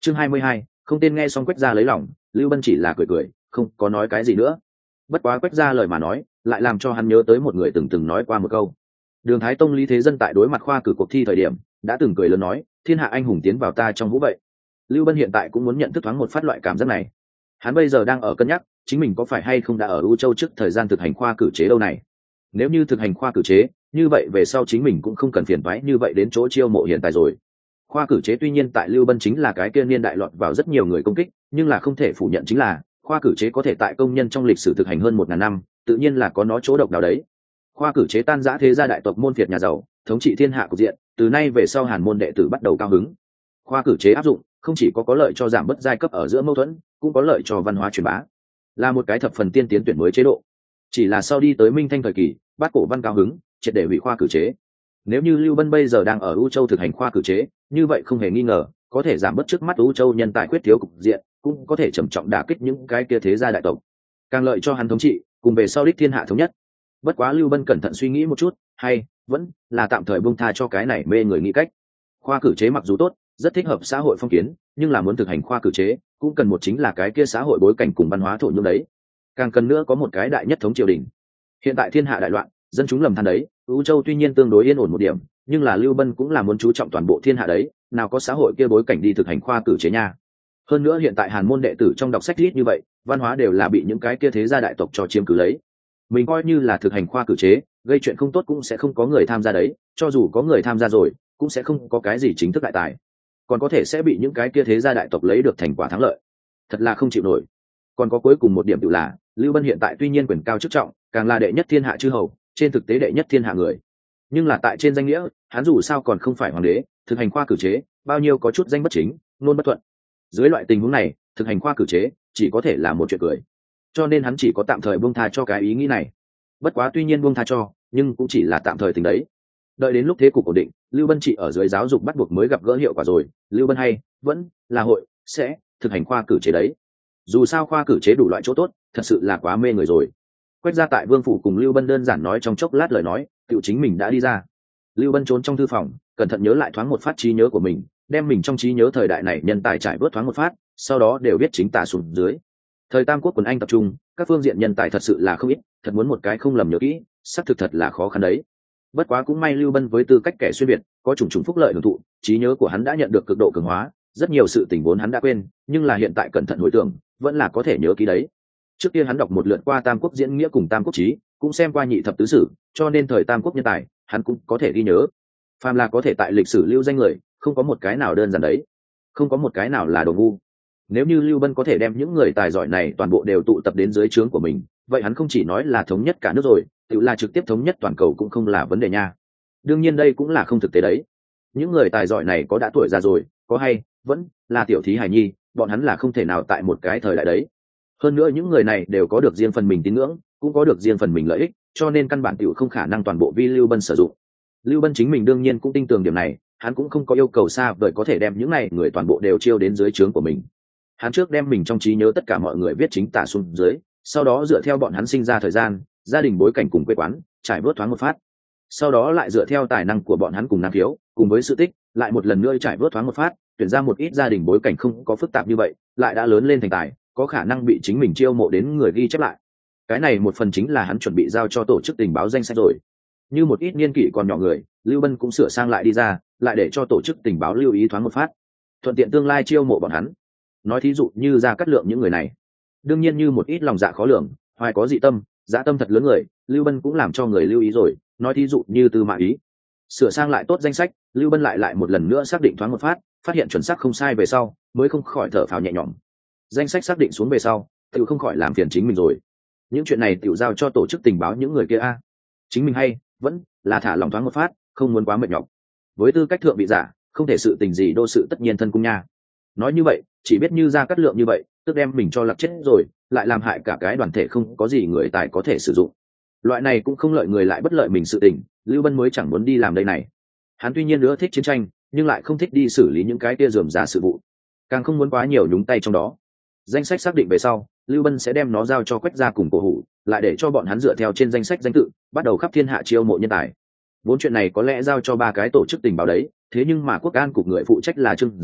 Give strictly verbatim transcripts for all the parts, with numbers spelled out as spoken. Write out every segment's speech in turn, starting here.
Chương hai mươi hai, không tên nghe xong Quách Gia lấy lòng, Lưu Bân chỉ là cười cười, không có nói cái gì nữa. Bất quá Quách Gia lời mà nói, lại làm cho hắn nhớ tới một người từng từng nói qua một câu. Đường Thái Tông Lý Thế Dân tại đối mặt khoa cử cuộc thi thời điểm, đã từng cười lớn nói, thiên hạ anh hùng tiến vào ta trong vũ vậy. Lưu Bân hiện tại cũng muốn nhận thức thoáng một phát loại cảm giác này. Hắn bây giờ đang ở cân nhắc, chính mình có phải hay không đã ở U Châu trước thời gian thực hành khoa cử chế đâu này. Nếu như thực hành khoa cử chế, như vậy về sau chính mình cũng không cần phiền toái như vậy đến chỗ chiêu mộ hiện tại rồi. Khoa cử chế tuy nhiên tại Lưu Bân chính là cái kia niên đại lọt vào rất nhiều người công kích, nhưng là không thể phủ nhận chính là khoa cử chế có thể tại công nhân trong lịch sử thực hành hơn một ngàn năm, tự nhiên là có nó chỗ độc đáo đấy. Khoa cử chế tan rã thế gia đại tộc môn phiệt nhà giàu, thống trị thiên hạ cục diện, từ nay về sau Hàn môn đệ tử bắt đầu cao hứng. Khoa cử chế áp dụng, không chỉ có có lợi cho giảm bớt giai cấp ở giữa mâu thuẫn, cũng có lợi cho văn hóa truyền bá, là một cái thập phần tiên tiến tuyển mới chế độ. Chỉ là sau đi tới Minh Thanh thời kỳ, bát cổ văn cao hứng, triệt để hủy khoa cử chế. Nếu như Lưu Bân bây giờ đang ở U Châu thực hành khoa cử chế, như vậy không hề nghi ngờ, có thể giảm bớt trước mắt U Châu nhân tài khuyết thiếu cục diện, cũng có thể trầm trọng đả kích những cái kia thế gia đại tộc, càng lợi cho hắn thống trị, cùng về sau đích thiên hạ thống nhất. Bất quá Lưu Bân cẩn thận suy nghĩ một chút, hay vẫn là tạm thời buông tha cho cái này mê người nghĩ cách. Khoa cử chế mặc dù tốt, rất thích hợp xã hội phong kiến, nhưng là muốn thực hành khoa cử chế, cũng cần một chính là cái kia xã hội bối cảnh cùng văn hóa thổ nhưỡng đấy, càng cần nữa có một cái đại nhất thống triều đình. Hiện tại thiên hạ đại loạn, dân chúng lầm than đấy, U Châu tuy nhiên tương đối yên ổn một điểm, nhưng là Lưu Bân cũng là muốn chú trọng toàn bộ thiên hạ đấy, nào có xã hội kia bối cảnh đi thực hành khoa cử chế nha. Hơn nữa hiện tại Hàn môn đệ tử trong đọc sách ít như vậy, văn hóa đều là bị những cái kia thế gia đại tộc cho chiếm cứ lấy. Mình coi như là thực hành khoa cử chế, gây chuyện không tốt cũng sẽ không có người tham gia đấy, cho dù có người tham gia rồi, cũng sẽ không có cái gì chính thức đại tài, còn có thể sẽ bị những cái kia thế gia đại tộc lấy được thành quả thắng lợi. Thật là không chịu nổi. Còn có cuối cùng một điểm tự là, Lưu Bân hiện tại tuy nhiên quyền cao chức trọng, càng là đệ nhất thiên hạ chư hầu, trên thực tế đệ nhất thiên hạ người, nhưng là tại trên danh nghĩa, hắn dù sao còn không phải hoàng đế, thực hành khoa cử chế, bao nhiêu có chút danh bất chính, nôn bất thuận. Dưới loại tình huống này, thực hành khoa cử chế chỉ có thể là một chuyện cười, cho nên hắn chỉ có tạm thời buông tha cho cái ý nghĩ này. Bất quá tuy nhiên buông tha cho, nhưng cũng chỉ là tạm thời tình đấy. Đợi đến lúc thế cục ổn định, Lưu Bân chỉ ở dưới giáo dục bắt buộc mới gặp gỡ hiệu quả rồi, Lưu Bân hay vẫn là hội sẽ thực hành khoa cử chế đấy. Dù sao khoa cử chế đủ loại chỗ tốt, thật sự là quá mê người rồi. Quách Gia tại Vương phủ cùng Lưu Bân đơn giản nói trong chốc lát lời nói, tiểu chính mình đã đi ra. Lưu Bân trốn trong thư phòng, cẩn thận nhớ lại thoáng một phát trí nhớ của mình, đem mình trong trí nhớ thời đại này nhân tài trải bớt thoáng một phát, sau đó đều biết chính tả xuống dưới. Thời Tam Quốc quần Anh tập trung, các phương diện nhân tài thật sự là không ít, thật muốn một cái không lầm nhớ kỹ, xác thực thật là khó khăn đấy. Bất quá cũng may Lưu Bân với tư cách kẻ xuyên việt, có trùng trùng phúc lợi hưởng thụ, trí nhớ của hắn đã nhận được cực độ cường hóa, rất nhiều sự tình vốn hắn đã quên, nhưng là hiện tại cẩn thận hồi tưởng, vẫn là có thể nhớ kỹ đấy. Trước kia hắn đọc một lượt qua Tam Quốc diễn nghĩa cùng Tam Quốc chí, cũng xem qua nhị thập tứ sử, cho nên thời Tam Quốc nhân tài, hắn cũng có thể ghi nhớ. Phàm là có thể tại lịch sử lưu danh người, không có một cái nào đơn giản đấy, không có một cái nào là đồ ngu. Nếu như Lưu Bân có thể đem những người tài giỏi này toàn bộ đều tụ tập đến dưới trướng của mình, vậy hắn không chỉ nói là thống nhất cả nước rồi, tự là trực tiếp thống nhất toàn cầu cũng không là vấn đề nha. Đương nhiên đây cũng là không thực tế đấy. Những người tài giỏi này có đã tuổi già rồi, có hay vẫn là tiểu thí hài nhi, bọn hắn là không thể nào tại một cái thời đại đấy. Hơn nữa những người này đều có được riêng phần mình tín ngưỡng, cũng có được riêng phần mình lợi ích, cho nên căn bản tiểu không khả năng toàn bộ vi Lưu Bân sử dụng. Lưu Bân chính mình đương nhiên cũng tin tưởng điểm này, hắn cũng không có yêu cầu xa vời có thể đem những này người toàn bộ đều chiêu đến dưới trướng của mình. Hắn trước đem mình trong trí nhớ tất cả mọi người viết chính tả xuống dưới, sau đó dựa theo bọn hắn sinh ra thời gian, gia đình bối cảnh cùng quê quán, trải bớt thoáng một phát. Sau đó lại dựa theo tài năng của bọn hắn cùng năng khiếu, cùng với sự tích, lại một lần nữa trải bớt thoáng một phát, tuyển ra một ít gia đình bối cảnh không có phức tạp như vậy, lại đã lớn lên thành tài, có khả năng bị chính mình chiêu mộ đến người ghi chép lại. Cái này một phần chính là hắn chuẩn bị giao cho tổ chức tình báo danh sách rồi. Như một ít niên kỷ còn nhỏ người, Lưu Bân cũng sửa sang lại đi ra, lại để cho tổ chức tình báo lưu ý thoáng một phát, thuận tiện tương lai chiêu mộ bọn hắn. Nói thí dụ như Gia Cát Lượng những người này, đương nhiên như một ít lòng dạ khó lường, hoài có dị tâm, dạ tâm thật lớn người, Lưu Bân cũng làm cho người lưu ý rồi. Nói thí dụ như Tư Mã Ý, sửa sang lại tốt danh sách, Lưu Bân lại lại một lần nữa xác định thoáng một phát, phát hiện chuẩn xác không sai về sau, mới không khỏi thở phào nhẹ nhõm. Danh sách xác định xuống về sau, tự không khỏi làm phiền chính mình rồi. Những chuyện này tự giao cho tổ chức tình báo những người kia a. Chính mình hay vẫn là thả lòng thoáng một phát, không muốn quá mệt nhọc. Với tư cách thượng vị giả, không thể sự tình gì đô sự tất nhiên thân cung nha. Nói như vậy, chỉ biết như Gia Cát Lượng như vậy, tức đem mình cho lật chết rồi, lại làm hại cả cái đoàn thể không có gì người tài có thể sử dụng. Loại này cũng không lợi người lại bất lợi mình sự tình, Lưu Bân mới chẳng muốn đi làm đây này. Hắn tuy nhiên nữa thích chiến tranh, nhưng lại không thích đi xử lý những cái kia rườm rà sự vụ, càng không muốn quá nhiều nhúng tay trong đó. Danh sách xác định về sau, Lưu Bân sẽ đem nó giao cho Quách Gia cùng Cổ Hủ, lại để cho bọn hắn dựa theo trên danh sách danh tự, bắt đầu khắp thiên hạ chiêu mộ nhân tài. Vốn chuyện này có lẽ giao cho ba cái tổ chức tình báo đấy, thế nhưng mà Quốc An cục người phụ trách là Trương Diễm,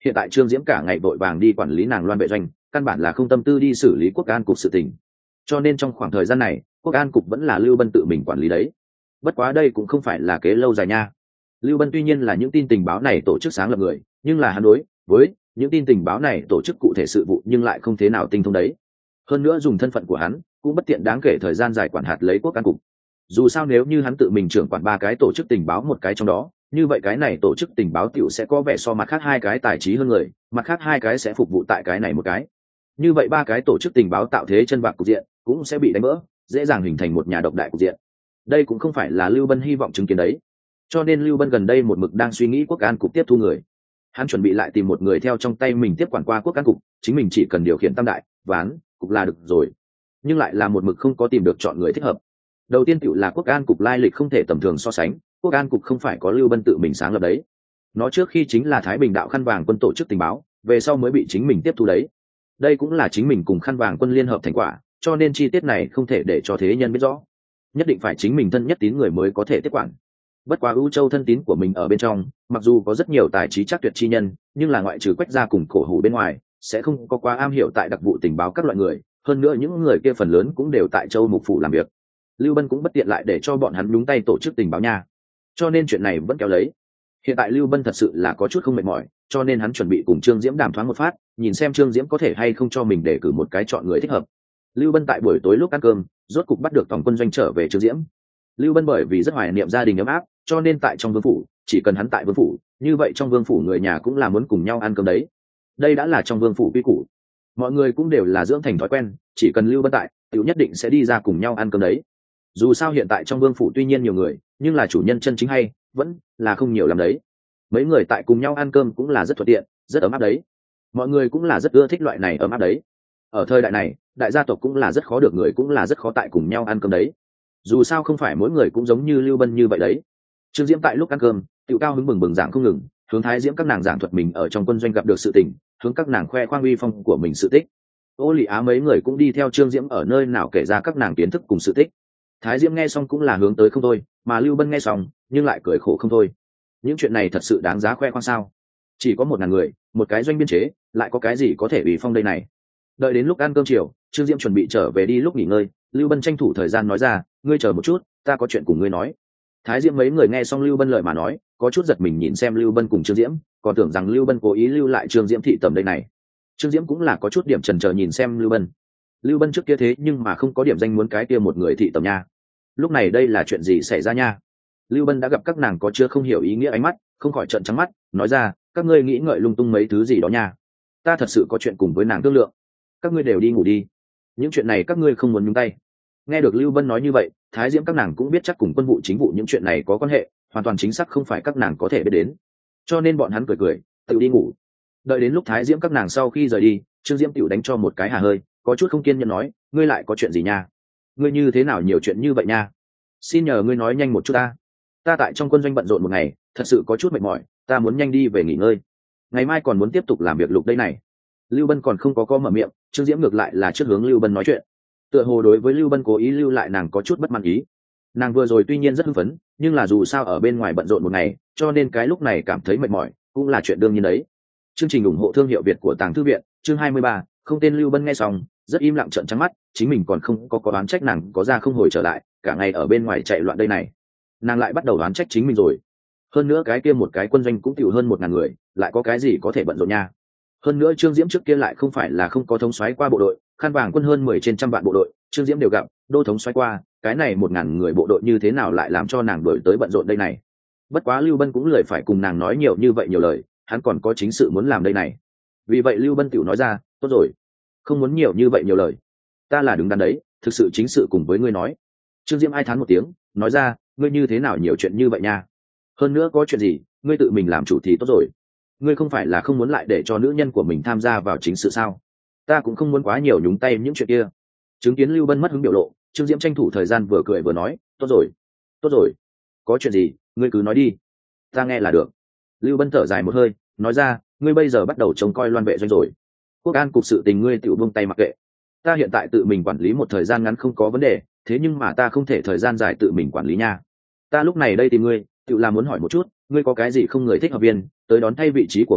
hiện tại Trương Diễm cả ngày vội vàng đi quản lý nàng Loan vệ doanh, căn bản là không tâm tư đi xử lý quốc an cục sự tình. Cho nên trong khoảng thời gian này quốc an cục vẫn là Lưu Bân tự mình quản lý đấy. Bất quá đây cũng không phải là kế lâu dài nha. Lưu Bân tuy nhiên là những tin tình báo này tổ chức sáng lập người, nhưng là hắn đối với những tin tình báo này tổ chức cụ thể sự vụ nhưng lại không thế nào tinh thông đấy. Hơn nữa dùng thân phận của hắn cũng bất tiện đáng kể thời gian dài quản hạt lấy quốc an cục. Dù sao nếu như hắn tự mình trưởng quản ba cái tổ chức tình báo một cái trong đó, như vậy cái này tổ chức tình báo tiểu sẽ có vẻ so mặt khác hai cái tài trí hơn người, mặt khác hai cái sẽ phục vụ tại cái này một cái. Như vậy ba cái tổ chức tình báo tạo thế chân vạc cục diện cũng sẽ bị đánh vỡ, dễ dàng hình thành một nhà độc đại cục diện. Đây cũng không phải là Lưu Bân hy vọng chứng kiến đấy. Cho nên Lưu Bân gần đây một mực đang suy nghĩ quốc an cục tiếp thu người. Hắn chuẩn bị lại tìm một người theo trong tay mình tiếp quản qua quốc an cục, chính mình chỉ cần điều khiển tam đại, ván, cục là được rồi. Nhưng lại là một mực không có tìm được chọn người thích hợp. Đầu tiên tiểu là quốc an cục lai lịch không thể tầm thường so sánh, quốc an cục không phải có Lưu Bân tự mình sáng lập đấy. Nó trước khi chính là Thái Bình đạo khăn vàng quân tổ chức tình báo, về sau mới bị chính mình tiếp thu đấy. Đây cũng là chính mình cùng khăn vàng quân liên hợp thành quả, cho nên chi tiết này không thể để cho thế nhân biết rõ. Nhất định phải chính mình thân nhất tín người mới có thể tiếp quản. Bất quá ưu châu thân tín của mình ở bên trong, mặc dù có rất nhiều tài trí chắc tuyệt chi nhân, nhưng là ngoại trừ Quách gia cùng Cổ Hủ bên ngoài, sẽ không có quá am hiểu tại đặc vụ tình báo các loại người, hơn nữa những người kia phần lớn cũng đều tại châu mục phủ làm việc. Lưu Bân cũng bất tiện lại để cho bọn hắn nhúng tay tổ chức tình báo nha. Cho nên chuyện này vẫn kéo lấy. Hiện tại Lưu Bân thật sự là có chút không mệt mỏi, cho nên hắn chuẩn bị cùng Trương Diễm đàm thoáng một phát, nhìn xem Trương Diễm có thể hay không cho mình để cử một cái chọn người thích hợp. Lưu Bân tại buổi tối lúc ăn cơm, rốt cục bắt được tổng quân doanh trở về Trương Diễm. Lưu Bân bởi vì rất hoài niệm gia đình ấm áp, cho nên tại trong vương phủ, chỉ cần hắn tại vương phủ, như vậy trong vương phủ người nhà cũng là muốn cùng nhau ăn cơm đấy. Đây đã là trong vương phủ quy củ. Mọi người cũng đều là dưỡng thành thói quen, chỉ cần Lưu Bân tại, tiểu nhất định sẽ đi ra cùng nhau ăn cơm đấy. Dù sao hiện tại trong vương phủ tuy nhiên nhiều người, nhưng là chủ nhân chân chính hay vẫn là không nhiều lắm đấy. Mấy người tại cùng nhau ăn cơm cũng là rất thuận tiện, rất ấm áp đấy. Mọi người cũng là rất ưa thích loại này ấm áp đấy. Ở thời đại này, đại gia tộc cũng là rất khó được người cũng là rất khó tại cùng nhau ăn cơm đấy. Dù sao không phải mỗi người cũng giống như Lưu Bân như vậy đấy. Trương Diễm tại lúc ăn cơm, tiểu cao hứng bừng bừng giảng không ngừng, hướng Thái Diễm các nàng giảng thuật mình ở trong quân doanh gặp được sự tình, hướng các nàng khoe khoang uy phong của mình sự tích. Ô Lị Á mấy người cũng đi theo Trương Diễm ở nơi nào kể ra các nàng kiến thức cùng sự tích. Thái Diễm nghe xong cũng là hướng tới không thôi, mà Lưu Bân nghe xong nhưng lại cười khổ không thôi. Những chuyện này thật sự đáng giá khoe khoang sao? Chỉ có một ngàn người, một cái doanh biên chế, lại có cái gì có thể ủy phong đây này? Đợi đến lúc ăn cơm chiều, Trương Diễm chuẩn bị trở về đi lúc nghỉ ngơi, Lưu Bân tranh thủ thời gian nói ra, ngươi chờ một chút, ta có chuyện cùng ngươi nói. Thái Diễm mấy người nghe xong Lưu Bân lời mà nói, có chút giật mình nhìn xem Lưu Bân cùng Trương Diễm, còn tưởng rằng Lưu Bân cố ý lưu lại Trương Diễm thị tầm đây này. Trương Diễm cũng là có chút điểm chần chờ nhìn xem Lưu Bân. Lưu Bân trước kia thế nhưng mà không có điểm danh muốn cái kia một người thị tầm nha. Lúc này đây là chuyện gì xảy ra nha? Lưu Bân đã gặp các nàng có chưa không hiểu ý nghĩa ánh mắt, không khỏi trợn trắng mắt, nói ra, các ngươi nghĩ ngợi lung tung mấy thứ gì đó nha. Ta thật sự có chuyện cùng với nàng thương lượng. Các ngươi đều đi ngủ đi. Những chuyện này các ngươi không muốn nhúng tay. Nghe được Lưu Bân nói như vậy, Thái Diễm các nàng cũng biết chắc cùng quân vụ chính vụ những chuyện này có quan hệ, hoàn toàn chính xác không phải các nàng có thể biết đến. Cho nên bọn hắn cười cười, tự đi ngủ. Đợi đến lúc Thái Diễm các nàng sau khi rời đi, Trương Diễm tiểu đánh cho một cái hà hơi, có chút không kiên nhẫn nói, ngươi lại có chuyện gì nha? Ngươi như thế nào nhiều chuyện như vậy nha? Xin nhờ ngươi nói nhanh một chút ta. Ta tại trong quân doanh bận rộn một ngày, thật sự có chút mệt mỏi, ta muốn nhanh đi về nghỉ ngơi. Ngày mai còn muốn tiếp tục làm việc lục đây này. Lưu Bân còn không có co mở miệng, Trương Diễm ngược lại là trước hướng Lưu Bân nói chuyện. Tựa hồ đối với Lưu Bân cố ý lưu lại nàng có chút bất mãn ý. Nàng vừa rồi tuy nhiên rất hưng phấn, nhưng là dù sao ở bên ngoài bận rộn một ngày, cho nên cái lúc này cảm thấy mệt mỏi, cũng là chuyện đương nhiên đấy. Chương trình ủng hộ thương hiệu Việt của Tàng Thư viện, chương hai mươi ba, không tên Lưu Bân nghe xong, rất im lặng trợn trắng mắt, chính mình còn không có có đoán trách nàng có ra không hồi trở lại, cả ngày ở bên ngoài chạy loạn đây này. Nàng lại bắt đầu đoán trách chính mình rồi. Hơn nữa cái kia một cái quân doanh cũng tiểu hơn một ngàn người, lại có cái gì có thể bận rộn nha. Hơn nữa Trương Diễm trước kia lại không phải là không có thống soái qua bộ đội, khăn vàng quân hơn mười trên trăm vạn bộ đội, Trương Diễm đều gặp, đô thống soái qua, cái này một ngàn người bộ đội như thế nào lại làm cho nàng đổi tới bận rộn đây này. Bất quá Lưu Bân cũng lười phải cùng nàng nói nhiều như vậy nhiều lời, hắn còn có chính sự muốn làm đây này. Vì vậy Lưu Bân tiểu nói ra, tốt rồi, không muốn nhiều như vậy nhiều lời, ta là đứng đắn đấy, thực sự chính sự cùng với ngươi nói. Trương Diễm ai thán một tiếng, nói ra, ngươi như thế nào nhiều chuyện như vậy nha? Hơn nữa có chuyện gì, ngươi tự mình làm chủ thì tốt rồi. Ngươi không phải là không muốn lại để cho nữ nhân của mình tham gia vào chính sự sao? Ta cũng không muốn quá nhiều nhúng tay những chuyện kia. Chứng kiến Lưu Bân mất hứng biểu lộ, Trương Diễm tranh thủ thời gian vừa cười vừa nói, tốt rồi, tốt rồi, có chuyện gì, ngươi cứ nói đi, ta nghe là được. Lưu Bân thở dài một hơi, nói ra, ngươi bây giờ bắt đầu trông coi Loan vệ doanh rồi. Quốc an cục sự tình ngươi tự buông tay mặc kệ. Ta hiện tại tự mình quản lý một thời gian ngắn không có vấn đề, thế nhưng mà ta không thể thời gian dài tự mình quản lý nha. Ta lúc này đây tìm ngươi, tự là muốn hỏi một chút, ngươi có cái gì không người thích hợp viên tới đón thay vị trí của ngươi,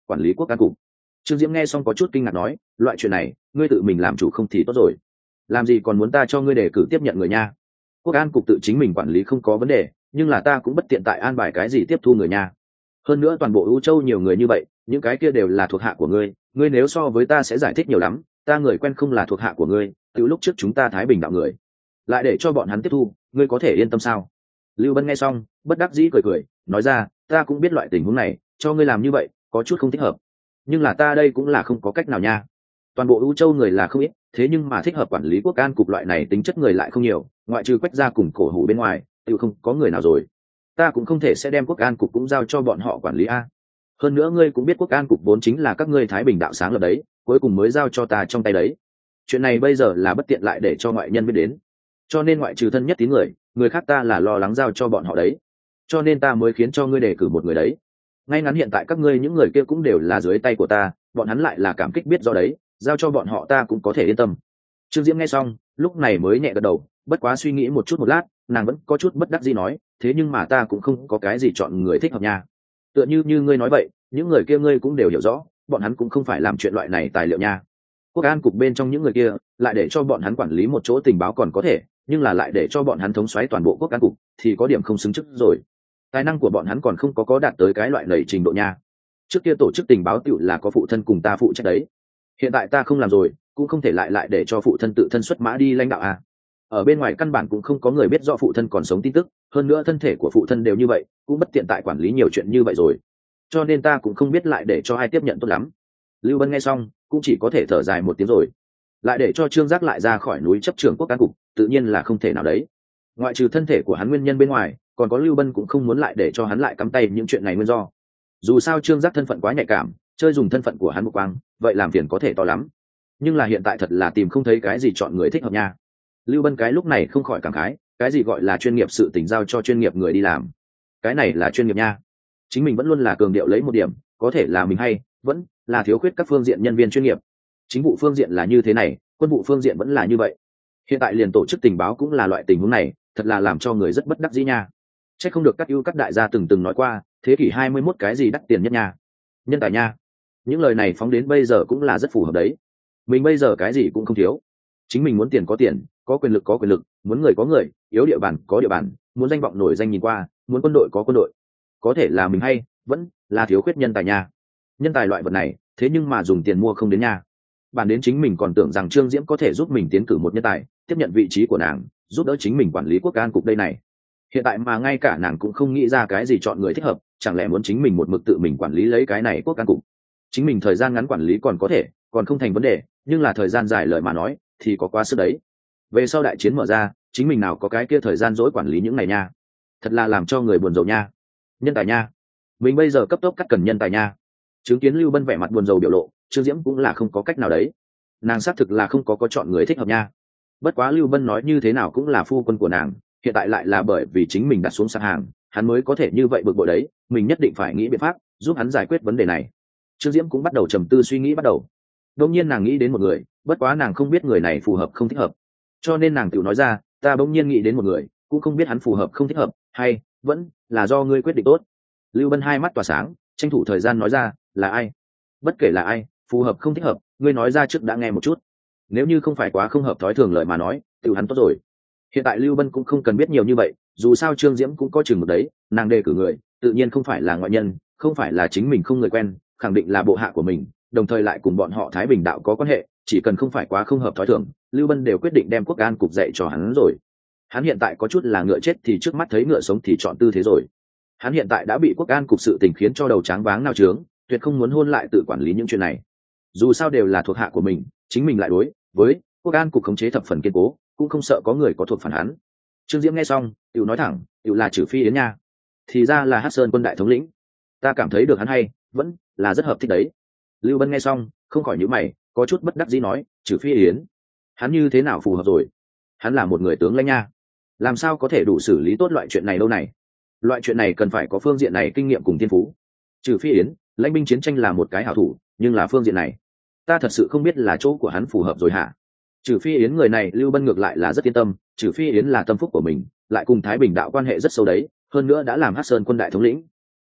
quản lý quốc an cục. Trương Diễm nghe xong có chút kinh ngạc nói, loại chuyện này ngươi tự mình làm chủ không thì tốt rồi, làm gì còn muốn ta cho ngươi đề cử tiếp nhận người nha? Quốc an cục tự chính mình quản lý không có vấn đề, nhưng là ta cũng bất tiện tại an bài cái gì tiếp thu người nha. Hơn nữa toàn bộ ưu châu nhiều người như vậy, những cái kia đều là thuộc hạ của ngươi, ngươi nếu so với ta sẽ giải thích nhiều lắm, ta người quen không là thuộc hạ của ngươi, từ lúc trước chúng ta thái bình đạo người, lại để cho bọn hắn tiếp thu, ngươi có thể yên tâm sao? Lưu Bân nghe xong bất đắc dĩ cười cười, nói ra, ta cũng biết loại tình huống này cho ngươi làm như vậy có chút không thích hợp, nhưng là ta đây cũng là không có cách nào nha. Toàn bộ ưu châu người là không ít, thế nhưng mà thích hợp quản lý quốc an cục loại này tính chất người lại không nhiều, ngoại trừ Quách gia cùng Cổ Hủ bên ngoài tự không có người nào rồi. Ta cũng không thể sẽ đem quốc an cục cũng giao cho bọn họ quản lý a. Hơn nữa ngươi cũng biết quốc an cục vốn chính là các ngươi thái bình đạo sáng lập đấy, cuối cùng mới giao cho ta trong tay đấy. Chuyện này bây giờ là bất tiện lại để cho ngoại nhân biết đến, cho nên ngoại trừ thân nhất tín người, người khác ta là lo lắng giao cho bọn họ đấy, cho nên ta mới khiến cho ngươi đề cử một người đấy. Ngay ngắn hiện tại các ngươi những người kia cũng đều là dưới tay của ta, bọn hắn lại là cảm kích biết do đấy, giao cho bọn họ ta cũng có thể yên tâm. Trương Diễm nghe xong lúc này mới nhẹ gật đầu, bất quá suy nghĩ một chút một lát, nàng vẫn có chút bất đắc dĩ nói, thế nhưng mà ta cũng không có cái gì chọn người thích hợp nha. Tựa như như ngươi nói vậy, những người kia ngươi cũng đều hiểu rõ, bọn hắn cũng không phải làm chuyện loại này tài liệu nha. Quốc an cục bên trong những người kia lại để cho bọn hắn quản lý một chỗ tình báo còn có thể, nhưng là lại để cho bọn hắn thống soái toàn bộ quốc an cục thì có điểm không xứng chức rồi. Tài năng của bọn hắn còn không có có đạt tới cái loại lầy trình độ nha. Trước kia tổ chức tình báo tựu là có phụ thân cùng ta phụ trách đấy, hiện tại ta không làm rồi, cũng không thể lại lại để cho phụ thân tự thân xuất mã đi lãnh đạo à. Ở bên ngoài căn bản cũng không có người biết rõ phụ thân còn sống tin tức, hơn nữa thân thể của phụ thân đều như vậy, cũng bất tiện tại quản lý nhiều chuyện như vậy rồi, cho nên ta cũng không biết lại để cho ai tiếp nhận tốt lắm. Lưu Bân nghe xong cũng chỉ có thể thở dài một tiếng rồi, lại để cho Trương Giác lại ra khỏi núi chấp trưởng quốc an cục tự nhiên là không thể nào đấy. Ngoại trừ thân thể của hắn nguyên nhân bên ngoài, còn có Lưu Bân cũng không muốn lại để cho hắn lại cắm tay những chuyện này nguyên do. Dù sao Trương Giác thân phận quá nhạy cảm, chơi dùng thân phận của hắn một quang, vậy làm phiền có thể to lắm. Nhưng là hiện tại thật là tìm không thấy cái gì chọn người thích hợp nha. Lưu Bân cái lúc này không khỏi cảm khái, cái gì gọi là chuyên nghiệp sự tình giao cho chuyên nghiệp người đi làm, cái này là chuyên nghiệp nha. Chính mình vẫn luôn là cường điệu lấy một điểm, có thể là mình hay vẫn là thiếu khuyết các phương diện nhân viên chuyên nghiệp. Chính vụ phương diện là như thế này, quân vụ phương diện vẫn là như vậy, hiện tại liền tổ chức tình báo cũng là loại tình huống này, thật là làm cho người rất bất đắc dĩ nha. Chắc không được các ưu các đại gia từng từng nói qua, thế kỷ hai mươi mốt cái gì đắt tiền nhất nha, nhân tài nha. Những lời này phóng đến bây giờ cũng là rất phù hợp đấy. Mình bây giờ cái gì cũng không thiếu, chính mình muốn tiền có tiền, có quyền lực có quyền lực, muốn người có người, yếu địa bàn có địa bàn, muốn danh vọng nổi danh nhìn qua, muốn quân đội có quân đội. Có thể là mình hay vẫn là thiếu khuyết nhân tài nha. Nhân tài loại vật này thế nhưng mà dùng tiền mua không đến nha. Bản đến chính mình còn tưởng rằng Trương Diễm có thể giúp mình tiến cử một nhân tài tiếp nhận vị trí của nàng, giúp đỡ chính mình quản lý quốc an cục đây này. Hiện tại mà ngay cả nàng cũng không nghĩ ra cái gì chọn người thích hợp, chẳng lẽ muốn chính mình một mực tự mình quản lý lấy cái này quốc an cục? Chính mình thời gian ngắn quản lý còn có thể, còn không thành vấn đề, nhưng là thời gian dài lời mà nói thì có quá sức đấy. Về sau đại chiến mở ra, chính mình nào có cái kia thời gian dỗi quản lý những này nha. Thật là làm cho người buồn rầu nha. Nhân tài nha, mình bây giờ cấp tốc cắt cần nhân tài nha. Chứng kiến Lưu Bân vẻ mặt buồn rầu biểu lộ, Trương Diễm cũng là không có cách nào đấy, nàng xác thực là không có có chọn người thích hợp nha. Bất quá Lưu Bân nói như thế nào cũng là phu quân của nàng, hiện tại lại là bởi vì chính mình đặt xuống sạp hàng, hắn mới có thể như vậy bực bội đấy, mình nhất định phải nghĩ biện pháp giúp hắn giải quyết vấn đề này. Trương Diễm cũng bắt đầu trầm tư suy nghĩ bắt đầu. Đột nhiên nàng nghĩ đến một người, bất quá nàng không biết người này phù hợp không thích hợp, cho nên nàng tự nói ra, ta bỗng nhiên nghĩ đến một người, cũng không biết hắn phù hợp không thích hợp, hay vẫn là do ngươi quyết định tốt. Lưu Bân hai mắt tỏa sáng, tranh thủ thời gian nói ra, là ai? Bất kể là ai, phù hợp không thích hợp, ngươi nói ra trước đã nghe một chút. Nếu như không phải quá không hợp thói thường lời mà nói, tự hắn tốt rồi. Hiện tại Lưu Bân cũng không cần biết nhiều như vậy, dù sao Trương Diễm cũng có chừng một đấy, nàng đề cử người, tự nhiên không phải là ngoại nhân, không phải là chính mình không người quen, khẳng định là bộ hạ của mình, đồng thời lại cùng bọn họ Thái Bình đạo có quan hệ, chỉ cần không phải quá không hợp thói thường, Lưu Bân đều quyết định đem quốc an cục dạy cho hắn rồi. Hắn hiện tại có chút là ngựa chết thì trước mắt thấy ngựa sống thì chọn tư thế rồi. Hắn hiện tại đã bị quốc an cục sự tình khiến cho đầu tráng váng nao trướng, tuyệt không muốn hôn lại tự quản lý những chuyện này. Dù sao đều là thuộc hạ của mình, chính mình lại đối với quốc an cục khống chế thập phần kiên cố, cũng không sợ có người có thuộc phản hắn. Trương Diễm nghe xong, tiểu nói thẳng, tiểu là Trử Phi Yến nha. Thì ra là Hắc Sơn quân đại thống lĩnh, ta cảm thấy được hắn hay, vẫn là rất hợp thích đấy. Lưu Bân nghe xong, không khỏi nhíu mày, có chút bất đắc dĩ nói, Trử Phi Yến, hắn như thế nào phù hợp rồi? Hắn là một người tướng lãnh nha, làm sao có thể đủ xử lý tốt loại chuyện này đâu này? Loại chuyện này cần phải có phương diện này kinh nghiệm cùng thiên phú. Trừ Phi Yến, lãnh binh chiến tranh là một cái hảo thủ, nhưng là phương diện này, ta thật sự không biết là chỗ của hắn phù hợp rồi hả? Trừ Phi Yến người này Lưu Bân ngược lại là rất yên tâm, Trừ Phi Yến là tâm phúc của mình, lại cùng Thái Bình đạo quan hệ rất sâu đấy, hơn nữa đã làm Hắc Sơn quân đại thống lĩnh.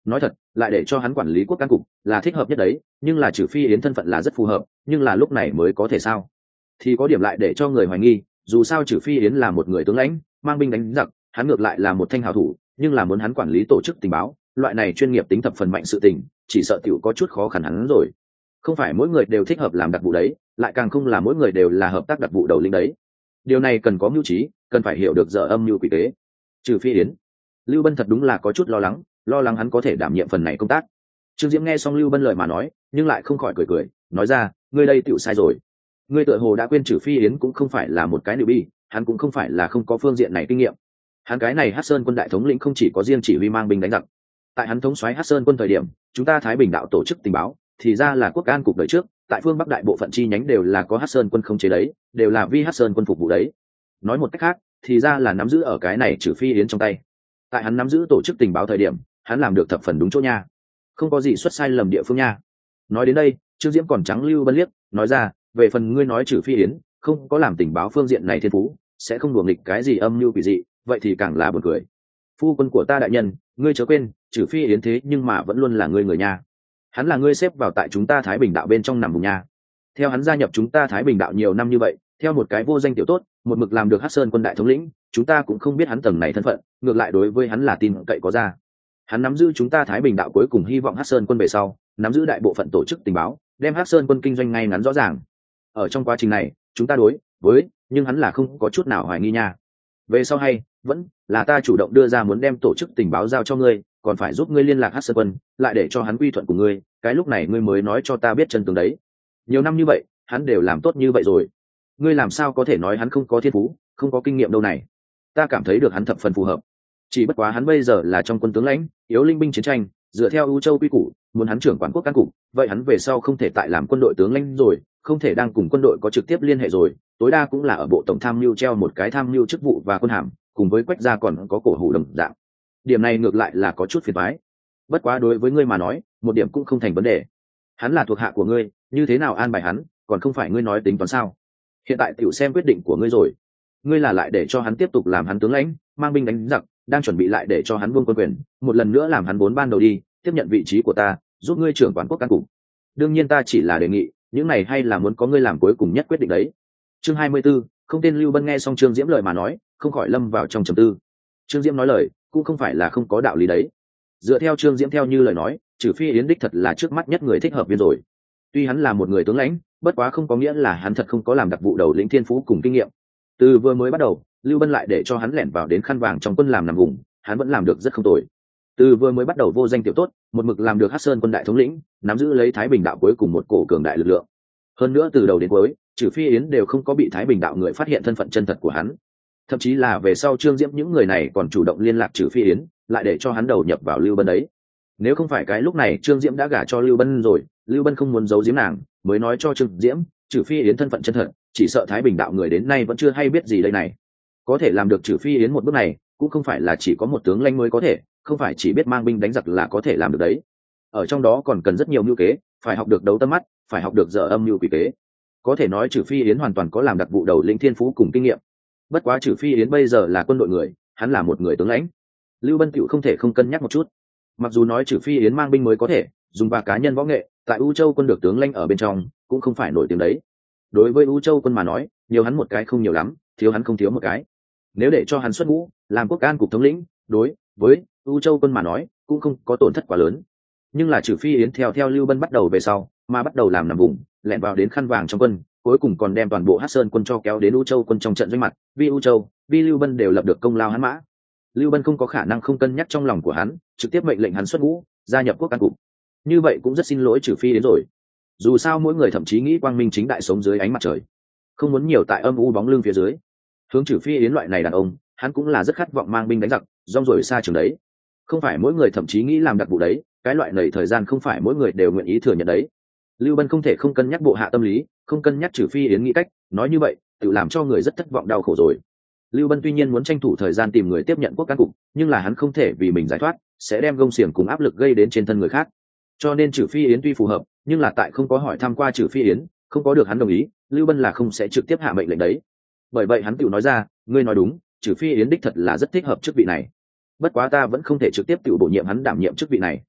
nói thật lại để cho hắn quản lý quốc can cục là thích hợp nhất đấy, nhưng là trừ phi yến thân phận là rất phù hợp, nhưng là lúc này mới có thể sao thì có điểm lại để cho người hoài nghi. Dù sao trừ phi yến là một người tướng lãnh mang binh đánh giặc, hắn ngược lại là một thanh hào thủ, nhưng là muốn hắn quản lý tổ chức tình báo loại này chuyên nghiệp tính thập phần mạnh sự tình, chỉ sợ tiểu có chút khó khăn hắn rồi. Không phải mỗi người đều thích hợp làm đặc vụ đấy, lại càng không là mỗi người đều là hợp tác đặc vụ đầu lĩnh đấy. Điều này cần có mưu trí, cần phải hiểu được dở âm mưu quỷ kế. Trừ phi yến, Lưu Bân thật đúng là có chút lo lắng, lo lắng hắn có thể đảm nhiệm phần này công tác. Trương Diễm nghe xong Lưu Bân lời mà nói, nhưng lại không khỏi cười cười, nói ra, ngươi đây tiểu sai rồi. Ngươi tựa hồ đã quên Trừ Phi Yến cũng không phải là một cái newbie, hắn cũng không phải là không có phương diện này kinh nghiệm. Hắn cái này Hắc Sơn quân đại thống lĩnh không chỉ có riêng chỉ huy mang binh đánh giặc. Tại hắn thống soái Hắc Sơn quân thời điểm, chúng ta Thái Bình đạo tổ chức tình báo, thì ra là quốc an cục đời trước, tại phương Bắc đại bộ phận chi nhánh đều là có Hắc Sơn quân không chế đấy, đều là vi Hắc Sơn quân phục vụ đấy. Nói một cách khác, thì ra là nắm giữ ở cái này Trừ Phi Yến trong tay. Tại hắn nắm giữ tổ chức tình báo thời điểm, hắn làm được thập phần đúng chỗ nha, không có gì xuất sai lầm địa phương nha. Nói đến đây, Trương Diễm còn trắng Lưu Bân liếc, nói ra, về phần ngươi nói Trừ Phi Yến không có làm tình báo phương diện này thiên phú, sẽ không đùa nghịch cái gì âm mưu quỷ dị, vậy thì càng là buồn cười. Phu quân của ta đại nhân, ngươi chớ quên, Trừ Phi Yến thế nhưng mà vẫn luôn là ngươi người nha. Hắn là ngươi xếp vào tại chúng ta Thái Bình đạo bên trong nằm vùng nha. Theo hắn gia nhập chúng ta Thái Bình đạo nhiều năm như vậy, theo một cái vô danh tiểu tốt, một mực làm được Hắc Sơn quân đại thống lĩnh, chúng ta cũng không biết hắn tầng này thân phận, ngược lại đối với hắn là tin cậy có ra. Hắn nắm giữ chúng ta Thái Bình đạo cuối cùng hy vọng Hắc Sơn quân về sau, nắm giữ đại bộ phận tổ chức tình báo, đem Hắc Sơn quân kinh doanh ngay ngắn rõ ràng. Ở trong quá trình này, chúng ta đối với, nhưng hắn là không có chút nào hoài nghi nha. Về sau hay, vẫn là ta chủ động đưa ra muốn đem tổ chức tình báo giao cho ngươi, còn phải giúp ngươi liên lạc Hắc Sơn quân, lại để cho hắn quy thuận của ngươi, cái lúc này ngươi mới nói cho ta biết chân tướng đấy. Nhiều năm như vậy, hắn đều làm tốt như vậy rồi, ngươi làm sao có thể nói hắn không có thiên phú, không có kinh nghiệm đâu này? Ta cảm thấy được hắn thập phần phù hợp. Chỉ bất quá hắn bây giờ là trong quân tướng lãnh, yếu linh binh chiến tranh, dựa theo ưu châu quy củ, muốn hắn trưởng quản quốc can cục, vậy hắn về sau không thể tại làm quân đội tướng lãnh rồi, không thể đang cùng quân đội có trực tiếp liên hệ rồi, tối đa cũng là ở bộ tổng tham mưu treo một cái tham mưu chức vụ và quân hàm, cùng với Quách gia còn có cổ hủ đồng dạng. Điểm này ngược lại là có chút phiền toái. Bất quá đối với ngươi mà nói, một điểm cũng không thành vấn đề. Hắn là thuộc hạ của ngươi, như thế nào an bài hắn, còn không phải ngươi nói tính toán sao? Hiện tại tiểu xem quyết định của ngươi rồi. Ngươi là lại để cho hắn tiếp tục làm hắn tướng lãnh, mang binh đánh giặc, đang chuẩn bị lại để cho hắn buông quân quyền, một lần nữa làm hắn vốn ban đầu đi, tiếp nhận vị trí của ta, giúp ngươi trưởng quản quốc can cục. Đương nhiên ta chỉ là đề nghị, những này hay là muốn có ngươi làm cuối cùng nhất quyết định đấy. Chương hai mươi 'bốn, không tên Lưu Bân nghe xong Trương Diễm lời mà nói, không khỏi lâm vào trong trầm tư. Trương Diễm nói lời, cũng không phải là không có đạo lý đấy. Dựa theo Trương Diễm theo như lời nói, Trừ Phi Yến đích thật là trước mắt nhất người thích hợp viên rồi. Tuy hắn là một người tướng lãnh, bất quá không có nghĩa là hắn thật không có làm đặc vụ đầu lĩnh thiên phú cùng kinh nghiệm. Từ vừa mới bắt đầu, Lưu Bân lại để cho hắn lẻn vào đến khăn vàng trong quân làm nằm vùng, hắn vẫn làm được rất không tồi. Từ vừa mới bắt đầu vô danh tiểu tốt, một mực làm được Hắc Sơn quân đại thống lĩnh, nắm giữ lấy Thái Bình đạo cuối cùng một cổ cường đại lực lượng. Hơn nữa từ đầu đến cuối, Trừ Phi Yến đều không có bị Thái Bình đạo người phát hiện thân phận chân thật của hắn. Thậm chí là về sau Trương Diễm những người này còn chủ động liên lạc Trừ Phi Yến, lại để cho hắn đầu nhập vào Lưu Bân đấy. Nếu không phải cái lúc này Trương Diễm đã gả cho Lưu Bân rồi, Lưu Bân không muốn giấu giếm nàng, mới nói cho Trương Diễm, Trừ Phi Yến thân phận chân thật, chỉ sợ Thái Bình đạo người đến nay vẫn chưa hay biết gì đây này. Có thể làm được Trừ Phi Yến một bước này, cũng không phải là chỉ có một tướng lãnh mới có thể, không phải chỉ biết mang binh đánh giặc là có thể làm được đấy. Ở trong đó còn cần rất nhiều mưu kế, phải học được đấu tâm mắt, phải học được dở âm mưu quỷ kế. Có thể nói Trừ Phi Yến hoàn toàn có làm đặc vụ đầu lĩnh thiên phú cùng kinh nghiệm. Bất quá Trừ Phi Yến bây giờ là quân đội người, hắn là một người tướng lãnh. Lưu Bân Cựu không thể không cân nhắc một chút. Mặc dù nói Trừ Phi Yến mang binh mới có thể, dùng ba cá nhân võ nghệ, tại U Châu quân được tướng lãnh ở bên trong, cũng không phải nổi tiếng đấy. Đối với U Châu quân mà nói, nhiều hắn một cái không nhiều lắm, thiếu hắn không thiếu một cái. Nếu để cho hắn xuất ngũ, làm quốc an cục thống lĩnh, đối với U Châu quân mà nói, cũng không có tổn thất quá lớn. Nhưng là Trừ Phi Yến theo theo Lưu Bân bắt đầu về sau, mà bắt đầu làm nằm vùng, lẻn vào đến khăn vàng trong quân, cuối cùng còn đem toàn bộ Hắc Sơn quân cho kéo đến U Châu quân trong trận doanh mặt, vì U Châu, vì Lưu Bân đều lập được công lao hắn mã. Lưu Bân không có khả năng không cân nhắc trong lòng của hắn, trực tiếp mệnh lệnh hắn xuất ngũ, gia nhập quốc an cục. Như vậy cũng rất xin lỗi Trừ Phi Yến rồi. Dù sao mỗi người thậm chí nghĩ quang minh chính đại sống dưới ánh mặt trời, không muốn nhiều tại âm u bóng lưng phía dưới. Hướng Trừ Phi Yến loại này đàn ông, hắn cũng là rất khát vọng mang binh đánh giặc, rong ruổi xa trường đấy. Không phải mỗi người thậm chí nghĩ làm đặc vụ đấy, cái loại này thời gian không phải mỗi người đều nguyện ý thừa nhận đấy. Lưu Bân không thể không cân nhắc bộ hạ tâm lý, không cân nhắc Trừ Phi Yến nghĩ cách, nói như vậy, tự làm cho người rất thất vọng đau khổ rồi. Lưu Bân tuy nhiên muốn tranh thủ thời gian tìm người tiếp nhận quốc can cục, nhưng là hắn không thể vì mình giải thoát, sẽ đem gông xiềng cùng áp lực gây đến trên thân người khác. Cho nên Trừ Phi Yến tuy phù hợp, nhưng là tại không có hỏi thăm qua Trừ Phi Yến, không có được hắn đồng ý, Lưu Bân là không sẽ trực tiếp hạ mệnh lệnh đấy. Bởi vậy hắn tự nói ra, ngươi nói đúng, Trừ Phi Yến đích thật là rất thích hợp chức vị này. Bất quá ta vẫn không thể trực tiếp tự bổ nhiệm hắn đảm nhiệm chức vị này.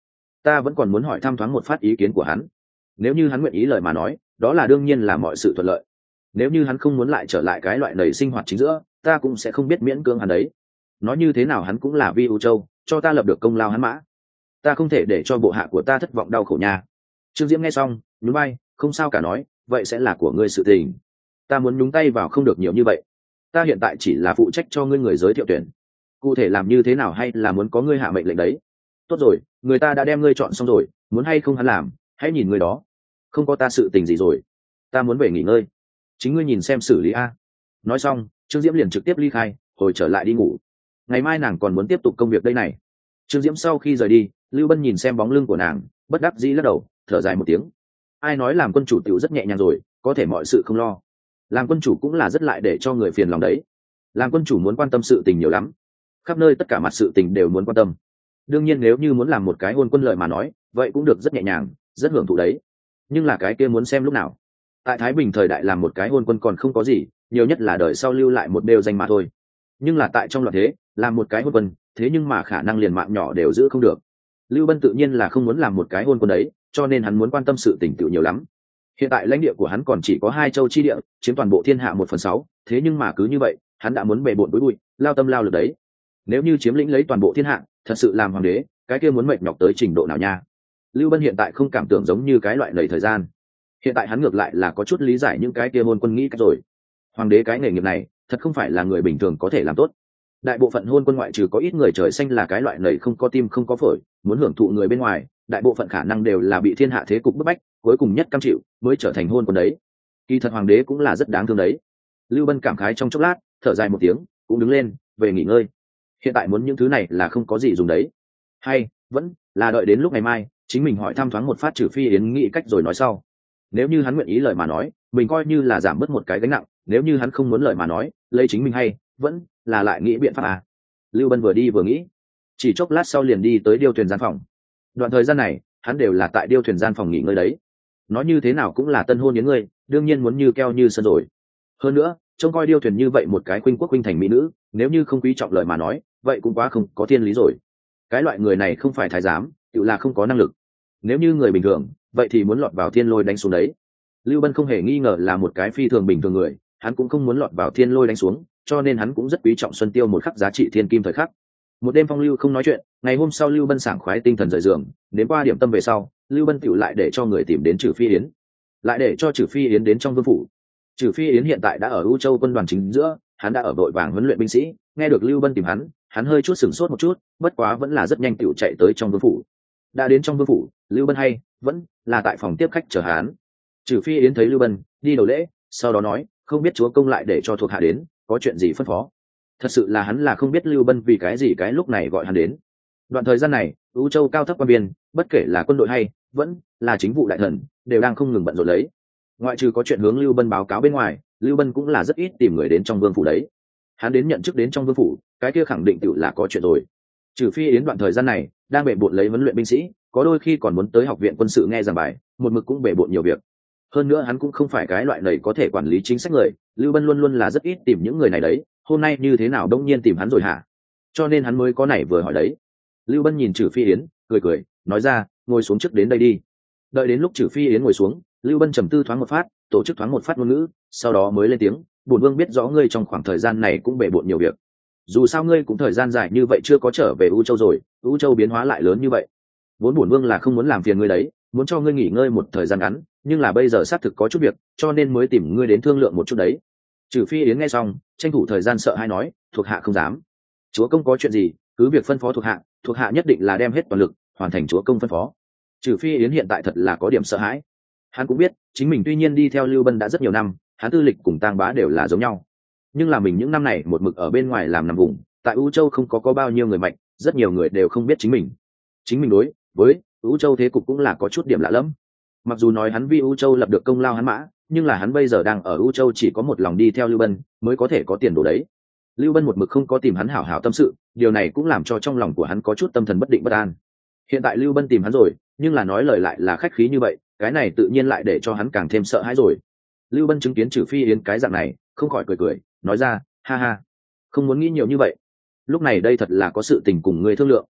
ta vẫn còn muốn hỏi thăm thoáng một phát ý kiến của hắn. Nếu như hắn nguyện ý lời mà nói, đó là đương nhiên là mọi sự thuận lợi. Nếu như hắn không muốn lại trở lại cái loại đầy sinh hoạt chính giữa, ta cũng sẽ không biết miễn cưỡng hắn đấy. Nói như thế nào hắn cũng là Vi U Châu, cho ta lập được công lao hắn mã, ta không thể để cho bộ hạ của ta thất vọng đau khổ nha. Trương Diễm nghe xong nhún vai, không sao cả, nói vậy sẽ là của ngươi sự tình, ta muốn nhúng tay vào không được nhiều như vậy, ta hiện tại chỉ là phụ trách cho ngươi người giới thiệu tuyển, cụ thể làm như thế nào hay là muốn có ngươi hạ mệnh lệnh đấy. Tốt rồi, người ta đã đem ngươi chọn xong rồi, muốn hay không hắn làm hãy nhìn người đó, không có ta sự tình gì rồi, ta muốn về nghỉ ngơi, chính ngươi nhìn xem xử lý a. Nói xong Trương Diễm liền trực tiếp ly khai, hồi trở lại đi ngủ, ngày mai nàng còn muốn tiếp tục công việc đây này. Trương Diễm sau khi rời đi, Lưu Bân nhìn xem bóng lưng của nàng, bất đắc dĩ lắc đầu, thở dài một tiếng. Ai nói làm quân chủ tiểu rất nhẹ nhàng rồi, có thể mọi sự không lo. Làm quân chủ cũng là rất lại để cho người phiền lòng đấy. Làm quân chủ muốn quan tâm sự tình nhiều lắm, khắp nơi tất cả mặt sự tình đều muốn quan tâm. Đương nhiên nếu như muốn làm một cái hôn quân lợi mà nói, vậy cũng được rất nhẹ nhàng, rất hưởng thụ đấy. Nhưng là cái kia muốn xem lúc nào. Tại Thái Bình thời đại làm một cái hôn quân còn không có gì, nhiều nhất là đời sau lưu lại một đều danh mà thôi. Nhưng là tại trong loạn thế, làm một cái hôn quân, thế nhưng mà khả năng liền mạng nhỏ đều giữ không được. Lưu Bân tự nhiên là không muốn làm một cái hôn quân đấy, cho nên hắn muốn quan tâm sự tình tự nhiều lắm. Hiện tại lãnh địa của hắn còn chỉ có hai châu chi địa, chiếm toàn bộ thiên hạ một phần sáu, thế nhưng mà cứ như vậy, hắn đã muốn bề bộn bối bụi, lao tâm lao lực đấy. Nếu như chiếm lĩnh lấy toàn bộ thiên hạ, thật sự làm hoàng đế, cái kia muốn mệt nhọc tới trình độ nào nha. Lưu Bân hiện tại không cảm tưởng giống như cái loại lầy thời gian. Hiện tại hắn ngược lại là có chút lý giải những cái kia hôn quân nghĩ cách rồi. Hoàng đế cái nghề nghiệp này, thật không phải là người bình thường có thể làm tốt. Đại bộ phận hôn quân ngoại trừ có ít người trời xanh là cái loại lầy không có tim không có phổi, muốn hưởng thụ người bên ngoài, đại bộ phận khả năng đều là bị thiên hạ thế cục bức bách, cuối cùng nhất cam chịu mới trở thành hôn quân đấy. Kỳ thật hoàng đế cũng là rất đáng thương đấy. Lưu Bân cảm khái trong chốc lát, thở dài một tiếng, cũng đứng lên về nghỉ ngơi. Hiện tại muốn những thứ này là không có gì dùng đấy, hay vẫn là đợi đến lúc ngày mai chính mình hỏi thăm thoáng một phát Trừ Phi Yến nghĩ cách rồi nói sau. Nếu như hắn nguyện ý lời mà nói, mình coi như là giảm bớt một cái gánh nặng, nếu như hắn không muốn lời mà nói, lấy chính mình hay vẫn là lại nghĩ biện pháp à. Lưu Bân vừa đi vừa nghĩ, chỉ chốc lát sau liền đi tới điêu thuyền gian phòng. Đoạn thời gian này hắn đều là tại điêu thuyền gian phòng nghỉ ngơi đấy. Nói như thế nào cũng là tân hôn đến ngươi, đương nhiên muốn như keo như sơn rồi. Hơn nữa trông coi điêu thuyền như vậy một cái khuynh quốc khuynh thành mỹ nữ, nếu như không quý trọng lời mà nói, vậy cũng quá không có thiên lý rồi. Cái loại người này không phải thái giám, tự là không có năng lực. Nếu như người bình thường, vậy thì muốn lọt vào thiên lôi đánh xuống đấy. Lưu Bân không hề nghi ngờ là một cái phi thường bình thường người, hắn cũng không muốn lọt vào thiên lôi đánh xuống, cho nên hắn cũng rất quý trọng Xuân Tiêu một khắc giá trị thiên kim thời khắc. Một đêm phong lưu không nói chuyện, ngày hôm sau Lưu Bân sảng khoái tinh thần rời giường, đến qua điểm tâm về sau, Lưu Bân tựu lại để cho người tìm đến Trừ Phi Yến, lại để cho Trừ Phi Yến đến trong vương phủ. Trừ Phi Yến hiện tại đã ở U Châu quân đoàn chính giữa, hắn đã ở vội vàng huấn luyện binh sĩ, nghe được Lưu Bân tìm hắn, hắn hơi chút sửng sốt một chút, bất quá vẫn là rất nhanh tựu chạy tới trong vương phủ. Đã đến trong vương phủ, Lưu Bân hay vẫn là tại phòng tiếp khách chờ hắn. Trừ Phi Yến thấy Lưu Bân đi đầu lễ, sau đó nói, không biết chúa công lại để cho thuộc hạ đến, có chuyện gì phân phó. Thật sự là hắn là không biết Lưu Bân vì cái gì cái lúc này gọi hắn đến. Đoạn thời gian này U Châu cao thấp quan biên, bất kể là quân đội hay vẫn là chính vụ đại thần, đều đang không ngừng bận rộn lấy. Ngoại trừ có chuyện hướng Lưu Bân báo cáo bên ngoài, Lưu Bân cũng là rất ít tìm người đến trong vương phủ đấy. Hắn đến nhận chức đến trong vương phủ, cái kia khẳng định tự là có chuyện rồi. Trừ Phi Yến đoạn thời gian này đang bể bộn lấy huấn luyện binh sĩ, có đôi khi còn muốn tới học viện quân sự nghe giảng bài, một mực cũng bể bộn nhiều việc. Hơn nữa hắn cũng không phải cái loại này có thể quản lý chính sách người, Lưu Bân luôn luôn là rất ít tìm những người này đấy, hôm nay như thế nào đông nhiên tìm hắn rồi hả? Cho nên hắn mới có này vừa hỏi đấy. Lưu Bân nhìn Trừ Phi Yến, cười cười, nói ra, ngồi xuống trước đến đây đi. Đợi đến lúc Trừ Phi Yến ngồi xuống, Lưu Bân trầm tư thoáng một phát, tổ chức thoáng một phát ngôn ngữ, sau đó mới lên tiếng, bổn vương biết rõ ngươi trong khoảng thời gian này cũng bể bộn nhiều việc. Dù sao ngươi cũng thời gian dài như vậy chưa có trở về U Châu rồi, U Châu biến hóa lại lớn như vậy. Vốn bổn vương là không muốn làm phiền ngươi đấy, muốn cho ngươi nghỉ ngơi một thời gian ngắn, nhưng là bây giờ xác thực có chút việc, cho nên mới tìm ngươi đến thương lượng một chút đấy. Trừ Phi Yến nghe xong, tranh thủ thời gian sợ hãi nói, thuộc hạ không dám. Chúa công có chuyện gì, cứ việc phân phó thuộc hạ, thuộc hạ nhất định là đem hết toàn lực hoàn thành chúa công phân phó. Trừ Phi Yến hiện tại thật là có điểm sợ hãi. Hắn cũng biết, chính mình tuy nhiên đi theo Lưu Bân đã rất nhiều năm, hắn tư lịch cùng Tang Bá đều là giống nhau. Nhưng là mình những năm này một mực ở bên ngoài làm nằm vùng, tại U Châu không có có bao nhiêu người mạnh, rất nhiều người đều không biết chính mình. Chính mình đối với U Châu thế cục cũng là có chút điểm lạ lẫm. Mặc dù nói hắn vì U Châu lập được công lao hắn mã, nhưng là hắn bây giờ đang ở U Châu chỉ có một lòng đi theo Lưu Bân, mới có thể có tiền đồ đấy. Lưu Bân một mực không có tìm hắn hảo hảo tâm sự, điều này cũng làm cho trong lòng của hắn có chút tâm thần bất định bất an. Hiện tại Lưu Bân tìm hắn rồi, nhưng là nói lời lại là khách khí như vậy, cái này tự nhiên lại để cho hắn càng thêm sợ hãi rồi. Lưu Bân chứng kiến Trừ Phi Yến cái dạng này, không khỏi cười cười, nói ra, ha ha, không muốn nghĩ nhiều như vậy. Lúc này đây thật là có sự tình cùng ngươi thương lượng.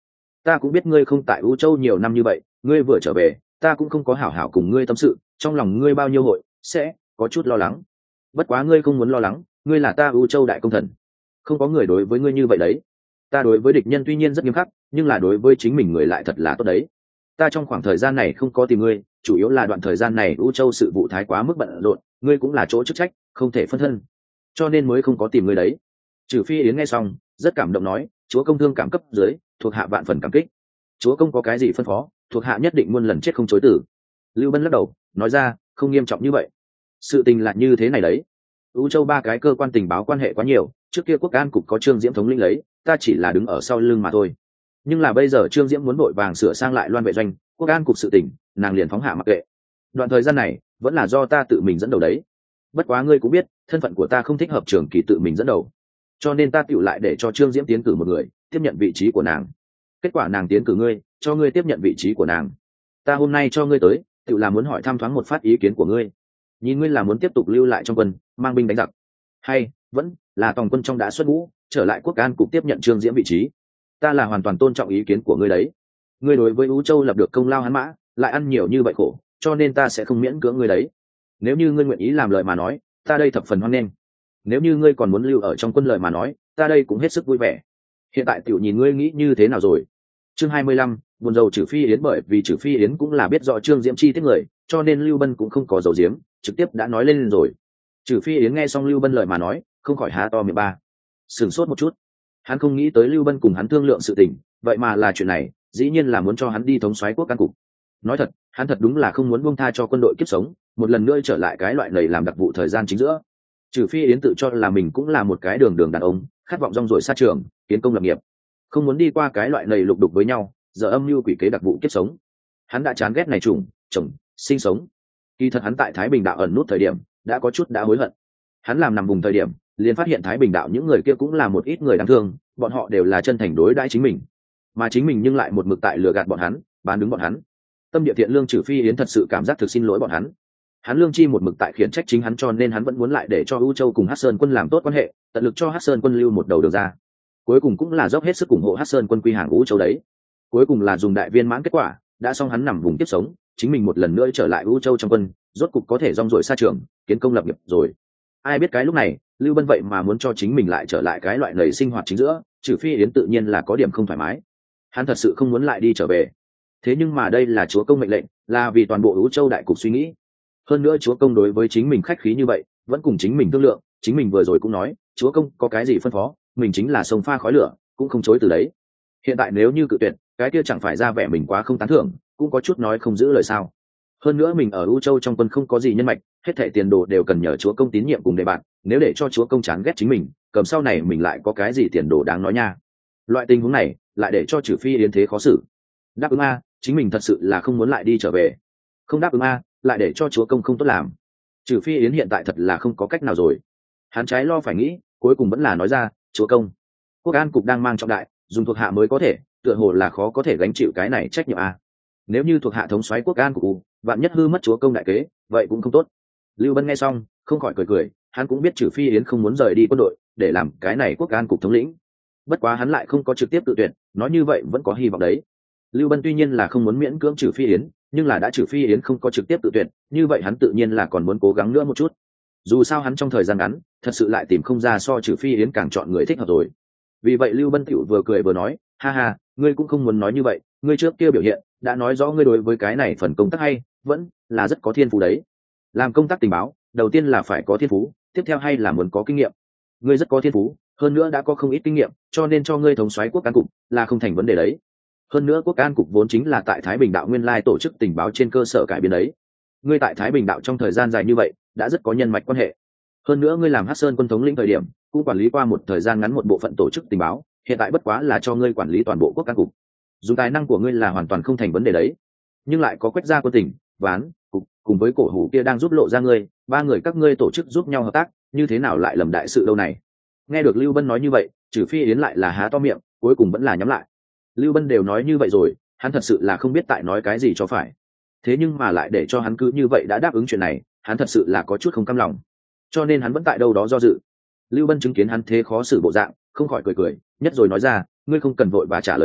ta cũng biết ngươi không tại U Châu nhiều năm như vậy, ngươi vừa trở về ta cũng không có hảo hảo cùng ngươi tâm sự, trong lòng ngươi bao nhiêu hội sẽ có chút lo lắng. Bất quá ngươi không muốn lo lắng, ngươi là ta U Châu đại công thần, không có người đối với ngươi như vậy đấy. Ta đối với địch nhân tuy nhiên rất nghiêm khắc, nhưng là đối với chính mình người lại thật là tốt đấy. Ta trong khoảng thời gian này không có tìm ngươi, chủ yếu là đoạn thời gian này U Châu sự vụ thái quá mức bận rộn, ngươi cũng là chỗ chức trách, không thể phân thân, cho nên mới không có tìm ngươi đấy. Trừ Phi Yến nghe xong rất cảm động nói, chúa công thương cảm cấp dưới, thuộc hạ vạn phần cảm kích. Chúa công có cái gì phân phó, thuộc hạ nhất định muôn lần chết không chối từ. Lưu Bân lắc đầu nói ra, không nghiêm trọng như vậy, sự tình là như thế này đấy. U Châu ba cái cơ quan tình báo quan hệ quá nhiều, trước kia quốc an cục có Trương Diễm thống lĩnh lấy, ta chỉ là đứng ở sau lưng mà thôi. Nhưng là bây giờ Trương Diễm muốn vội vàng sửa sang lại Loan vệ doanh, quốc an cục sự tình, nàng liền phóng hạ mặc kệ. Đoạn thời gian này vẫn là do ta tự mình dẫn đầu đấy. Bất quá ngươi cũng biết, thân phận của ta không thích hợp Trường Kỳ tự mình dẫn đầu, cho nên ta tựu lại để cho Trương Diễm tiến cử một người tiếp nhận vị trí của nàng. Kết quả nàng tiến cử ngươi, cho ngươi tiếp nhận vị trí của nàng. Ta hôm nay cho ngươi tới, tựu là muốn hỏi thăm thoáng một phát ý kiến của ngươi. Nhìn ngươi là muốn tiếp tục lưu lại trong quân, mang binh đánh giặc, hay vẫn là tòng quân trong đã xuất ngũ, trở lại quốc an cục tiếp nhận Trương Diễm vị trí. Ta là hoàn toàn tôn trọng ý kiến của ngươi đấy. Ngươi đối với U Châu lập được công lao hắn mã, lại ăn nhiều như vậy khổ, cho nên ta sẽ không miễn cưỡng ngươi đấy. Nếu như ngươi nguyện ý làm lời mà nói, ta đây thập phần hoan nghênh. Nếu như ngươi còn muốn lưu ở trong quân lời mà nói, ta đây cũng hết sức vui vẻ. Hiện tại tiểu nhìn ngươi nghĩ như thế nào rồi. Chương hai mươi lăm, buồn rầu Trừ Phi Yến, bởi vì Trừ Phi Yến cũng là biết rõ Trương Diễm chi tiết người, cho nên Lưu Bân cũng không có dầu diếm, trực tiếp đã nói lên rồi. Trừ Phi Yến nghe xong Lưu Bân lời mà nói, không khỏi há to miệng ba, sửng sốt một chút. Hắn không nghĩ tới Lưu Bân cùng hắn thương lượng sự tình, vậy mà là chuyện này, dĩ nhiên là muốn cho hắn đi thống soái quốc can cục. Nói thật, hắn thật đúng là không muốn buông tha cho quân đội kiếp sống, một lần nữa trở lại cái loại này làm đặc vụ thời gian chính giữa. Trừ Phi Yến tự cho là mình cũng là một cái đường đường đàn ông, khát vọng rong ruổi sát trường, kiến công lập nghiệp, không muốn đi qua cái loại này lục đục với nhau, giờ âm mưu quỷ kế đặc vụ kiếp sống. Hắn đã chán ghét này trùng, chồng, sinh sống. Kỳ thật hắn tại Thái Bình đạo ẩn nút thời điểm, đã có chút đã hối hận. Hắn làm nằm vùng thời điểm, liền phát hiện Thái Bình đạo những người kia cũng là một ít người đáng thương, bọn họ đều là chân thành đối đãi chính mình, mà chính mình nhưng lại một mực tại lừa gạt bọn hắn, bán đứng bọn hắn. Tâm địa thiện lương Trừ Phi Yến thật sự cảm giác thực xin lỗi bọn hắn. Hắn lương chi một mực tại khiển trách chính hắn, cho nên hắn vẫn muốn lại để cho U Châu cùng Hắc Sơn quân làm tốt quan hệ, tận lực cho Hắc Sơn quân lưu một đầu đường ra. Cuối cùng cũng là dốc hết sức ủng hộ Hắc Sơn quân quy hàng U Châu đấy. Cuối cùng là dùng đại viên mãn kết quả, đã xong hắn nằm vùng tiếp sống, chính mình một lần nữa trở lại U Châu trong quân, rốt cục có thể rong ruổi xa trường, kiến công lập nghiệp rồi. Ai biết cái lúc này, Lưu Bân vậy mà muốn cho chính mình lại trở lại cái loại nầy sinh hoạt chính giữa, Trừ Phi Yến tự nhiên là có điểm không thoải mái. Hắn thật sự không muốn lại đi trở về. Thế nhưng mà đây là chúa công mệnh lệnh, là vì toàn bộ U Châu đại cục suy nghĩ. Hơn nữa chúa công đối với chính mình khách khí như vậy, vẫn cùng chính mình thương lượng, chính mình vừa rồi cũng nói, chúa công có cái gì phân phó, mình chính là sông pha khói lửa, cũng không chối từ đấy. Hiện tại nếu như cự tuyệt, cái kia chẳng phải ra vẻ mình quá không tán thưởng, cũng có chút nói không giữ lời sao. Hơn nữa mình ở U Châu trong quân không có gì nhân mạch, hết thảy tiền đồ đều cần nhờ chúa công tín nhiệm cùng đề bạn, nếu để cho chúa công chán ghét chính mình, cầm sau này mình lại có cái gì tiền đồ đáng nói nha. Loại tình huống này lại để cho Trừ Phi Yến thế khó xử. Đáp ứng a, chính mình thật sự là không muốn lại đi trở về. Không đáp ứng a, lại để cho chúa công không tốt làm. Trừ Phi Yến hiện tại thật là không có cách nào rồi. Hắn trái lo phải nghĩ, cuối cùng vẫn là nói ra, chúa công, quốc an cục đang mang trọng đại, dùng thuộc hạ mới có thể, tựa hồ là khó có thể gánh chịu cái này trách nhiệm a. Nếu như thuộc hạ thống soái quốc an cục, vạn nhất hư mất chúa công đại kế, vậy cũng không tốt. Lưu Bân nghe xong không khỏi cười cười, hắn cũng biết Trừ Phi Yến không muốn rời đi quân đội để làm cái này quốc an cục thống lĩnh, bất quá hắn lại không có trực tiếp tự tuyển, nói như vậy vẫn có hy vọng đấy. Lưu Bân tuy nhiên là không muốn miễn cưỡng Trừ Phi Yến, nhưng là đã Trừ Phi Yến không có trực tiếp tự tuyển, như vậy hắn tự nhiên là còn muốn cố gắng nữa một chút. Dù sao hắn trong thời gian ngắn thật sự lại tìm không ra so Trừ Phi Yến càng chọn người thích hợp rồi. Vì vậy Lưu Bân tiểu vừa cười vừa nói, ha ha, ngươi cũng không muốn nói như vậy, ngươi trước kia biểu hiện đã nói rõ ngươi đối với cái này phần công tác hay vẫn là rất có thiên phú đấy. Làm công tác tình báo, đầu tiên là phải có thiên phú, tiếp theo hay là muốn có kinh nghiệm. Ngươi rất có thiên phú, hơn nữa đã có không ít kinh nghiệm, cho nên cho ngươi thống soái quốc an cục là không thành vấn đề đấy. Hơn nữa quốc an cục vốn chính là tại Thái Bình đạo nguyên lai tổ chức tình báo trên cơ sở cải biến đấy. Ngươi tại Thái Bình đạo trong thời gian dài như vậy, đã rất có nhân mạch quan hệ. Hơn nữa ngươi làm Hắc Sơn quân thống lĩnh thời điểm, cũng quản lý qua một thời gian ngắn một bộ phận tổ chức tình báo, hiện tại bất quá là cho ngươi quản lý toàn bộ quốc an cục. Dùng tài năng của ngươi là hoàn toàn không thành vấn đề đấy. Nhưng lại có Quách gia quân tỉnh, Ván, cục, cùng với Cổ Hủ kia đang giúp lộ ra ngươi, ba người các ngươi tổ chức giúp nhau hợp tác, như thế nào lại lầm đại sự đâu này. Nghe được Lưu Bân nói như vậy, Trừ Phi Yến lại là há to miệng, cuối cùng vẫn là nhắm lại. Lưu Bân đều nói như vậy rồi, hắn thật sự là không biết tại nói cái gì cho phải. Thế nhưng mà lại để cho hắn cứ như vậy đã đáp ứng chuyện này, hắn thật sự là có chút không cam lòng, cho nên hắn vẫn tại đâu đó do dự. Lưu Bân chứng kiến hắn thế khó xử bộ dạng, không khỏi cười cười, nhất rồi nói ra, ngươi không cần vội và trả lời ta,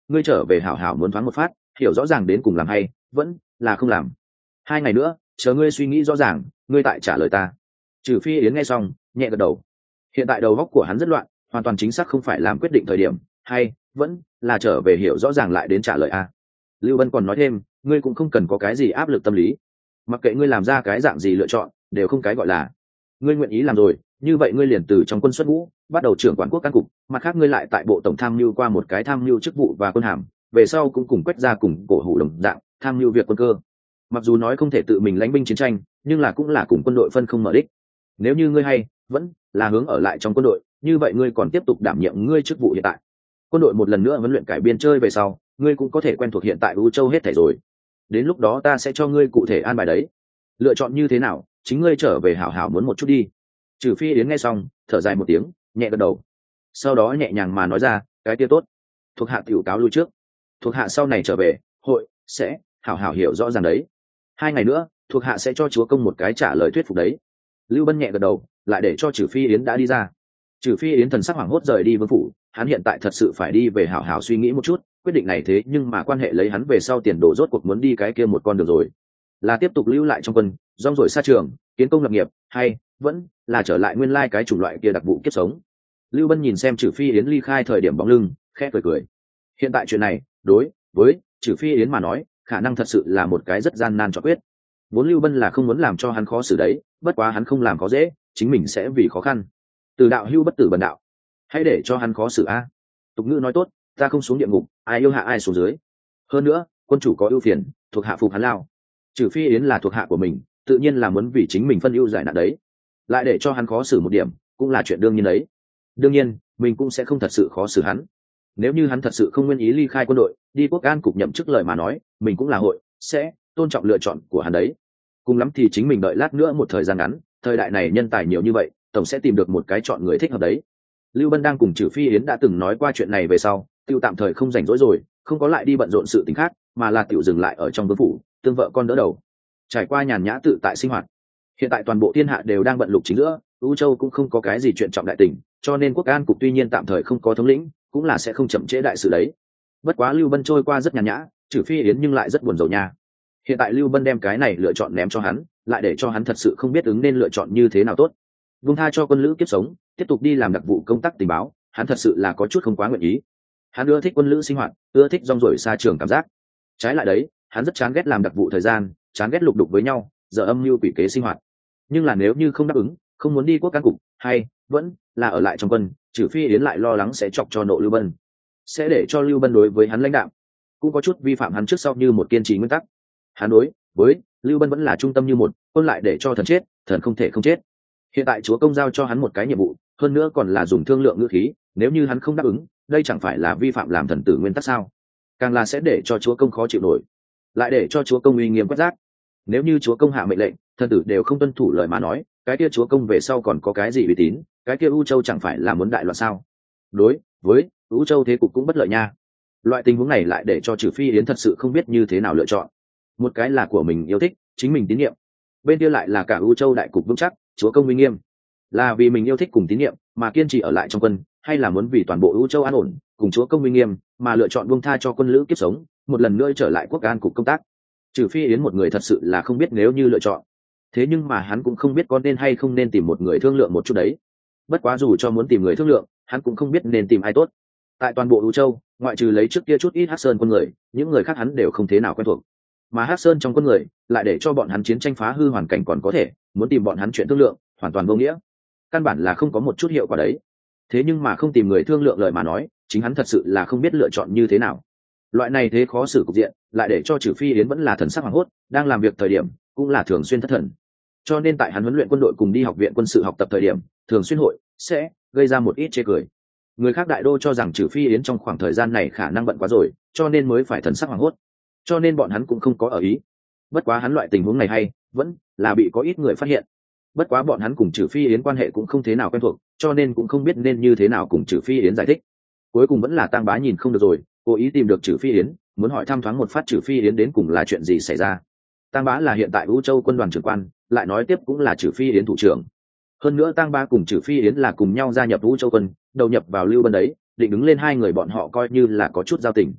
ngươi trở về hảo hảo muốn thoáng một phát, hiểu rõ ràng đến cùng làm hay vẫn là không làm. Hai ngày nữa chờ ngươi suy nghĩ rõ ràng, ngươi tại trả lời ta. Trừ Phi Yến nghe xong nhẹ gật đầu. Hiện tại đầu óc của hắn rất loạn, hoàn toàn chính xác không phải làm quyết định thời điểm, hay vẫn là trở về hiểu rõ ràng lại đến trả lời a. Lưu Bân còn nói thêm, ngươi cũng không cần có cái gì áp lực tâm lý, mặc kệ ngươi làm ra cái dạng gì lựa chọn đều không cái gọi là, ngươi nguyện ý làm rồi, như vậy ngươi liền từ trong quân xuất ngũ bắt đầu trưởng quản quốc can cục, mặt khác ngươi lại tại bộ tổng tham mưu qua một cái tham mưu chức vụ và quân hàm, về sau cũng cùng Quách gia cùng cổ hủ đồng dạng tham mưu việc quân cơ. Mặc dù nói không thể tự mình lãnh binh chiến tranh, nhưng là cũng là cùng quân đội phân không mở đích. Nếu như ngươi hay vẫn là hướng ở lại trong quân đội, như vậy ngươi còn tiếp tục đảm nhiệm ngươi chức vụ hiện tại. Quân đội một lần nữa huấn luyện cải biên chơi về sau, ngươi cũng có thể quen thuộc hiện tại U Châu hết thảy rồi. Đến lúc đó ta sẽ cho ngươi cụ thể an bài đấy. Lựa chọn như thế nào, chính ngươi trở về hảo hảo muốn một chút đi. Trừ Phi Yến nghe xong thở dài một tiếng, nhẹ gật đầu, sau đó nhẹ nhàng mà nói ra, cái kia tốt, thuộc hạ tiểu cáo lui trước, thuộc hạ sau này trở về hội sẽ hảo hảo hiểu rõ ràng đấy. Hai ngày nữa thuộc hạ sẽ cho chúa công một cái trả lời thuyết phục đấy. Lưu Bân nhẹ gật đầu, lại để cho Trừ Phi Yến đã đi ra. Trừ Phi Yến thần sắc hoảng hốt rời đi vương phủ, hắn hiện tại thật sự phải đi về hảo hảo suy nghĩ một chút quyết định này, thế nhưng mà quan hệ lấy hắn về sau tiền đồ rốt cuộc muốn đi cái kia một con đường rồi, là tiếp tục lưu lại trong quân rong ruổi xa trường kiến công lập nghiệp, hay vẫn là trở lại nguyên lai cái chủng loại kia đặc vụ kiếp sống. Lưu Bân nhìn xem Trừ Phi Yến ly khai thời điểm bóng lưng, khẽ cười cười. Hiện tại chuyện này đối với Trừ Phi Yến mà nói khả năng thật sự là một cái rất gian nan cho quyết. Vốn Lưu Bân là không muốn làm cho hắn khó xử đấy, bất quá hắn không làm khó dễ, chính mình sẽ vì khó khăn. Từ đạo hưu bất tử bần đạo, hãy để cho hắn khó xử a. Tục ngữ nói tốt, ta không xuống địa ngục, ai yêu hạ ai xuống dưới. Hơn nữa quân chủ có ưu phiền, thuộc hạ phục hắn lao. Trừ Phi Yến là thuộc hạ của mình, tự nhiên là muốn vì chính mình phân ưu giải nạn đấy, lại để cho hắn khó xử một điểm cũng là chuyện đương nhiên đấy. Đương nhiên mình cũng sẽ không thật sự khó xử hắn. Nếu như hắn thật sự không nguyên ý ly khai quân đội đi quốc an cục nhậm chức lời mà nói, mình cũng là hội sẽ tôn trọng lựa chọn của hắn đấy. Cùng lắm thì chính mình đợi lát nữa một thời gian ngắn, thời đại này nhân tài nhiều như vậy, tổng sẽ tìm được một cái chọn người thích hợp đấy. Lưu Bân đang cùng Trừ Phi Yến đã từng nói qua chuyện này về sau, tiêu tạm thời không rảnh rỗi rồi, không có lại đi bận rộn sự tình khác, mà là tiểu dừng lại ở trong vương phủ tương vợ con đỡ đầu, trải qua nhàn nhã tự tại sinh hoạt. Hiện tại toàn bộ thiên hạ đều đang bận lục chính giữa, U Châu cũng không có cái gì chuyện trọng đại tình, cho nên quốc an cục tuy nhiên tạm thời không có thống lĩnh, cũng là sẽ không chậm trễ đại sự đấy. Bất quá Lưu Bân trôi qua rất nhàn nhã, Trừ Phi Yến nhưng lại rất buồn rầu nha. Hiện tại Lưu Bân đem cái này lựa chọn ném cho hắn, lại để cho hắn thật sự không biết ứng nên lựa chọn như thế nào tốt. Vung tha cho quân lữ kiếp sống, tiếp tục đi làm đặc vụ công tác tình báo, hắn thật sự là có chút không quá nguyện ý. Hắn ưa thích quân lữ sinh hoạt, ưa thích rong ruổi xa trường cảm giác. Trái lại đấy, hắn rất chán ghét làm đặc vụ thời gian, chán ghét lục đục với nhau, giờ âm mưu quỷ kế sinh hoạt. Nhưng là nếu như không đáp ứng, không muốn đi quốc can cục, hay vẫn là ở lại trong quân, Trừ Phi Yến lại lo lắng sẽ chọc cho nộ Lưu Bân, sẽ để cho Lưu Bân đối với hắn lãnh đạm, cũng có chút vi phạm hắn trước sau như một kiên trì nguyên tắc. Hắn đối với Lưu Bân vẫn là trung tâm như một, quân lại để cho thần chết, thần không thể không chết. Hiện tại chúa công giao cho hắn một cái nhiệm vụ, hơn nữa còn là dùng thương lượng ngữ khí, nếu như hắn không đáp ứng, đây chẳng phải là vi phạm làm thần tử nguyên tắc sao? Càng là sẽ để cho chúa công khó chịu nổi, lại để cho chúa công uy nghiêm quét rác. Nếu như chúa công hạ mệnh lệnh, thần tử đều không tuân thủ lời mà nói, cái kia chúa công về sau còn có cái gì uy tín, cái kia U Châu chẳng phải là muốn đại loạn sao? Đối với U Châu thế cục cũng bất lợi nha. Loại tình huống này lại để cho Trừ Phi Yến thật sự không biết như thế nào lựa chọn. Một cái là của mình yêu thích, chính mình tín nhiệm, bên kia lại là cả U Châu đại cục vững chắc, chúa công uy nghiêm. Là vì mình yêu thích cùng tín nhiệm mà kiên trì ở lại trong quân, hay là muốn vì toàn bộ U Châu an ổn cùng chúa công uy nghiêm mà lựa chọn buông tha cho quân lữ kiếp sống, một lần nữa trở lại quốc an cục công tác? Trừ Phi Yến một người thật sự là không biết nếu như lựa chọn, thế nhưng mà hắn cũng không biết có nên hay không nên tìm một người thương lượng một chút đấy. Bất quá dù cho muốn tìm người thương lượng, hắn cũng không biết nên tìm ai tốt. Tại toàn bộ U Châu, ngoại trừ lấy trước kia chút ít Hắc Sơn quân người, những người khác hắn đều không thế nào quen thuộc. Mà Hắc Sơn trong quân người lại để cho bọn hắn chiến tranh phá hư hoàn cảnh còn có thể, muốn tìm bọn hắn chuyện thương lượng hoàn toàn vô nghĩa, căn bản là không có một chút hiệu quả đấy. Thế nhưng mà không tìm người thương lượng lời mà nói, chính hắn thật sự là không biết lựa chọn như thế nào. Loại này thế khó xử cục diện, lại để cho Trừ Phi Yến vẫn là thần sắc hoảng hốt, đang làm việc thời điểm cũng là thường xuyên thất thần. Cho nên tại hắn huấn luyện quân đội cùng đi học viện quân sự học tập thời điểm, thường xuyên hội sẽ gây ra một ít chê cười. Người khác đại đô cho rằng Trừ Phi Yến trong khoảng thời gian này khả năng bận quá rồi, cho nên mới phải thần sắc hoảng hốt. Cho nên bọn hắn cũng không có ở ý. Bất quá hắn loại tình huống này hay vẫn là bị có ít người phát hiện. Bất quá bọn hắn cùng Trừ Phi Yến quan hệ cũng không thế nào quen thuộc, cho nên cũng không biết nên như thế nào cùng Trừ Phi Yến giải thích. Cuối cùng vẫn là Tang Bá nhìn không được rồi, cố ý tìm được Trừ Phi Yến, muốn hỏi thăm thoáng một phát Trừ Phi Yến đến cùng là chuyện gì xảy ra. Tang Bá là hiện tại U Châu quân đoàn trưởng quan, lại nói tiếp cũng là Trừ Phi Yến thủ trưởng. Hơn nữa Tang Bá cùng Trừ Phi Yến là cùng nhau gia nhập U Châu quân, đầu nhập vào Lưu Bân đấy, định đứng lên hai người bọn họ coi như là có chút giao tình.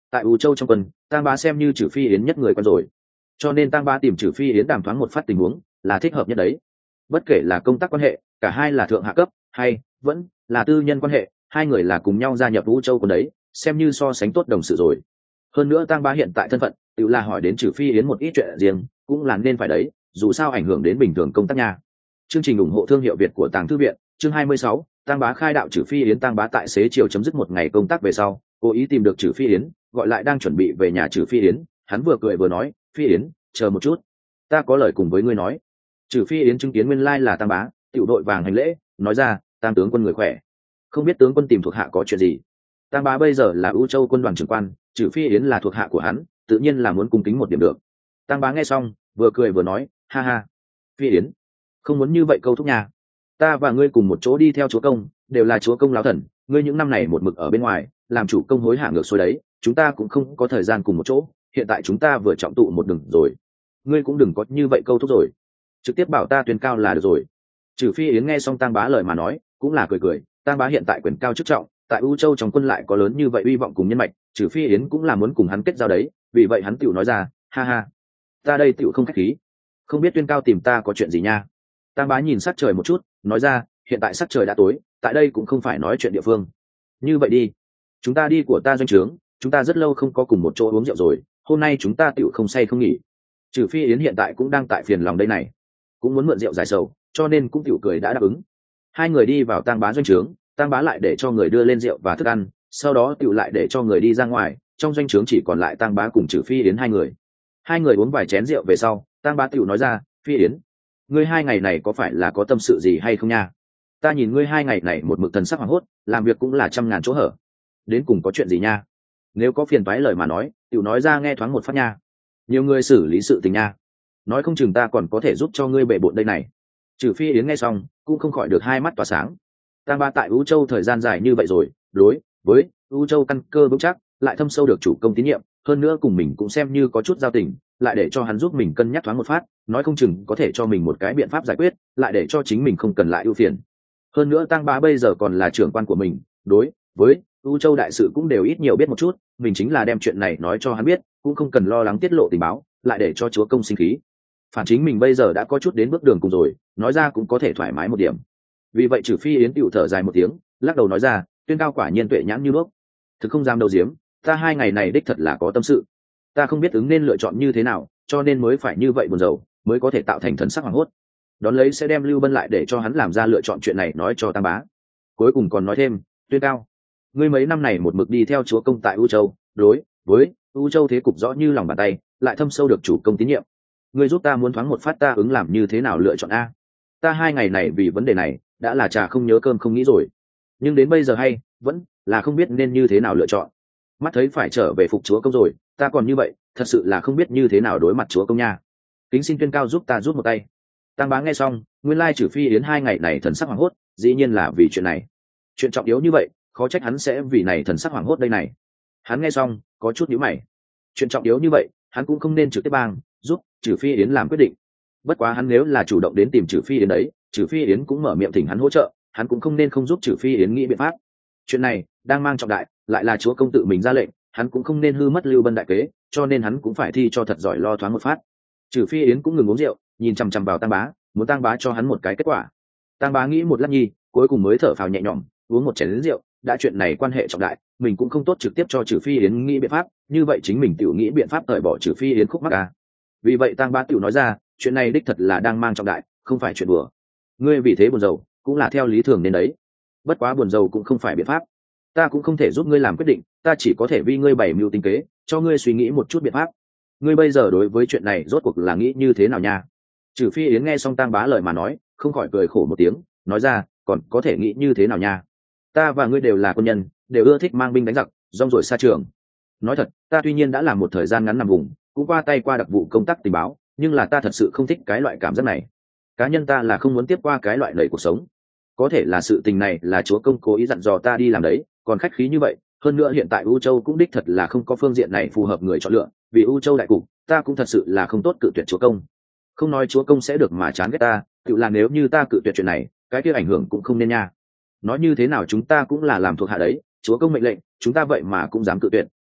tại u châu trong quân tang bá xem như trừ phi yến nhất người quen rồi, cho nên tang bá tìm trừ phi yến đàm thoáng một phát tình huống là thích hợp nhất đấy. Bất kể là công tác quan hệ, cả hai là thượng hạ cấp hay vẫn là tư nhân quan hệ, hai người là cùng nhau gia nhập u châu quân đấy, xem như so sánh tốt đồng sự rồi. Hơn nữa tang bá hiện tại thân phận tự là hỏi đến trừ phi yến một ít chuyện riêng cũng là nên phải đấy, dù sao ảnh hưởng đến bình thường công tác nha. Chương trình ủng hộ thương hiệu Việt của Tàng Thư viện. Chương hai mươi sáu, tang bá khai đạo trừ phi yến. Tang bá tại xế chiều chấm dứt một ngày công tác về sau, cố ý tìm được trừ phi yến, gọi lại đang chuẩn bị về nhà trừ phi yến. Hắn vừa cười vừa nói, phi yến, chờ một chút, ta có lời cùng với ngươi nói. Trừ phi yến chứng kiến nguyên lai là tang bá, tiểu đội vàng hành lễ, nói ra, tang tướng quân người khỏe, không biết tướng quân tìm thuộc hạ có chuyện gì. Tang bá bây giờ là U Châu quân đoàn trưởng quan, trừ phi yến là thuộc hạ của hắn, tự nhiên là muốn cung kính một điểm được. Tang bá nghe xong vừa cười vừa nói, ha ha, phi yến, không muốn như vậy câu thúc nhà. Ta và ngươi cùng một chỗ đi theo chúa công, đều là chúa công lão thần, ngươi những năm này một mực ở bên ngoài làm chủ công hối hả ngược xuôi đấy, chúng ta cũng không có thời gian cùng một chỗ, hiện tại chúng ta vừa trọng tụ một đường rồi, ngươi cũng đừng có như vậy câu thúc rồi, trực tiếp bảo ta tuyên cao là được rồi. Trừ phi yến nghe xong tang bá lời mà nói cũng là cười cười, tang bá hiện tại quyền cao chức trọng, tại U Châu trong quân lại có lớn như vậy uy vọng cùng nhân mạch, trừ phi yến cũng là muốn cùng hắn kết giao đấy, vì vậy hắn tiểu nói ra, ha ha, ta đây tiểu không khách khí, không biết tuyên cao tìm ta có chuyện gì nha. Tang bá nhìn sắc trời một chút, nói ra, hiện tại sắc trời đã tối, tại đây cũng không phải nói chuyện địa phương. Như vậy đi, chúng ta đi của ta doanh trướng, chúng ta rất lâu không có cùng một chỗ uống rượu rồi, hôm nay chúng ta tiểu không say không nghỉ. Trừ phi yến hiện tại cũng đang tại phiền lòng đây này, cũng muốn mượn rượu giải sầu, cho nên cũng tiểu cười đã đáp ứng. Hai người đi vào tang bá doanh trướng, tang bá lại để cho người đưa lên rượu và thức ăn, sau đó tiểu lại để cho người đi ra ngoài, trong doanh trướng chỉ còn lại tang bá cùng trừ phi yến hai người. Hai người uống vài chén rượu về sau, tang bá tiểu nói ra, phi yến, ngươi hai ngày này có phải là có tâm sự gì hay không nha? Ta nhìn ngươi hai ngày này một mực thần sắc hoảng hốt, làm việc cũng là trăm ngàn chỗ hở, đến cùng có chuyện gì nha? Nếu có phiền toái lời mà nói, tiểu nói ra nghe thoáng một phát nha. Nhiều người xử lý sự tình nha, nói không chừng ta còn có thể giúp cho ngươi bệ bộn đây này. Trừ phi yến nghe xong cũng không khỏi được hai mắt tỏa sáng. Tang bá tại U Châu thời gian dài như vậy rồi, đối với U Châu căn cơ vững chắc, lại thâm sâu được chủ công tín nhiệm, hơn nữa cùng mình cũng xem như có chút giao tình, lại để cho hắn giúp mình cân nhắc thoáng một phát, nói không chừng có thể cho mình một cái biện pháp giải quyết, lại để cho chính mình không cần lại ưu phiền. Hơn nữa tang bá bây giờ còn là trưởng quan của mình, đối với U Châu đại sự cũng đều ít nhiều biết một chút, mình chính là đem chuyện này nói cho hắn biết, cũng không cần lo lắng tiết lộ tình báo, lại để cho chúa công sinh khí. Phản chính mình bây giờ đã có chút đến bước đường cùng rồi, nói ra cũng có thể thoải mái một điểm. Vì vậy trừ phi yến tựu thở dài một tiếng, lắc đầu nói ra, tuyên cao quả nhiên tuệ nhãn như đuốc, thực không dám đầu diếm, ta hai ngày này đích thật là có tâm sự, ta không biết ứng nên lựa chọn như thế nào, cho nên mới phải như vậy buồn rầu, mới có thể tạo thành thần sắc hoảng hốt. Đón lấy sẽ đem Lưu Bân lại để cho hắn làm ra lựa chọn chuyện này nói cho Tang bá. Cuối cùng còn nói thêm, tuyên cao, ngươi mấy năm này một mực đi theo chúa công tại U Châu, đối với U Châu thế cục rõ như lòng bàn tay, lại thâm sâu được chủ công tín nhiệm, ngươi giúp ta muốn thoáng một phát ta ứng làm như thế nào lựa chọn a? Ta hai ngày này vì vấn đề này đã là trà không nhớ cơm không nghĩ rồi, nhưng đến bây giờ hay vẫn là không biết nên như thế nào lựa chọn. Mắt thấy phải trở về phục chúa công rồi, ta còn như vậy, thật sự là không biết như thế nào đối mặt chúa công nha. Kính xin tuyên cao giúp ta giúp một tay. Tang bá nghe xong, nguyên lai trừ phi yến hai ngày này thần sắc hoảng hốt, dĩ nhiên là vì chuyện này. Chuyện trọng yếu như vậy, khó trách hắn sẽ vì này thần sắc hoảng hốt đây này. Hắn nghe xong, có chút nhíu mày. Chuyện trọng yếu như vậy, hắn cũng không nên trực tiếp bang giúp trừ phi yến làm quyết định. Bất quá hắn nếu là chủ động đến tìm trừ phi yến đấy, trừ phi yến cũng mở miệng thỉnh hắn hỗ trợ, hắn cũng không nên không giúp trừ phi yến nghĩ biện pháp. Chuyện này đang mang trọng đại, lại là chúa công tự mình ra lệnh, hắn cũng không nên hư mất Lưu Bân đại kế, cho nên hắn cũng phải thi cho thật giỏi lo thoáng một phát. Trừ phi yến cũng ngừng uống rượu, nhìn chằm chằm vào Tang bá, muốn Tang bá cho hắn một cái kết quả. Tang bá nghĩ một lát nhi, cuối cùng mới thở phào nhẹ nhõm, uống một chén rượu, đã chuyện này quan hệ trọng đại, mình cũng không tốt trực tiếp cho trừ phi yến nghĩ biện pháp, như vậy chính mình tự nghĩ biện pháp cởi bỏ trừ phi yến khúc mắc à. Vì vậy Tang bá tự nói ra, chuyện này đích thật là đang mang trọng đại, không phải chuyện đùa. Ngươi vì thế buồn rầu, cũng là theo lý thường nên đấy. Bất quá buồn rầu cũng không phải biện pháp, ta cũng không thể giúp ngươi làm quyết định, ta chỉ có thể vì ngươi bày mưu tính kế, cho ngươi suy nghĩ một chút biện pháp. Ngươi bây giờ đối với chuyện này rốt cuộc là nghĩ như thế nào nha? Trừ phi yến nghe xong Tang bá lời mà nói, không khỏi cười khổ một tiếng, nói ra, còn có thể nghĩ như thế nào nha? Ta và ngươi đều là quân nhân, đều ưa thích mang binh đánh giặc, rong ruổi xa trường. Nói thật, ta tuy nhiên đã làm một thời gian ngắn nằm vùng, cũng qua tay qua đặc vụ công tác tình báo, nhưng là ta thật sự không thích cái loại cảm giác này. Cá nhân ta là không muốn tiếp qua cái loại lầy cuộc sống. Có thể là sự tình này là chúa công cố ý dặn dò ta đi làm đấy, còn khách khí như vậy, hơn nữa hiện tại U Châu cũng đích thật là không có phương diện này phù hợp người chọn lựa, vì U Châu đại cục, ta cũng thật sự là không tốt cự tuyệt chúa công. Không nói chúa công sẽ được mà chán ghét ta, tự là nếu như ta cự tuyệt chuyện này, cái kia ảnh hưởng cũng không nên nha. Nói như thế nào chúng ta cũng là làm thuộc hạ đấy, chúa công mệnh lệnh, chúng ta vậy mà cũng dám cự tuyệt, đối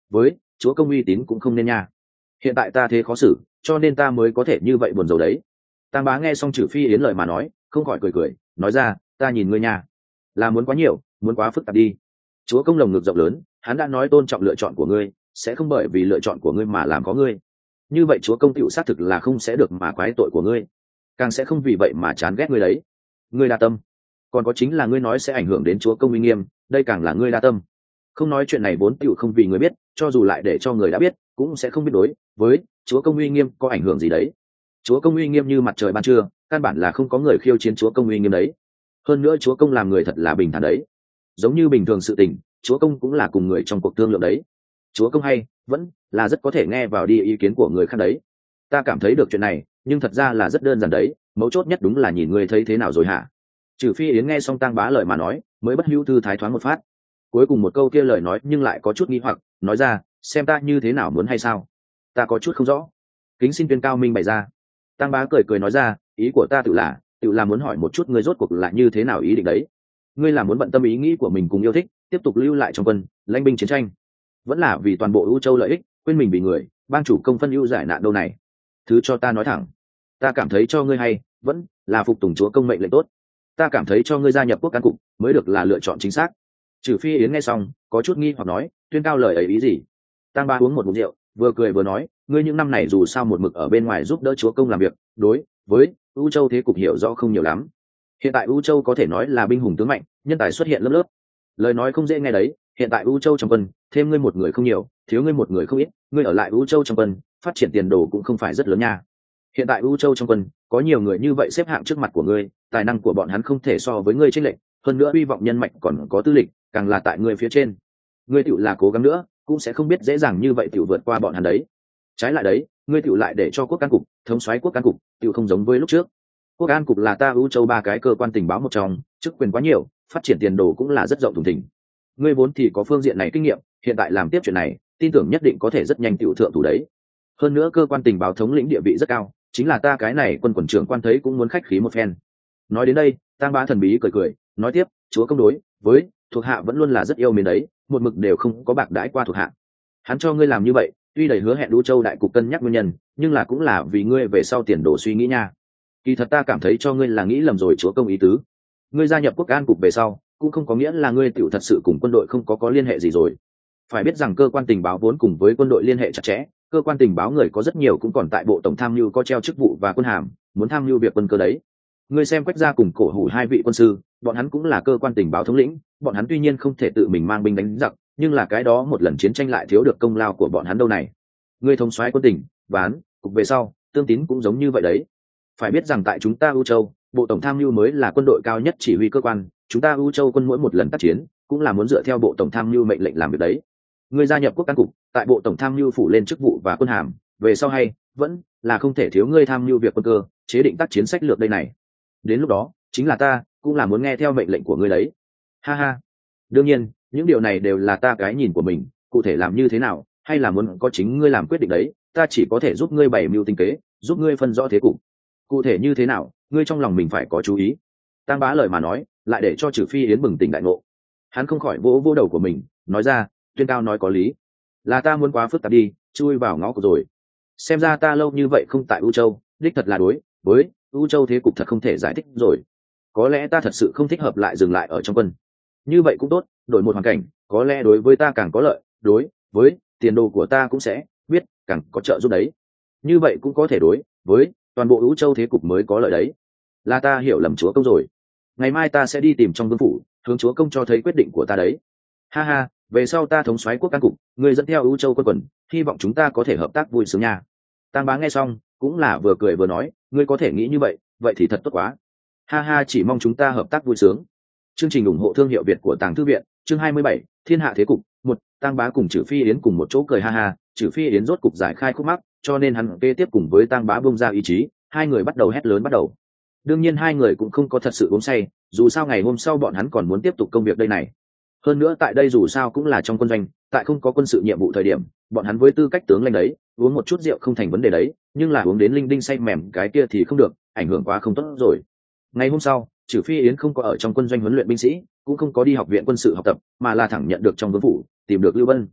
với chúa công uy tín cũng không nên nha. Hiện tại ta thế khó xử, cho nên ta mới có thể như vậy buồn rầu đấy. Tang Bá nghe xong Trử Phi Yến lời mà nói, không khỏi cười cười, nói ra, ta nhìn ngươi nha, là muốn quá nhiều, muốn quá phức tạp đi. Chúa công lồng ngực rộng lớn, hắn đã nói tôn trọng lựa chọn của ngươi, sẽ không bởi vì lựa chọn của ngươi mà làm có ngươi. Như vậy chúa công tựu xác thực là không sẽ được mà quái tội của ngươi, càng sẽ không vì vậy mà chán ghét ngươi đấy. Ngươi đa tâm, còn có chính là ngươi nói sẽ ảnh hưởng đến chúa công uy nghiêm, đây càng là ngươi đa tâm. Không nói chuyện này vốn tựu không vì người biết, cho dù lại để cho người đã biết, cũng sẽ không biết đối với chúa công uy nghiêm có ảnh hưởng gì đấy. Chúa công uy nghiêm như mặt trời ban trưa, căn bản là không có người khiêu chiến chúa công uy nghiêm đấy. Hơn nữa chúa công làm người thật là bình thản đấy, giống như bình thường sự tình, chúa công cũng là cùng người trong cuộc thương lượng đấy. Chúa công hay vẫn là rất có thể nghe vào đi ý kiến của người khác đấy. Ta cảm thấy được chuyện này, nhưng thật ra là rất đơn giản đấy, mấu chốt nhất đúng là nhìn ngươi thấy thế nào rồi hả? Trừ Phi Yến nghe xong Tang Bá lời mà nói, mới bất hữu thư thái thoáng một phát. Cuối cùng một câu kia lời nói nhưng lại có chút nghi hoặc, nói ra, xem ta như thế nào muốn hay sao? Ta có chút không rõ. Kính xin tuyên cao minh bày ra. Tang Bá cười cười nói ra, ý của ta tự là, tự là muốn hỏi một chút ngươi rốt cuộc là như thế nào ý định đấy. Ngươi là muốn bận tâm ý nghĩ của mình cùng yêu thích, tiếp tục lưu lại trong quân, lãnh binh chiến tranh, vẫn là vì toàn bộ ưu châu lợi ích, quên mình vì người, bang chủ công phân ưu giải nạn đâu này? Thứ cho ta nói thẳng, ta cảm thấy cho ngươi hay vẫn là phục tùng chúa công mệnh lệnh tốt. Ta cảm thấy cho ngươi gia nhập quốc can cục mới được là lựa chọn chính xác. Trừ Phi Yến nghe xong, có chút nghi hoặc nói, tuyên cao lời ấy ý gì? Tang Bá uống một ngụm rượu, vừa cười vừa nói, ngươi những năm này dù sao một mực ở bên ngoài giúp đỡ chúa công làm việc, đối với ưu châu thế cục hiểu rõ không nhiều lắm. Hiện tại ưu châu có thể nói là binh hùng tướng mạnh, nhân tài xuất hiện lớp lớp. Lời nói không dễ nghe đấy, hiện tại ưu châu trong quân, thêm ngươi một người không nhiều, thiếu ngươi một người không ít, ngươi ở lại ưu châu trong quân, phát triển tiền đồ cũng không phải rất lớn nha. Hiện tại ưu châu trong quân, có nhiều người như vậy xếp hạng trước mặt của ngươi, tài năng của bọn hắn không thể so với ngươi chênh lệch, hơn nữa hy vọng nhân mạch còn có tư lịch, càng là tại ngươi phía trên. Ngươi tựu là cố gắng nữa, cũng sẽ không biết dễ dàng như vậy tựu vượt qua bọn hắn đấy. Trái lại đấy, ngươi tựu lại để cho quốc can cục, thống soái quốc can cục, tựu không giống với lúc trước. Quốc an cục là ta ưu châu ba cái cơ quan tình báo một trong, chức quyền quá nhiều, phát triển tiền đồ cũng là rất rộng thùng thình. Ngươi vốn thì có phương diện này kinh nghiệm, hiện tại làm tiếp chuyện này, tin tưởng nhất định có thể rất nhanh tiểu thượng thủ đấy. Hơn nữa cơ quan tình báo thống lĩnh địa vị rất cao, chính là ta cái này quân quần trưởng quan thấy cũng muốn khách khí một phen. Nói đến đây, Tang Bá thần bí cười cười, nói tiếp, chúa công đối với thuộc hạ vẫn luôn là rất yêu mến đấy, một mực đều không có bạc đãi qua thuộc hạ. Hắn cho ngươi làm như vậy, tuy đầy hứa hẹn ưu châu đại cục cân nhắc nguyên nhân, nhưng là cũng là vì ngươi về sau tiền đồ suy nghĩ nha. Kỳ thật ta cảm thấy cho ngươi là nghĩ lầm rồi chúa công ý tứ. Ngươi gia nhập quốc an cục về sau, cũng không có nghĩa là ngươi tiểu thật sự cùng quân đội không có có liên hệ gì rồi. Phải biết rằng cơ quan tình báo vốn cùng với quân đội liên hệ chặt chẽ, cơ quan tình báo người có rất nhiều cũng còn tại bộ tổng tham mưu có treo chức vụ và quân hàm, muốn tham mưu việc quân cơ đấy. Ngươi xem Quách gia cùng Cổ Hủ hai vị quân sư, bọn hắn cũng là cơ quan tình báo thống lĩnh, bọn hắn tuy nhiên không thể tự mình mang binh đánh giặc, nhưng là cái đó một lần chiến tranh lại thiếu được công lao của bọn hắn đâu này. Ngươi thống soái quân tỉnh, ván, cục về sau, tương tín cũng giống như vậy đấy. Phải biết rằng tại chúng ta ưu châu, bộ tổng tham mưu mới là quân đội cao nhất chỉ huy cơ quan, chúng ta ưu châu quân mỗi một lần tác chiến cũng là muốn dựa theo bộ tổng tham mưu mệnh lệnh làm việc đấy. Người gia nhập quốc can cục, tại bộ tổng tham mưu phủ lên chức vụ và quân hàm, về sau hay vẫn là không thể thiếu ngươi tham mưu việc quân cơ, chế định tác chiến sách lược đây này. Đến lúc đó, chính là ta cũng là muốn nghe theo mệnh lệnh của ngươi đấy. Ha ha. Đương nhiên, những điều này đều là ta cái nhìn của mình, cụ thể làm như thế nào, hay là muốn có chính ngươi làm quyết định đấy, ta chỉ có thể giúp ngươi bày mưu tinh kế, giúp ngươi phân rõ thế cục. Cụ thể như thế nào, ngươi trong lòng mình phải có chú ý. Tang Bá lời mà nói, lại để cho Trừ Phi Yến bừng tỉnh đại ngộ. Hắn không khỏi vỗ vỗ đầu của mình, nói ra, tuyên cao nói có lý, là ta muốn quá phức tạp đi, chui vào ngõ của rồi. Xem ra ta lâu như vậy không tại ưu châu, đích thật là đối với ưu châu thế cục thật không thể giải thích rồi. Có lẽ ta thật sự không thích hợp lại dừng lại ở trong quân. Như vậy cũng tốt, đổi một hoàn cảnh, có lẽ đối với ta càng có lợi, đối với tiền đồ của ta cũng sẽ biết càng có trợ giúp đấy. Như vậy cũng có thể đối với toàn bộ ưu châu thế cục mới có lợi đấy. Là ta hiểu lầm chúa công rồi. Ngày mai ta sẽ đi tìm trong vương phủ, hướng chúa công cho thấy quyết định của ta đấy. Ha ha, về sau ta thống soái quốc can cục, người dẫn theo ưu châu quân quần, hy vọng chúng ta có thể hợp tác vui sướng nha. Tang Bá nghe xong, cũng là vừa cười vừa nói, ngươi có thể nghĩ như vậy, vậy thì thật tốt quá. Ha ha, chỉ mong chúng ta hợp tác vui sướng. Chương trình ủng hộ thương hiệu Việt của Tàng Thư viện, chương hai mươi bảy, Thiên hạ thế cục, một, Tang Bá cùng Trừ Phi Yến cùng một chỗ cười ha ha, Trừ Phi Yến rốt cục giải khai khúc mắc, cho nên hắn kế tiếp cùng với Tang Bá bung ra ý chí, hai người bắt đầu hét lớn bắt đầu. Đương nhiên hai người cũng không có thật sự uống say, dù sao ngày hôm sau bọn hắn còn muốn tiếp tục công việc đây này. Hơn nữa tại đây dù sao cũng là trong quân doanh, tại không có quân sự nhiệm vụ thời điểm, bọn hắn với tư cách tướng lãnh đấy, uống một chút rượu không thành vấn đề đấy, nhưng là uống đến linh đinh say mềm cái kia thì không được, ảnh hưởng quá không tốt rồi. Ngày hôm sau, Trừ Phi Yến không có ở trong quân doanh huấn luyện binh sĩ, cũng không có đi học viện quân sự học tập, mà là thẳng nhận được trong vương phủ, tìm được Lưu Bân.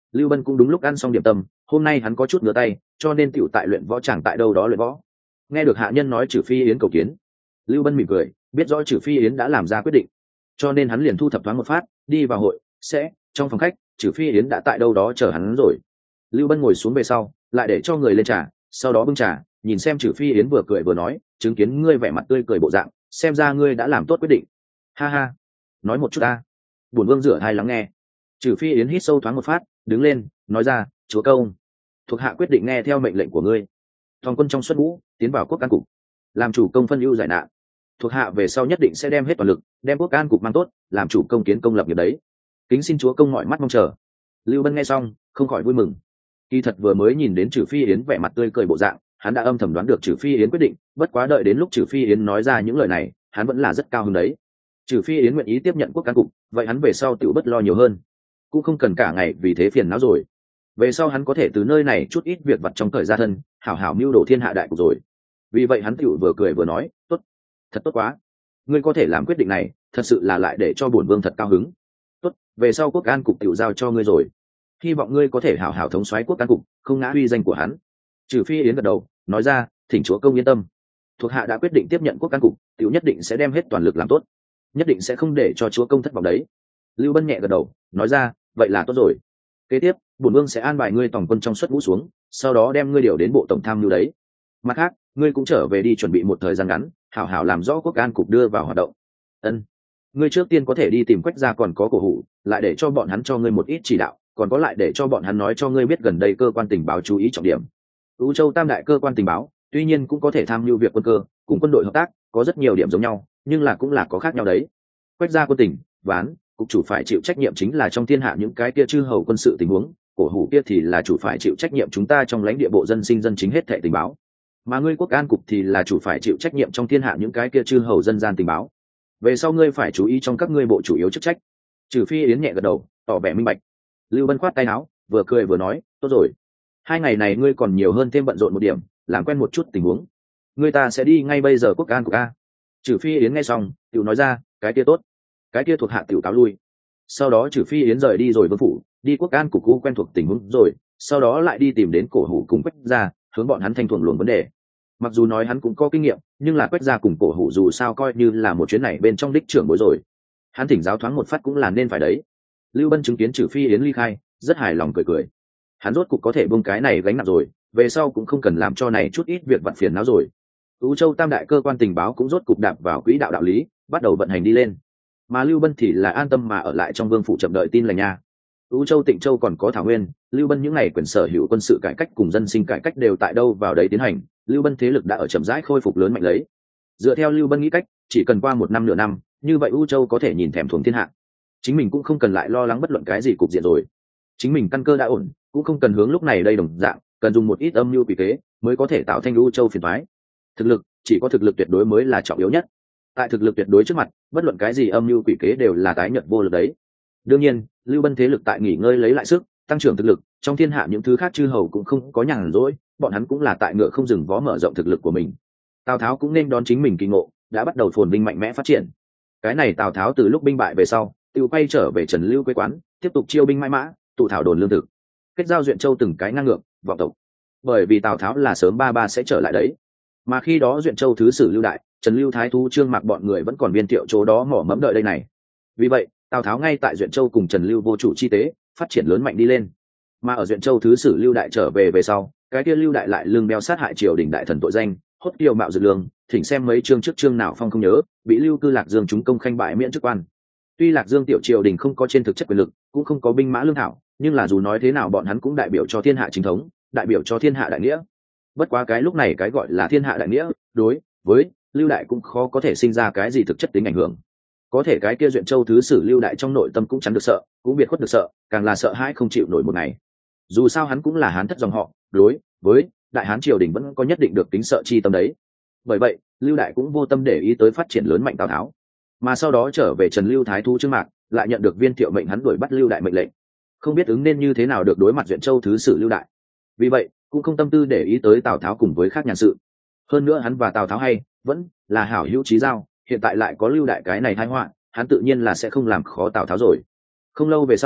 Lưu Bân cũng đúng lúc ăn xong điểm tâm, hôm nay hắn có chút ngứa tay, cho nên tiểu tại luyện võ chẳng tại đâu đó luyện võ. Nghe được hạ nhân nói Trừ Phi Yến cầu kiến, Lưu Bân mỉm cười, biết rõ Trừ Phi Yến đã làm ra quyết định, cho nên hắn liền thu thập thoáng một phát, đi vào hội sẽ trong phòng khách. Trừ Phi Yến đã tại đâu đó chờ hắn rồi. Lưu Bân ngồi xuống về sau, lại để cho người lên trà, sau đó bưng trà, nhìn xem Trừ Phi Yến vừa cười vừa nói, chứng kiến ngươi vẻ mặt tươi cười bộ dạng, xem ra ngươi đã làm tốt quyết định. Ha ha, nói một chút ta. Bổn vương rửa hai lắng nghe. Trừ Phi Yến hít sâu thoáng một phát, đứng lên, nói ra, chúa công, thuộc hạ quyết định nghe theo mệnh lệnh của ngươi. Toàn quân trong xuất ngũ, tiến vào quốc an cục, làm chủ công phân ưu giải nạn. Thuộc hạ về sau nhất định sẽ đem hết toàn lực, đem quốc an cục mang tốt, làm chủ công kiến công lập nghiệp đấy. Kính xin chúa công mọi mắt mong chờ. Lưu Bân nghe xong, không khỏi vui mừng. Kỳ thật vừa mới nhìn đến Trừ Phi Yến vẻ mặt tươi cười bộ dạng, hắn đã âm thầm đoán được Trừ Phi Yến quyết định, bất quá đợi đến lúc Trừ Phi Yến nói ra những lời này, hắn vẫn là rất cao hứng đấy. Trừ Phi Yến nguyện ý tiếp nhận quốc an cục, vậy hắn về sau tự bất lo nhiều hơn, cũng không cần cả ngày vì thế phiền não rồi. Về sau hắn có thể từ nơi này chút ít việc vặt trong thời gia thân, hảo hảo mưu đồ thiên hạ đại cục rồi. Vì vậy hắn tự vừa cười vừa nói, tốt, thật tốt quá, ngươi có thể làm quyết định này, thật sự là lại để cho bổn vương thật cao hứng. Tốt, về sau quốc an cục tự giao cho ngươi rồi, hy vọng ngươi có thể hảo hảo thống soái quốc an cục, không ngã uy danh của hắn. Trừ Phi Yến gật đầu, nói ra, thỉnh chúa công yên tâm, thuộc hạ đã quyết định tiếp nhận quốc an cục, tiểu nhất định sẽ đem hết toàn lực làm tốt, nhất định sẽ không để cho chúa công thất vọng đấy. Lưu Bân nhẹ gật đầu, nói ra, vậy là tốt rồi. Kế tiếp, bổn vương sẽ an bài ngươi tổng quân trong xuất ngũ xuống, sau đó đem ngươi điều đến bộ tổng tham mưu đấy. Mặt khác, ngươi cũng trở về đi chuẩn bị một thời gian ngắn, hảo hảo làm rõ quốc an cục đưa vào hoạt động. Ân, ngươi trước tiên có thể đi tìm Quách gia còn có Cổ Hủ, lại để cho bọn hắn cho ngươi một ít chỉ đạo, còn có lại để cho bọn hắn nói cho ngươi biết gần đây cơ quan tình báo chú ý trọng điểm. U Châu tam đại cơ quan tình báo, tuy nhiên cũng có thể tham mưu việc quân cơ, cùng quân đội hợp tác, có rất nhiều điểm giống nhau, nhưng là cũng là có khác nhau đấy. Quách gia quân tỉnh, ván, cục chủ phải chịu trách nhiệm chính là trong thiên hạ những cái kia chư hầu quân sự tình huống, Cổ Hủ kia thì là chủ phải chịu trách nhiệm chúng ta trong lãnh địa bộ dân sinh dân chính hết thảy tình báo, mà ngươi quốc an cục thì là chủ phải chịu trách nhiệm trong thiên hạ những cái kia chư hầu dân gian tình báo. Về sau ngươi phải chú ý trong các ngươi bộ chủ yếu chức trách. Trừ Phi Yến nhẹ gật đầu, tỏ vẻ minh bạch. Lưu Bân khoát tay áo, vừa cười vừa nói, tốt rồi, hai ngày này ngươi còn nhiều hơn thêm bận rộn một điểm, làm quen một chút tình huống. Ngươi ta sẽ đi ngay bây giờ quốc an cục a. Trừ Phi Yến nghe xong, tiểu nói ra, cái kia tốt, cái kia thuộc hạ tiểu cáo lui. Sau đó Trừ Phi Yến rời đi rồi vương phủ, đi quốc an cục cũ quen thuộc tình huống rồi, sau đó lại đi tìm đến Cổ Hủ cùng Quách gia, hướng bọn hắn thanh thuần luồng vấn đề. Mặc dù nói hắn cũng có kinh nghiệm, nhưng là Quách gia cùng Cổ Hủ dù sao coi như là một chuyến này bên trong đích trưởng bối rồi, hắn thỉnh giáo thoáng một phát cũng là nên phải đấy. Lưu Bân chứng kiến Trừ Phi Yến ly khai, rất hài lòng cười cười. Hắn rốt cục có thể buông cái này gánh nặng rồi, về sau cũng không cần làm cho này chút ít việc vặt phiền não rồi. U Châu tam đại cơ quan tình báo cũng rốt cục đạp vào quỹ đạo đạo lý, bắt đầu vận hành đi lên. Mà Lưu Bân thì là an tâm mà ở lại trong vương phủ chậm đợi tin lành nha. U Châu Tịnh Châu còn có Thảo Nguyên, Lưu Bân những ngày quyền sở hữu quân sự cải cách cùng dân sinh cải cách đều tại đâu vào đấy tiến hành, Lưu Bân thế lực đã ở chậm rãi khôi phục lớn mạnh lấy. Dựa theo Lưu Bân nghĩ cách, chỉ cần qua một năm nửa năm, như vậy U Châu có thể nhìn thèm thuồng thiên hạ. Chính mình cũng không cần lại lo lắng bất luận cái gì cục diện rồi. Chính mình căn cơ đã ổn, cũng không cần hướng lúc này đây đồng dạng, cần dùng một ít âm mưu quỷ kế mới có thể tạo thành U Châu phiền toái. Thực lực, chỉ có thực lực tuyệt đối mới là trọng yếu nhất. Tại thực lực tuyệt đối trước mặt, bất luận cái gì âm mưu quỷ kế đều là tái nhợt vô lực đấy. Đương nhiên, Lưu Bân thế lực tại nghỉ ngơi lấy lại sức, tăng trưởng thực lực, trong thiên hạ những thứ khác chư hầu cũng không có nhàn rỗi, bọn hắn cũng là tại ngựa không dừng vó mở rộng thực lực của mình. Tào Tháo cũng nên đón chính mình kỳ ngộ, đã bắt đầu phồn vinh mạnh mẽ phát triển. Cái này Tào Tháo từ lúc binh bại về sau, tiêu quay trở về Trần Lưu quê quán, tiếp tục chiêu binh mãi mã, tụ thảo đồn lương thực, kết giao Duyện Châu từng cái ngang ngược, vọng tộc. Bởi vì Tào Tháo là sớm ba ba sẽ trở lại đấy, mà khi đó Duyện Châu thứ sử Lưu Đại, Trần Lưu Thái Thú Trương Mạc bọn người vẫn còn viên thiệu chỗ đó mỏ mẫm đợi đây này. Vì vậy, Tào Tháo ngay tại Duyện Châu cùng Trần Lưu vô chủ chi tế, phát triển lớn mạnh đi lên. Mà ở Duyện Châu thứ sử Lưu Đại trở về về sau, cái kia Lưu Đại lại lưng đeo sát hại triều đình đại thần tội danh, hốt kiều mạo dự lương, thỉnh xem mấy chương trước chương nào phong không nhớ, bị Lưu Cư Lạc Dương chúng công khanh bại miễn chức quan. Tuy Lạc Dương tiểu triều đình không có trên thực chất quyền lực, cũng không có binh mã lương thảo, nhưng là dù nói thế nào bọn hắn cũng đại biểu cho thiên hạ chính thống, đại biểu cho thiên hạ đại nghĩa. Bất quá cái lúc này cái gọi là thiên hạ đại nghĩa, đối với Lưu Đại cũng khó có thể sinh ra cái gì thực chất tính ảnh hưởng. Có thể cái kia Duyện Châu thứ sử Lưu Đại trong nội tâm cũng chẳng được sợ, cũng biệt khuất được sợ, càng là sợ hãi không chịu nổi một ngày. Dù sao hắn cũng là hán thất dòng họ, đối với đại hán triều đình vẫn có nhất định được tính sợ chi tâm đấy. Bởi vậy, Lưu Đại cũng vô tâm để ý tới phát triển lớn mạnh Tào Tháo. Mà sau đó trở về Trần Lưu Thái Thú Trương Mạc, lại nhận được viên thiệu mệnh hắn đuổi bắt Lưu Đại mệnh lệnh. Không biết ứng nên như thế nào được đối mặt Duyện Châu thứ sử Lưu Đại. Vì vậy, cũng không tâm tư để ý tới Tào Tháo cùng với khác nhàn sự. Hơn nữa hắn và Tào Tháo hay vẫn là hảo hữu chí giao, hiện tại lại có Lưu Đại cái này tai họa, hắn tự nhiên là sẽ không làm khó Tào Tháo rồi. Không lâu về sau,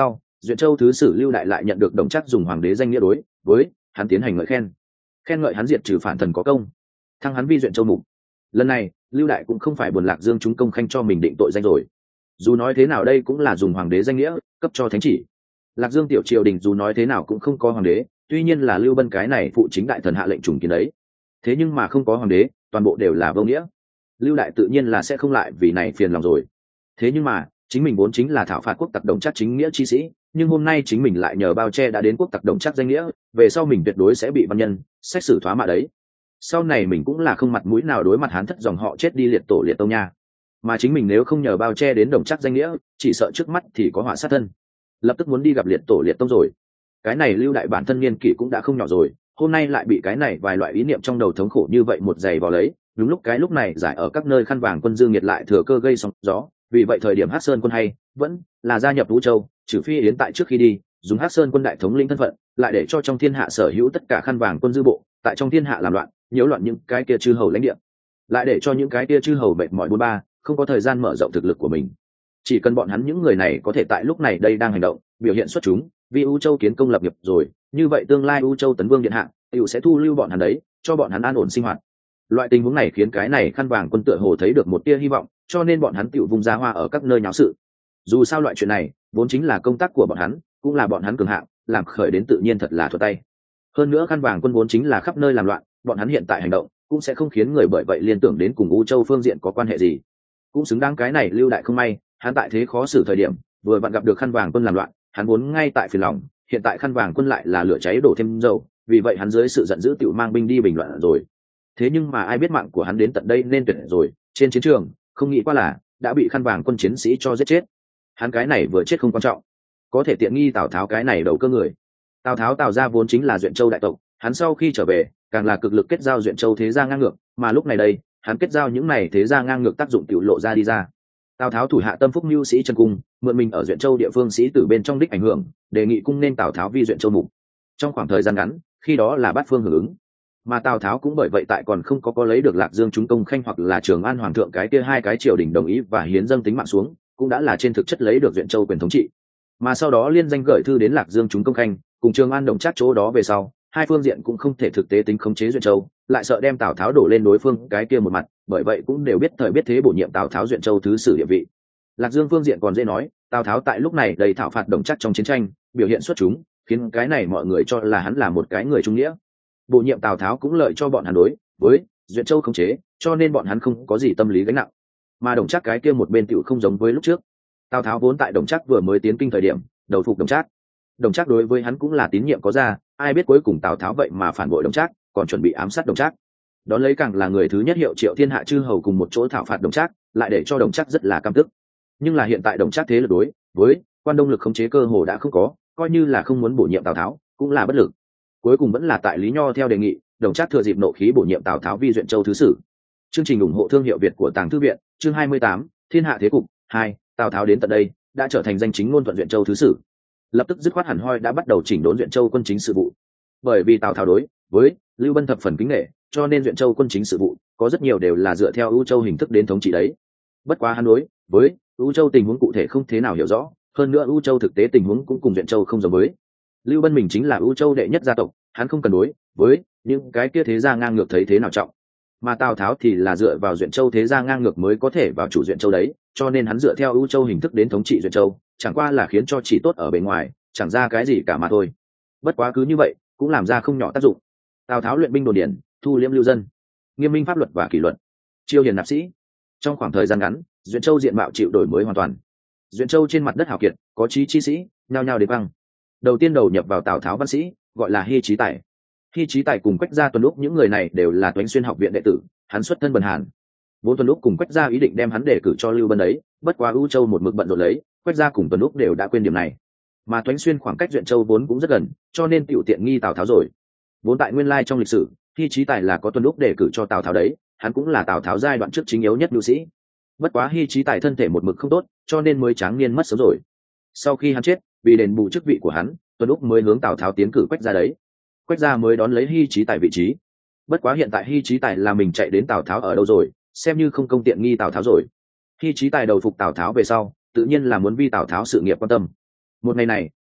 Duyện Châu thứ sử Lưu Đại lại nhận được Đồng Trác dùng hoàng đế danh nghĩa đối với hắn tiến hành ngợi khen, khen ngợi hắn diệt trừ phản thần có công, thăng hắn vi Duyện Châu mục. Lần này Lưu Đại cũng không phải buồn Lạc Dương chúng công khanh cho mình định tội danh rồi. Dù nói thế nào đây cũng là dùng hoàng đế danh nghĩa cấp cho thánh chỉ. Lạc Dương tiểu triều đình dù nói thế nào cũng không có hoàng đế, tuy nhiên là Lưu Bân cái này phụ chính đại thần hạ lệnh trùng kiến đấy. Thế nhưng mà không có hoàng đế, toàn bộ đều là vô nghĩa. Lưu Đại tự nhiên là sẽ không lại vì này phiền lòng rồi. Thế nhưng mà chính mình vốn chính là thảo phạt quốc tặc Đồng Trác chính nghĩa chi sĩ, nhưng hôm nay chính mình lại nhờ bao che đã đến quốc tặc Đồng Trác danh nghĩa, về sau mình tuyệt đối sẽ bị văn nhân xét xử thoá mạ đấy. Sau này mình cũng là không mặt mũi nào đối mặt hán thất dòng họ chết đi liệt tổ liệt tông nha. Mà chính mình nếu không nhờ bao che đến Đồng Trác danh nghĩa, chỉ sợ trước mắt thì có họa sát thân, lập tức muốn đi gặp liệt tổ liệt tông rồi. Cái này Lưu Đại bản thân niên kỷ cũng đã không nhỏ rồi, hôm nay lại bị cái này vài loại ý niệm trong đầu thống khổ như vậy một giày vào lấy. Đúng lúc cái lúc này giải ở các nơi khăn vàng quân Dương Nghiệt lại thừa cơ gây sóng gió, vì vậy thời điểm Hắc Sơn quân hay vẫn là gia nhập Vũ Châu, trừ phi Yến tại trước khi đi dùng Hắc Sơn quân đại thống lĩnh thân phận, lại để cho trong thiên hạ sở hữu tất cả khăn vàng quân dư bộ tại trong thiên hạ làm loạn, nhiễu loạn những cái kia chư hầu lãnh địa, lại để cho những cái kia chư hầu mệt mỏi buôn ba, không có thời gian mở rộng thực lực của mình. Chỉ cần bọn hắn những người này có thể tại lúc này đây đang hành động, biểu hiện xuất chúng, vì U Châu kiến công lập nghiệp rồi, như vậy tương lai U Châu tấn vương điện hạ tiểu sẽ thu lưu bọn hắn đấy, cho bọn hắn an ổn sinh hoạt. Loại tình huống này khiến cái này khăn vàng quân tựa hồ thấy được một tia hy vọng, cho nên bọn hắn tiểu vùng ra hoa ở các nơi nháo sự. Dù sao loại chuyện này vốn chính là công tác của bọn hắn, cũng là bọn hắn cường hạng, làm khởi đến tự nhiên thật là thuận tay. Hơn nữa khăn vàng quân vốn chính là khắp nơi làm loạn, bọn hắn hiện tại hành động cũng sẽ không khiến người bởi vậy liên tưởng đến cùng U Châu phương diện có quan hệ gì. Cũng xứng đáng cái này Lưu Đại không may, hắn tại thế khó xử thời điểm, vừa vặn gặp được khăn vàng quân làm loạn, hắn vốn ngay tại phiền lòng, hiện tại khăn vàng quân lại là lửa cháy đổ thêm dầu, vì vậy hắn dưới sự giận dữ tiểu mang binh đi bình loạn rồi. Thế nhưng mà ai biết mạng của hắn đến tận đây nên tuyệt rồi, trên chiến trường không nghĩ qua là đã bị khăn vàng quân chiến sĩ cho giết chết. Hắn cái này vừa chết không quan trọng, có thể tiện nghi Tào Tháo cái này đầu cơ người. Tào Tháo Tào gia vốn chính là Duyện Châu đại tộc, hắn sau khi trở về càng là cực lực kết giao Duyện Châu thế gia ngang ngược, mà lúc này đây hắn kết giao những này thế gia ngang ngược tác dụng tiểu lộ ra đi ra. Tào Tháo thủ hạ tâm phúc mưu sĩ Trần Cung mượn mình ở Duyện Châu địa phương sĩ tử bên trong đích ảnh hưởng, đề nghị cung nên Tào Tháo vi Duyện Châu mục. Trong khoảng thời gian ngắn, khi đó là bát phương hưởng ứng, mà Tào Tháo cũng bởi vậy tại còn không có có lấy được Lạc Dương chúng công khanh hoặc là Trường An hoàng thượng cái kia hai cái triều đình đồng ý và hiến dâng tính mạng xuống, cũng đã là trên thực chất lấy được Duyện Châu quyền thống trị. Mà sau đó liên danh gửi thư đến Lạc Dương chúng công khanh cùng Trường An Đồng Trác chỗ đó về sau, hai phương diện cũng không thể thực tế tính khống chế Duyện Châu, lại sợ đem Tào Tháo đổ lên đối phương cái kia một mặt, bởi vậy cũng đều biết thời biết thế bổ nhiệm Tào Tháo Duyện Châu thứ sử địa vị. Lạc Dương phương diện còn dễ nói, Tào Tháo tại lúc này đầy thảo phạt Đồng Trác trong chiến tranh, biểu hiện xuất chúng, khiến cái này mọi người cho là hắn là một cái người trung nghĩa. Bổ nhiệm Tào Tháo cũng lợi cho bọn hắn đối với Duyện Châu khống chế, cho nên bọn hắn không có gì tâm lý gánh nặng. Mà Đồng Trác cái kia một bên tiểu không giống với lúc trước. Tào Tháo vốn tại Đồng Trác vừa mới tiến kinh thời điểm, đầu phục Đồng Trác. Đồng Trác đối với hắn cũng là tín nhiệm có ra, ai biết cuối cùng Tào Tháo vậy mà phản bội Đồng Trác, còn chuẩn bị ám sát Đồng Trác. Đón lấy càng là người thứ nhất hiệu triệu thiên hạ chư hầu cùng một chỗ thảo phạt Đồng Trác, lại để cho Đồng Trác rất là căm tức. Nhưng là hiện tại Đồng Trác thế lực đối với quan đông lực khống chế cơ hồ đã không có, coi như là không muốn bổ nhiệm Tào Tháo, cũng là bất lực. Cuối cùng vẫn là tại Lý Nho theo đề nghị, Đồng Trác thừa dịp nộ khí bổ nhiệm Tào Tháo vi Duyện Châu thứ sử. Chương trình ủng hộ thương hiệu Việt của Tàng Thư viện, chương hai mươi tám, Thiên hạ thế cục hai, Tào Tháo đến tận đây đã trở thành danh chính ngôn thuận Duyện Châu thứ sử. Lập tức dứt khoát hẳn hoi đã bắt đầu chỉnh đốn Duyện Châu quân chính sự vụ. Bởi vì Tào Tháo đối với Lưu Bân thập phần kính nể, cho nên Duyện Châu quân chính sự vụ có rất nhiều đều là dựa theo U Châu hình thức đến thống trị đấy. Bất quá hắn đối với U Châu tình huống cụ thể không thế nào hiểu rõ, hơn nữa U Châu thực tế tình huống cũng cùng Duyện Châu không giống với. Lưu Bân mình chính là U Châu đệ nhất gia tộc, hắn không cần đối với những cái kia thế gia ngang ngược thấy thế nào trọng. Mà Tào Tháo thì là dựa vào Duyện Châu thế gia ngang ngược mới có thể vào chủ Duyện Châu đấy, cho nên hắn dựa theo U Châu hình thức đến thống trị Duyện Châu, chẳng qua là khiến cho chỉ tốt ở bề ngoài, chẳng ra cái gì cả mà thôi. Bất quá cứ như vậy, cũng làm ra không nhỏ tác dụng. Tào Tháo luyện binh đồn điển, thu liễm lưu dân, nghiêm minh pháp luật và kỷ luật, chiêu hiền nạp sĩ. Trong khoảng thời gian ngắn, Duyện Châu diện mạo chịu đổi mới hoàn toàn. Duyện Châu trên mặt đất hào kiệt, có chí chi sĩ, nhao nhao đến băng. Đầu tiên đầu nhập vào Tào Tháo văn sĩ, gọi là Hy Chí Tài. Hy Chí Tài cùng Quách Gia Tuần Lúc những người này đều là Toánh Xuyên học viện đệ tử, hắn xuất thân bần hàn. Vốn Tuần Lúc cùng Quách Gia ý định đem hắn đề cử cho Lưu Bân đấy, bất quá U Châu một mực bận rộn lấy, Quách Gia cùng Tuần Lúc đều đã quên điểm này. Mà Toánh Xuyên khoảng cách Duyện Châu vốn cũng rất gần, cho nên tiểu tiện nghi Tào Tháo rồi. Vốn tại nguyên lai trong lịch sử, Hy Chí Tài là có Tuần Lúc đề cử cho Tào Tháo đấy, hắn cũng là Tào Tháo giai đoạn trước chính yếu nhất nhu sĩ. Bất quá Hy Chí Tài thân thể một mực không tốt, cho nên mới tráng niên mất sớm rồi. Sau khi hắn chết, vì đền bù chức vị của hắn, Tuần Lúc mới hướng Tào Tháo tiến cử Quách Gia đấy. Quách Gia mới đón lấy Hy Chí Tài vị trí. Bất quá hiện tại Hy Chí Tài là mình chạy đến Tào Tháo ở đâu rồi, xem như không công tiện nghi Tào Tháo rồi. Hy Chí Tài đầu phục Tào Tháo về sau, tự nhiên là muốn vi Tào Tháo sự nghiệp quan tâm. Một ngày này,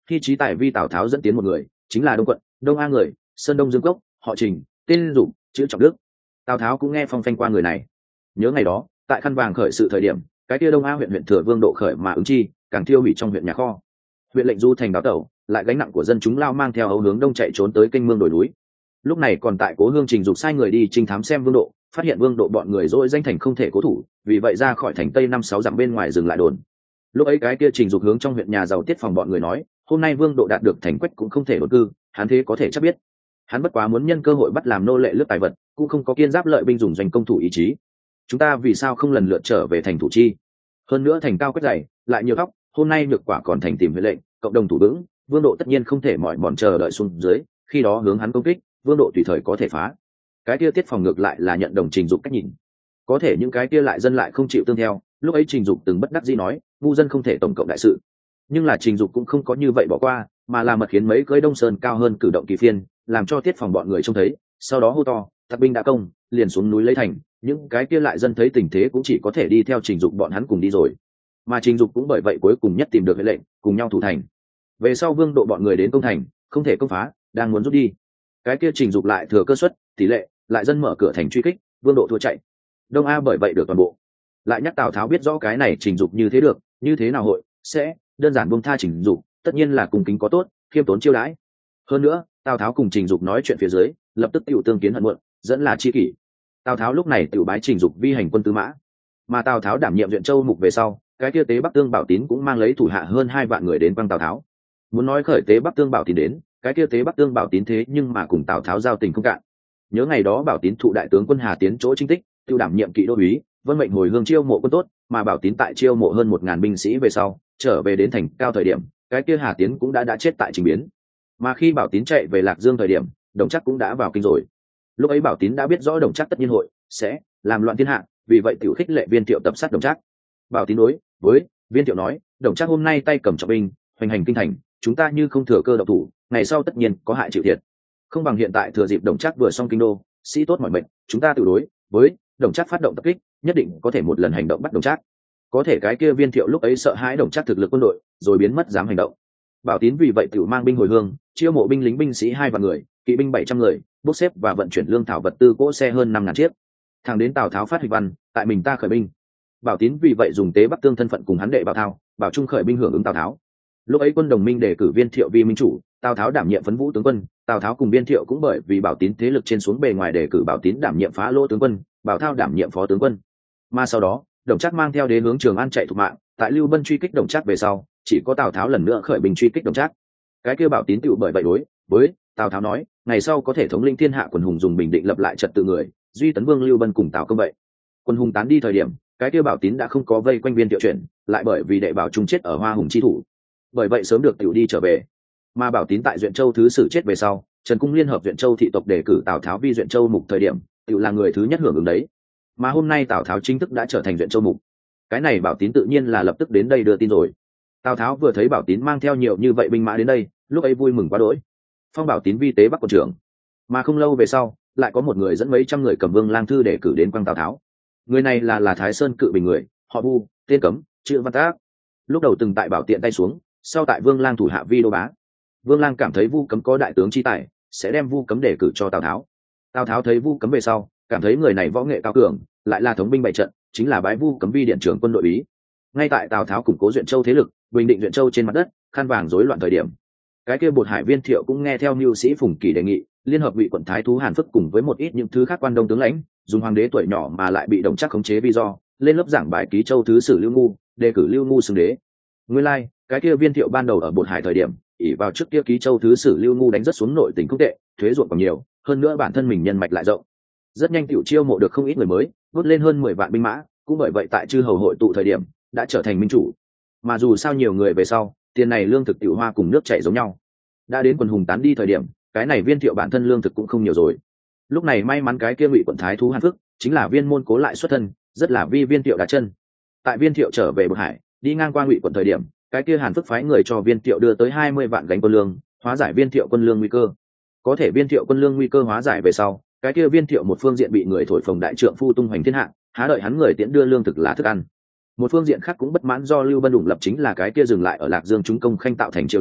khi trí tài vi Tào Tháo dẫn tiến một người, chính là Đông quận Đông A người, Sơn Đông Dương Cốc, họ Trình, tên Dục, chữ Trọng Đức. Tào Tháo cũng nghe phong phanh qua người này. Nhớ ngày đó, tại Khăn Vàng khởi sự thời điểm, cái kia Đông A huyện huyện thừa Vương Độ khởi mà ứng chi, càng thiêu hủy trong huyện nhà kho. Huyện lệnh du thành đáo tẩu, lại gánh nặng của dân chúng lao mang theo ấu hướng đông chạy trốn tới kênh mương đồi núi. Lúc này còn tại Cố Hương Trình Dục sai người đi trinh thám xem Vương Độ, phát hiện Vương Độ bọn người dỗi danh thành không thể cố thủ, vì vậy ra khỏi thành tây năm sáu dặm bên ngoài dừng lại đồn. Lúc ấy cái kia Trình Dục hướng trong huyện nhà giàu tiết phòng bọn người nói, hôm nay Vương Độ đạt được thành quách cũng không thể đột cư, hắn thế có thể chắc biết. Hắn bất quá muốn nhân cơ hội bắt làm nô lệ lướt tài vật, cũng không có kiên giáp lợi binh dùng doanh công thủ ý chí. Chúng ta vì sao không lần lượt trở về thành thủ chi? Hơn nữa thành cao quách dày, lại nhiều thóc, hôm nay nhược quả còn thành tìm huệ lệnh, cộng đồng thủ vững, Vương Độ tất nhiên không thể mỏi mòn chờ đợi xuống dưới, khi đó hướng hắn công kích, Vương Độ tùy thời có thể phá. Cái kia tiết phòng ngược lại là nhận đồng Trình Dục cách nhìn. Có thể những cái kia lại dân lại không chịu tương theo, lúc ấy Trình Dục từng bất đắc dĩ nói, ngu dân không thể tổng cộng đại sự. Nhưng là Trình Dục cũng không có như vậy bỏ qua, mà là mật khiến mấy cưới Đông Sơn cao hơn cử động kỳ phiên, làm cho tiết phòng bọn người trông thấy, sau đó hô to, tặc binh đã công, liền xuống núi lấy thành, những cái kia lại dân thấy tình thế cũng chỉ có thể đi theo Trình Dục bọn hắn cùng đi rồi. Mà Trình Dục cũng bởi vậy cuối cùng nhất tìm được huệ lệnh, cùng nhau thủ thành. Về sau Vương Độ bọn người đến công thành, không thể công phá, đang muốn rút đi. Cái kia Trình Dục lại thừa cơ suất, tỷ lệ, lại dân mở cửa thành truy kích, Vương Độ thua chạy. Đông A bởi vậy được toàn bộ. Lại nhắc Tào Tháo biết rõ cái này Trình Dục như thế được, như thế nào hội sẽ đơn giản buông tha Trình Dục, tất nhiên là cùng kính có tốt, khiêm tốn chiêu đãi. Hơn nữa, Tào Tháo cùng Trình Dục nói chuyện phía dưới, lập tức tiểu tương kiến hận muộn, dẫn là chi kỷ. Tào Tháo lúc này tiểu bái Trình Dục vi hành quân tư mã, mà Tào Tháo đảm nhiệm Duyện Châu mục về sau, cái kia Tế Bắc Tương Bảo Tín cũng mang lấy thủ hạ hơn hai vạn người đến quăng Tào Tháo. Muốn nói khởi Tế Bắc Tương Bảo Tín đến, cái kia Tế Bắc Tương Bảo Tín thế nhưng mà cùng Tào Tháo giao tình không cạn. Nhớ ngày đó Bảo Tín thụ đại tướng quân Hà Tiến chỗ chinh tích, tiêu đảm nhiệm kỵ đô úy, vân mệnh hồi hương chiêu mộ quân tốt, mà Bảo Tín tại chiêu mộ hơn một ngàn binh sĩ về sau, trở về đến thành cao thời điểm, cái kia Hà Tiến cũng đã đã chết tại Trình Biến. Mà khi Bảo Tín chạy về Lạc Dương thời điểm, Đồng Trác cũng đã vào kinh rồi. Lúc ấy Bảo Tín đã biết rõ Đồng Trác tất nhiên hội sẽ làm loạn thiên hạ, vì vậy tiểu khích lệ Viên Thiệu tập sát Đồng Trác. Bảo Tín đối với Viên Thiệu nói, Đồng Trác hôm nay tay cầm trọng binh, hoành hành kinh thành, chúng ta như không thừa cơ động thủ, ngày sau tất nhiên có hại chịu thiệt. Không bằng hiện tại thừa dịp Đồng Trác vừa xong kinh đô, sĩ tốt mọi mệnh, chúng ta tự đối với Đồng Trác phát động tập kích, nhất định có thể một lần hành động bắt Đồng Trác. Có thể cái kia Viên Thiệu lúc ấy sợ hãi Đồng Trác thực lực quân đội, rồi biến mất dám hành động. Bảo Tín vì vậy tiểu mang binh hồi hương, chiêu mộ binh lính binh sĩ hai vạn người, kỵ binh bảy trăm người, bốc xếp và vận chuyển lương thảo vật tư cỗ xe hơn năm ngàn chiếc. Thẳng đến Tào Tháo phát hịch văn, tại mình ta khởi binh. Bảo Tín vì vậy dùng Tế Bắc Tương thân phận cùng hắn đệ Bảo Thao, Bảo Trung khởi binh hưởng ứng Tào Tháo. Lúc ấy quân đồng minh đề cử Viên Thiệu vi minh chủ, Tào Tháo đảm nhiệm phấn vũ tướng quân, Tào Tháo cùng Viên Thiệu cũng bởi vì Bảo Tín thế lực trên xuống bề ngoài đề cử Bảo Tín đảm nhiệm phá lỗ tướng quân, Bảo Thao đảm nhiệm phó tướng quân. Mà sau đó, Đồng Trác mang theo đến hướng Trường An chạy thục mạng, tại Lưu Bân truy kích Đồng Trác về sau, chỉ có Tào Tháo lần nữa khởi binh truy kích Đồng Trác. Cái kia Bảo Tín tựu bởi vậy đối với Tào Tháo nói, ngày sau có thể thống lĩnh thiên hạ quần hùng dùng bình định lập lại trật tự người, duy tấn vương Lưu Bân cùng Tào Công vậy. Quân hùng tán đi thời điểm, cái kia Bảo Tín đã không có vây quanh Viên Thiệu chuyển, lại bởi vì đệ Bảo Trung chết ở Hoa Hùng chi thủ, bởi vậy sớm được tiểu đi trở về. Mà Bảo Tín tại Duyện Châu thứ sử chết về sau, Trần Cung liên hợp Duyện Châu thị tộc đề cử Tào Tháo vi Duyện Châu mục thời điểm, tiểu là người thứ nhất hưởng ứng đấy. Mà hôm nay Tào Tháo chính thức đã trở thành Duyện Châu mục, cái này Bảo Tín tự nhiên là lập tức đến đây đưa tin rồi. Tào Tháo vừa thấy Bảo Tín mang theo nhiều như vậy binh mã đến đây, lúc ấy vui mừng quá đỗi, phong Bảo Tín vi Tế Bắc quân trưởng. Mà không lâu về sau, lại có một người dẫn mấy trăm người cầm Vương Lang thư để cử đến quăng Tào Tháo. Người này là là Thái Sơn cự bình người, họ Vu, tên Cấm, chữ Văn Tác. Lúc đầu từng tại Bảo tiện tay xuống, sau tại Vương Lang thủ hạ vi đô bá. Vương Lang cảm thấy Vu Cấm có đại tướng chi tài, sẽ đem Vu Cấm để cử cho Tào Tháo. Tào Tháo thấy Vu Cấm về sau, cảm thấy người này võ nghệ cao cường, lại là thống binh bại trận, chính là bái Vu Cấm vi điện trưởng quân đội úy. Ngay tại Tào Tháo củng cố Duyện Châu thế lực, bình định Duyện Châu trên mặt đất, khăn vàng rối loạn thời điểm, cái kia Bột Hải Viên Thiệu cũng nghe theo mưu sĩ Phùng Kỳ đề nghị, liên hợp Ngụy quận Thái thú Hàn Phức cùng với một ít những thứ khác quan đông tướng lãnh, dùng hoàng đế tuổi nhỏ mà lại bị Đồng Trác khống chế vì do, lên lớp giảng bài ký châu thứ sử Lưu Ngu, đề cử Lưu Ngu xưng đế. Nguyên lai, like, cái kia Viên Thiệu ban đầu ở Bột Hải thời điểm, ỷ vào trước kia ký châu thứ sử Lưu Ngu đánh rất xuống nội tình không tệ, thuế ruộng còn nhiều, hơn nữa bản thân mình nhân mạch lại rộng, rất nhanh tiểu chiêu mộ được không ít người mới, vút lên hơn mười vạn binh mã, cũng bởi vậy tại chư hầu hội tụ thời điểm, đã trở thành minh chủ. Mà dù sao nhiều người về sau, tiền này lương thực tiểu hoa cùng nước chảy giống nhau. Đã đến quần hùng tán đi thời điểm, cái này Viên Thiệu bản thân lương thực cũng không nhiều rồi. Lúc này may mắn cái kia Ngụy quận Thái thú Hàn Phức, chính là Viên môn cố lại xuất thân, rất là vi Viên Thiệu đá chân. Tại Viên Thiệu trở về Bột Hải, đi ngang qua Ngụy quận thời điểm, cái kia Hàn Phức phái người cho Viên Thiệu đưa tới hai mươi vạn gánh quân lương, hóa giải Viên Thiệu quân lương nguy cơ. Có thể Viên Thiệu quân lương nguy cơ hóa giải về sau, cái kia Viên Thiệu một phương diện bị người thổi phồng đại trượng phu tung hoành thiên hạ, há đợi hắn người tiễn đưa lương thực là thức ăn. Một phương diện khác cũng bất mãn do Lưu Bân đủng lập chính là cái kia dừng lại ở Lạc Dương chúng công khanh tạo thành triều đình,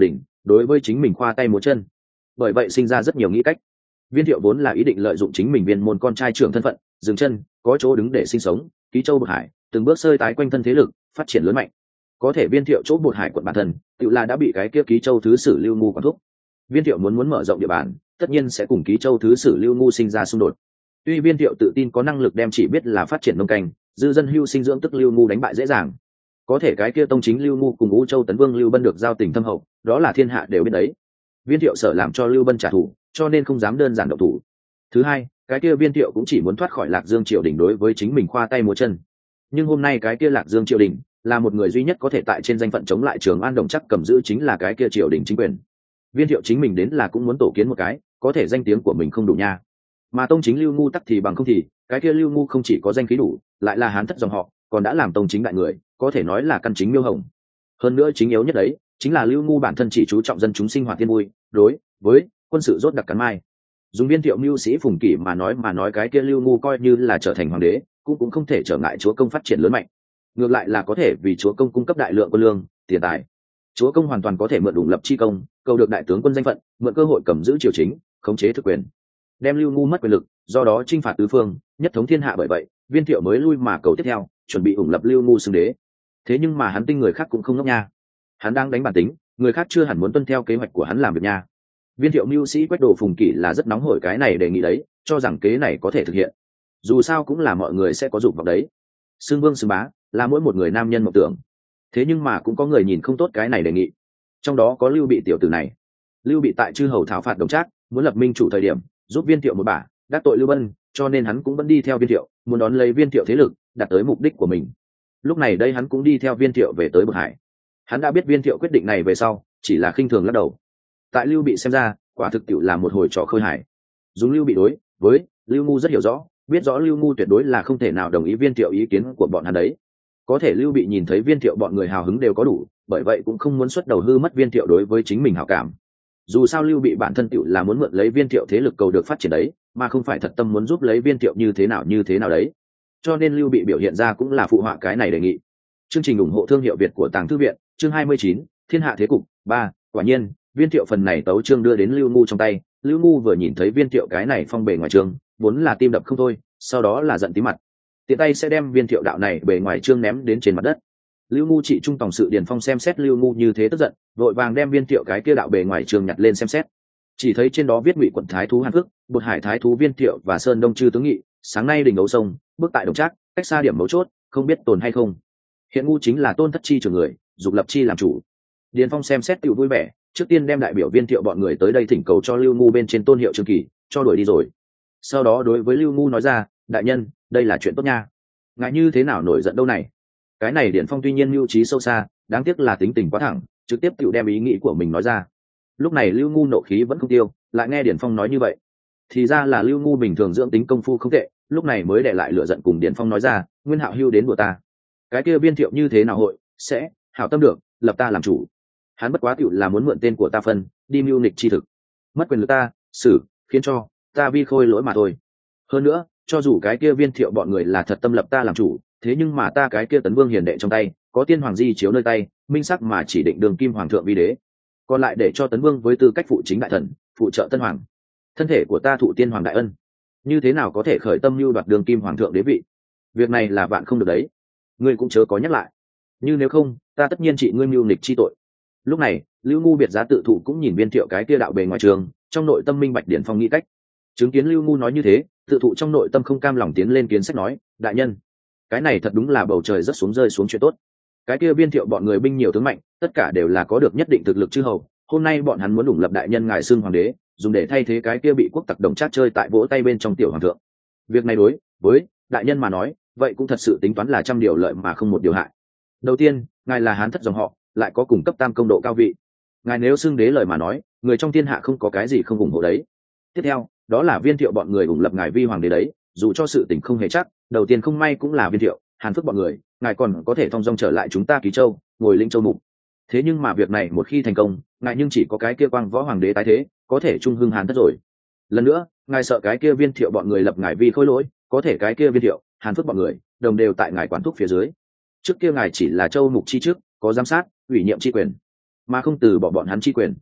đối với chính mình khoa tay múa chân. Bởi vậy sinh ra rất nhiều nghĩ cách. Viên Thiệu vốn là ý định lợi dụng chính mình viên môn con trai trưởng thân phận, dừng chân, có chỗ đứng để sinh sống, ký châu Bột Hải, từng bước sơi tái quanh thân thế lực, phát triển lớn mạnh. Có thể Viên Thiệu chỗ Bột Hải quận bản thân, tự là đã bị cái kia ký châu thứ sử Lưu Ngu quản thúc. Viên Thiệu muốn muốn mở rộng địa bàn, tất nhiên sẽ cùng ký châu thứ sử Lưu Ngu sinh ra xung đột. Tuy Viên Thiệu tự tin có năng lực đem chỉ biết là phát triển nông canh, dư dân hưu sinh dưỡng tức Lưu Ngu đánh bại dễ dàng. Có thể cái kia tông chính Lưu Ngu cùng Vũ Châu Tấn Vương Lưu Bân được giao tình thâm hậu, đó là thiên hạ đều biết đấy. Viên Thiệu sợ làm cho Lưu Bân trả thù, cho nên không dám đơn giản động thủ. Thứ hai, cái kia Viên Thiệu cũng chỉ muốn thoát khỏi Lạc Dương triều đình đối với chính mình khoa tay múa chân. Nhưng hôm nay cái kia Lạc Dương triều đình là một người duy nhất có thể tại trên danh phận chống lại Trường An Đồng chắc cầm giữ chính là cái kia triều đình chính quyền. Viên Thiệu chính mình đến là cũng muốn tổ kiến một cái, có thể danh tiếng của mình không đủ nha. Mà tông chính Lưu Ngu tắc thì bằng không thì, cái kia Lưu Ngu không chỉ có danh khí đủ, lại là hán thất dòng họ, còn đã làm tông chính đại người, có thể nói là căn chính miêu hồng. Hơn nữa chính yếu nhất đấy, chính là Lưu Ngu bản thân chỉ chú trọng dân chúng sinh hoạt thiên vui, đối với quân sự rốt đặc cắn mai. Dùng Viên Thiệu mưu sĩ Phùng Kỷ mà nói mà nói cái kia Lưu Ngu coi như là trở thành hoàng đế, cũng cũng không thể trở ngại chúa công phát triển lớn mạnh. Ngược lại là có thể vì chúa công cung cấp đại lượng quân lương, tiền tài. Chúa công hoàn toàn có thể mượn đủ lập chi công, cầu được đại tướng quân danh phận, mượn cơ hội cầm giữ triều chính, khống chế thực quyền, đem Lưu Ngu mất quyền lực, do đó chinh phạt tứ phương, nhất thống thiên hạ. Bởi vậy, Viên Thiệu mới lui mà cầu tiếp theo, chuẩn bị ủng lập Lưu Ngu xưng đế. Thế nhưng mà hắn tin người khác cũng không ngốc nha. Hắn đang đánh bản tính, người khác chưa hẳn muốn tuân theo kế hoạch của hắn làm việc nha. Viên Thiệu mưu sĩ Quách Đồ Phùng Kỷ là rất nóng hổi cái này đề nghị đấy, cho rằng kế này có thể thực hiện. Dù sao cũng là mọi người sẽ có dụng vào đấy. Xưng vương xưng bá là mỗi một người nam nhân mộng tưởng. Thế nhưng mà cũng có người nhìn không tốt cái này đề nghị. Trong đó có Lưu Bị tiểu tử này. Lưu Bị tại chư hầu thảo phạt Đồng Trác, muốn lập minh chủ thời điểm, giúp Viên Thiệu một bả, đắc tội Lưu Bân, cho nên hắn cũng vẫn đi theo Viên Thiệu, muốn đón lấy Viên Thiệu thế lực, đạt tới mục đích của mình. Lúc này đây hắn cũng đi theo Viên Thiệu về tới Bực Hải. Hắn đã biết Viên Thiệu quyết định này về sau, chỉ là khinh thường lắc đầu. Tại Lưu Bị xem ra, quả thực tiệu là một hồi trò khơi hài. Dùng Lưu Bị đối với Lưu Ngu rất hiểu rõ, biết rõ Lưu Ngu tuyệt đối là không thể nào đồng ý Viên Thiệu ý kiến của bọn hắn đấy. Có thể Lưu Bị nhìn thấy Viên Thiệu bọn người hào hứng đều có đủ, bởi vậy cũng không muốn xuất đầu hư mất Viên Thiệu đối với chính mình hảo cảm. Dù sao Lưu Bị bản thân tiệu là muốn mượn lấy Viên Thiệu thế lực cầu được phát triển đấy, mà không phải thật tâm muốn giúp lấy Viên Thiệu như thế nào như thế nào đấy. Cho nên Lưu Bị biểu hiện ra cũng là phụ họa cái này đề nghị. Chương trình ủng hộ thương hiệu Việt của Tàng Thư viện, chương hai mươi chín, Thiên hạ thế cục ba. Quả nhiên, Viên Thiệu phần này tấu chương đưa đến Lưu Ngu trong tay. Lưu Ngu vừa nhìn thấy Viên Thiệu cái này phong bề ngoài chương, vốn là tim đập không thôi, sau đó là giận tí mặt, tiện tay sẽ đem Viên Thiệu đạo này bề ngoài chương ném đến trên mặt đất. Lưu Ngu trị trung tổng sự Điền Phong xem xét Lưu Ngu như thế tức giận, vội vàng đem Viên Thiệu cái kia đạo bề ngoài chương nhặt lên xem xét. Chỉ thấy trên đó viết Ngụy quận thái thú Hàn Phước, Bột Hải thái thú Viên Thiệu và Sơn Đông chư tướng nghị, sáng nay đỉnh đấu sông, bước tại Đồng Trác, cách xa điểm mấu chốt, không biết tồn hay không. Hiện Ngu chính là tôn thất chi trưởng người, dục lập chi làm chủ. Điền Phong xem xét tiểu vui vẻ, trước tiên đem đại biểu Viên Thiệu bọn người tới đây thỉnh cầu cho Lưu Ngu bên trên tôn hiệu Trương Kỳ, cho đuổi đi rồi. Sau đó đối với Lưu Ngu nói ra, đại nhân, đây là chuyện tốt nha, ngại như thế nào nổi giận đâu này. Cái này Điền Phong tuy nhiên mưu trí sâu xa, đáng tiếc là tính tình quá thẳng, trực tiếp tiểu đem ý nghĩ của mình nói ra. Lúc này Lưu Ngu nộ khí vẫn không tiêu, lại nghe Điền Phong nói như vậy, thì ra là Lưu Ngu bình thường dưỡng tính công phu không tệ, lúc này mới để lại lửa giận cùng Điền Phong nói ra, Nguyên Hạo hưu đến đùa ta, cái kia Viên Thiệu như thế nào hội sẽ hảo tâm được lập ta làm chủ. Hắn bất quá tiểu là muốn mượn tên của ta phân đi mưu nghịch chi thực, mất quyền lực ta xử, khiến cho ta vi khôi lỗi mà thôi. Hơn nữa, cho dù cái kia Viên Thiệu bọn người là thật tâm lập ta làm chủ, thế nhưng mà ta cái kia Tấn Vương hiền đệ trong tay có tiên hoàng di chiếu nơi tay, minh sắc mà chỉ định đường kim hoàng thượng vi đế, còn lại để cho Tấn Vương với tư cách phụ chính đại thần, phụ trợ tân hoàng. Thân thể của ta thụ tiên hoàng đại ân, như thế nào có thể khởi tâm mưu đoạt đường kim hoàng thượng đế vị? Việc này là vạn không được đấy, ngươi cũng chớ có nhắc lại, như nếu không ta tất nhiên trị ngươi mưu nghịch chi tội. Lúc này Lưu Ngu biệt giá tự thụ cũng nhìn Viên Thiệu cái kia đạo bề ngoài trường, trong nội tâm minh bạch Điền Phong nghĩ cách. Chứng kiến Lưu Ngu nói như thế, tự thụ trong nội tâm không cam lòng tiến lên kiến sách nói, đại nhân, cái này thật đúng là bầu trời rất xuống rơi xuống chuyện tốt. Cái kia Viên Thiệu bọn người binh nhiều tướng mạnh, tất cả đều là có được nhất định thực lực chư hầu, hôm nay bọn hắn muốn đủng lập đại nhân ngài xưng hoàng đế, dùng để thay thế cái kia bị quốc tặc Đồng Trác chơi tại vỗ tay bên trong tiểu hoàng thượng. Việc này đối với đại nhân mà nói, vậy cũng thật sự tính toán là trăm điều lợi mà không một điều hại. Đầu tiên, ngài là hán thất dòng họ, lại có cùng cấp tam công độ cao vị, ngài nếu xưng đế lời mà nói, người trong thiên hạ không có cái gì không ủng hộ đấy. Tiếp theo, đó là Viên Thiệu bọn người ủng lập ngài vi hoàng đế đấy, dù cho sự tình không hề chắc, đầu tiên không may cũng là Viên Thiệu, Hàn Phước bọn người, ngài còn có thể thong dong trở lại chúng ta Ký Châu, ngồi lĩnh châu mục. Thế nhưng mà việc này một khi thành công, ngài nhưng chỉ có cái kia quang võ hoàng đế tái thế, có thể trung hưng Hàn thất rồi. Lần nữa, ngài sợ cái kia Viên Thiệu bọn người lập ngài vi khôi lỗi, có thể cái kia Viên Thiệu, Hàn Phước bọn người, đồng đều tại ngài quản thúc phía dưới. Trước kia ngài chỉ là châu mục chi trước, có giám sát, ủy nhiệm chi quyền, mà không từ bỏ bọn hắn chi quyền.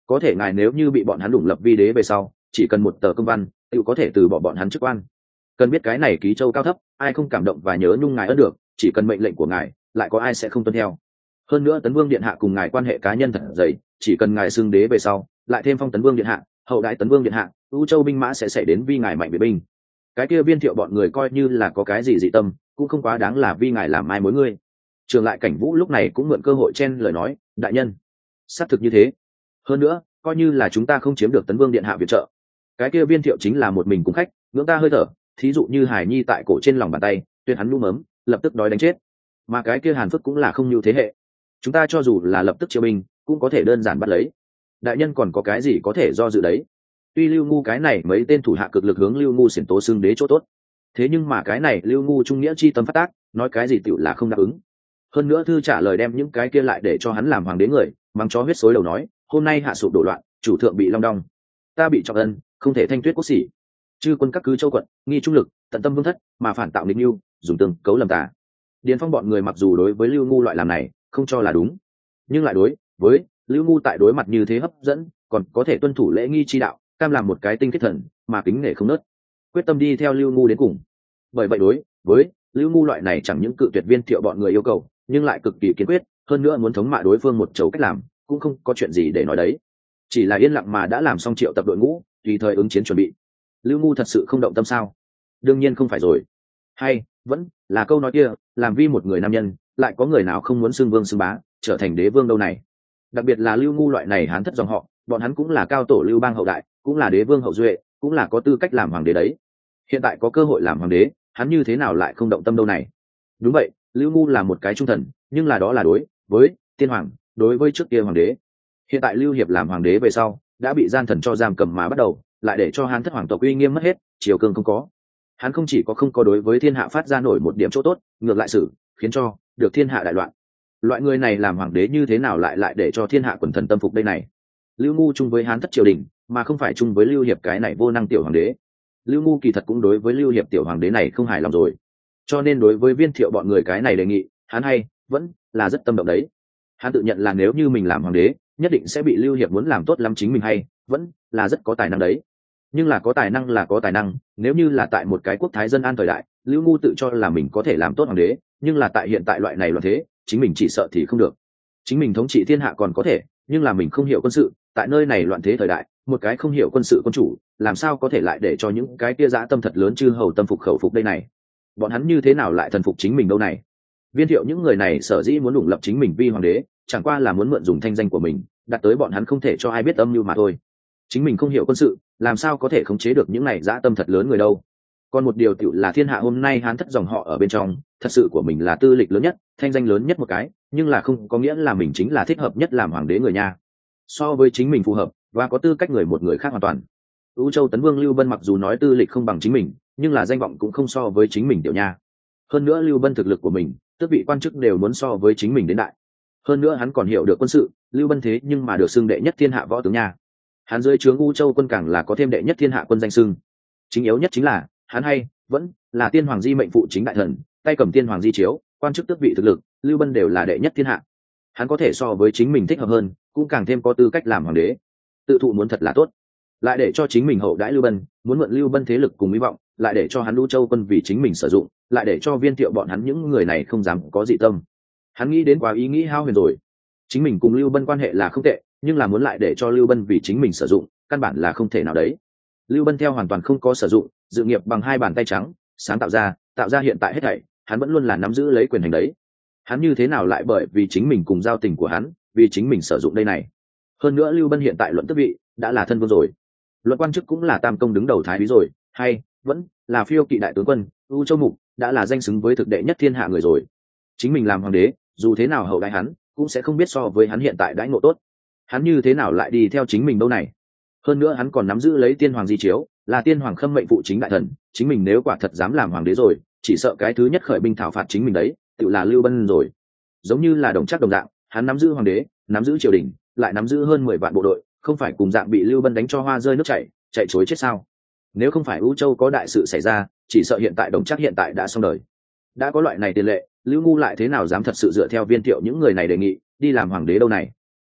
có thể ngài nếu như bị bọn hắn đủng lập vi đế về sau chỉ cần một tờ công văn tự có thể từ bỏ bọn hắn chức quan. Cần biết cái này ký châu cao thấp ai không cảm động và nhớ nhung ngài ơn được, chỉ cần mệnh lệnh của ngài lại có ai sẽ không tuân theo. Hơn nữa tấn vương điện hạ cùng ngài quan hệ cá nhân thật dày, chỉ cần ngài xưng đế về sau lại thêm phong tấn vương điện hạ, hậu đại tấn vương điện hạ, u châu binh mã sẽ xảy đến vi ngài mạnh biệt binh. Cái kia Viên Thiệu bọn người coi như là có cái gì dị tâm cũng không quá đáng là vi ngài làm mai mối ngươi. Trường lại Cảnh Vũ lúc này cũng mượn cơ hội chen lời nói, đại nhân xác thực như thế. Hơn nữa coi như là chúng ta không chiếm được tấn vương điện hạ viện trợ, cái kia Viên Thiệu chính là một mình cùng khách ngưỡng ta hơi thở, thí dụ như Hải Nhi tại cổ trên lòng bàn tay tuyệt hắn lũ mớm lập tức đói đánh chết, mà cái kia Hàn Phức cũng là không như thế hệ, chúng ta cho dù là lập tức triệu binh cũng có thể đơn giản bắt lấy. Đại nhân còn có cái gì có thể do dự đấy? Tuy Lưu Ngu cái này mấy tên thủ hạ cực lực hướng Lưu Ngu xiển tố xưng đế chỗ tốt, thế nhưng mà cái này Lưu Ngu trung nghĩa chi tâm phát tác, nói cái gì tiểu là không đáp ứng. Hơn nữa thư trả lời đem những cái kia lại để cho hắn làm hoàng đế người mang chó huyết xối đầu nói, hôm nay hạ sụp đổ loạn, chủ thượng bị long đong, ta bị trọng ân, không thể thanh tuyết quốc sĩ. Chư quân các cứ châu quận nghi trung lực, tận tâm vương thất mà phản tạo nghịch mưu, dùng tương cấu lầm tà. Điền Phong bọn người mặc dù đối với Lưu Ngu loại làm này không cho là đúng, nhưng lại đối với Lưu Ngu tại đối mặt như thế hấp dẫn, còn có thể tuân thủ lễ nghi chi đạo, cam làm một cái tinh kết thần mà kính nể không nớt, quyết tâm đi theo Lưu Ngu đến cùng. Bởi vậy đối với Lưu Ngu loại này chẳng những cự tuyệt Viên Thiệu bọn người yêu cầu, nhưng lại cực kỳ kiên quyết, hơn nữa muốn thống mạ đối phương một chấu cách làm, cũng không có chuyện gì để nói đấy, chỉ là yên lặng mà đã làm xong triệu tập đội ngũ, tùy thời ứng chiến chuẩn bị. Lưu Ngu thật sự không động tâm sao? Đương nhiên không phải rồi. Hay vẫn là câu nói kia, làm vi một người nam nhân, lại có người nào không muốn xưng vương xưng bá, trở thành đế vương đâu này? Đặc biệt là Lưu Ngu loại này hán thất dòng họ, bọn hắn cũng là cao tổ Lưu bang hậu đại, cũng là đế vương hậu duệ, cũng là có tư cách làm hoàng đế đấy. Hiện tại có cơ hội làm hoàng đế, hắn như thế nào lại không động tâm đâu này? Đúng vậy, Lưu Ngu là một cái trung thần, nhưng là đó là đối với tiên hoàng, đối với trước kia hoàng đế. Hiện tại Lưu Hiệp làm hoàng đế về sau, đã bị gian thần cho giam cầm mà bắt đầu, lại để cho hán thất hoàng tộc uy nghiêm mất hết, triều cương không có. Hắn không chỉ có không có đối với thiên hạ phát ra nổi một điểm chỗ tốt, ngược lại xử khiến cho được thiên hạ đại loạn. Loại người này làm hoàng đế như thế nào lại lại để cho thiên hạ quần thần tâm phục đây này? Lưu Ngu chung với hán thất triều đình, mà không phải chung với Lưu Hiệp cái này vô năng tiểu hoàng đế. Lưu Ngu kỳ thật cũng đối với Lưu Hiệp tiểu hoàng đế này không hài lòng rồi, cho nên đối với Viên Thiệu bọn người cái này đề nghị, hắn hay vẫn là rất tâm động đấy. Hắn tự nhận là nếu như mình làm hoàng đế, nhất định sẽ bị Lưu Hiệp muốn làm tốt lắm, chính mình hay vẫn là rất có tài năng đấy. Nhưng là có tài năng là có tài năng, nếu như là tại một cái quốc thái dân an thời đại, Lưu Ngu tự cho là mình có thể làm tốt hoàng đế, nhưng là tại hiện tại loại này loạn thế, chính mình chỉ sợ thì không được. Chính mình thống trị thiên hạ còn có thể, nhưng là mình không hiểu quân sự, tại nơi này loạn thế thời đại, một cái không hiểu quân sự quân chủ, làm sao có thể lại để cho những cái kia dã tâm thật lớn chư hầu tâm phục khẩu phục đây này? Bọn hắn như thế nào lại thần phục chính mình đâu này? Viên Thiệu những người này sở dĩ muốn đủng lập chính mình vi hoàng đế, chẳng qua là muốn mượn dùng thanh danh của mình, đặt tới bọn hắn không thể cho ai biết âm mưu mà thôi. Chính mình không hiểu quân sự, làm sao có thể khống chế được những này dã tâm thật lớn người đâu? Còn một điều tiểu là thiên hạ hôm nay hán thất dòng họ ở bên trong, thật sự của mình là tư lịch lớn nhất, thanh danh lớn nhất một cái, nhưng là không có nghĩa là mình chính là thích hợp nhất làm hoàng đế người nha. So với chính mình phù hợp và có tư cách người một người khác hoàn toàn. U Châu Tấn Vương Lưu Bân mặc dù nói tư lịch không bằng chính mình, nhưng là danh vọng cũng không so với chính mình tiểu nha. Hơn nữa Lưu Bân thực lực của mình, tước vị quan chức đều muốn so với chính mình đến đại. Hơn nữa hắn còn hiểu được quân sự, Lưu Bân thế nhưng mà được xưng đệ nhất thiên hạ võ tướng nha. Hắn dưới trướng U Châu quân càng là có thêm đệ nhất thiên hạ quân danh xưng. Chính yếu nhất chính là hắn hay vẫn là tiên hoàng di mệnh phụ chính đại thần, tay cầm tiên hoàng di chiếu, quan chức tước vị thực lực, Lưu Bân đều là đệ nhất thiên hạ. Hắn có thể so với chính mình thích hợp hơn, cũng càng thêm có tư cách làm hoàng đế. Tự thụ muốn thật là tốt, lại để cho chính mình hậu đãi Lưu Bân, muốn mượn Lưu Bân thế lực cùng hy vọng, lại để cho hắn U Châu quân vì chính mình sử dụng, lại để cho Viên Thiệu bọn hắn những người này không dám có dị tâm. Hắn nghĩ đến quá ý nghĩ hao huyền rồi. Chính mình cùng Lưu Bân quan hệ là không tệ, nhưng là muốn lại để cho Lưu Bân vì chính mình sử dụng, căn bản là không thể nào đấy. Lưu Bân theo hoàn toàn không có sử dụng, dự nghiệp bằng hai bàn tay trắng, sáng tạo ra, tạo ra hiện tại hết thảy, hắn vẫn luôn là nắm giữ lấy quyền hành đấy. Hắn như thế nào lại bởi vì chính mình cùng giao tình của hắn, vì chính mình sử dụng đây này? Hơn nữa Lưu Bân hiện tại luận tước vị đã là thân vương rồi, luận quan chức cũng là tam công đứng đầu thái úy rồi, hay vẫn là phiêu kỵ đại tướng quân, U Châu Mục đã là danh xứng với thực đệ nhất thiên hạ người rồi. Chính mình làm hoàng đế, dù thế nào hậu đãi hắn, cũng sẽ không biết so với hắn hiện tại đãi ngộ tốt. Hắn như thế nào lại đi theo chính mình đâu này? Hơn nữa hắn còn nắm giữ lấy tiên hoàng di chiếu, là tiên hoàng khâm mệnh phụ chính đại thần, chính mình nếu quả thật dám làm hoàng đế rồi, chỉ sợ cái thứ nhất khởi binh thảo phạt chính mình đấy, tự là Lưu Bân rồi. Giống như là Đồng Trác đồng dạng, hắn nắm giữ hoàng đế, nắm giữ triều đình, lại nắm giữ hơn mười vạn bộ đội, không phải cùng dạng bị Lưu Bân đánh cho hoa rơi nước chảy, chạy trối chết sao? Nếu không phải U Châu có đại sự xảy ra, chỉ sợ hiện tại Đồng Trác hiện tại đã xong đời. Đã có loại này tiền lệ, Lưu Ngu lại thế nào dám thật sự dựa theo Viên Thiệu những người này đề nghị đi làm hoàng đế đâu này?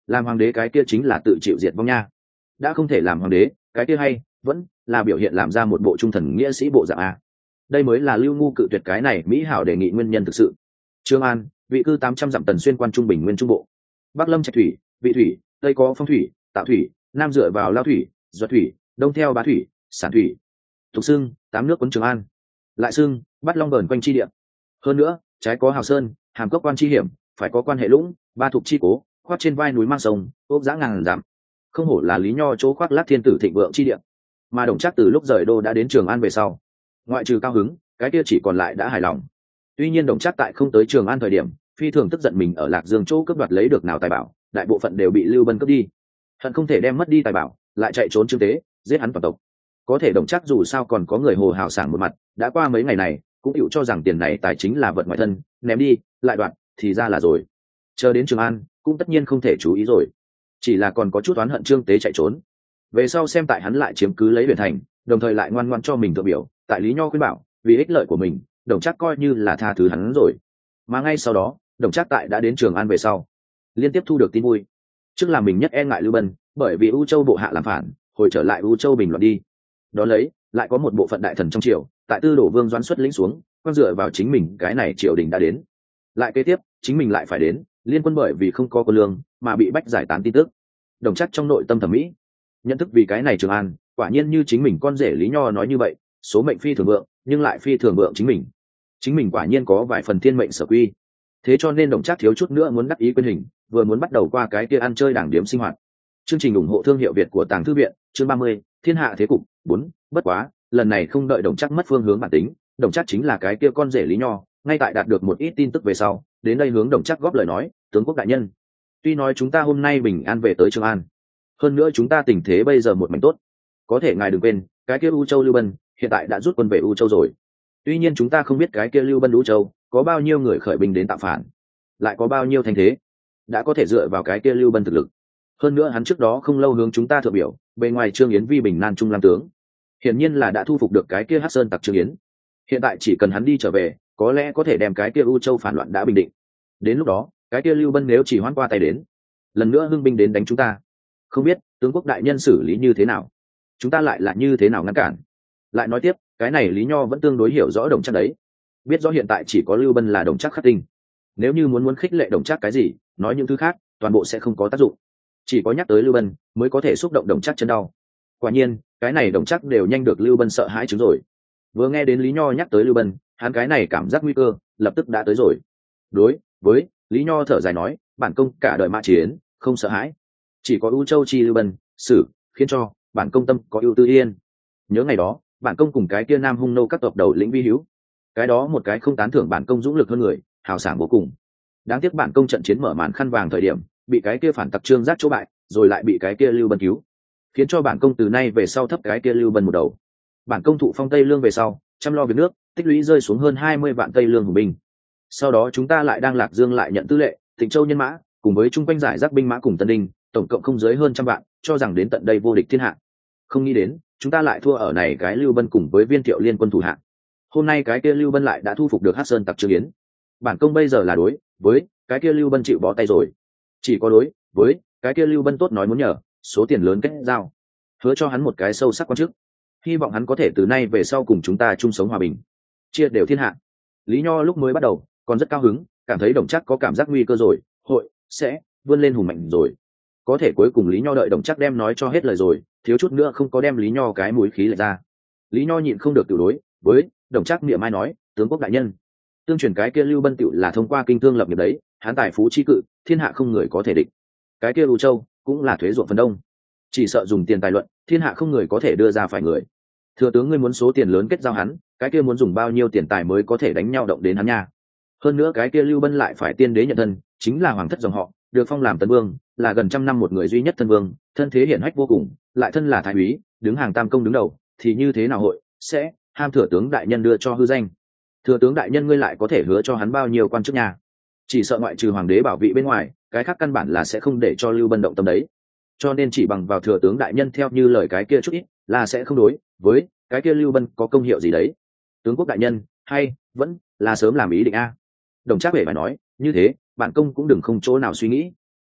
làm hoàng đế cái kia chính là tự chịu diệt vong nha. Đã không thể làm hoàng đế, cái kia hay vẫn là biểu hiện làm ra một bộ trung thần nghĩa sĩ bộ dạng a. Đây mới là Lưu Ngu cự tuyệt cái này mỹ hảo đề nghị nguyên nhân thực sự. Trương An, vị cư tám trăm dặm tần xuyên quan trung bình nguyên trung bộ. Bắc lâm trạch thủy, vị thủy, tây có phong thủy, tạo thủy, nam dựa vào lao thủy, duật thủy, đông theo bá thủy, sản thủy. Tục xưng tám nước quấn Trường An, lại xưng bắt long bờn quanh chi địa. Hơn nữa, trái có hào sơn, hàm cốc quan chi hiểm, phải có quan hệ lũng, ba thục chi cố, khoác trên vai núi mang sông, ốp dã ngàn dặm. Không hổ là lý nho chỗ khoác lác thiên tử thịnh vượng chi địa. Mà Đồng Trác từ lúc rời đô đã đến Trường An về sau, ngoại trừ cao hứng, cái kia chỉ còn lại đã hài lòng. Tuy nhiên Đồng Trác tại không tới Trường An thời điểm, phi thường tức giận mình ở Lạc Dương chỗ cướp đoạt lấy được nào tài bảo, đại bộ phận đều bị Lưu Bân cướp đi. Hận không thể đem mất đi tài bảo, lại chạy trốn trương tế, giết hắn toàn tộc. Có thể Đồng Trác dù sao còn có người hồ hào sảng một mặt, đã qua mấy ngày này, cũng hiểu cho rằng tiền này tài chính là vật ngoại thân, ném đi, lại đoạt, thì ra là rồi. Chờ đến Trường An, cũng tất nhiên không thể chú ý rồi. Chỉ là còn có chút oán hận trương tế chạy trốn. Về sau xem tại hắn lại chiếm cứ lấy Huyền Thành, đồng thời lại ngoan ngoãn cho mình tự biểu, tại Lý Nho khuyên bảo, vì ích lợi của mình, Đồng Trác coi như là tha thứ hắn rồi. Mà ngay sau đó, Đồng Trác tại đã đến Trường An về sau, liên tiếp thu được tin vui. Trước là mình nhất e ngại Lưu Bân, bởi vì U Châu bộ hạ làm phản, hồi trở lại U Châu bình loạn đi. Đó lấy, lại có một bộ phận đại thần trong triều, tại Tư Đổ Vương Doãn xuất lĩnh xuống, quan dựa vào chính mình cái này triều đình đã đến. Lại kế tiếp, chính mình lại phải đến, liên quân bởi vì không có quân lương, mà bị bách giải tán tin tức. Đồng Trác trong nội tâm thẩm mỹ, nhận thức vì cái này Trường An, quả nhiên như chính mình con rể Lý Nho nói như vậy, số mệnh phi thường vượng, nhưng lại phi thường vượng chính mình. Chính mình quả nhiên có vài phần thiên mệnh sở quy. Thế cho nên Đồng Trác thiếu chút nữa muốn đắc ý quyền hình, vừa muốn bắt đầu qua cái kia ăn chơi đảng điếm sinh hoạt. Chương trình ủng hộ thương hiệu Việt của Tàng Thư viện, chương ba mươi, Thiên hạ thế cục bốn. Bất quá, lần này không đợi Đồng Trác mất phương hướng bản tính, Đồng Trác chính là cái kia con rể Lý Nho, ngay tại đạt được một ít tin tức về sau, đến đây hướng Đồng Trác góp lời nói, tướng quốc đại nhân, tuy nói chúng ta hôm nay bình an về tới Trường An, hơn nữa chúng ta tình thế bây giờ một mảnh tốt, có thể ngài đừng quên, cái kia U Châu Lưu Bân hiện tại đã rút quân về U Châu rồi. Tuy nhiên chúng ta không biết cái kia Lưu Bân U Châu có bao nhiêu người khởi binh đến tạo phản, lại có bao nhiêu thanh thế, đã có thể dựa vào cái kia Lưu Bân thực lực. Hơn nữa hắn trước đó không lâu hướng chúng ta thượng biểu, bề ngoài Trương Yến vi bình nan trung lam tướng, hiển nhiên là đã thu phục được cái kia Hắc Sơn tặc Trương Yến. Hiện tại chỉ cần hắn đi trở về, có lẽ có thể đem cái kia U Châu phản loạn đã bình định. Đến lúc đó, cái kia Lưu Bân nếu chỉ hoãn qua tay đến, lần nữa hưng binh đến đánh chúng ta, không biết tướng quốc đại nhân xử lý như thế nào, chúng ta lại là như thế nào ngăn cản. Lại nói tiếp, cái này Lý Nho vẫn tương đối hiểu rõ Đồng Trác đấy, biết rõ hiện tại chỉ có Lưu Bân là Đồng Trác khắc tinh, nếu như muốn muốn khích lệ Đồng Trác cái gì, nói những thứ khác toàn bộ sẽ không có tác dụng, chỉ có nhắc tới Lưu Bân mới có thể xúc động Đồng Trác chân đau. Quả nhiên cái này Đồng Trác đều nhanh được Lưu Bân sợ hãi chứng rồi. Vừa nghe đến Lý Nho nhắc tới Lưu Bân, hắn cái này cảm giác nguy cơ lập tức đã tới rồi. Đối với Lý Nho thở dài nói, bản công cả đời mã chiến không sợ hãi, chỉ có U Châu chi Lưu Bân xử khiến cho bản công tâm có ưu tư yên. Nhớ ngày đó bản công cùng cái kia Nam Hung nô các tộc đầu lĩnh vi hữu, cái đó một cái không tán thưởng bản công dũng lực hơn người, hào sảng vô cùng. Đáng tiếc bản công trận chiến mở màn khăn vàng thời điểm, bị cái kia phản tặc Trương Giác chỗ bại, rồi lại bị cái kia Lưu Bân cứu, khiến cho bản công từ nay về sau thấp cái kia Lưu Bân một đầu. Bản công thụ phong Tây Lương về sau, chăm lo việc nước, tích lũy rơi xuống hơn hai mươi vạn Tây Lương hùng binh. Sau đó chúng ta lại đang Lạc Dương lại nhận tư lệ, Thịnh Châu nhân mã, cùng với chung quanh giải rác binh mã cùng Tân Đinh, tổng cộng không dưới hơn trăm vạn, cho rằng đến tận đây vô địch thiên hạ. Không nghĩ đến, chúng ta lại thua ở này cái Lưu Bân cùng với Viên Thiệu liên quân thủ hạ. Hôm nay cái kia Lưu Bân lại đã thu phục được Hắc Sơn tặc Trương Yến. Bản công bây giờ là đối với cái kia Lưu Bân chịu bó tay rồi. Chỉ có đối với cái kia Lưu Bân tốt nói muốn nhờ, số tiền lớn kết giao, hứa cho hắn một cái sâu sắc quan chức, hy vọng hắn có thể từ nay về sau cùng chúng ta chung sống hòa bình, chia đều thiên hạ. Lý Nho lúc mới bắt đầu còn rất cao hứng, cảm thấy Đồng Trác có cảm giác nguy cơ rồi, hội sẽ vươn lên hùng mạnh rồi. Có thể cuối cùng Lý Nho đợi Đồng Trác đem nói cho hết lời rồi, thiếu chút nữa không có đem Lý Nho cái mũi khí lại ra. Lý Nho nhịn không được tự đối với Đồng Trác miệng mai nói, tướng quốc đại nhân, tương truyền cái kia Lưu Bân tựu là thông qua kinh thương lập nghiệp đấy, hắn tài phú chi cự, thiên hạ không người có thể địch. Cái kia U Châu cũng là thuế ruộng phần đông, chỉ sợ dùng tiền tài luận, thiên hạ không người có thể đưa ra phải người. Thừa tướng ngươi muốn số tiền lớn kết giao hắn, cái kia muốn dùng bao nhiêu tiền tài mới có thể đánh nhau động đến hắn nha. Hơn nữa cái kia Lưu Bân lại phải tiên đế nhận thân, chính là hoàng thất dòng họ, được phong làm tân vương, là gần trăm năm một người duy nhất thân vương, thân thế hiển hách vô cùng, lại thân là thái úy, đứng hàng tam công đứng đầu, thì như thế nào hội sẽ ham thừa tướng đại nhân đưa cho hư danh. Thừa tướng đại nhân ngươi lại có thể hứa cho hắn bao nhiêu quan chức nhà, chỉ sợ ngoại trừ hoàng đế bảo vị bên ngoài, cái khác căn bản là sẽ không để cho Lưu Bân động tâm đấy. Cho nên chỉ bằng vào thừa tướng đại nhân theo như lời cái kia chút ít, là sẽ không đối với cái kia Lưu Bân có công hiệu gì đấy. Tướng quốc đại nhân hay vẫn là sớm làm ý định a. Đồng Trác vẻ phải nói, như thế bản công cũng đừng không chỗ nào suy nghĩ.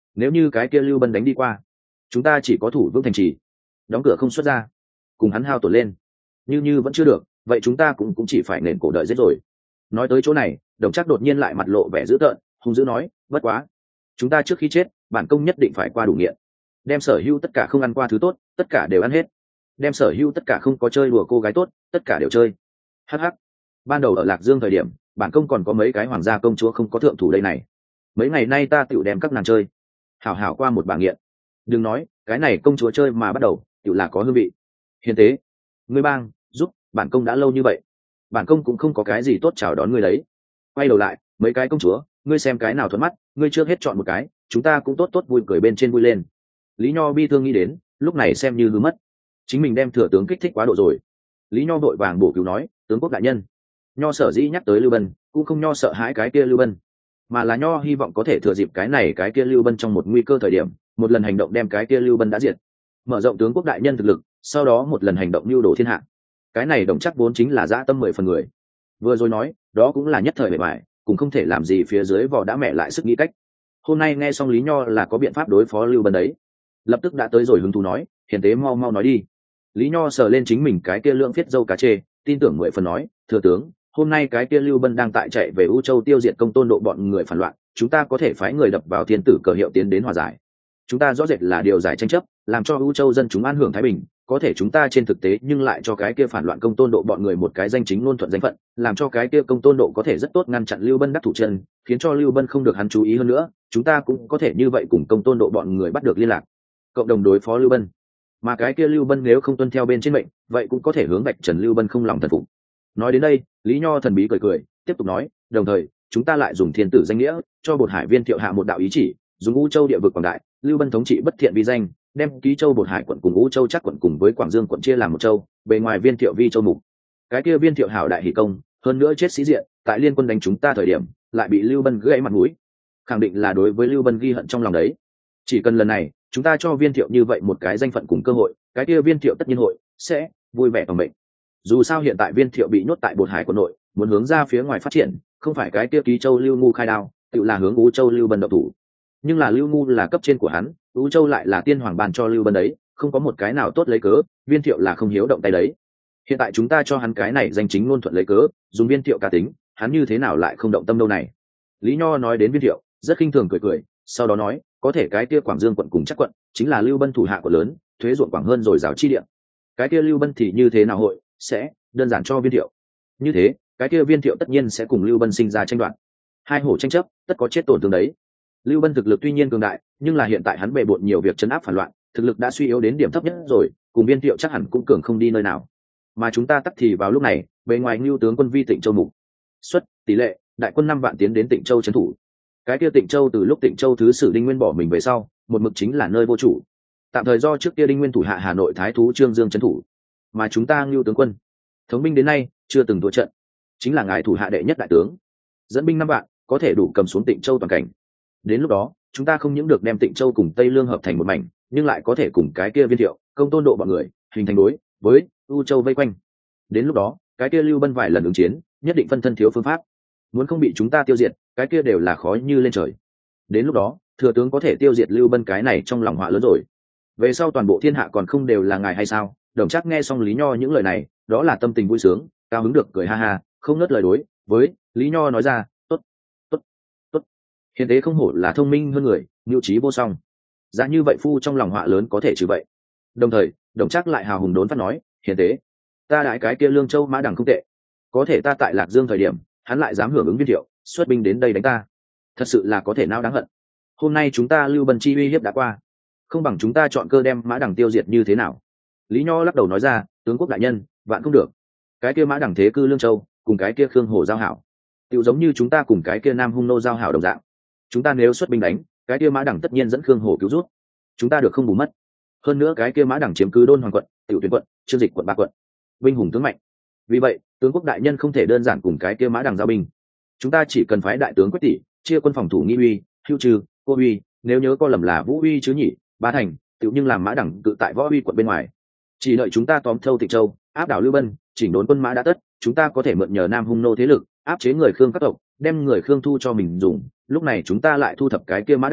nếu như cái kia lưu bân đánh đi qua, chúng ta chỉ có thủ vững thành trì, đóng cửa không xuất ra, cùng hắn hao tổn lên, như như vẫn chưa được, vậy chúng ta cũng cũng chỉ phải nền cổ đợi giết rồi. Nói tới chỗ này, Đồng Trác đột nhiên lại mặt lộ vẻ dữ tợn, hung dữ nói, bất quá, chúng ta trước khi chết, bản công nhất định phải qua đủ nghiện, đem sở hữu tất cả không ăn qua thứ tốt, tất cả đều ăn hết, đem sở hữu tất cả không có chơi đùa cô gái tốt, tất cả đều chơi. Hắc hắc, ban đầu ở Lạc Dương thời điểm, bản công còn có mấy cái hoàng gia công chúa không có thượng thủ đây này, mấy ngày nay ta tựu đem các nàng chơi, hảo hảo qua một bà nghiện. Đừng nói, cái này công chúa chơi mà bắt đầu, tựu là có hương vị. Hiền tế, ngươi bang giúp bản công đã lâu như vậy, bản công cũng không có cái gì tốt chào đón ngươi lấy. Quay đầu lại, mấy cái công chúa, ngươi xem cái nào thuận mắt, ngươi trước hết chọn một cái, chúng ta cũng tốt tốt vui cười bên trên vui lên. Lý Nho bi thương nghĩ đến, lúc này xem như hư mất, chính mình đem thừa tướng kích thích quá độ rồi. Lý Nho vội vàng bổ cứu nói, tướng quốc đại nhân, Nho sở dĩ nhắc tới Lưu Bân, cũng không Nho sợ hãi cái kia Lưu Bân, mà là Nho hy vọng có thể thừa dịp cái này cái kia Lưu Bân trong một nguy cơ thời điểm, một lần hành động đem cái kia Lưu Bân đã diệt, mở rộng tướng quốc đại nhân thực lực, sau đó một lần hành động lưu đổ thiên hạ. Cái này Đồng Trác vốn chính là dã tâm mười phần người, vừa rồi nói, đó cũng là nhất thời bề bài, cũng không thể làm gì phía dưới vỏ đã mẹ lại sức nghĩ cách. Hôm nay nghe xong Lý Nho là có biện pháp đối phó Lưu Bân đấy, lập tức đã tới rồi hứng thú nói, hiền tế mau mau nói đi. Lý Nho sờ lên chính mình cái kia lưỡng phiết dâu cá chê, tin tưởng mười phần nói, thừa tướng, hôm nay cái kia Lưu Bân đang tại chạy về U Châu tiêu diệt Công Tôn Độ bọn người phản loạn, chúng ta có thể phái người đập vào thiên tử cờ hiệu tiến đến hòa giải. Chúng ta rõ rệt là điều giải tranh chấp, làm cho U Châu dân chúng an hưởng thái bình, có thể chúng ta trên thực tế nhưng lại cho cái kia phản loạn Công Tôn Độ bọn người một cái danh chính ngôn thuận danh phận, làm cho cái kia Công Tôn Độ có thể rất tốt ngăn chặn Lưu Bân đắc thủ chân, khiến cho Lưu Bân không được hắn chú ý hơn nữa, chúng ta cũng có thể như vậy cùng Công Tôn Độ bọn người bắt được liên lạc, cộng đồng đối phó Lưu Bân. Mà cái kia Lưu Bân nếu không tuân theo bên trên mệnh, vậy cũng có thể hướng Bạch Trần Lưu Bân không lòng thần phục. Nói đến đây, Lý Nho thần bí cười cười, tiếp tục nói, đồng thời, chúng ta lại dùng thiên tử danh nghĩa, cho Bột Hải Viên Thiệu hạ một đạo ý chỉ, dùng U Châu địa vực quảng đại, Lưu Bân thống trị bất thiện vi danh, đem Ký Châu Bột Hải quận cùng U Châu Chắc quận cùng với Quảng Dương quận chia làm một châu, bề ngoài Viên Thiệu vi châu mục. Cái kia Viên Thiệu hảo đại hỷ công, hơn nữa chết sĩ diện, tại liên quân đánh chúng ta thời điểm, lại bị Lưu Bân gãy mặt mũi, khẳng định là đối với Lưu Bân ghi hận trong lòng đấy. Chỉ cần lần này, chúng ta cho Viên Thiệu như vậy một cái danh phận cùng cơ hội, cái kia Viên Thiệu tất nhiên hội sẽ vui vẻ toàn mệnh. Dù sao hiện tại Viên Thiệu bị nhốt tại Bột Hải quận nội, muốn hướng ra phía ngoài phát triển, không phải cái kia Ký Châu Lưu Ngu khai đao, tự là hướng U Châu Lưu Bân động thủ. Nhưng là Lưu Ngu là cấp trên của hắn, U Châu lại là tiên hoàng ban cho Lưu Bân đấy, không có một cái nào tốt lấy cớ, Viên Thiệu là không hiếu động tay đấy. Hiện tại chúng ta cho hắn cái này danh chính ngôn thuận lấy cớ, dùng Viên Thiệu cá tính, hắn như thế nào lại không động tâm đâu này. Lý Nho nói đến Viên Thiệu, rất khinh thường cười cười, sau đó nói, có thể cái kia Quảng Dương quận cùng Chắc quận, chính là Lưu Bân thủ hạ quận lớn, thuế ruộng quảng hơn rồi rào chi địa. Cái kia Lưu Bân thì như thế nào hội sẽ đơn giản cho Viên Thiệu. Như thế, cái kia Viên Thiệu tất nhiên sẽ cùng Lưu Bân sinh ra tranh đoạt. Hai hổ tranh chấp, tất có chết tổn thương đấy. Lưu Bân thực lực tuy nhiên cường đại, nhưng là hiện tại hắn bề bộn nhiều việc trấn áp phản loạn, thực lực đã suy yếu đến điểm thấp nhất rồi, cùng Viên Thiệu chắc hẳn cũng cường không đi nơi nào. Mà chúng ta tắc thì vào lúc này, bề ngoài Ngưu tướng quân vi Tịnh Châu mục xuất tỷ lệ, đại quân năm vạn tiến đến Tịnh Châu trấn thủ. Cái kia Tịnh Châu từ lúc Tịnh Châu thứ sử Đinh Nguyên bỏ mình về sau, một mực chính là nơi vô chủ. Tạm thời do trước kia Đinh Nguyên thủ hạ Hà Nội thái thú Trương Dương trấn thủ, mà chúng ta Ngưu tướng quân thống binh đến nay chưa từng thua trận, chính là ngài thủ hạ đệ nhất đại tướng, dẫn binh năm vạn có thể đủ cầm xuống Tịnh Châu toàn cảnh. Đến lúc đó, chúng ta không những được đem Tịnh Châu cùng Tây Lương hợp thành một mảnh, nhưng lại có thể cùng cái kia Viên Thiệu, Công Tôn Độ bọn người hình thành đối với U Châu vây quanh. Đến lúc đó, cái kia Lưu Bân vài lần ứng chiến, nhất định phân thân thiếu phương pháp, muốn không bị chúng ta tiêu diệt, cái kia đều là khó như lên trời. Đến lúc đó, thừa tướng có thể tiêu diệt Lưu Bân cái này trong lòng họa lớn rồi. Về sau toàn bộ thiên hạ còn không đều là ngài hay sao? Đồng Trác nghe xong Lý Nho những lời này, đó là tâm tình vui sướng, cao hứng được cười ha ha, không ngớt lời đối với Lý Nho nói ra, tốt, tốt, tốt. Hiện tế không hổ là thông minh hơn người, nhu trí vô song. Giá như vậy phu trong lòng họa lớn có thể trừ vậy. Đồng thời, Đồng Trác lại hào hùng đốn phát nói, hiện tế, ta đại cái kia Lương Châu Mã Đằng không tệ, có thể ta tại Lạc Dương thời điểm, hắn lại dám hưởng ứng Viên Thiệu, xuất binh đến đây đánh ta, thật sự là có thể nào đáng hận. Hôm nay chúng ta Lưu Bân chi uy hiếp đã qua, không bằng chúng ta chọn cơ đem Mã Đằng tiêu diệt như thế nào? Lý Nho lắc đầu nói ra, tướng quốc đại nhân, vạn không được. Cái kia Mã Đằng thế cư Lương Châu, cùng cái kia Khương Hổ giao hảo, tựu giống như chúng ta cùng cái kia Nam Hung Nô giao hảo đồng dạng. Chúng ta nếu xuất binh đánh, cái kia Mã Đằng tất nhiên dẫn Khương Hổ cứu rút, chúng ta được không bù mất. Hơn nữa cái kia Mã Đằng chiếm cứ Đôn Hoàng quận, Tiểu Tuyển quận, Trương Dịch quận ba quận, binh hùng tướng mạnh. Vì vậy, tướng quốc đại nhân không thể đơn giản cùng cái kia Mã Đằng giao binh. Chúng ta chỉ cần phái đại tướng Quách Tỷ, chia quân phòng thủ Nghi Uy, Hưu Trừ, Cô Uy, nếu nhớ có lầm là Vũ Uy chứ nhỉ, Bá Thành, tiểu nhưng làm Mã Đằng tự tại Võ Uy quận bên ngoài. Chỉ đợi chúng ta tóm thâu Tịnh Châu, áp đảo Lưu Bân, chỉnh đốn quân mã đã tất, chúng ta có thể mượn nhờ Nam Hung Nô thế lực, áp chế người Khương các tộc, đem người Khương thu cho mình dùng. Lúc này chúng ta lại thu thập cái kia Mã Đằng,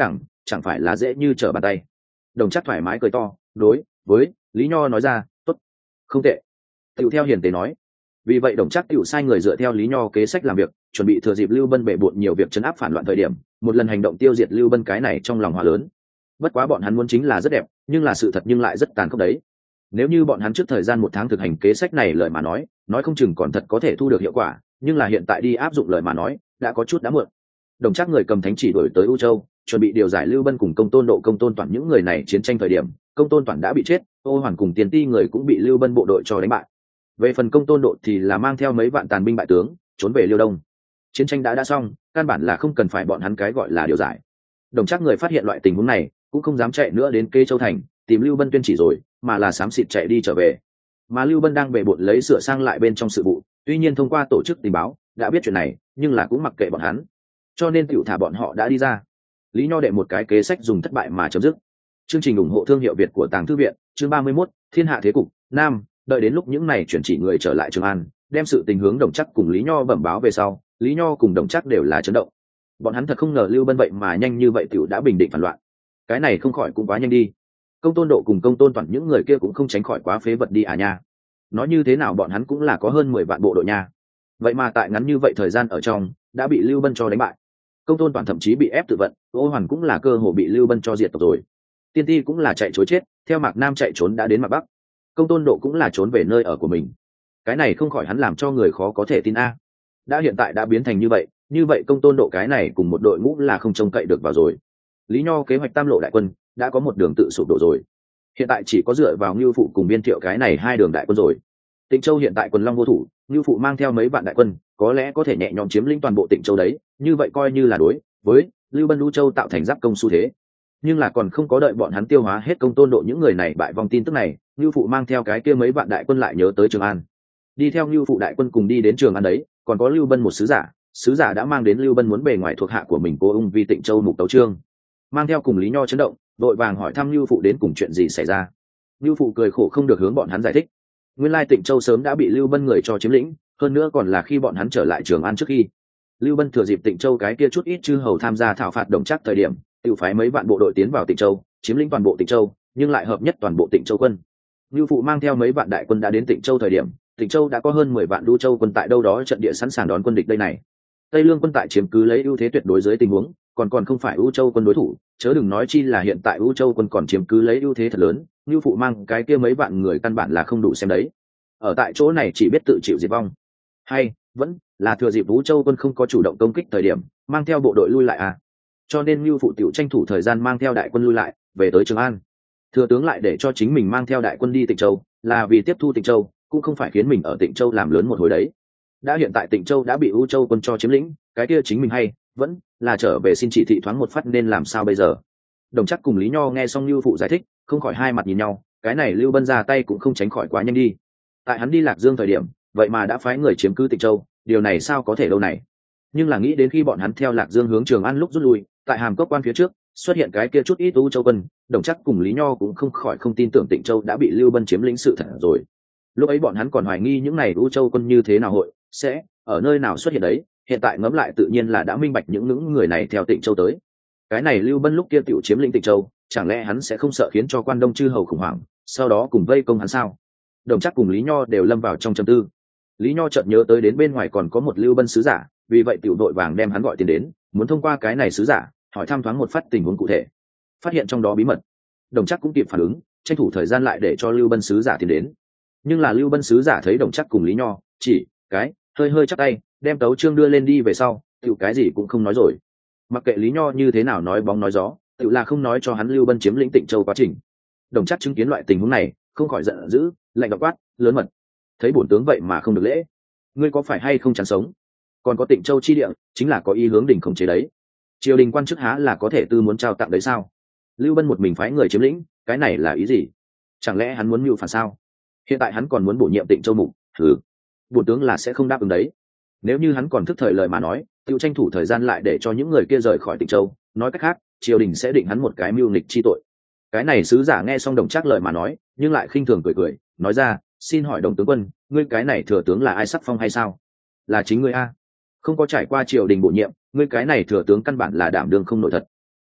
chẳng phải là dễ như trở bàn tay. Đồng Trác thoải mái cười to, đối với Lý Nho nói ra, tốt, không tệ. Tiểu theo hiền tế nói. Vì vậy Đồng Trác tiểu sai người dựa theo Lý Nho kế sách làm việc, chuẩn bị thừa dịp Lưu Bân bệ bội nhiều việc trấn áp phản loạn thời điểm, một lần hành động tiêu diệt Lưu Bân, cái này trong lòng hòa lớn. Bất quá bọn hắn muốn chính là rất đẹp, nhưng là sự thật nhưng lại rất tàn khốc đấy. Nếu như bọn hắn trước thời gian một tháng thực hành kế sách này lời mà nói, nói không chừng còn thật có thể thu được hiệu quả, nhưng là hiện tại đi áp dụng lời mà nói, đã có chút đã muộn. Đồng Trác người cầm thánh chỉ đổi tới U Châu, chuẩn bị điều giải Lưu Bân cùng Công Tôn Độ, Công Tôn Toản những người này chiến tranh thời điểm, Công Tôn Toản đã bị chết, Ô Hoàn cùng Tiền Ti người cũng bị Lưu Bân bộ đội cho đánh bại. Về phần Công Tôn Độ thì là mang theo mấy vạn tàn binh bại tướng, trốn về Liêu Đông. Chiến tranh đã đã xong, căn bản là không cần phải bọn hắn cái gọi là điều giải. Đồng Trác người phát hiện loại tình huống này, cũng không dám chạy nữa đến Kê Châu thành, tìm Lưu Bân tuyên chỉ rồi, mà là xám xịt chạy đi trở về. Mà Lưu Bân đang bề bộn lấy sửa sang lại bên trong sự vụ, tuy nhiên thông qua tổ chức tình báo đã biết chuyện này, nhưng là cũng mặc kệ bọn hắn, cho nên tiểu thả bọn họ đã đi ra. Lý Nho đệ một cái kế sách dùng thất bại mà chấm dứt. Chương trình ủng hộ thương hiệu Việt của Tàng Thư viện, chương ba mươi mốt, Thiên hạ thế cục, Nam, đợi đến lúc những này chuyển chỉ người trở lại Trường An, đem sự tình hướng Đồng Trác cùng Lý Nho bẩm báo về sau, Lý Nho cùng Đồng Trác đều là chấn động. Bọn hắn thật không ngờ Lưu Bân vậy mà nhanh như vậy tiểu đã bình định phản loạn. Cái này không khỏi cũng quá nhanh đi. Công Tôn Độ cùng Công Tôn Toản những người kia cũng không tránh khỏi quá phế vật đi à nha. Nói như thế nào bọn hắn cũng là có hơn mười vạn bộ đội nha. Vậy mà tại ngắn như vậy thời gian ở trong, đã bị Lưu Bân cho đánh bại. Công Tôn Toản thậm chí bị ép tự vận, Ô Hoàn cũng là cơ hội bị Lưu Bân cho diệt tộc rồi. Tiên Ti cũng là chạy trối chết, theo Mạc Nam chạy trốn đã đến Mạc Bắc. Công Tôn Độ cũng là trốn về nơi ở của mình. Cái này không khỏi hắn làm cho người khó có thể tin a. Đã hiện tại đã biến thành như vậy, như vậy Công Tôn Độ cái này cùng một đội ngũ là không trông cậy được vào rồi. Lý Nho kế hoạch tam lộ đại quân đã có một đường tự sụp đổ rồi, hiện tại chỉ có dựa vào Ngưu Phụ cùng Biên Thiệu cái này hai đường đại quân rồi. Tịnh Châu hiện tại quần long vô thủ, Ngưu Phụ mang theo mấy vạn đại quân có lẽ có thể nhẹ nhõm chiếm lĩnh toàn bộ Tịnh Châu đấy, như vậy coi như là đối với Lưu Bân Lưu Châu tạo thành giáp công xu thế. Nhưng là còn không có đợi bọn hắn tiêu hóa hết Công Tôn Độ những người này bại vong tin tức này, Ngưu Phụ mang theo cái kia mấy vạn đại quân lại nhớ tới Trường An. Đi theo Ngưu Phụ đại quân cùng đi đến Trường An đấy, còn có Lưu Bân một sứ giả, sứ giả đã mang đến Lưu Bân muốn bề ngoài thuộc hạ của mình Cố Ung Vi Tịnh Châu mục tấu trương, mang theo cùng Lý Nho chấn động, đội vàng hỏi thăm Lưu Phụ đến cùng chuyện gì xảy ra. Lưu Phụ cười khổ không được hướng bọn hắn giải thích. Nguyên lai Tịnh Châu sớm đã bị Lưu Bân người cho chiếm lĩnh, hơn nữa còn là khi bọn hắn trở lại Trường An trước khi. Lưu Bân thừa dịp Tịnh Châu cái kia chút ít chư hầu tham gia thảo phạt Đồng Trác thời điểm, tự phái mấy vạn bộ đội tiến vào Tịnh Châu, chiếm lĩnh toàn bộ Tịnh Châu, nhưng lại hợp nhất toàn bộ Tịnh Châu quân. Lưu Phụ mang theo mấy vạn đại quân đã đến Tịnh Châu thời điểm, Tịnh Châu đã có hơn mười vạn Lưu Châu quân tại đâu đó trận địa sẵn sàng đón quân địch đây này. Tây Lương quân tại chiếm cứ lấy ưu thế tuyệt đối dưới tình huống, còn còn không phải U Châu quân đối thủ, chớ đừng nói chi là hiện tại U Châu quân còn chiếm cứ lấy ưu thế thật lớn, Lưu Phụ mang cái kia mấy vạn người căn bản là không đủ xem đấy. Ở tại chỗ này chỉ biết tự chịu diệt vong. Hay vẫn là thừa dịp U Châu quân không có chủ động công kích thời điểm, mang theo bộ đội lui lại à? Cho nên Lưu Phụ tiểu tranh thủ thời gian mang theo đại quân lui lại, về tới Trường An. Thừa tướng lại để cho chính mình mang theo đại quân đi Tịnh Châu, là vì tiếp thu Tịnh Châu, cũng không phải khiến mình ở Tịnh Châu làm lớn một hồi đấy. Đã hiện tại Tịnh Châu đã bị U Châu quân cho chiếm lĩnh, cái kia chính mình hay vẫn là trở về xin chỉ thị thoáng một phát nên làm sao bây giờ. Đồng Trác cùng Lý Nho nghe xong Lưu Phụ giải thích, không khỏi hai mặt nhìn nhau, cái này Lưu Bân ra tay cũng không tránh khỏi quá nhanh đi. Tại hắn đi Lạc Dương thời điểm, vậy mà đã phái người chiếm cứ Tịnh Châu, điều này sao có thể đâu này. Nhưng là nghĩ đến khi bọn hắn theo Lạc Dương hướng Trường An lúc rút lui, tại Hàm Cốc quan phía trước xuất hiện cái kia chút ít U Châu quân, Đồng Trác cùng Lý Nho cũng không khỏi không tin tưởng Tịnh Châu đã bị Lưu Bân chiếm lĩnh sự thật rồi. Lúc ấy bọn hắn còn hoài nghi những này U Châu quân như thế nào hội sẽ ở nơi nào xuất hiện đấy, hiện tại ngẫm lại tự nhiên là đã minh bạch những những người này theo Tịnh Châu tới. Cái này Lưu Bân lúc kia tiểu chiếm lĩnh Tịnh Châu, chẳng lẽ hắn sẽ không sợ khiến cho quan đông chư hầu khủng hoảng, sau đó cùng vây công hắn sao? Đồng Trác cùng Lý Nho đều lâm vào trong trầm tư. Lý Nho chợt nhớ tới đến bên ngoài còn có một Lưu Bân sứ giả, vì vậy tiểu đội vàng đem hắn gọi tiền đến, muốn thông qua cái này sứ giả hỏi thăm thoáng một phát tình huống cụ thể, phát hiện trong đó bí mật. Đồng Trác cũng kịp phản ứng, tranh thủ thời gian lại để cho Lưu Bân sứ giả tiền đến. Nhưng là Lưu Bân sứ giả thấy Đồng Trác cùng Lý Nho chỉ cái hơi hơi chắc tay, đem tấu chương đưa lên đi về sau, tiểu cái gì cũng không nói rồi. Mặc kệ Lý Nho như thế nào nói bóng nói gió, tiểu là không nói cho hắn Lưu Bân chiếm lĩnh Tịnh Châu quá trình. Đồng Trác chứng kiến loại tình huống này, không khỏi giận dữ, lạnh giọng quát, lớn mật, thấy bổn tướng vậy mà không được lễ, ngươi có phải hay không chán sống? Còn có Tịnh Châu chi địa, chính là có ý hướng đỉnh khống chế đấy, triều đình quan chức há là có thể tư muốn trao tặng đấy sao? Lưu Bân một mình phái người chiếm lĩnh, cái này là ý gì? Chẳng lẽ hắn muốn mưu phản sao? Hiện tại hắn còn muốn bổ nhiệm Tịnh Châu mục, thử bổn tướng là sẽ không đáp ứng đấy. Nếu như hắn còn thức thời lời mà nói, tiêu tranh thủ thời gian lại để cho những người kia rời khỏi Tịnh Châu, nói cách khác, triều đình sẽ định hắn một cái mưu nghịch chi tội. Cái này sứ giả nghe xong Đồng Trác lời mà nói, nhưng lại khinh thường cười cười, nói ra, xin hỏi Đồng tướng quân, ngươi cái này thừa tướng là ai sắc phong hay sao? Là chính ngươi a? Không có trải qua triều đình bổ nhiệm, ngươi cái này thừa tướng căn bản là đảm đương không nổi thật.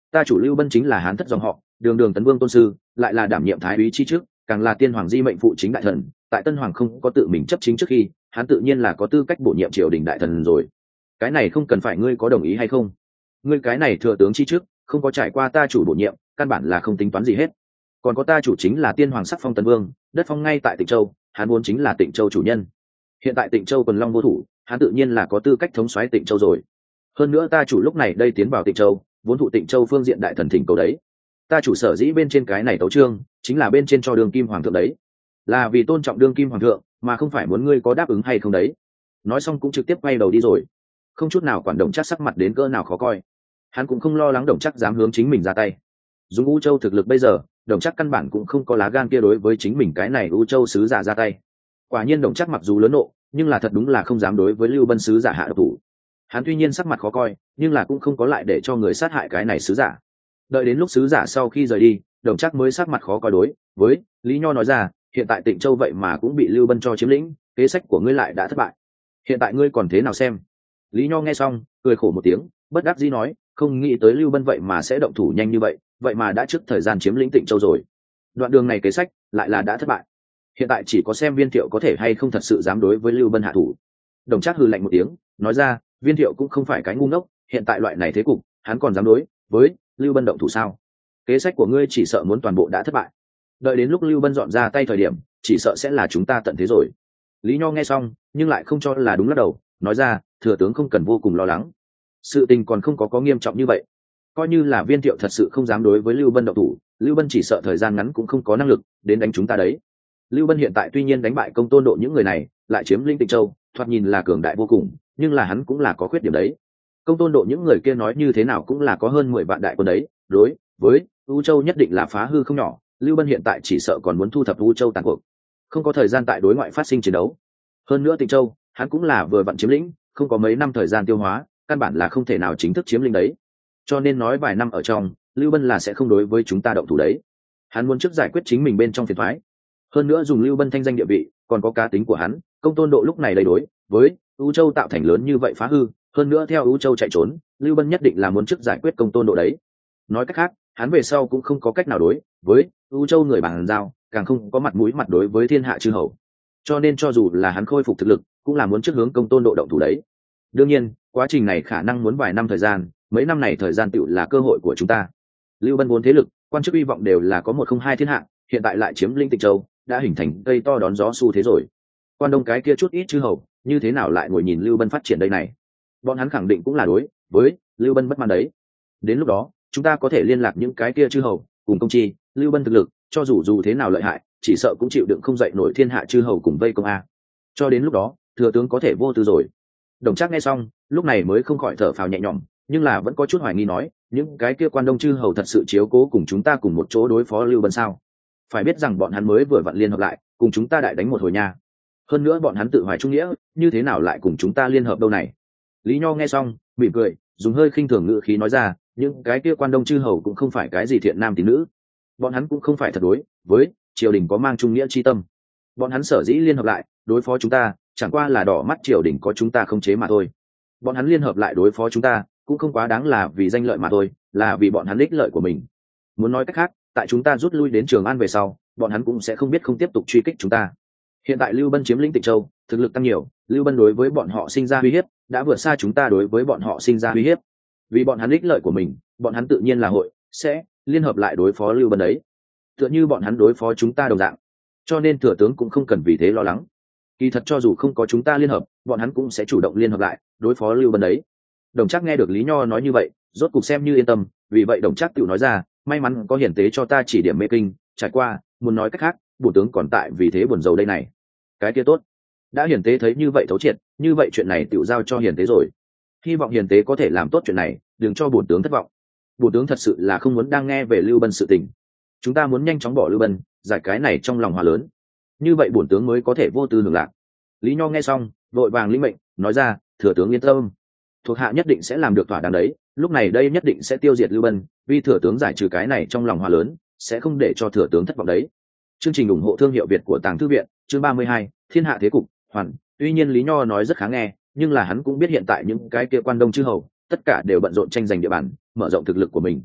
ta chủ Lưu Bân chính là hán thất dòng họ, đường đường tấn vương tôn sư, lại là đảm nhiệm thái úy chi chức, càng là tiên hoàng di mệnh phụ chính đại thần, tại tân hoàng không có tự mình chấp chính trước khi, hắn tự nhiên là có tư cách bổ nhiệm triều đình đại thần rồi. Cái này không cần phải ngươi có đồng ý hay không. Ngươi cái này thừa tướng chi chức, không có trải qua ta chủ bổ nhiệm, căn bản là không tính toán gì hết. Còn có ta chủ chính là tiên hoàng sắc phong tấn vương, đất phong ngay tại Tịnh Châu, hắn vốn chính là Tịnh Châu chủ nhân. Hiện tại Tịnh Châu quần long vô thủ, hắn tự nhiên là có tư cách thống soái Tịnh Châu rồi. Hơn nữa ta chủ lúc này đây tiến vào Tịnh Châu, vốn thụ Tịnh Châu phương diện đại thần thỉnh cầu đấy. Ta chủ sở dĩ bên trên cái này tấu chương, chính là bên trên cho đường kim hoàng thượng đấy, là vì tôn trọng đương kim hoàng thượng, mà không phải muốn ngươi có đáp ứng hay không đấy. Nói xong cũng trực tiếp quay đầu đi rồi, không chút nào quản Đồng Trác sắc mặt đến cỡ nào khó coi. Hắn cũng không lo lắng Đồng Trác dám hướng chính mình ra tay. Dùng U Châu thực lực bây giờ, Đồng Trác căn bản cũng không có lá gan kia đối với chính mình cái này U Châu sứ giả ra tay. Quả nhiên Đồng Trác mặc dù lớn nộ, nhưng là thật đúng là không dám đối với Lưu Bân sứ giả hạ độc thủ. Hắn tuy nhiên sắc mặt khó coi, nhưng là cũng không có lại để cho người sát hại cái này sứ giả. Đợi đến lúc sứ giả sau khi rời đi, Đồng Trác mới sắc mặt khó coi đối với Lý Nho nói ra, hiện tại Tịnh Châu vậy mà cũng bị Lưu Bân cho chiếm lĩnh, kế sách của ngươi lại đã thất bại. Hiện tại ngươi còn thế nào xem? Lý Nho nghe xong, cười khổ một tiếng, bất đắc dĩ nói, không nghĩ tới Lưu Bân vậy mà sẽ động thủ nhanh như vậy, vậy mà đã trước thời gian chiếm lĩnh Tịnh Châu rồi. Đoạn đường này kế sách lại là đã thất bại. Hiện tại chỉ có xem Viên Thiệu có thể hay không thật sự dám đối với Lưu Bân hạ thủ. Đồng Trác hừ lạnh một tiếng, nói ra, Viên Thiệu cũng không phải cái ngu ngốc, hiện tại loại này thế cục, hắn còn dám đối với Lưu Bân động thủ sao? Kế sách của ngươi chỉ sợ muốn toàn bộ đã thất bại. Đợi đến lúc Lưu Bân dọn ra tay thời điểm, chỉ sợ sẽ là chúng ta tận thế rồi. Lý Nho nghe xong, nhưng lại không cho là đúng lắc đầu, nói ra, thừa tướng không cần vô cùng lo lắng. Sự tình còn không có có nghiêm trọng như vậy. Coi như là Viên Thiệu thật sự không dám đối với Lưu Bân động thủ, Lưu Bân chỉ sợ thời gian ngắn cũng không có năng lực đến đánh chúng ta đấy. Lưu Bân hiện tại tuy nhiên đánh bại Công Tôn Độ những người này, lại chiếm lĩnh Tịnh Châu, thoạt nhìn là cường đại vô cùng, nhưng là hắn cũng là có khuyết điểm đấy. Công Tôn Độ những người kia nói như thế nào cũng là có hơn mười vạn đại quân đấy, đối với U Châu nhất định là phá hư không nhỏ. Lưu Bân hiện tại chỉ sợ còn muốn thu thập U Châu tàn cuộc, không có thời gian tại đối ngoại phát sinh chiến đấu. Hơn nữa Tịnh Châu, hắn cũng là vừa vặn chiếm lĩnh, không có mấy năm thời gian tiêu hóa, căn bản là không thể nào chính thức chiếm lĩnh đấy. Cho nên nói vài năm ở trong, Lưu Bân là sẽ không đối với chúng ta động thủ đấy. Hắn muốn trước giải quyết chính mình bên trong phiền toái. Hơn nữa dùng Lưu Bân thanh danh địa vị, còn có cá tính của hắn, Công Tôn Độ lúc này đầy đối với U Châu tạo thành lớn như vậy phá hư, hơn nữa theo U Châu chạy trốn, Lưu Bân nhất định là muốn trước giải quyết Công Tôn Độ đấy. Nói cách khác, hắn về sau cũng không có cách nào đối với U Châu người bàn giao, càng không có mặt mũi mặt đối với thiên hạ chư hầu. Cho nên cho dù là hắn khôi phục thực lực, cũng là muốn trước hướng Công Tôn Độ động thủ đấy. Đương nhiên, quá trình này khả năng muốn vài năm thời gian, mấy năm này thời gian tựu là cơ hội của chúng ta. Lưu Bân vốn thế lực, quan chức hy vọng đều là có một không hai thiên hạ, hiện tại lại chiếm lĩnh Tịnh Châu, đã hình thành cây to đón gió xu thế rồi. Quan Đông cái kia chút ít chư hầu, như thế nào lại ngồi nhìn Lưu Bân phát triển đây này? Bọn hắn khẳng định cũng là đối với Lưu Bân bất mãn đấy. Đến lúc đó, chúng ta có thể liên lạc những cái kia chư hầu, cùng công chi, Lưu Bân thực lực, cho dù dù thế nào lợi hại, chỉ sợ cũng chịu đựng không dậy nổi thiên hạ chư hầu cùng vây công a. Cho đến lúc đó, thừa tướng có thể vô tư rồi. Đồng Trác nghe xong, lúc này mới không khỏi thở phào nhẹ nhõm, nhưng là vẫn có chút hoài nghi nói, những cái kia Quan Đông chư hầu thật sự chiếu cố cùng chúng ta cùng một chỗ đối phó Lưu Bân sao? Phải biết rằng bọn hắn mới vừa vặn liên hợp lại, cùng chúng ta đại đánh một hồi nha. Hơn nữa bọn hắn tự hoài trung nghĩa, như thế nào lại cùng chúng ta liên hợp đâu này? Lý Nho nghe xong, mỉm cười, dùng hơi khinh thường ngữ khí nói ra, những cái kia Quan Đông chư hầu cũng không phải cái gì thiện nam tín nữ, bọn hắn cũng không phải thật đối với triều đình có mang trung nghĩa chi tâm. Bọn hắn sở dĩ liên hợp lại đối phó chúng ta, chẳng qua là đỏ mắt triều đình có chúng ta không chế mà thôi. Bọn hắn liên hợp lại đối phó chúng ta, cũng không quá đáng là vì danh lợi mà thôi, là vì bọn hắn ích lợi của mình. Muốn nói cách khác, tại chúng ta rút lui đến Trường An về sau, bọn hắn cũng sẽ không biết không tiếp tục truy kích chúng ta. Hiện tại Lưu Bân chiếm lĩnh Tịnh Châu, thực lực tăng nhiều, Lưu Bân đối với bọn họ sinh ra uy hiếp, đã vượt xa chúng ta đối với bọn họ sinh ra uy hiếp. Vì bọn hắn ích lợi của mình, bọn hắn tự nhiên là hội sẽ liên hợp lại đối phó Lưu Bân đấy, tựa như bọn hắn đối phó chúng ta đồng dạng. Cho nên thừa tướng cũng không cần vì thế lo lắng. Kỳ thật cho dù không có chúng ta liên hợp, bọn hắn cũng sẽ chủ động liên hợp lại đối phó Lưu Bân đấy. Đồng Trác nghe được Lý Nho nói như vậy, rốt cục xem như yên tâm, vì vậy Đồng Trác tự nói ra, may mắn có hiển tế cho ta chỉ điểm mê kinh, trải qua, muốn nói cách khác, bổn tướng còn tại vì thế buồn rầu đây này. Cái kia tốt, đã hiển tế thấy như vậy thấu triệt, như vậy chuyện này tự giao cho hiển tế rồi. Hy vọng hiển tế có thể làm tốt chuyện này, đừng cho bổn tướng thất vọng. Bổn tướng thật sự là không muốn đang nghe về Lưu Bân sự tình. Chúng ta muốn nhanh chóng bỏ Lưu Bân, giải cái này trong lòng hòa lớn. Như vậy bổn tướng mới có thể vô tư hưởng lạc. Lý Nho nghe xong, vội vàng lĩnh mệnh, nói ra, thừa tướng yên tâm, thuộc hạ nhất định sẽ làm được thỏa đáng đấy. Lúc này đây nhất định sẽ tiêu diệt Lưu Bân, vì thừa tướng giải trừ cái này trong lòng hòa lớn, sẽ không để cho thừa tướng thất vọng đấy. Chương trình ủng hộ thương hiệu Việt của Tàng Thư Viện, chương ba mươi hai, Thiên hạ thế cục hoàn. Tuy nhiên Lý Nho nói rất khá nghe, nhưng là hắn cũng biết hiện tại những cái kia Quan Đông chư hầu, tất cả đều bận rộn tranh giành địa bàn, mở rộng thực lực của mình.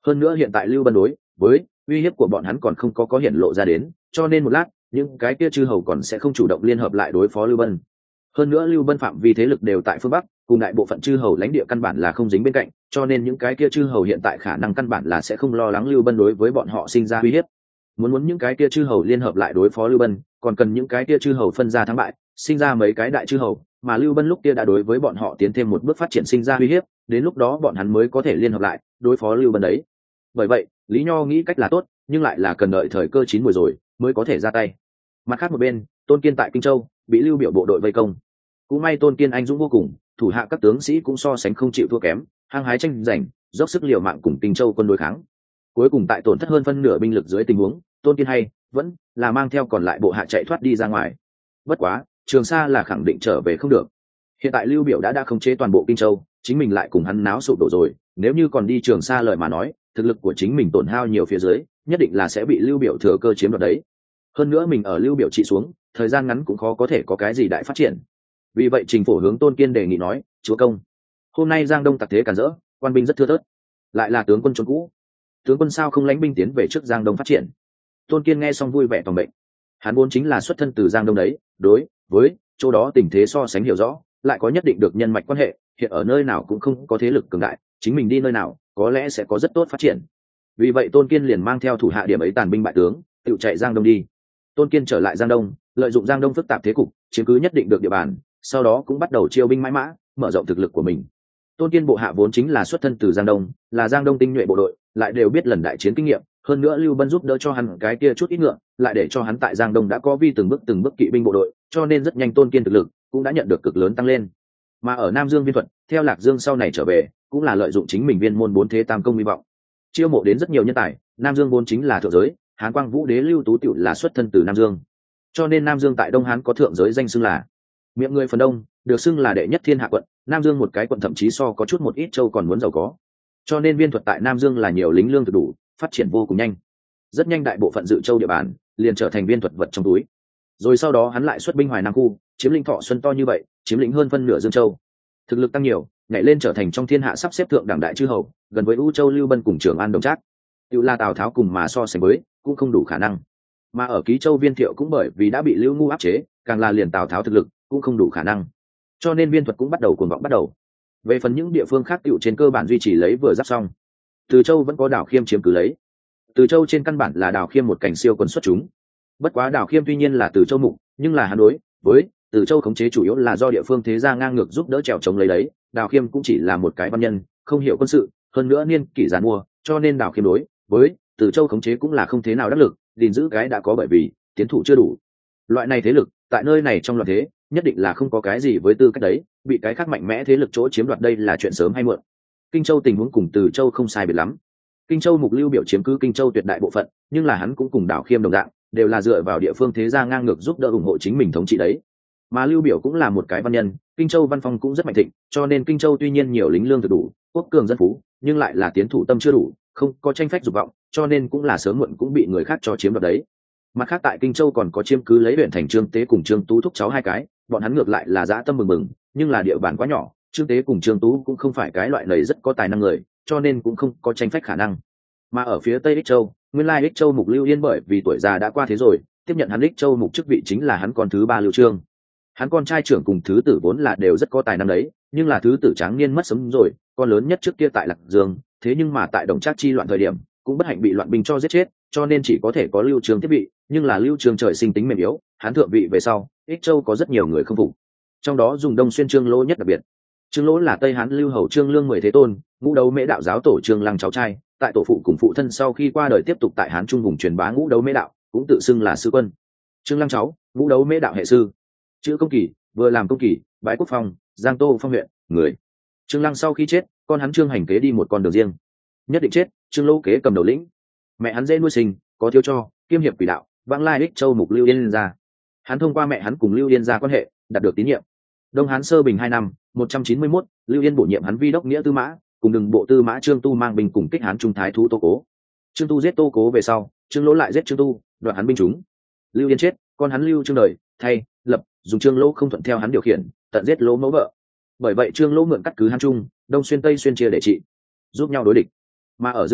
hơn nữa hiện tại lưu bân đối với uy hiếp của bọn hắn còn không có có hiện lộ ra đến, cho nên một lát những cái kia chư hầu còn sẽ không chủ động liên hợp lại đối phó lưu bân. Hơn nữa lưu bân phạm vi thế lực đều tại phương bắc, cùng đại bộ phận chư hầu lãnh địa căn bản là không dính bên cạnh, cho nên những cái kia chư hầu hiện tại khả năng căn bản là sẽ không lo lắng lưu bân đối với bọn họ sinh ra uy hiếp. Muốn muốn những cái kia chư hầu liên hợp lại đối phó lưu bân, còn cần những cái kia chư hầu phân ra thắng bại, sinh ra mấy cái đại chư hầu, mà lưu bân lúc kia đã đối với bọn họ tiến thêm một bước phát triển sinh ra uy hiếp, đến lúc đó bọn hắn mới có thể liên hợp lại đối phó lưu bân đấy. Bởi vậy Lý Nho nghĩ cách là tốt, nhưng lại là cần đợi thời cơ chín mùi rồi mới có thể ra tay. Mặt khác một bên, Tôn Kiên tại Kinh Châu bị lưu biểu bộ đội vây công, cũng may Tôn Kiên anh dũng vô cùng, thủ hạ các tướng sĩ cũng so sánh không chịu thua kém, hăng hái tranh giành, dốc sức liều mạng cùng Kinh Châu quân đối kháng. Cuối cùng tại tổn thất hơn phân nửa binh lực dưới tình huống, Tôn Kiên hay vẫn là mang theo còn lại bộ hạ chạy thoát đi ra ngoài. Bất quá Trường Sa là khẳng định trở về không được. Hiện tại lưu biểu đã đã khống chế toàn bộ Kinh Châu, chính mình lại cùng hắn náo sụp đổ rồi, nếu như còn đi Trường Sa lời mà nói, thực lực của chính mình tổn hao nhiều phía dưới, nhất định là sẽ bị lưu biểu thừa cơ chiếm đoạt đấy. Hơn nữa mình ở lưu biểu trị xuống, thời gian ngắn cũng khó có thể có cái gì đại phát triển. Vì vậy Trình Phổ hướng Tôn Kiên đề nghị nói: chúa công, hôm nay Giang Đông tặc thế cản rỡ, quan binh rất thưa thớt, lại là tướng quân trốn cũ, tướng quân sao không lãnh binh tiến về trước Giang Đông phát triển? Tôn Kiên nghe xong vui vẻ tòng mệnh. Hắn vốn chính là xuất thân từ Giang Đông đấy, đối với chỗ đó tình thế so sánh hiểu rõ, lại có nhất định được nhân mạch quan hệ, hiện ở nơi nào cũng không có thế lực cường đại, chính mình đi nơi nào có lẽ sẽ có rất tốt phát triển. Vì vậy Tôn Kiên liền mang theo thủ hạ điểm ấy tàn binh bại tướng, tự chạy Giang Đông đi. Tôn Kiên trở lại Giang Đông, lợi dụng Giang Đông phức tạp thế cục, chiếm cứ nhất định được địa bàn, sau đó cũng bắt đầu chiêu binh mãi mã, mở rộng thực lực của mình. Tôn Kiên bộ hạ vốn chính là xuất thân từ Giang Đông, là Giang Đông tinh nhuệ bộ đội, lại đều biết lần đại chiến kinh nghiệm, hơn nữa Lưu Bân giúp đỡ cho hắn cái kia chút ít ngựa, lại để cho hắn tại Giang Đông đã có vi từng bước từng bước kỵ binh bộ đội, cho nên rất nhanh Tôn Kiên thực lực cũng đã nhận được cực lớn tăng lên. Mà ở Nam Dương Viên Thuật, theo Lạc Dương sau này trở về, cũng là lợi dụng chính mình viên môn bốn thế tam công hy vọng, chiêu mộ đến rất nhiều nhân tài. Nam Dương vốn chính là thượng giới, Hán Quang Vũ Đế Lưu Tú Tiểu là xuất thân từ Nam Dương, cho nên Nam Dương tại Đông Hán có thượng giới danh xưng là miệng người phần đông, được xưng là đệ nhất thiên hạ quận. Nam Dương một cái quận thậm chí so có chút một ít châu còn muốn giàu có, cho nên Viên Thuật tại Nam Dương là nhiều lính lương thực đủ, phát triển vô cùng nhanh. Rất nhanh đại bộ phận dự châu địa bàn liền trở thành Viên Thuật vật trong túi. Rồi sau đó hắn lại xuất binh Hoài Nam khu, chiếm lĩnh Thọ Xuân to như vậy, chiếm lĩnh hơn phân nửa Dương Châu, thực lực tăng nhiều, nhảy lên trở thành trong thiên hạ sắp xếp thượng đẳng đại chư hầu, gần với U Châu Lưu Bân cùng Trường An Đồng Trác. Tự là Tào Tháo cùng mà so sánh với, cũng không đủ khả năng. Mà ở Ký Châu Viên Thiệu cũng bởi vì đã bị Lưu Ngu áp chế, càng là liền Tào Tháo thực lực cũng không đủ khả năng, cho nên Viên Thuật cũng bắt đầu cuồng vọng bắt đầu. Về phần những địa phương khác, tựu trên cơ bản duy trì lấy vừa giáp xong. Từ Châu vẫn có Đào Khiêm chiếm cứ lấy. Từ Châu trên căn bản là Đào Khiêm một cảnh siêu quân xuất chúng. Bất quá Đào Khiêm tuy nhiên là Từ Châu mục, nhưng là hắn đối với Từ Châu khống chế chủ yếu là do địa phương thế gia ngang ngược giúp đỡ trèo chống lấy đấy. Đào Khiêm cũng chỉ là một cái văn nhân, không hiểu quân sự, hơn nữa niên kỷ giàn mua, cho nên Đào Khiêm đối với Từ Châu khống chế cũng là không thế nào đắc lực, gìn giữ cái đã có bởi vì tiến thủ chưa đủ. Loại này thế lực tại nơi này trong loạn thế nhất định là không có cái gì với tư cách đấy, bị cái khác mạnh mẽ thế lực chỗ chiếm đoạt đây là chuyện sớm hay muộn. Kinh Châu tình huống cùng Từ Châu không sai biệt lắm. Kinh Châu mục Lưu Biểu chiếm cứ Kinh Châu tuyệt đại bộ phận, nhưng là hắn cũng cùng Đào Khiêm đồng dạng, đều là dựa vào địa phương thế gia ngang ngược giúp đỡ ủng hộ chính mình thống trị đấy. Mà Lưu Biểu cũng là một cái văn nhân, Kinh Châu văn phong cũng rất mạnh thịnh, cho nên Kinh Châu tuy nhiên nhiều lính lương thực đủ, quốc cường dân phú, nhưng lại là tiến thủ tâm chưa đủ, không có tranh phách dục vọng, cho nên cũng là sớm muộn cũng bị người khác cho chiếm đoạt đấy. Mặt khác tại Kinh Châu còn có chiếm cứ lấy huyện thành Trương Tế cùng Trương Tú thúc cháu hai cái, bọn hắn ngược lại là dã tâm mừng mừng, nhưng là địa bàn quá nhỏ, Trương Tế cùng Trương Tú cũng không phải cái loại lầy rất có tài năng người, cho nên cũng không có tranh phách khả năng. Mà ở phía Tây Ích Châu, nguyên lai Ích Châu mục Lưu Yên bởi vì tuổi già đã qua thế rồi, tiếp nhận hắn Ích Châu mục chức vị chính là hắn con thứ ba Lưu Trương. Hắn con trai trưởng cùng thứ tử vốn là đều rất có tài năng đấy, nhưng là thứ tử tráng niên mất sớm rồi, con lớn nhất trước kia tại Lạc Dương, thế nhưng mà tại Đồng Trác chi loạn thời điểm, cũng bất hạnh bị loạn binh cho giết chết, cho nên chỉ có thể có Lưu Trương tiếp vị, nhưng là Lưu Trương trời sinh tính mềm yếu, hắn thượng vị về sau, Ích Châu có rất nhiều người không phục. Trong đó dùng Đông Xuyên Trương Lỗ nhất đặc biệt. Trương Lỗ là Tây Hán Lưu Hầu Trương Lương mười thế tôn, ngũ đấu mễ đạo giáo tổ Trương Lăng cháu trai, tại tổ phụ cùng phụ thân sau khi qua đời tiếp tục tại Hán Trung vùng truyền bá ngũ đấu mễ đạo, cũng tự xưng là sư quân. Trương Lăng cháu, ngũ đấu mễ đạo hệ sư. Chữ Công Kỳ, vừa làm công kỳ, bái quốc phong, Giang Tô phong huyện, người. Trương Lăng sau khi chết, con hắn Trương Hành kế đi một con đường riêng. Nhất định chết, Trương Lỗ kế cầm đầu lĩnh. Mẹ hắn dễ nuôi sinh, có thiếu cho, kiêm hiệp quỷ đạo, vãng lai Ích Châu mục Lưu Yên gia. Hắn thông qua mẹ hắn cùng Lưu Yên gia quan hệ, đạt được tín nhiệm. Đông Hán sơ bình hai năm, một trăm chín mươi mốt, Lưu Yên bổ nhiệm hắn vi đốc nghĩa tư mã, cùng đừng bộ tư mã Trương Tu mang binh cùng kích Hán trung thái thú Tô Cố. Trương Tu giết Tô Cố về sau, Trương Lỗ lại giết Trương Tu, đoạt hắn binh chúng. Lưu Yên chết, con hắn Lưu Trương đời, thay, lập, dùng Trương Lỗ không thuận theo hắn điều khiển, tận giết Lỗ mẫu vợ. Bởi vậy Trương Lỗ mượn cắt cứ Hán Trung, Đông xuyên Tây xuyên chia để trị, giúp nhau đối địch. Mà ở Dương Châu,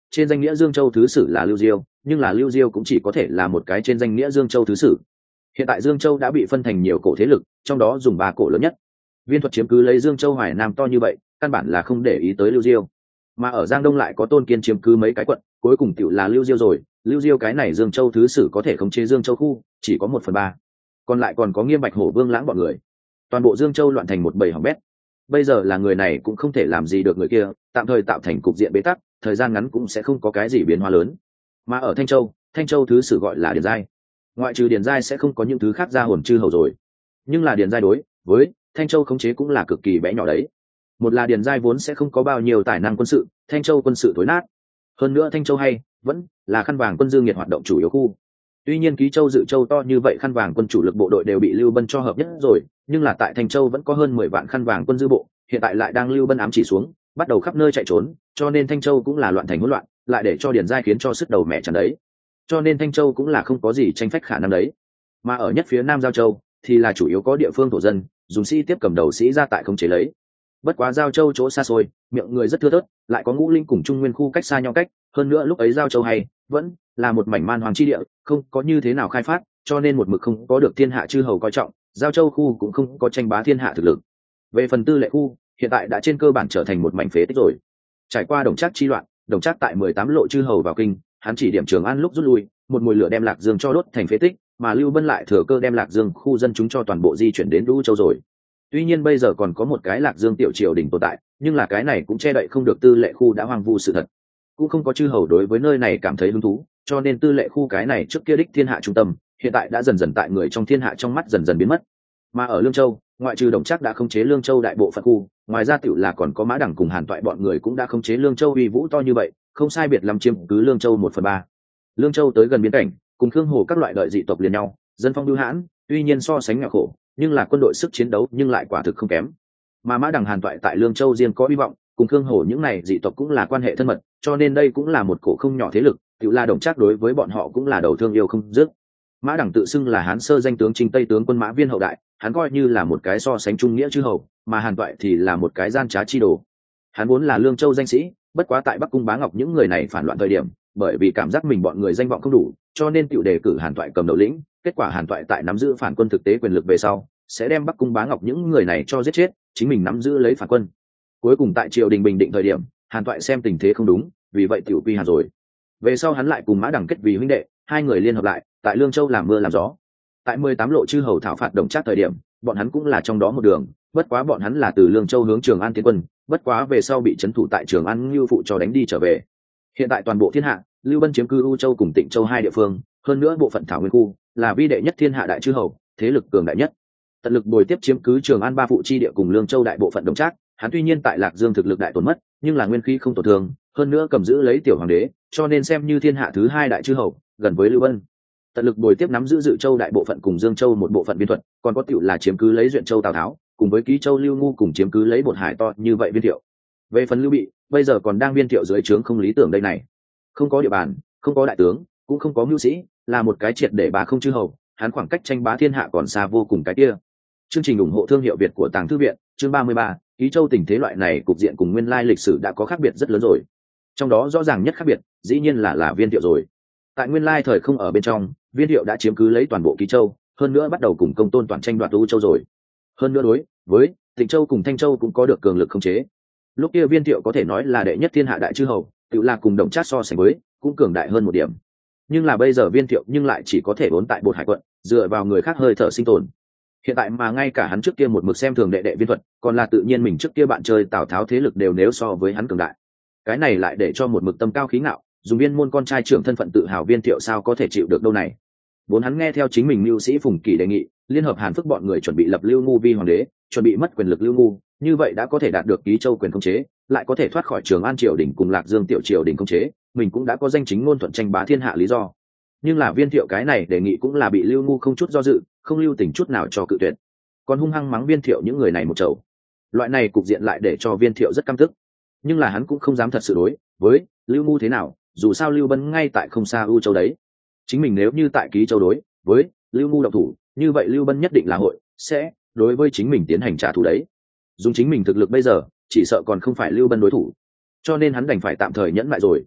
trên danh nghĩa Dương Châu thứ sử là Lưu Diêu, nhưng là Lưu Diêu cũng chỉ có thể là một cái trên danh nghĩa Dương Châu thứ sử. Hiện tại Dương Châu đã bị phân thành nhiều cổ thế lực, trong đó dùng ba cổ lớn nhất. Viên Thuật chiếm cứ lấy Dương Châu Hoài Nam to như vậy, căn bản là không để ý tới Lưu Diêu. Mà ở Giang Đông lại có Tôn Kiên chiếm cứ mấy cái quận, cuối cùng tiểu là Lưu Diêu rồi. Lưu Diêu cái này Dương Châu thứ sử có thể khống chế Dương Châu khu, chỉ có một phần ba, còn lại còn có Nghiêm Bạch Hổ, Vương Lãng bọn người. Toàn bộ Dương Châu loạn thành một bầy hỏng bét. Bây giờ là người này cũng không thể làm gì được người kia, tạm thời tạo thành cục diện bế tắc, thời gian ngắn cũng sẽ không có cái gì biến hóa lớn. Mà ở Thanh Châu, Thanh Châu thứ sử gọi là Điền Giai. Ngoại trừ Điền Giai sẽ không có những thứ khác ra hồn chư hầu rồi. Nhưng là Điền Giai đối với Thanh Châu khống chế cũng là cực kỳ bé nhỏ đấy. Một là Điền Giai vốn sẽ không có bao nhiêu tài năng quân sự, Thanh Châu quân sự tối nát. Hơn nữa Thanh Châu hay vẫn là khăn vàng quân Dương Nghiệt hoạt động chủ yếu khu. Tuy nhiên Ký Châu Dự Châu to như vậy khăn vàng quân chủ lực bộ đội đều bị Lưu Bân cho hợp nhất rồi, nhưng là tại Thanh Châu vẫn có hơn mười vạn khăn vàng quân dư bộ, hiện tại lại đang Lưu Bân ám chỉ xuống, bắt đầu khắp nơi chạy trốn, cho nên Thanh Châu cũng là loạn thành hỗn loạn, lại để cho Điền Giai khiến cho sức đầu mẹ tràn đấy. Cho nên Thanh Châu cũng là không có gì tranh phách khả năng đấy. Mà ở nhất phía Nam Giao Châu thì là chủ yếu có địa phương thổ dân, dùng sĩ tiếp cầm đầu sĩ ra tại không chế lấy. Bất quá Giao Châu chỗ xa xôi, miệng người rất thưa thớt, lại có Ngũ Linh cùng Trung Nguyên khu cách xa nhau cách, hơn nữa lúc ấy Giao Châu hay vẫn là một mảnh man hoàng chi địa, không có như thế nào khai phát, cho nên một mực không có được thiên hạ chư hầu coi trọng, Giao Châu khu cũng không có tranh bá thiên hạ thực lực. Về phần Tư Lệ khu, hiện tại đã trên cơ bản trở thành một mảnh phế tích rồi. Trải qua Đồng Trác chi loạn, Đồng Trác tại mười tám lộ chư hầu vào kinh, hắn chỉ điểm Trường An lúc rút lui, một mùi lửa đem Lạc Dương cho đốt thành phế tích, mà Lưu Bân lại thừa cơ đem Lạc Dương khu dân chúng cho toàn bộ di chuyển đến Đũ Châu rồi. Tuy nhiên bây giờ còn có một cái Lạc Dương tiểu triều đình tồn tại, nhưng là cái này cũng che đậy không được Tư Lệ khu đã hoang vu sự thật. Cũng không có chư hầu đối với nơi này cảm thấy hứng thú, cho nên Tư Lệ khu cái này trước kia đích thiên hạ trung tâm, hiện tại đã dần dần tại người trong thiên hạ trong mắt dần dần biến mất. Mà ở Lương Châu, ngoại trừ Đồng Trác đã khống chế Lương Châu đại bộ phận khu, ngoài ra tiểu là còn có Mã Đằng cùng Hàn Toại bọn người cũng đã khống chế Lương Châu uy vũ to như vậy, không sai biệt lắm chiếm cứ Lương Châu một phần ba. Lương Châu tới gần biên cảnh, cùng Khương Hồ các loại đợi dị tộc liền nhau, dân phong bưu hãn, tuy nhiên so sánh nghèo khổ, nhưng là quân đội sức chiến đấu nhưng lại quả thực không kém. Mà Mã Đằng Hàn Toại tại Lương Châu riêng có hy vọng, cùng Khương Hồ những này dị tộc cũng là quan hệ thân mật, cho nên đây cũng là một cổ không nhỏ thế lực, tiểu là Đồng Trác đối với bọn họ cũng là đầu thương yêu không dứt. Mã Đằng tự xưng là Hán sơ danh tướng Trinh Tây tướng quân Mã Viên hậu đại, hắn coi như là một cái so sánh trung nghĩa chư hầu, mà Hàn Toại thì là một cái gian trá chi đồ. Hắn vốn là Lương Châu danh sĩ, bất quá tại Bắc Cung Bá Ngọc những người này phản loạn thời điểm, bởi vì cảm giác mình bọn người danh vọng không đủ, cho nên tiểu đề cử Hàn Toại cầm đầu lĩnh, kết quả Hàn Toại tại nắm giữ phản quân thực tế quyền lực về sau, sẽ đem Bắc Cung Bá Ngọc những người này cho giết chết, chính mình nắm giữ lấy phản quân. Cuối cùng tại triều đình bình định thời điểm, Hàn Toại xem tình thế không đúng, vì vậy tiểu quy Hàn rồi. Về sau hắn lại cùng Mã Đằng kết vì huynh đệ, hai người liên hợp lại, tại Lương Châu làm mưa làm gió. Tại mười tám lộ chư hầu thảo phạt Đồng Trác thời điểm, bọn hắn cũng là trong đó một đường, bất quá bọn hắn là từ Lương Châu hướng Trường An tiến quân, bất quá về sau bị trấn thủ tại Trường An Lưu phụ cho đánh đi trở về. Hiện tại toàn bộ thiên hạ, Lưu Bân chiếm cứ U Châu cùng Tịnh Châu hai địa phương, hơn nữa bộ phận Thảo Nguyên khu, là vi đệ nhất thiên hạ đại chư hầu, thế lực cường đại nhất. Tận lực bồi tiếp chiếm cứ Trường An ba phụ chi địa cùng Lương Châu đại bộ phận Đồng Trác, hắn tuy nhiên tại Lạc Dương thực lực đại tổn mất, nhưng là nguyên khí không tổn thương, hơn nữa cầm giữ lấy tiểu hoàng đế, cho nên xem như thiên hạ thứ hai đại chư hầu, gần với Lưu Bân. Tận lực bồi tiếp nắm giữ Dự Châu đại bộ phận cùng Dương Châu một bộ phận Viên Thuật, còn có tiểu là chiếm cứ lấy Duyện Châu Tào Tháo, cùng với Ký Châu Lưu Ngu cùng chiếm cứ lấy Bột Hải to như vậy Viên Thiệu. Về phần Lưu Bị, bây giờ còn đang Viên Thiệu dưới trướng không lý tưởng đây này, không có địa bàn, không có đại tướng, cũng không có mưu sĩ, là một cái triệt để bà không chư hầu, hắn khoảng cách tranh bá thiên hạ còn xa vô cùng cái kia. Chương trình ủng hộ thương hiệu Việt của Tàng Thư viện, chương ba mươi ba, Ký Châu tình thế loại này cục diện cùng nguyên lai lịch sử đã có khác biệt rất lớn rồi. Trong đó rõ ràng nhất khác biệt, dĩ nhiên là là Viên Thiệu rồi. Tại nguyên lai thời không ở bên trong, Viên Thiệu đã chiếm cứ lấy toàn bộ Ký Châu, hơn nữa bắt đầu cùng Công Tôn toàn tranh đoạt U Châu rồi. Hơn nữa đối với Tịnh Châu cùng Thanh Châu cũng có được cường lực khống chế. Lúc kia Viên Thiệu có thể nói là đệ nhất thiên hạ đại chư hầu, tự là cùng Đồng Trác so sánh với, cũng cường đại hơn một điểm. Nhưng là bây giờ Viên Thiệu nhưng lại chỉ có thể vốn tại Bột Hải quận, dựa vào người khác hơi thở sinh tồn. Hiện tại mà ngay cả hắn trước kia một mực xem thường đệ đệ Viên Thuật, còn là tự nhiên mình trước kia bạn chơi Tào Tháo thế lực đều nếu so với hắn cường đại. Cái này lại để cho một mực tâm cao khí ngạo, dùng Viên môn con trai trưởng thân phận tự hào Viên Thiệu sao có thể chịu được đâu này. Vốn hắn nghe theo chính mình mưu sĩ Phùng Kỷ đề nghị, liên hợp Hàn Phức bọn người chuẩn bị lập Lưu Ngu vi hoàng đế, chuẩn bị mất quyền lực Lưu Ngu, như vậy đã có thể đạt được Ký Châu quyền khống chế, lại có thể thoát khỏi Trường An triều đình cùng Lạc Dương tiểu triều đình khống chế, mình cũng đã có danh chính ngôn thuận tranh bá thiên hạ lý do. Nhưng là Viên Thiệu cái này đề nghị cũng là bị Lưu Ngu không chút do dự, không lưu tình chút nào cho cự tuyệt, còn hung hăng mắng Viên Thiệu những người này một chầu. Loại này cục diện lại để cho Viên Thiệu rất căm tức, nhưng là hắn cũng không dám thật sự đối với Lưu Ngu thế nào, dù sao Lưu Bân ngay tại không xa U Châu đấy. Chính mình nếu như tại Ký Châu đối với Lưu Ngu động thủ, như vậy Lưu Bân nhất định là hội sẽ đối với chính mình tiến hành trả thù đấy. Dùng chính mình thực lực bây giờ, chỉ sợ còn không phải Lưu Bân đối thủ, cho nên hắn đành phải tạm thời nhẫn lại rồi.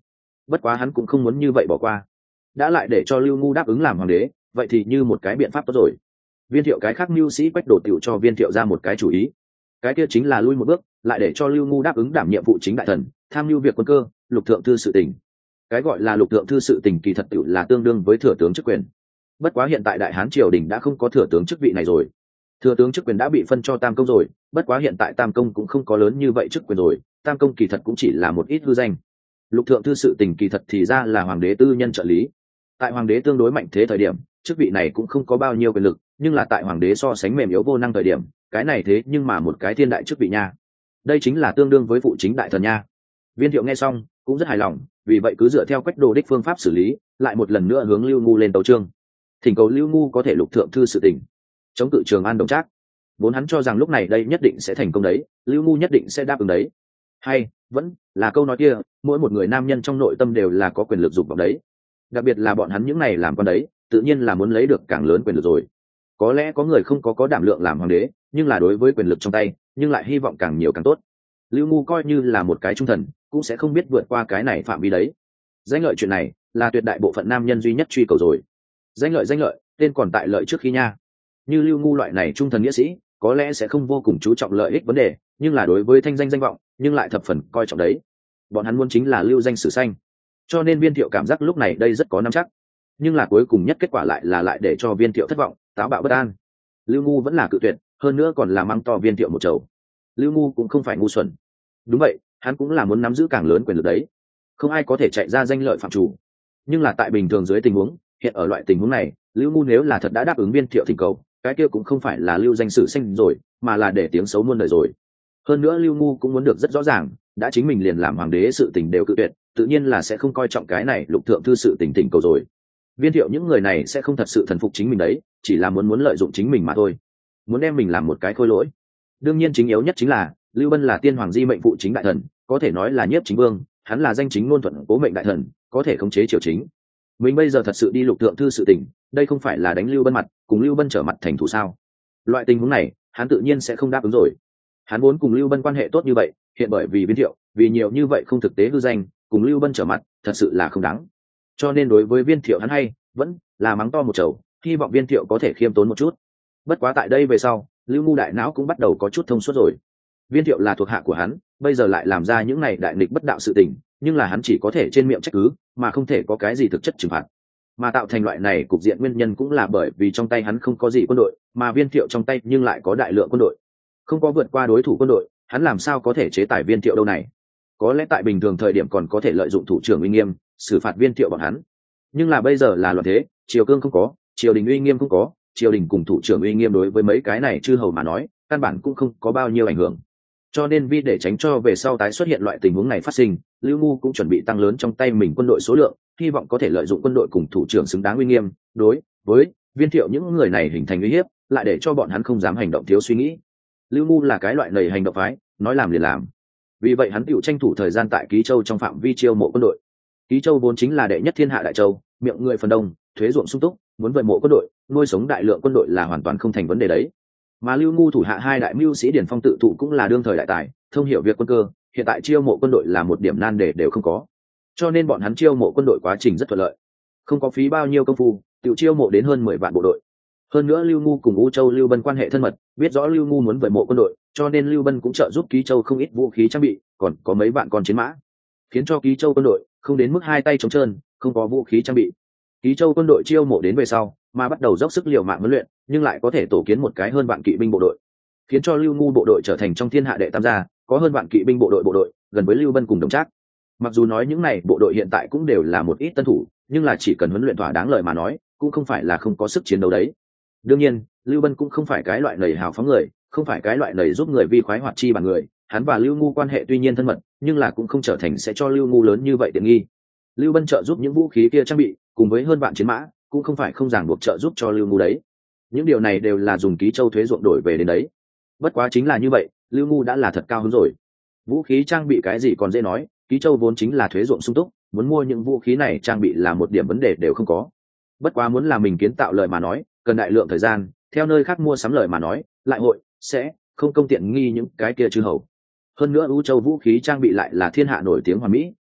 bất quá hắn cũng không muốn như vậy bỏ qua, đã lại để cho Lưu Ngu đáp ứng làm hoàng đế, vậy thì như một cái biện pháp tốt rồi. Viên Thiệu cái khác mưu sĩ Quách Đồ tiểu cho Viên Thiệu ra một cái chủ ý, cái kia chính là lui một bước, lại để cho Lưu Ngu đáp ứng đảm nhiệm vụ chính đại thần, tham mưu việc quân cơ, lục thượng thư sự tình. Cái gọi là lục thượng thư sự tình kỳ thật tiểu là tương đương với thừa tướng chức quyền. Bất quá hiện tại đại hán triều đình đã không có thừa tướng chức vị này rồi, thừa tướng chức quyền đã bị phân cho tam công rồi. Bất quá hiện tại tam công cũng không có lớn như vậy chức quyền rồi, tam công kỳ thật cũng chỉ là một ít hư danh. Lục thượng thư sự tình kỳ thật thì ra là hoàng đế tư nhân trợ lý. Tại hoàng đế tương đối mạnh thế thời điểm, chức vị này cũng không có bao nhiêu quyền lực, nhưng là tại hoàng đế so sánh mềm yếu vô năng thời điểm, cái này thế nhưng mà một cái thiên đại chức vị nha. Đây chính là tương đương với phụ chính đại thần nha. Viên Thiệu nghe xong cũng rất hài lòng, vì vậy cứ dựa theo Quách Đồ đích phương pháp xử lý, lại một lần nữa hướng Lưu Ngu lên tấu chương, thỉnh cầu Lưu Ngu có thể lục thượng thư sự tình, chống cự Trường An Đồng Trác. Vốn hắn cho rằng lúc này đây nhất định sẽ thành công đấy, Lưu Ngu nhất định sẽ đáp ứng đấy. Hay vẫn là câu nói kia, mỗi một người nam nhân trong nội tâm đều là có quyền lực dục vọng đấy, đặc biệt là bọn hắn những này làm con đấy, tự nhiên là muốn lấy được càng lớn quyền lực rồi. Có lẽ có người không có có đảm lượng làm hoàng đế, nhưng là đối với quyền lực trong tay, nhưng lại hy vọng càng nhiều càng tốt. Lưu Ngu coi như là một cái trung thần, cũng sẽ không biết vượt qua cái này phạm vi đấy. Danh lợi chuyện này là tuyệt đại bộ phận nam nhân duy nhất truy cầu rồi. Danh lợi danh lợi, tên còn tại lợi trước khi nha. Như Lưu Ngu loại này trung thần nghĩa sĩ, có lẽ sẽ không vô cùng chú trọng lợi ích vấn đề, nhưng là đối với thanh danh danh vọng, nhưng lại thập phần coi trọng đấy. Bọn hắn muốn chính là lưu danh sử xanh. Cho nên Viên Thiệu cảm giác lúc này đây rất có nắm chắc. Nhưng là cuối cùng nhất kết quả lại là lại để cho Viên Thiệu thất vọng, táo bạo bất an. Lưu Ngu vẫn là cự tuyệt, hơn nữa còn là mang to Viên Thiệu một chầu. Lưu Ngu cũng không phải ngu xuẩn. Đúng vậy, hắn cũng là muốn nắm giữ càng lớn quyền lực đấy. Không ai có thể chạy ra danh lợi phạm chủ. Nhưng là tại bình thường dưới tình huống, hiện ở loại tình huống này, Lưu Ngu nếu là thật đã đáp ứng Viên Thiệu thỉnh cầu, cái kia cũng không phải là lưu danh sử xanh rồi, mà là để tiếng xấu muôn đời rồi. Hơn nữa Lưu Ngu cũng muốn được rất rõ ràng, đã chính mình liền làm hoàng đế sự tình đều cự tuyệt, tự nhiên là sẽ không coi trọng cái này lục thượng thư sự tình tình cầu rồi. Viên Thiệu những người này sẽ không thật sự thần phục chính mình đấy, chỉ là muốn muốn lợi dụng chính mình mà thôi, muốn đem mình làm một cái khôi lỗi. Đương nhiên chính yếu nhất chính là Lưu Bân là tiên hoàng di mệnh phụ chính đại thần, có thể nói là nhiếp chính vương, hắn là danh chính ngôn thuận cố mệnh đại thần, có thể khống chế triều chính. Mình bây giờ thật sự đi lục thượng thư sự tình, đây không phải là đánh Lưu Bân mặt, cùng Lưu Bân trở mặt thành thù sao? Loại tình huống này, hắn tự nhiên sẽ không đáp ứng rồi. Hắn vốn cùng Lưu Bân quan hệ tốt như vậy, hiện bởi vì Viên Thiệu, vì nhiều như vậy không thực tế hư danh, cùng Lưu Bân trở mặt, thật sự là không đáng. Cho nên đối với Viên Thiệu hắn hay vẫn là mắng to một chầu, hy vọng Viên Thiệu có thể khiêm tốn một chút. Bất quá tại đây về sau, Lưu Ngu đại não cũng bắt đầu có chút thông suốt rồi. Viên Thiệu là thuộc hạ của hắn, bây giờ lại làm ra những này đại nghịch bất đạo sự tình, nhưng là hắn chỉ có thể trên miệng trách cứ, mà không thể có cái gì thực chất trừng phạt. Mà tạo thành loại này cục diện nguyên nhân cũng là bởi vì trong tay hắn không có gì quân đội, mà Viên Thiệu trong tay nhưng lại có đại lượng quân đội. Không có vượt qua đối thủ quân đội, hắn làm sao có thể chế tài Viên Thiệu đâu này? Có lẽ tại bình thường thời điểm còn có thể lợi dụng thủ trưởng uy nghiêm, xử phạt Viên Thiệu bọn hắn. Nhưng là bây giờ là loạn thế, triều cương không có, triều đình uy nghiêm không có, triều đình cùng thủ trưởng uy nghiêm đối với mấy cái này chư hầu mà nói, căn bản cũng không có bao nhiêu ảnh hưởng. Cho nên vì để tránh cho về sau tái xuất hiện loại tình huống này phát sinh, Lưu Ngu cũng chuẩn bị tăng lớn trong tay mình quân đội số lượng, hy vọng có thể lợi dụng quân đội cùng thủ trưởng xứng đáng uy nghiêm, đối với Viên Thiệu những người này hình thành uy hiếp, lại để cho bọn hắn không dám hành động thiếu suy nghĩ. Lưu Ngu là cái loại nầy hành động phái, nói làm liền làm. Vì vậy hắn tự tranh thủ thời gian tại Ký Châu trong phạm vi chiêu mộ quân đội. Ký Châu vốn chính là đệ nhất thiên hạ đại châu, miệng người phần đông, thuế ruộng sung túc, muốn vận mộ quân đội, nuôi sống đại lượng quân đội là hoàn toàn không thành vấn đề đấy. Mà Lưu Ngu thủ hạ hai đại mưu sĩ Điển Phong tự thụ cũng là đương thời đại tài, thông hiểu việc quân cơ, hiện tại chiêu mộ quân đội là một điểm nan đề đều không có. Cho nên bọn hắn chiêu mộ quân đội quá trình rất thuận lợi, không có phí bao nhiêu công phu, tự chiêu mộ đến hơn mười vạn bộ đội. Hơn nữa Lưu Ngu cùng U Châu Lưu Bân quan hệ thân mật, biết rõ Lưu Ngu muốn vận mộ quân đội, cho nên Lưu Bân cũng trợ giúp Ký Châu không ít vũ khí trang bị, còn có mấy vạn con chiến mã, khiến cho Ký Châu quân đội không đến mức hai tay trống trơn, không có vũ khí trang bị. Ký Châu quân đội chiêu mộ đến về sau, mà bắt đầu dốc sức liều mạng huấn luyện, nhưng lại có thể tổ kiến một cái hơn vạn kỵ binh bộ đội, khiến cho Lưu Ngu bộ đội trở thành trong thiên hạ đệ tam gia, có hơn vạn kỵ binh bộ đội bộ đội, gần với Lưu Bân cùng Đồng Trác. Mặc dù nói những này bộ đội hiện tại cũng đều là một ít tân thủ, nhưng là chỉ cần huấn luyện thỏa đáng lời mà nói, cũng không phải là không có sức chiến đấu đấy. Đương nhiên, Lưu Bân cũng không phải cái loại nầy hào phóng người, không phải cái loại nầy giúp người vi khoái hoạt chi bằng người, hắn và Lưu Ngu quan hệ tuy nhiên thân mật, nhưng là cũng không trở thành sẽ cho Lưu Ngu lớn như vậy tiện nghi. Lưu Bân trợ giúp những vũ khí kia trang bị, cùng với hơn vạn chiến mã, cũng không phải không ràng buộc trợ giúp cho Lưu Ngu đấy. Những điều này đều là dùng Ký Châu thuế ruộng đổi về đến đấy. Bất quá chính là như vậy, Lưu Ngu đã là thật cao hứng rồi. Vũ khí trang bị cái gì còn dễ nói, Ký Châu vốn chính là thuế ruộng sung túc, muốn mua những vũ khí này trang bị là một điểm vấn đề đều không có. Bất quá muốn là mình kiến tạo lời mà nói, cần đại lượng thời gian, theo nơi khác mua sắm lời mà nói, lại hội sẽ không công tiện nghi những cái kia chư hầu. Hơn nữa U Châu vũ khí trang bị lại là thiên hạ nổi tiếng hoàn mỹ,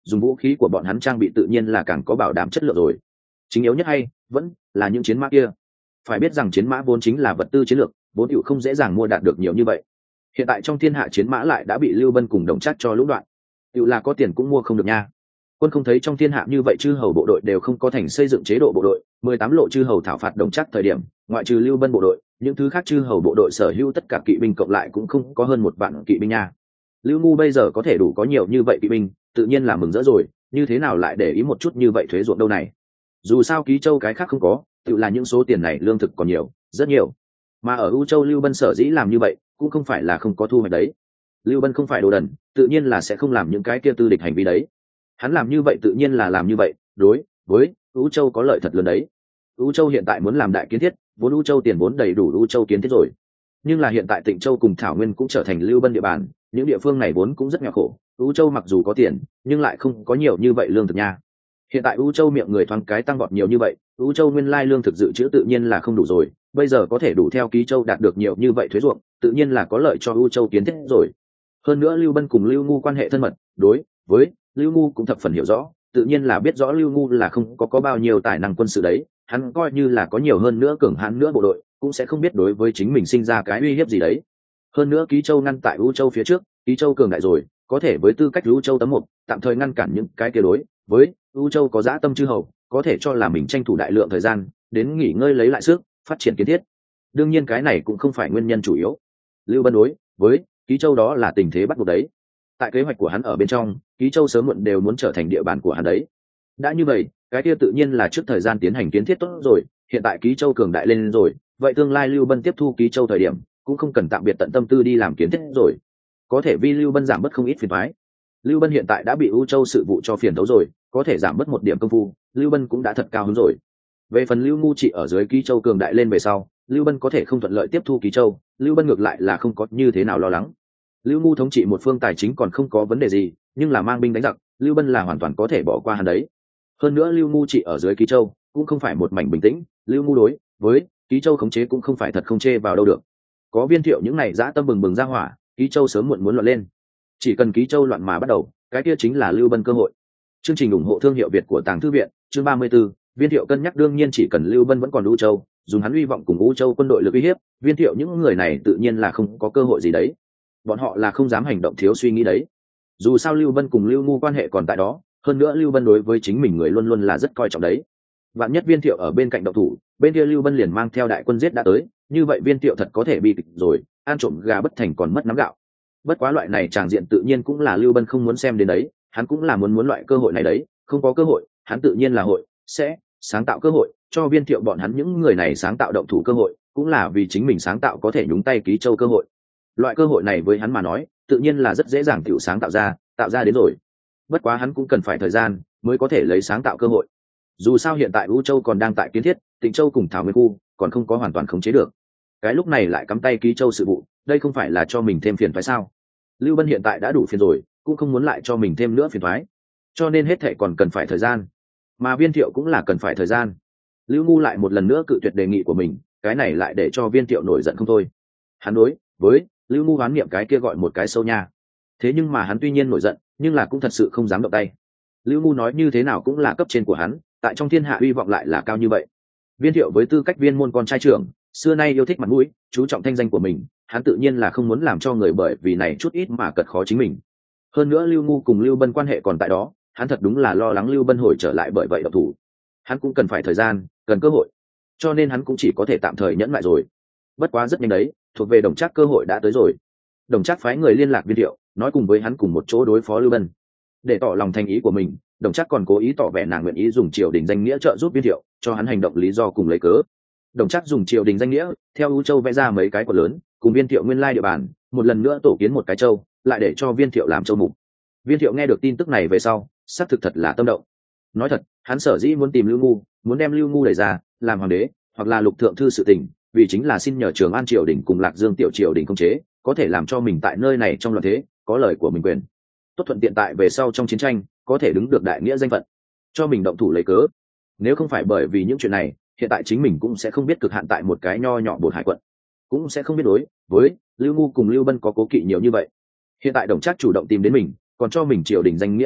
dùng vũ khí của bọn hắn trang bị tự nhiên là càng có bảo đảm chất lượng rồi. Chính yếu nhất hay vẫn là những chiến mã kia. Phải biết rằng chiến mã vốn chính là vật tư chiến lược, vốn hữu không dễ dàng mua đạt được nhiều như vậy. Hiện tại trong thiên hạ chiến mã lại đã bị Lưu Bân cùng Đồng Trác cho lũng đoạn, hữu là có tiền cũng mua không được nha. Quân không thấy trong thiên hạ như vậy chư hầu bộ đội đều không có thành xây dựng chế độ bộ đội, mười tám lộ chư hầu thảo phạt Đồng Trác thời điểm, ngoại trừ Lưu Bân bộ đội, những thứ khác chư hầu bộ đội sở hữu tất cả kỵ binh cộng lại cũng không có hơn một vạn kỵ binh nha. Lưu Ngu bây giờ có thể đủ có nhiều như vậy kỵ binh, tự nhiên là mừng rỡ rồi, như thế nào lại để ý một chút như vậy thuế ruộng đâu này. Dù sao Ký Châu cái khác không có, tự là những số tiền này lương thực còn nhiều, rất nhiều. Mà ở U Châu Lưu Bân sở dĩ làm như vậy, cũng không phải là không có thu hoạch đấy. Lưu Bân không phải đồ đần, tự nhiên là sẽ không làm những cái kia tư địch hành vi đấy. Hắn làm như vậy tự nhiên là làm như vậy, đối với U Châu có lợi thật lớn đấy. U Châu hiện tại muốn làm đại kiến thiết, vốn U Châu tiền vốn đầy đủ U Châu kiến thiết rồi. Nhưng là hiện tại Tịnh Châu cùng Thảo Nguyên cũng trở thành Lưu Bân địa bàn, những địa phương này vốn cũng rất nghèo khổ. U Châu mặc dù có tiền, nhưng lại không có nhiều như vậy lương thực nha. Hiện tại U Châu miệng người thoáng cái tăng vọt nhiều như vậy, U Châu nguyên lai lương thực dự trữ tự nhiên là không đủ rồi, bây giờ có thể đủ theo Ký Châu đạt được nhiều như vậy thuế ruộng, tự nhiên là có lợi cho U Châu kiến thiết rồi. Hơn nữa Lưu Bân cùng Lưu Ngu quan hệ thân mật, đối với Lưu Ngu cũng thập phần hiểu rõ, tự nhiên là biết rõ Lưu Ngu là không có có bao nhiêu tài năng quân sự đấy, hắn coi như là có nhiều hơn nữa cường hãn nữa bộ đội, cũng sẽ không biết đối với chính mình sinh ra cái uy hiếp gì đấy. Hơn nữa Ký Châu ngăn tại U Châu phía trước, Ký Châu cường đại rồi, có thể với tư cách U Châu tấm mục, tạm thời ngăn cản những cái kia đối với U Châu có dã tâm chư hầu, có thể cho là mình tranh thủ đại lượng thời gian, đến nghỉ ngơi lấy lại sức, phát triển kiến thiết. Đương nhiên cái này cũng không phải nguyên nhân chủ yếu. Lưu Bân đối với Ký Châu đó là tình thế bắt buộc đấy. Tại kế hoạch của hắn ở bên trong, Ký Châu sớm muộn đều muốn trở thành địa bàn của hắn đấy. Đã như vậy, cái kia tự nhiên là trước thời gian tiến hành kiến thiết tốt rồi, hiện tại Ký Châu cường đại lên rồi, vậy tương lai Lưu Bân tiếp thu Ký Châu thời điểm, cũng không cần tạm biệt tận tâm tư đi làm kiến thiết rồi. Có thể vì Lưu Bân giảm bớt không ít phiền toái. Lưu Bân hiện tại đã bị U Châu sự vụ cho phiền thấu rồi, có thể giảm bớt một điểm công phu, Lưu Bân cũng đã thật cao hứng rồi. Về phần Lưu Ngu trị ở dưới Ký Châu cường đại lên về sau, Lưu Bân có thể không thuận lợi tiếp thu Ký Châu, Lưu Bân ngược lại là không có như thế nào lo lắng. Lưu Ngu thống trị một phương tài chính còn không có vấn đề gì, nhưng là mang binh đánh giặc, Lưu Bân là hoàn toàn có thể bỏ qua hắn đấy. Hơn nữa Lưu Ngu trị ở dưới Ký Châu cũng không phải một mảnh bình tĩnh, Lưu Ngu đối với Ký Châu khống chế cũng không phải thật không chê vào đâu được. Có Viên Thiệu những này dã tâm bừng bừng ra hỏa, Ký Châu sớm muộn muốn loạn lên. Chỉ cần Ký Châu loạn mà bắt đầu, cái kia chính là Lưu Bân cơ hội. Chương trình ủng hộ thương hiệu Việt của Tàng Thư viện, chương ba mươi 34, Viên Thiệu cân nhắc đương nhiên chỉ cần Lưu Bân vẫn còn U Châu, dùng hắn uy vọng cùng U Châu quân đội lực uy hiếp, Viên Thiệu những người này tự nhiên là không có cơ hội gì đấy. Bọn họ là không dám hành động thiếu suy nghĩ đấy. Dù sao Lưu Bân cùng Lưu Ngu quan hệ còn tại đó, hơn nữa Lưu Bân đối với chính mình người luôn luôn là rất coi trọng đấy. Vạn nhất Viên Thiệu ở bên cạnh động thủ, bên kia Lưu Bân liền mang theo đại quân giết đã tới, như vậy Viên Thiệu thật có thể bị kịch rồi, ăn trộm gà bất thành còn mất nắm gạo. Bất quá loại này tràng diện tự nhiên cũng là Lưu Bân không muốn xem đến đấy, hắn cũng là muốn muốn loại cơ hội này đấy, không có cơ hội, hắn tự nhiên là hội sẽ sáng tạo cơ hội cho Viên Thiệu bọn hắn những người này sáng tạo động thủ cơ hội, cũng là vì chính mình sáng tạo có thể nhúng tay Ký Châu cơ hội. Loại cơ hội này với hắn mà nói, tự nhiên là rất dễ dàng tiểu sáng tạo ra, tạo ra đến rồi. Bất quá hắn cũng cần phải thời gian mới có thể lấy sáng tạo cơ hội. Dù sao hiện tại U Châu còn đang tại kiến thiết, Tịnh Châu cùng Thảo Nguyên khu còn không có hoàn toàn khống chế được. Cái lúc này lại cắm tay Ký Châu sự vụ, đây không phải là cho mình thêm phiền phải sao? Lưu Bân hiện tại đã đủ phiền rồi, cũng không muốn lại cho mình thêm nữa phiền toái. Cho nên hết thảy còn cần phải thời gian. Mà Viên Thiệu cũng là cần phải thời gian. Lưu Ngu lại một lần nữa cự tuyệt đề nghị của mình, cái này lại để cho Viên Thiệu nổi giận không thôi. Hắn đối với Lưu Ngu hoán niệm cái kia gọi một cái sâu nha. Thế nhưng mà hắn tuy nhiên nổi giận, nhưng là cũng thật sự không dám động tay. Lưu Ngu nói như thế nào cũng là cấp trên của hắn, tại trong thiên hạ uy vọng lại là cao như vậy. Viên Thiệu với tư cách viên môn con trai trưởng, xưa nay yêu thích mặt mũi, chú trọng thanh danh của mình, hắn tự nhiên là không muốn làm cho người bởi vì này chút ít mà cật khó chính mình. Hơn nữa Lưu Ngu cùng Lưu Bân quan hệ còn tại đó, hắn thật đúng là lo lắng Lưu Bân hồi trở lại bởi vậy độc thủ. Hắn cũng cần phải thời gian, cần cơ hội, cho nên hắn cũng chỉ có thể tạm thời nhẫn lại rồi. Bất quá rất nhanh đấy, thuộc về Đồng Trác cơ hội đã tới rồi. Đồng Trác phái người liên lạc Viên Thiệu, nói cùng với hắn cùng một chỗ đối phó Lưu Bân. Để tỏ lòng thành ý của mình, Đồng Trác còn cố ý tỏ vẻ nàng nguyện ý dùng triều đình danh nghĩa trợ giúp Viên Thiệu, cho hắn hành động lý do cùng lấy cớ. Đồng Trác dùng triều đình danh nghĩa, theo U Châu vẽ ra mấy cái quận lớn, cùng Viên Thiệu nguyên lai địa bàn, một lần nữa tổ kiến một cái châu, lại để cho Viên Thiệu làm châu mục. Viên Thiệu nghe được tin tức này về sau, xác thực thật là tâm động. Nói thật, hắn sở dĩ muốn tìm Lưu Ngu, muốn đem Lưu Ngu đẩy ra, làm hoàng đế, hoặc là lục thượng thư sự tình, vì chính là xin nhờ Trường An triều đình cùng Lạc Dương tiểu triều đình khống chế, có thể làm cho mình tại nơi này trong loạn thế, có lời của mình quyền. Tốt thuận tiện tại về sau trong chiến tranh, có thể đứng được đại nghĩa danh phận, cho mình động thủ lấy cớ. Nếu không phải bởi vì những chuyện này, hiện tại chính mình cũng sẽ không biết cực hạn tại một cái nho nhỏ bột hải quận, cũng sẽ không biết đối với Lưu Ngu cùng Lưu Bân có cố kỵ nhiều như vậy. Hiện tại Đồng Trác chủ động tìm đến mình, còn cho mình triều đình danh nghĩa ủng hộ,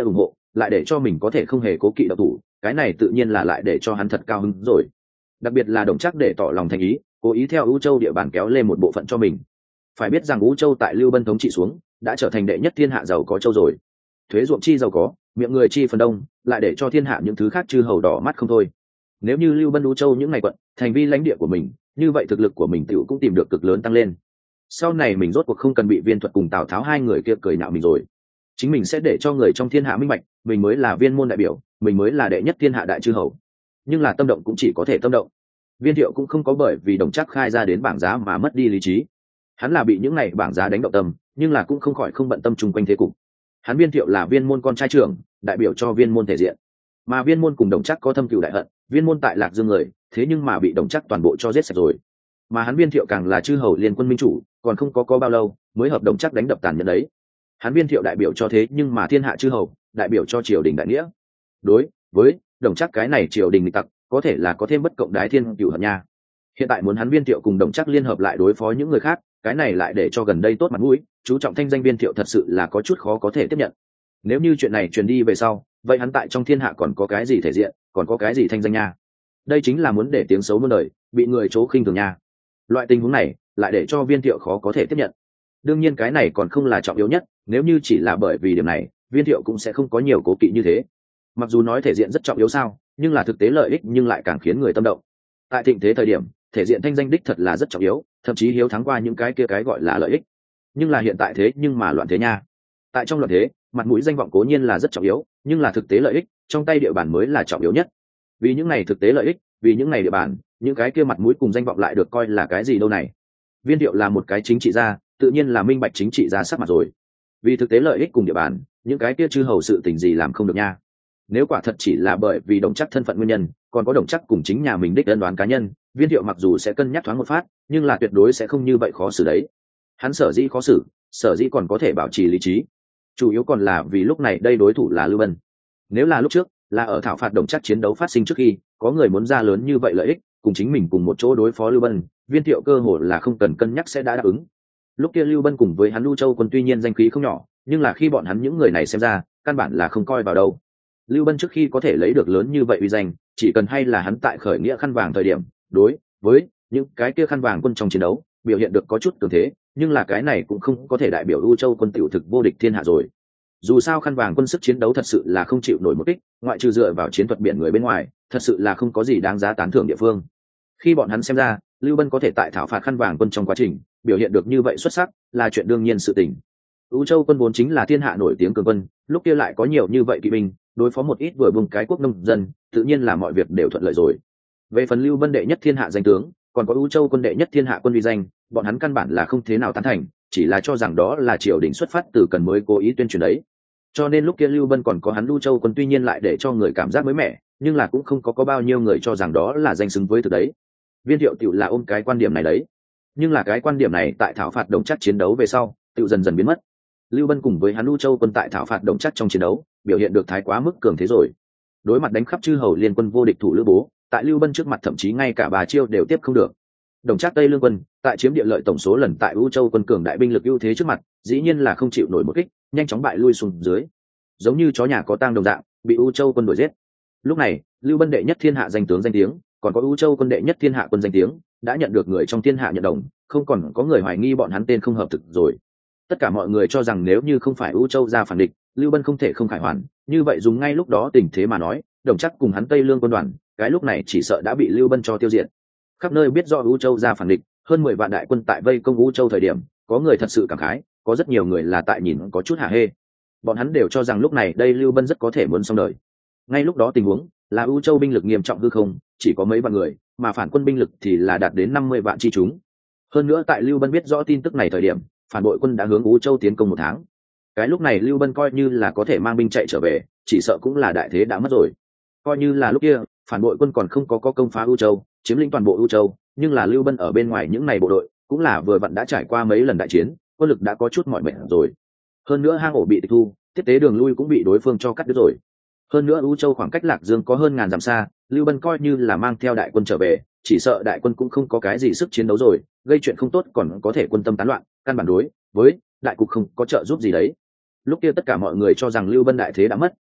lại để cho mình có thể không hề cố kỵ độc thủ, cái này tự nhiên là lại để cho hắn thật cao hứng rồi. Đặc biệt là Đồng Trác để tỏ lòng thành ý, cố ý theo U Châu địa bàn kéo lên một bộ phận cho mình. Phải biết rằng U Châu tại Lưu Bân thống trị xuống đã trở thành đệ nhất thiên hạ giàu có châu rồi. Thuế ruộng chi giàu có, miệng người chi phần đông, lại để cho thiên hạ những thứ khác chư hầu đỏ mắt không thôi. Nếu như Lưu Bân U Châu những ngày quận thành vi lãnh địa của mình, như vậy thực lực của mình tựu cũng tìm được cực lớn tăng lên. Sau này mình rốt cuộc không cần bị Viên Thuật cùng Tào Tháo hai người kia cười nhạo mình rồi. Chính mình sẽ để cho người trong thiên hạ minh bạch, mình mới là Viên môn đại biểu, mình mới là đệ nhất thiên hạ đại chư hầu. Nhưng là tâm động cũng chỉ có thể tâm động. Viên Thiệu cũng không có bởi vì Đồng Trác khai ra đến bảng giá mà mất đi lý trí. Hắn là bị những này bảng giá đánh động tâm, nhưng là cũng không khỏi không bận tâm chung quanh thế cục. Hắn Viên Thiệu là Viên môn con trai trưởng, đại biểu cho Viên môn thể diện. Mà Viên môn cùng Đồng Trác có thâm cừu đại hận, Viên môn tại Lạc Dương người, thế nhưng mà bị Đồng Trác toàn bộ cho giết sạch rồi. Mà hắn Viên Thiệu càng là chư hầu liên quân minh chủ, còn không có có bao lâu mới hợp Đồng Trác đánh đập tàn nhẫn đấy. Hắn Viên Thiệu đại biểu cho thế nhưng mà thiên hạ chư hầu, đại biểu cho triều đình đại nghĩa. Đối với Đồng Trác cái này triều đình nghịch tặc, có thể là có thêm bất cộng đái thiên cửu hận nha. Hiện tại muốn hắn Viên Thiệu cùng Đồng Trác liên hợp lại đối phó những người khác, cái này lại để cho gần đây tốt mặt mũi, chú trọng thanh danh Viên Thiệu thật sự là có chút khó có thể tiếp nhận. Nếu như chuyện này truyền đi về sau, vậy hắn tại trong thiên hạ còn có cái gì thể diện, còn có cái gì thanh danh nha. Đây chính là muốn để tiếng xấu muôn đời, bị người chố khinh thường nha. Loại tình huống này lại để cho Viên Thiệu khó có thể tiếp nhận. Đương nhiên cái này còn không là trọng yếu nhất, nếu như chỉ là bởi vì điểm này, Viên Thiệu cũng sẽ không có nhiều cố kỵ như thế. Mặc dù nói thể diện rất trọng yếu sao, nhưng là thực tế lợi ích nhưng lại càng khiến người tâm động. Tại thịnh thế thời điểm, thể diện thanh danh đích thật là rất trọng yếu, thậm chí hiếu thắng qua những cái kia cái gọi là lợi ích. Nhưng là hiện tại thế nhưng mà loạn thế nha. Tại trong loạn thế, mặt mũi danh vọng cố nhiên là rất trọng yếu, nhưng là thực tế lợi ích trong tay địa bàn mới là trọng yếu nhất. Vì những này thực tế lợi ích, vì những này địa bàn, những cái kia mặt mũi cùng danh vọng lại được coi là cái gì đâu này. Viên Thiệu là một cái chính trị gia, tự nhiên là minh bạch chính trị gia sắc mặt rồi. Vì thực tế lợi ích cùng địa bàn, những cái kia chư hầu sự tình gì làm không được nha. Nếu quả thật chỉ là bởi vì Đồng Trác thân phận nguyên nhân, còn có Đồng Trác cùng chính nhà mình đích ân đoán cá nhân, Viên Thiệu mặc dù sẽ cân nhắc thoáng một phát, nhưng là tuyệt đối sẽ không như vậy khó xử đấy. Hắn sở dĩ khó xử, sở dĩ còn có thể bảo trì lý trí, chủ yếu còn là vì lúc này đây đối thủ là Lưu Bân. Nếu là lúc trước, là ở thảo phạt Đồng Trác chiến đấu phát sinh trước khi, có người muốn ra lớn như vậy lợi ích, cùng chính mình cùng một chỗ đối phó Lưu Bân, Viên Thiệu cơ hội là không cần cân nhắc sẽ đã đáp ứng. Lúc kia Lưu Bân cùng với hắn Lưu Châu quân tuy nhiên danh khí không nhỏ, nhưng là khi bọn hắn những người này xem ra, căn bản là không coi vào đâu. Lưu Bân trước khi có thể lấy được lớn như vậy uy danh, chỉ cần hay là hắn tại khởi nghĩa khăn vàng thời điểm, đối với những cái kia khăn vàng quân trong chiến đấu, biểu hiện được có chút cường thế, nhưng là cái này cũng không có thể đại biểu Lưu Châu quân tiểu thực vô địch thiên hạ rồi. Dù sao khăn vàng quân sức chiến đấu thật sự là không chịu nổi một kích, ngoại trừ dựa vào chiến thuật biển người bên ngoài, thật sự là không có gì đáng giá tán thưởng địa phương. Khi bọn hắn xem ra, Lưu Bân có thể tại thảo phạt khăn vàng quân trong quá trình biểu hiện được như vậy xuất sắc, là chuyện đương nhiên sự tình. U Châu quân vốn chính là thiên hạ nổi tiếng cường quân, lúc kia lại có nhiều như vậy kỵ binh, đối phó một ít vừa vùng cái quốc nông dân, tự nhiên là mọi việc đều thuận lợi rồi. Về phần Lưu Bân đệ nhất thiên hạ danh tướng, còn có U Châu quân đệ nhất thiên hạ quân uy danh, bọn hắn căn bản là không thế nào tán thành, chỉ là cho rằng đó là triều đình xuất phát từ cần mới cố ý tuyên truyền đấy. Cho nên lúc kia Lưu Bân còn có hắn U Châu quân tuy nhiên lại để cho người cảm giác mới mẻ, nhưng là cũng không có có bao nhiêu người cho rằng đó là danh xứng với thực đấy. Viên Thiệu tiểu là ôm cái quan điểm này đấy, nhưng là cái quan điểm này tại thảo phạt Đồng Trác chiến đấu về sau, tiểu dần dần biến mất. Lưu Bân cùng với hắn U Châu quân tại thảo phạt Đồng Trác trong chiến đấu, biểu hiện được thái quá mức cường thế rồi. Đối mặt đánh khắp chư hầu liên quân vô địch thủ Lữ Bố, tại Lưu Bân trước mặt thậm chí ngay cả bà chiêu đều tiếp không được. Đồng Trác Tây Lương quân, tại chiếm địa lợi tổng số lần tại U Châu quân cường đại binh lực ưu thế trước mặt, dĩ nhiên là không chịu nổi một kích, nhanh chóng bại lui xuống dưới. Giống như chó nhà có tang đồng dạng, bị U Châu quân đuổi giết. Lúc này, Lưu Bân đệ nhất thiên hạ danh tướng danh tiếng, còn có U Châu quân đệ nhất thiên hạ quân danh tiếng, đã nhận được người trong thiên hạ nhận đồng, không còn có người hoài nghi bọn hắn tên không hợp thực rồi. Tất cả mọi người cho rằng nếu như không phải U Châu ra phản địch, Lưu Bân không thể không khải hoàn, như vậy dùng ngay lúc đó tình thế mà nói, Đồng Trác cùng hắn Tây Lương quân đoàn, cái lúc này chỉ sợ đã bị Lưu Bân cho tiêu diệt. Khắp nơi biết rõ U Châu ra phản địch, hơn mười vạn đại quân tại vây công U Châu thời điểm, có người thật sự cảm khái, có rất nhiều người là tại nhìn có chút hả hê. Bọn hắn đều cho rằng lúc này đây Lưu Bân rất có thể muốn xong đời. Ngay lúc đó tình huống là U Châu binh lực nghiêm trọng hư không, chỉ có mấy vạn người, mà phản quân binh lực thì là đạt đến năm mươi vạn chi chúng. Hơn nữa tại Lưu Bân biết rõ tin tức này thời điểm, phản bội quân đã hướng U Châu tiến công một tháng. Cái lúc này Lưu Bân coi như là có thể mang binh chạy trở về, chỉ sợ cũng là đại thế đã mất rồi. Coi như là lúc kia, phản bội quân còn không có có công phá U Châu, chiếm lĩnh toàn bộ U Châu, nhưng là Lưu Bân ở bên ngoài những này bộ đội, cũng là vừa vặn đã trải qua mấy lần đại chiến, quân lực đã có chút mỏi mệt rồi. Hơn nữa hang ổ bị tịch thu, tiếp tế đường lui cũng bị đối phương cho cắt đứt rồi. Hơn nữa U Châu khoảng cách Lạc Dương có hơn ngàn dặm xa, Lưu Bân coi như là mang theo đại quân trở về, chỉ sợ đại quân cũng không có cái gì sức chiến đấu rồi, gây chuyện không tốt còn có thể quân tâm tán loạn, căn bản đối với đại cục không có trợ giúp gì đấy. Lúc kia tất cả mọi người cho rằng Lưu Bân đại thế đã mất,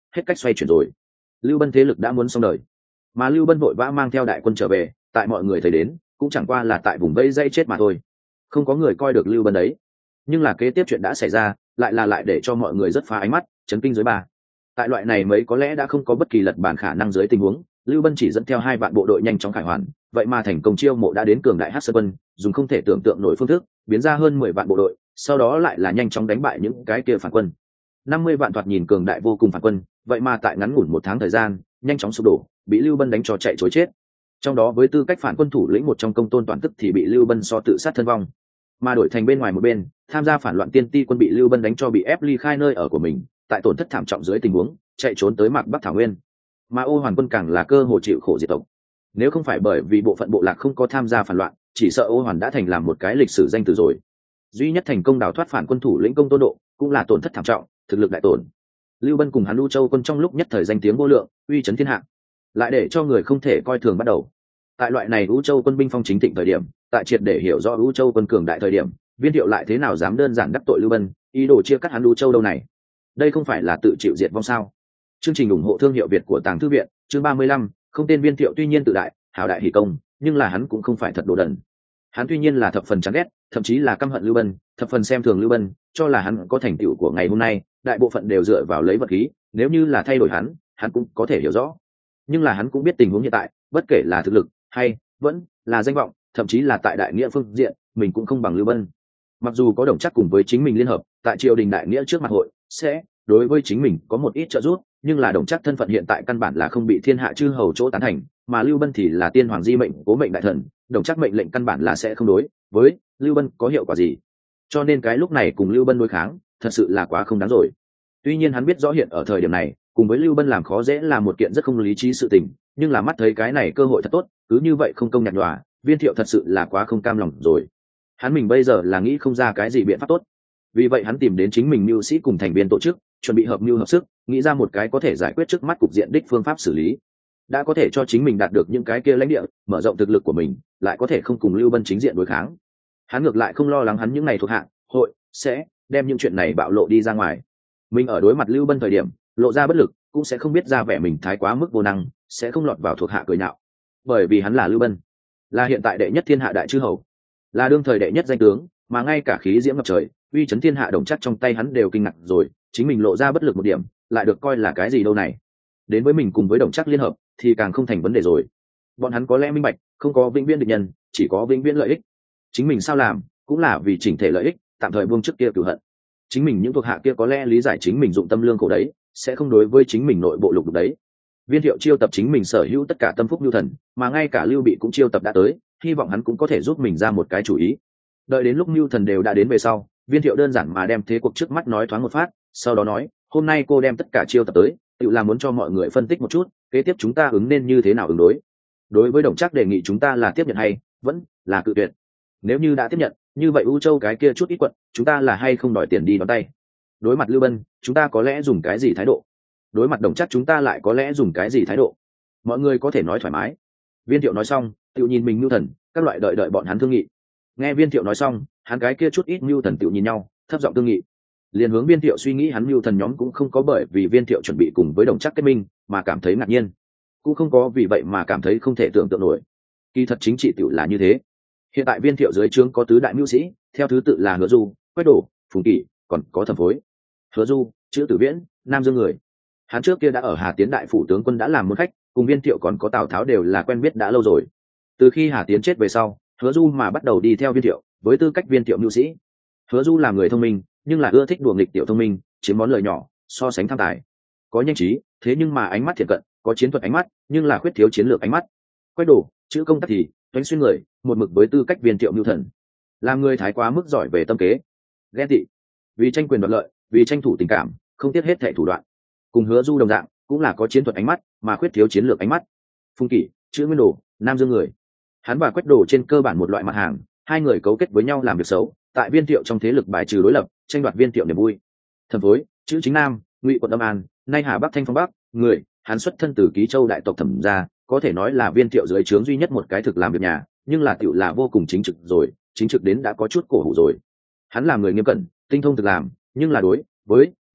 hết cách xoay chuyển rồi. Lưu Bân thế lực đã muốn xong đời, mà Lưu Bân vội vã mang theo đại quân trở về, tại mọi người thấy đến cũng chẳng qua là tại vùng vây dây chết mà thôi, không có người coi được Lưu Bân đấy. Nhưng là kế tiếp chuyện đã xảy ra lại là lại để cho mọi người rất phá ánh mắt, chấn kinh dưới ba. Tại loại này mấy có lẽ đã không có bất kỳ lật bản khả năng dưới tình huống, Lưu Bân chỉ dẫn theo hai vạn bộ đội nhanh chóng khải hoàn, vậy mà thành công chiêu mộ đã đến cường đại Hắc Sơn Quân, dùng không thể tưởng tượng nổi phương thức biến ra hơn mười vạn bộ đội, sau đó lại là nhanh chóng đánh bại những cái kia phản quân. Năm mươi vạn thoạt nhìn cường đại vô cùng phản quân, vậy mà tại ngắn ngủn một tháng thời gian nhanh chóng sụp đổ, bị Lưu Bân đánh cho chạy trối chết. Trong đó với tư cách phản quân thủ lĩnh một trong Công Tôn Toàn tức thì bị Lưu Bân so tự sát thân vong, mà đổi thành bên ngoài một bên tham gia phản loạn Tiên Ti quân bị Lưu Bân đánh cho bị ép ly khai nơi ở của mình, tại tổn thất thảm trọng dưới tình huống chạy trốn tới Mạc Bắc Thảo Nguyên. Mà Ô Hoàn quân càng là cơ hồ chịu khổ diệt tộc. Nếu không phải bởi vì bộ phận bộ lạc không có tham gia phản loạn, chỉ sợ Ô Hoàn đã thành làm một cái lịch sử danh từ rồi. Duy nhất thành công đào thoát phản quân thủ lĩnh Công Tôn Độ cũng là tổn thất thảm trọng, thực lực đại tổn. Lưu Bân cùng hắn U Châu quân trong lúc nhất thời danh tiếng vô lượng, uy chấn thiên hạ, lại để cho người không thể coi thường bắt đầu. Tại loại này U Châu quân binh phong chính thịnh thời điểm, tại triệt để hiểu rõ U Châu quân cường đại thời điểm, Viên Thiệu lại thế nào dám đơn giản đắc tội Lưu Bân, ý đồ chia cắt hắn U Châu đâu này? Đây không phải là tự chịu diệt vong sao? Chương trình ủng hộ thương hiệu Việt của Tàng Thư viện, chương ba mươi lăm, không tên Viên Thiệu tuy nhiên tự đại, hào đại hỷ công, nhưng là hắn cũng không phải thật đồ đần. Hắn tuy nhiên là thập phần chán ghét, thậm chí là căm hận Lưu Bân, thập phần xem thường Lưu Bân, cho là hắn có thành tựu của ngày hôm nay, đại bộ phận đều dựa vào lấy vật khí, nếu như là thay đổi hắn, hắn cũng có thể hiểu rõ. Nhưng là hắn cũng biết tình huống hiện tại, bất kể là thực lực hay vẫn là danh vọng, thậm chí là tại đại nghĩa phương diện, mình cũng không bằng Lưu Bân. Mặc dù có Đồng Trác cùng với chính mình liên hợp, tại triều đình đại nghĩa trước mặt hội sẽ đối với chính mình có một ít trợ giúp, nhưng là Đồng Trác thân phận hiện tại căn bản là không bị thiên hạ chư hầu chỗ tán thành, mà Lưu Bân thì là tiên hoàng di mệnh, cố mệnh đại thần, Đồng Trác mệnh lệnh căn bản là sẽ không đối với Lưu Bân có hiệu quả gì. Cho nên cái lúc này cùng Lưu Bân đối kháng, thật sự là quá không đáng rồi. Tuy nhiên hắn biết rõ hiện ở thời điểm này, cùng với Lưu Bân làm khó dễ là một kiện rất không lý trí sự tình, nhưng là mắt thấy cái này cơ hội thật tốt, cứ như vậy không công nhặt nhòa, Viên Thiệu thật sự là quá không cam lòng rồi. Hắn mình bây giờ là nghĩ không ra cái gì biện pháp tốt, vì vậy hắn tìm đến chính mình mưu sĩ cùng thành viên tổ chức, chuẩn bị hợp mưu hợp sức, nghĩ ra một cái có thể giải quyết trước mắt cục diện đích phương pháp xử lý, đã có thể cho chính mình đạt được những cái kia lãnh địa, mở rộng thực lực của mình, lại có thể không cùng Lưu Bân chính diện đối kháng. Hắn ngược lại không lo lắng hắn những này thuộc hạ hội sẽ đem những chuyện này bạo lộ đi ra ngoài. Mình ở đối mặt Lưu Bân thời điểm lộ ra bất lực, cũng sẽ không biết ra vẻ mình thái quá mức vô năng, sẽ không lọt vào thuộc hạ cười nhạo, bởi vì hắn là Lưu Bân, là hiện tại đệ nhất thiên hạ đại chư hầu, là đương thời đệ nhất danh tướng, mà ngay cả khí diễm ngập trời, uy chấn thiên hạ Đồng Trác trong tay hắn đều kinh ngạc rồi, chính mình lộ ra bất lực một điểm, lại được coi là cái gì đâu này? Đến với mình cùng với Đồng Trác liên hợp, thì càng không thành vấn đề rồi. Bọn hắn có lẽ minh bạch, không có vĩnh viễn địch nhân, chỉ có vĩnh viễn lợi ích. Chính mình sao làm, cũng là vì chỉnh thể lợi ích, tạm thời buông trước kia cửu hận. Chính mình những thuộc hạ kia có lẽ lý giải chính mình dụng tâm lương khổ đấy, sẽ không đối với chính mình nội bộ lục đục đấy. Viên Thiệu chiêu tập chính mình sở hữu tất cả tâm phúc lưu thần, mà ngay cả Lưu Bị cũng chiêu tập đã tới, hy vọng hắn cũng có thể giúp mình ra một cái chủ ý. Đợi đến lúc lưu thần đều đã đến về sau, Viên Thiệu đơn giản mà đem thế cuộc trước mắt nói thoáng một phát, sau đó nói, hôm nay cô đem tất cả chiêu tập tới, tự là muốn cho mọi người phân tích một chút, kế tiếp chúng ta ứng nên như thế nào ứng đối. Đối với Đồng Trác đề nghị chúng ta là tiếp nhận hay vẫn là cự tuyệt? Nếu như đã tiếp nhận, như vậy U Châu cái kia chút ít quận, chúng ta là hay không đòi tiền đi đón tay? Đối mặt Lưu Bân, chúng ta có lẽ dùng cái gì thái độ? Đối mặt Đồng Trác chúng ta lại có lẽ dùng cái gì thái độ? Mọi người có thể nói thoải mái. Viên Thiệu nói xong, tự nhìn mình Mưu Thần, các loại đợi đợi bọn hắn thương nghị. Nghe Viên Thiệu nói xong, hắn cái kia chút ít Mưu Thần tự nhìn nhau, thấp giọng thương nghị. Liền hướng Viên Thiệu suy nghĩ, hắn Mưu Thần nhóm cũng không có bởi vì Viên Thiệu chuẩn bị cùng với Đồng Trác kết minh mà cảm thấy ngạc nhiên, cũng không có vì vậy mà cảm thấy không thể tưởng tượng nổi. Kỳ thật chính trị tiểu là như thế. Hiện tại Viên Thiệu dưới trướng có tứ đại mưu sĩ, theo thứ tự là Hứa Du, Quách Đổ, Phùng Kỷ, còn có Thẩm Phối. Hứa Du, chữ Tử Viễn, Nam Dương người. Hắn trước kia đã ở Hà Tiến đại phủ tướng quân đã làm môn khách, cùng Viên Thiệu còn có Tào Tháo đều là quen biết đã lâu rồi. Từ khi Hà Tiến chết về sau, Hứa Du mà bắt đầu đi theo Viên Thiệu, với tư cách Viên Thiệu mưu sĩ. Hứa Du là người thông minh, nhưng là ưa thích đùa nghịch tiểu thông minh, chiếm món lời nhỏ, so sánh tham tài. Có nhanh trí, thế nhưng mà ánh mắt thiện cận, có chiến thuật ánh mắt, nhưng là khuyết thiếu chiến lược ánh mắt. Quách Đổ, chữ Công Tắc thì toánh xuyên người, một mực với tư cách Viên Thiệu mưu thần, làm người thái quá mức giỏi về tâm kế, ghen tị, vì tranh quyền đoạt lợi, vì tranh thủ tình cảm, không tiếc hết thảy thủ đoạn. Cùng Hứa Du đồng dạng, cũng là có chiến thuật ánh mắt, mà khuyết thiếu chiến lược ánh mắt. Phùng Kỷ, chữ Nguyên Đồ, Nam Dương người. Hắn và Quách Đổ trên cơ bản một loại mặt hàng, hai người cấu kết với nhau làm việc xấu, tại Viên Thiệu trong thế lực bài trừ đối lập, tranh đoạt Viên Thiệu niềm vui. Thẩm Phối, chữ Chính Nam, Ngụy quận Âm An, nay Hà Bắc Thanh Phong Bắc, người, hắn xuất thân từ Ký Châu đại tộc Thẩm gia, có thể nói là Viên Thiệu dưới trướng duy nhất một cái thực làm việc nhà, nhưng là tiểu là vô cùng chính trực rồi, chính trực đến đã có chút cổ hủ rồi. Hắn là người nghiêm cẩn, tinh thông thực làm, nhưng là đối với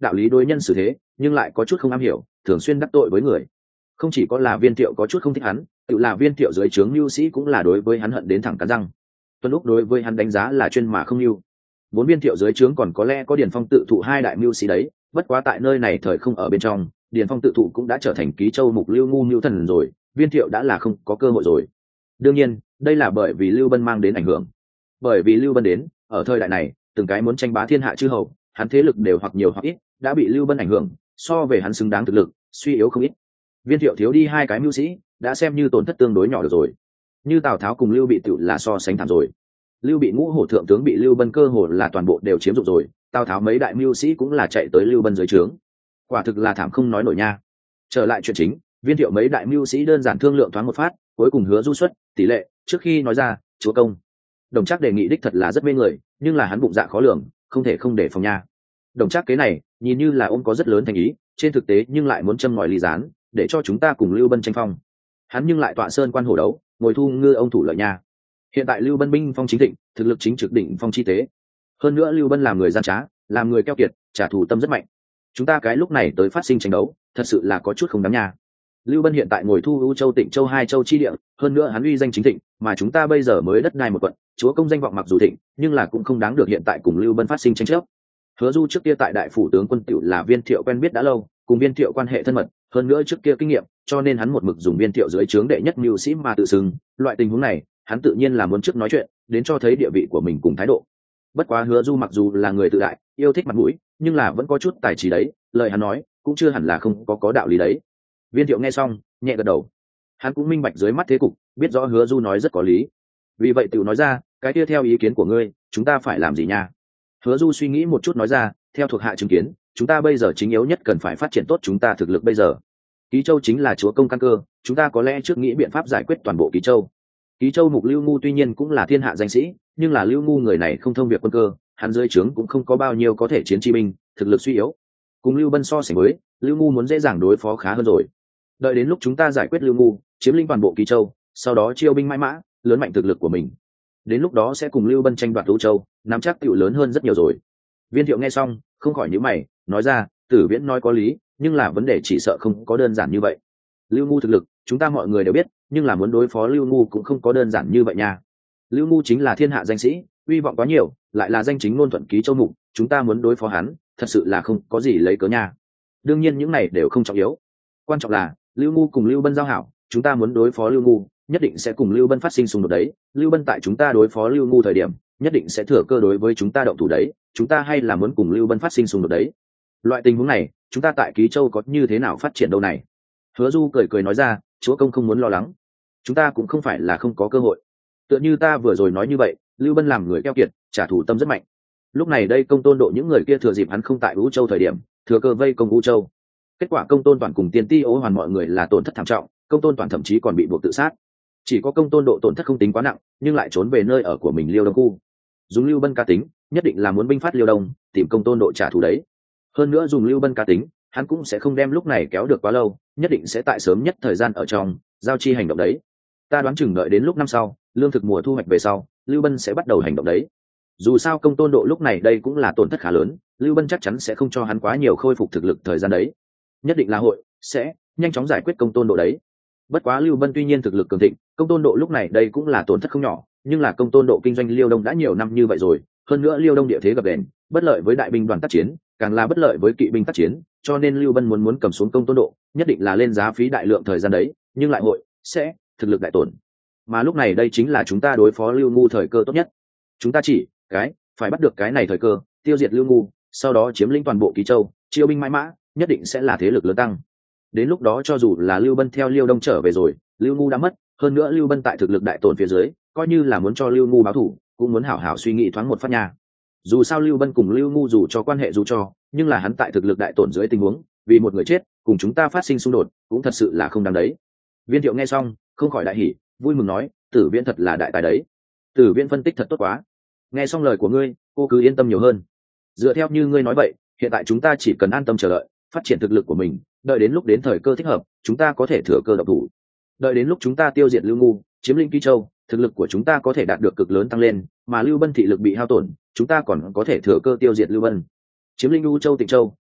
đạo lý đối nhân xử thế nhưng lại có chút không am hiểu, thường xuyên đắc tội với người. Không chỉ có là Viên Thiệu có chút không thích hắn, tự là Viên Thiệu dưới trướng mưu sĩ cũng là đối với hắn hận đến thẳng cắn răng. Tuân Lúc đối với hắn đánh giá là chuyên mà không mưu. Vốn Viên Thiệu dưới trướng còn có lẽ có Điền Phong tự thụ hai đại mưu sĩ đấy, bất quá tại nơi này thời không ở bên trong, Điền Phong tự thụ cũng đã trở thành Ký Châu mục Lưu Ngu mưu thần rồi, Viên Thiệu đã là không có cơ hội rồi. Đương nhiên, đây là bởi vì Lưu Bân mang đến ảnh hưởng. Bởi vì Lưu Bân đến, ở thời đại này, từng cái muốn tranh bá thiên hạ chư hầu, hắn thế lực đều hoặc nhiều hoặc ít đã bị Lưu Bân ảnh hưởng, so về hắn xứng đáng thực lực, suy yếu không ít. Viên Thiệu thiếu đi hai cái mưu sĩ, đã xem như tổn thất tương đối nhỏ được rồi. Như Tào Tháo cùng Lưu Bị tự là so sánh thảm rồi. Lưu Bị ngũ hổ thượng tướng bị Lưu Bân cơ hồ là toàn bộ đều chiếm dụng rồi, Tào Tháo mấy đại mưu sĩ cũng là chạy tới Lưu Bân dưới trướng. Quả thực là thảm không nói nổi nha. Trở lại chuyện chính, Viên Thiệu mấy đại mưu sĩ đơn giản thương lượng thoáng một phát, cuối cùng hứa du xuất tỷ lệ, trước khi nói ra, chúa công. Đồng Trác đề nghị đích thật là rất mê người, nhưng là hắn bụng dạ khó lường, không thể không để phòng nha. Đồng Trác kế này, nhìn như là ôm có rất lớn thành ý, trên thực tế nhưng lại muốn châm ngòi ly gián, để cho chúng ta cùng Lưu Bân tranh phong. Hắn nhưng lại tọa sơn quan hổ đấu, ngồi thu ngư ông thủ lợi nha. Hiện tại Lưu Bân binh phong chính thịnh, thực lực chính trực đỉnh phong chi tế. Hơn nữa Lưu Bân làm người gian trá, làm người keo kiệt, trả thù tâm rất mạnh. Chúng ta cái lúc này tới phát sinh tranh đấu, thật sự là có chút không đáng nha. Lưu Bân hiện tại ngồi thu U Châu Tịnh Châu hai châu chi địa, hơn nữa hắn uy danh chính thịnh, mà chúng ta bây giờ mới đất đai một quận, chúa công danh vọng mặc dù thịnh, nhưng là cũng không đáng được hiện tại cùng Lưu Bân phát sinh tranh chấp. Hứa Du trước kia tại đại phủ tướng quân tiểu là Viên Thiệu quen biết đã lâu, cùng Viên Thiệu quan hệ thân mật, hơn nữa trước kia kinh nghiệm, cho nên hắn một mực dùng Viên Thiệu dưới trướng đệ nhất mưu sĩ mà tự xưng, loại tình huống này, hắn tự nhiên là muốn trước nói chuyện, đến cho thấy địa vị của mình cùng thái độ. Bất quá Hứa Du mặc dù là người tự đại, yêu thích mặt mũi, nhưng là vẫn có chút tài trí đấy, lời hắn nói cũng chưa hẳn là không có có đạo lý đấy. Viên Thiệu nghe xong, nhẹ gật đầu. Hắn cũng minh bạch dưới mắt thế cục, biết rõ Hứa Du nói rất có lý. Vì vậy tiểu nói ra, cái kia theo ý kiến của ngươi, chúng ta phải làm gì nha? Hứa Du suy nghĩ một chút nói ra, theo thuộc hạ chứng kiến, chúng ta bây giờ chính yếu nhất cần phải phát triển tốt chúng ta thực lực bây giờ. Ký Châu chính là chúa công căn cơ, chúng ta có lẽ trước nghĩ biện pháp giải quyết toàn bộ Ký Châu. Ký Châu mục Lưu Ngu tuy nhiên cũng là thiên hạ danh sĩ, nhưng là Lưu Ngu người này không thông việc quân cơ, hắn dưới trướng cũng không có bao nhiêu có thể chiến chi binh, thực lực suy yếu. Cùng Lưu Bân so sánh với, Lưu Ngu muốn dễ dàng đối phó khá hơn rồi. Đợi đến lúc chúng ta giải quyết Lưu Ngu, chiếm lĩnh toàn bộ Ký Châu, sau đó chiêu binh mãi mã, lớn mạnh thực lực của mình. Đến lúc đó sẽ cùng Lưu Bân tranh đoạt Lũ Châu, nắm chắc tựu lớn hơn rất nhiều rồi. Viên Thiệu nghe xong, không khỏi nhíu mày, nói ra, Tử Viễn nói có lý, nhưng là vấn đề chỉ sợ không có đơn giản như vậy. Lưu Ngu thực lực, chúng ta mọi người đều biết, nhưng là muốn đối phó Lưu Ngu cũng không có đơn giản như vậy nha. Lưu Ngu chính là thiên hạ danh sĩ, uy vọng quá nhiều, lại là danh chính ngôn thuận Ký Châu mục, chúng ta muốn đối phó hắn, thật sự là không có gì lấy cớ nha. Đương nhiên những này đều không trọng yếu, quan trọng là Lưu Ngu cùng Lưu Bân giao hảo, chúng ta muốn đối phó Lưu Ngu, nhất định sẽ cùng Lưu Bân phát sinh xung đột đấy. Lưu Bân tại chúng ta đối phó Lưu Ngu thời điểm, nhất định sẽ thừa cơ đối với chúng ta động thủ đấy. Chúng ta hay là muốn cùng Lưu Bân phát sinh xung đột đấy. Loại tình huống này, chúng ta tại Ký Châu có như thế nào phát triển đâu này? Hứa Du cười cười nói ra, chúa công không muốn lo lắng, chúng ta cũng không phải là không có cơ hội. Tựa như ta vừa rồi nói như vậy, Lưu Bân làm người keo kiệt, trả thù tâm rất mạnh. Lúc này đây Công Tôn Độ những người kia thừa dịp hắn không tại Vũ Châu thời điểm, thừa cơ vây công Vũ Châu. Kết quả Công Tôn Toàn cùng Tiền Ti Ố Hoàn mọi người là tổn thất thảm trọng, Công Tôn Toàn thậm chí còn bị buộc tự sát. Chỉ có Công Tôn Độ tổn thất không tính quá nặng, nhưng lại trốn về nơi ở của mình Liêu Đông khu. Dùng Lưu Bân cá tính, nhất định là muốn binh phát Liêu Đông, tìm Công Tôn Độ trả thù đấy. Hơn nữa dùng Lưu Bân cá tính, hắn cũng sẽ không đem lúc này kéo được quá lâu, nhất định sẽ tại sớm nhất thời gian ở trong giao chi hành động đấy. Ta đoán chừng đợi đến lúc năm sau, lương thực mùa thu hoạch về sau, Lưu Bân sẽ bắt đầu hành động đấy. Dù sao Công Tôn Độ lúc này đây cũng là tổn thất khá lớn, Lưu Bân chắc chắn sẽ không cho hắn quá nhiều khôi phục thực lực thời gian đấy. Nhất định là hội sẽ nhanh chóng giải quyết Công Tôn Độ đấy. Bất quá Lưu Bân tuy nhiên thực lực cường thịnh, Công Tôn Độ lúc này đây cũng là tổn thất không nhỏ, nhưng là Công Tôn Độ kinh doanh Liêu Đông đã nhiều năm như vậy rồi, hơn nữa Liêu Đông địa thế gập ghềnh, bất lợi với đại binh đoàn tác chiến, càng là bất lợi với kỵ binh tác chiến, cho nên Lưu Bân muốn muốn cầm xuống Công Tôn Độ, nhất định là lên giá phí đại lượng thời gian đấy, nhưng lại hội sẽ thực lực đại tổn. Mà lúc này đây chính là chúng ta đối phó Lưu Ngu thời cơ tốt nhất. Chúng ta chỉ cái phải bắt được cái này thời cơ, tiêu diệt Lưu Ngu, sau đó chiếm lĩnh toàn bộ Ký Châu, chiêu binh mãi mã, nhất định sẽ là thế lực lớn tăng. Đến lúc đó cho dù là Lưu Bân theo Liêu Đông trở về rồi, Lưu Ngu đã mất, hơn nữa Lưu Bân tại thực lực đại tổn phía dưới, coi như là muốn cho Lưu Ngu báo thù, cũng muốn hảo hảo suy nghĩ thoáng một phát nhà. Dù sao Lưu Bân cùng Lưu Ngu dù cho quan hệ dù cho, nhưng là hắn tại thực lực đại tổn dưới tình huống, vì một người chết, cùng chúng ta phát sinh xung đột, cũng thật sự là không đáng đấy. Viên Thiệu nghe xong, không khỏi đại hỉ, vui mừng nói, Tử Viễn thật là đại tài đấy. Tử Viễn phân tích thật tốt quá. Nghe xong lời của ngươi, cô cứ yên tâm nhiều hơn. Dựa theo như ngươi nói vậy, hiện tại chúng ta chỉ cần an tâm chờ đợi, phát triển thực lực của mình, đợi đến lúc đến thời cơ thích hợp, chúng ta có thể thừa cơ động thủ. Đợi đến lúc chúng ta tiêu diệt Lưu Ngu, chiếm lĩnh Ký Châu, thực lực của chúng ta có thể đạt được cực lớn tăng lên, mà Lưu Bân thị lực bị hao tổn, chúng ta còn có thể thừa cơ tiêu diệt Lưu Bân, chiếm lĩnh U Châu Tịnh Châu,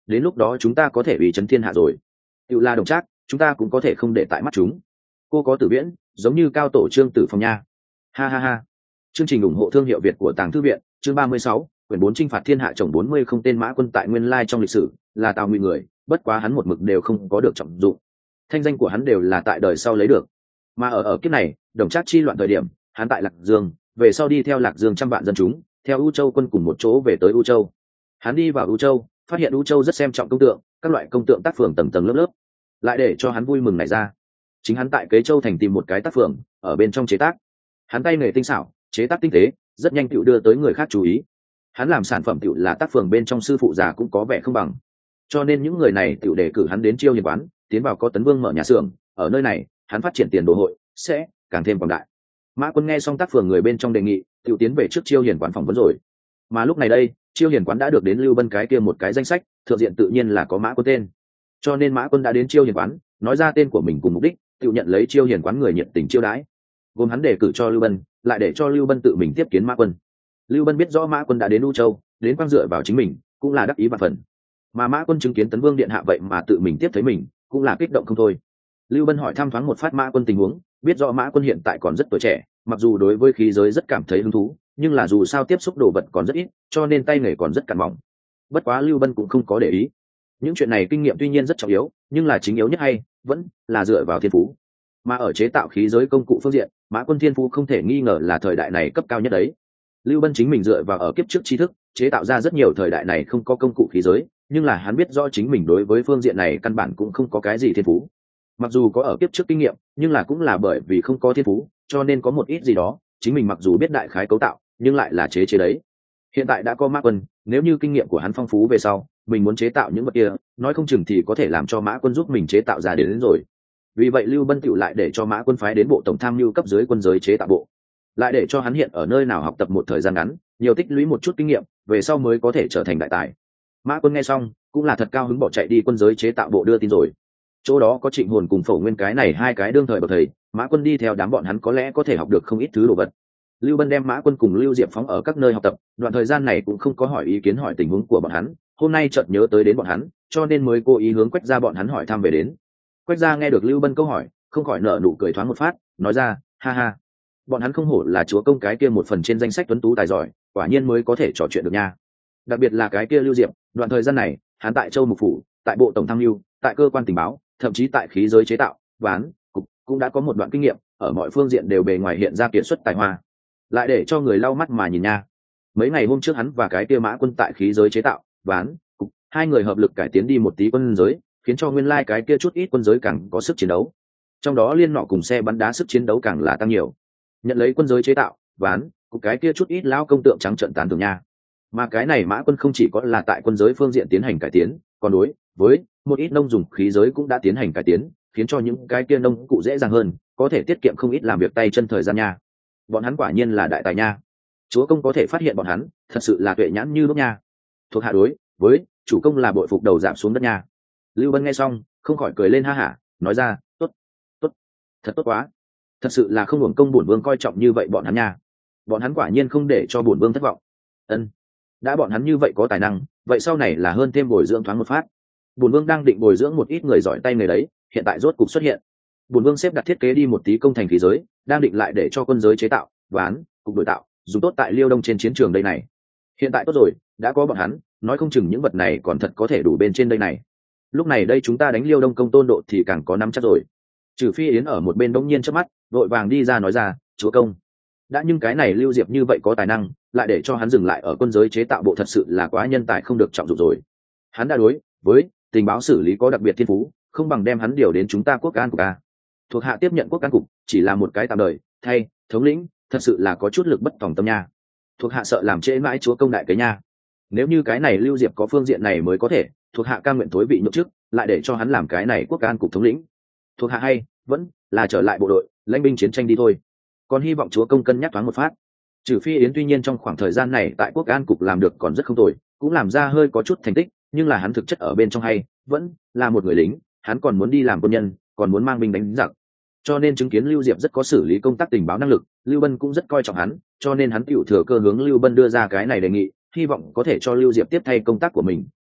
đến lúc đó chúng ta có thể ủy chấn thiên hạ rồi. Tự là Đồng Trác, chúng ta cũng có thể không để tại mắt chúng. Cô có Tử Viễn, giống như cao tổ Trương Tử Phong nha. Ha ha ha. Chương trình ủng hộ thương hiệu Việt của Tàng Thư viện, chương ba mươi sáu, quyển bốn chinh phạt thiên hạ chồng bốn mươi không tên Mã Quân tại nguyên lai trong lịch sử, là Tào Ngụy người, bất quá hắn một mực đều không có được trọng dụng. Thanh danh của hắn đều là tại đời sau lấy được. Mà ở ở kiếp này, Đồng Trác chi loạn thời điểm, hắn tại Lạc Dương, về sau đi theo Lạc Dương trăm vạn dân chúng, theo U Châu quân cùng một chỗ về tới U Châu. Hắn đi vào U Châu, phát hiện U Châu rất xem trọng công tượng, các loại công tượng tác phường tầng tầng lớp lớp. Lại để cho hắn vui mừng nảy ra, chính hắn tại Kế Châu thành tìm một cái tác phường, ở bên trong chế tác. Hắn tay nghề tinh xảo, chế tác tinh tế, rất nhanh tựu đưa tới người khác chú ý. Hắn làm sản phẩm tựu là tác phường bên trong sư phụ già cũng có vẻ không bằng, cho nên những người này tựu đề cử hắn đến Chiêu Hiền quán, tiến vào có Tấn Vương mở nhà xưởng. Ở nơi này, hắn phát triển tiền đồ hội sẽ càng thêm quảng đại. Mã Quân nghe xong tác phường người bên trong đề nghị, tựu tiến về trước Chiêu Hiền quán phỏng vấn rồi. Mà lúc này đây, Chiêu Hiền quán đã được đến Lưu Bân cái kia một cái danh sách, thượng diện tự nhiên là có Mã Quân tên. Cho nên Mã Quân đã đến Chiêu Hiền quán, nói ra tên của mình cùng mục đích, tựu nhận lấy Chiêu Hiền quán người nhiệt tình chiêu đãi. Gồm hắn đề cử cho Lưu Bân, lại để cho Lưu Bân tự mình tiếp kiến Mã Quân. Lưu Bân biết rõ Mã Quân đã đến U Châu, đến quang dựa vào chính mình, cũng là đắc ý vạn phần. Mà Mã Quân chứng kiến Tấn Vương điện hạ vậy mà tự mình tiếp thấy mình, cũng là kích động không thôi. Lưu Bân hỏi thăm thoáng một phát Mã Quân tình huống, biết rõ Mã Quân hiện tại còn rất tuổi trẻ, mặc dù đối với khí giới rất cảm thấy hứng thú, nhưng là dù sao tiếp xúc đồ vật còn rất ít, cho nên tay nghề còn rất cằn mỏng. Bất quá Lưu Bân cũng không có để ý. Những chuyện này kinh nghiệm tuy nhiên rất trọng yếu, nhưng là chính yếu nhất hay vẫn là dựa vào thiên phú. Mà ở chế tạo khí giới công cụ phương diện, Mã Quân thiên phú không thể nghi ngờ là thời đại này cấp cao nhất đấy. Lưu Bân chính mình dựa vào ở kiếp trước tri thức, chế tạo ra rất nhiều thời đại này không có công cụ khí giới, nhưng là hắn biết rõ chính mình đối với phương diện này căn bản cũng không có cái gì thiên phú. Mặc dù có ở kiếp trước kinh nghiệm, nhưng là cũng là bởi vì không có thiên phú, cho nên có một ít gì đó, chính mình mặc dù biết đại khái cấu tạo, nhưng lại là chế chế đấy. Hiện tại đã có Mã Quân, nếu như kinh nghiệm của hắn phong phú về sau, mình muốn chế tạo những vật kia, nói không chừng thì có thể làm cho Mã Quân giúp mình chế tạo ra đến, đến rồi. Vì vậy Lưu Bân tựu lại để cho Mã Quân phái đến bộ tổng tham mưu cấp dưới quân giới chế tạo bộ, lại để cho hắn hiện ở nơi nào học tập một thời gian ngắn, nhiều tích lũy một chút kinh nghiệm, về sau mới có thể trở thành đại tài. Mã Quân nghe xong, cũng là thật cao hứng bỏ chạy đi quân giới chế tạo bộ đưa tin rồi. Chỗ đó có Trịnh Hồn cùng Phổ Nguyên cái này hai cái đương thời bậc thầy, Mã Quân đi theo đám bọn hắn có lẽ có thể học được không ít thứ đồ vật. Lưu Bân đem Mã Quân cùng Lưu Diệp phóng ở các nơi học tập, đoạn thời gian này cũng không có hỏi ý kiến hỏi tình huống của bọn hắn, hôm nay chợt nhớ tới đến bọn hắn, cho nên mới cố ý hướng Quách Gia bọn hắn hỏi thăm về đến. Quách Gia nghe được Lưu Bân câu hỏi, không khỏi nở nụ cười thoáng một phát, nói ra, ha ha, bọn hắn không hổ là chúa công cái kia một phần trên danh sách tuấn tú tài giỏi, quả nhiên mới có thể trò chuyện được nha. Đặc biệt là cái kia Lưu Diệp, đoạn thời gian này, hắn tại Châu Mục phủ, tại bộ tổng tham mưu, tại cơ quan tình báo, thậm chí tại khí giới chế tạo, ván, cục cũng đã có một đoạn kinh nghiệm, ở mọi phương diện đều bề ngoài hiện ra kiệt xuất tài hoa, lại để cho người lau mắt mà nhìn nha. Mấy ngày hôm trước hắn và cái kia Mã Quân tại khí giới chế tạo, ván, cục, hai người hợp lực cải tiến đi một tí quân giới, khiến cho nguyên lai like cái kia chút ít quân giới càng có sức chiến đấu. Trong đó liên nọ cùng xe bắn đá sức chiến đấu càng là tăng nhiều. Nhận lấy quân giới chế tạo, ván, cục cái kia chút ít lao công tượng trắng trận tán thường nha. Mà cái này Mã Quân không chỉ có là tại quân giới phương diện tiến hành cải tiến, còn đối với một ít nông dùng khí giới cũng đã tiến hành cải tiến, khiến cho những cái kia nông cụ dễ dàng hơn, có thể tiết kiệm không ít làm việc tay chân thời gian nha. Bọn hắn quả nhiên là đại tài nha. Chúa công có thể phát hiện bọn hắn, thật sự là tuệ nhãn như đúc nha. Thuộc hạ đối với chủ công là bội phục đầu giảm xuống đất nha. Lưu Bân nghe xong, không khỏi cười lên ha hả, nói ra, tốt, tốt, thật tốt quá. Thật sự là không hưởng công bổn vương coi trọng như vậy bọn hắn nha. Bọn hắn quả nhiên không để cho bổn vương thất vọng. Ân, đã bọn hắn như vậy có tài năng, vậy sau này là hơn thêm bồi dưỡng thoáng một phát. Bổn vương đang định bồi dưỡng một ít người giỏi tay người đấy, hiện tại rốt cục xuất hiện. Bổn vương xếp đặt thiết kế đi một tí công thành khí giới, đang định lại để cho quân giới chế tạo, ván, cục đội tạo, dùng tốt tại Liêu Đông trên chiến trường đây này. Hiện tại tốt rồi, đã có bọn hắn, nói không chừng những vật này còn thật có thể đủ bên trên đây này. Lúc này đây chúng ta đánh Liêu Đông công tôn độ thì càng có nắm chắc rồi. Trừ Phi Yến ở một bên đống nhiên chớp mắt, vội vàng đi ra nói ra, chúa công. Đã nhưng cái này Lưu Diệp như vậy có tài năng, lại để cho hắn dừng lại ở quân giới chế tạo bộ thật sự là quá nhân tài không được trọng dụng rồi. Hắn đã đối với tình báo xử lý có đặc biệt thiên phú, không bằng đem hắn điều đến chúng ta quốc an cục a. Thuộc hạ tiếp nhận quốc an cục, chỉ là một cái tạm đời, thay thống lĩnh, thật sự là có chút lực bất tòng tâm nha. Thuộc hạ sợ làm trễ mãi chúa công đại cái nha. Nếu như cái này Lưu Diệp có phương diện này mới có thể, thuộc hạ cam nguyện tối vị nhậm chức, lại để cho hắn làm cái này quốc an cục thống lĩnh. Thuộc hạ hay vẫn là trở lại bộ đội, lãnh binh chiến tranh đi thôi. Còn hy vọng chúa công cân nhắc thoáng một phát. Trừ Phi Yến tuy nhiên trong khoảng thời gian này tại quốc an cục làm được còn rất không tồi, cũng làm ra hơi có chút thành tích, nhưng là hắn thực chất ở bên trong hay vẫn là một người lính, hắn còn muốn đi làm quân nhân, còn muốn mang binh đánh giặc. Cho nên chứng kiến Lưu Diệp rất có xử lý công tác tình báo năng lực, Lưu Bân cũng rất coi trọng hắn, cho nên hắn tiểu thừa cơ hướng Lưu Bân đưa ra cái này đề nghị, hy vọng có thể cho Lưu Diệp tiếp thay công tác của mình,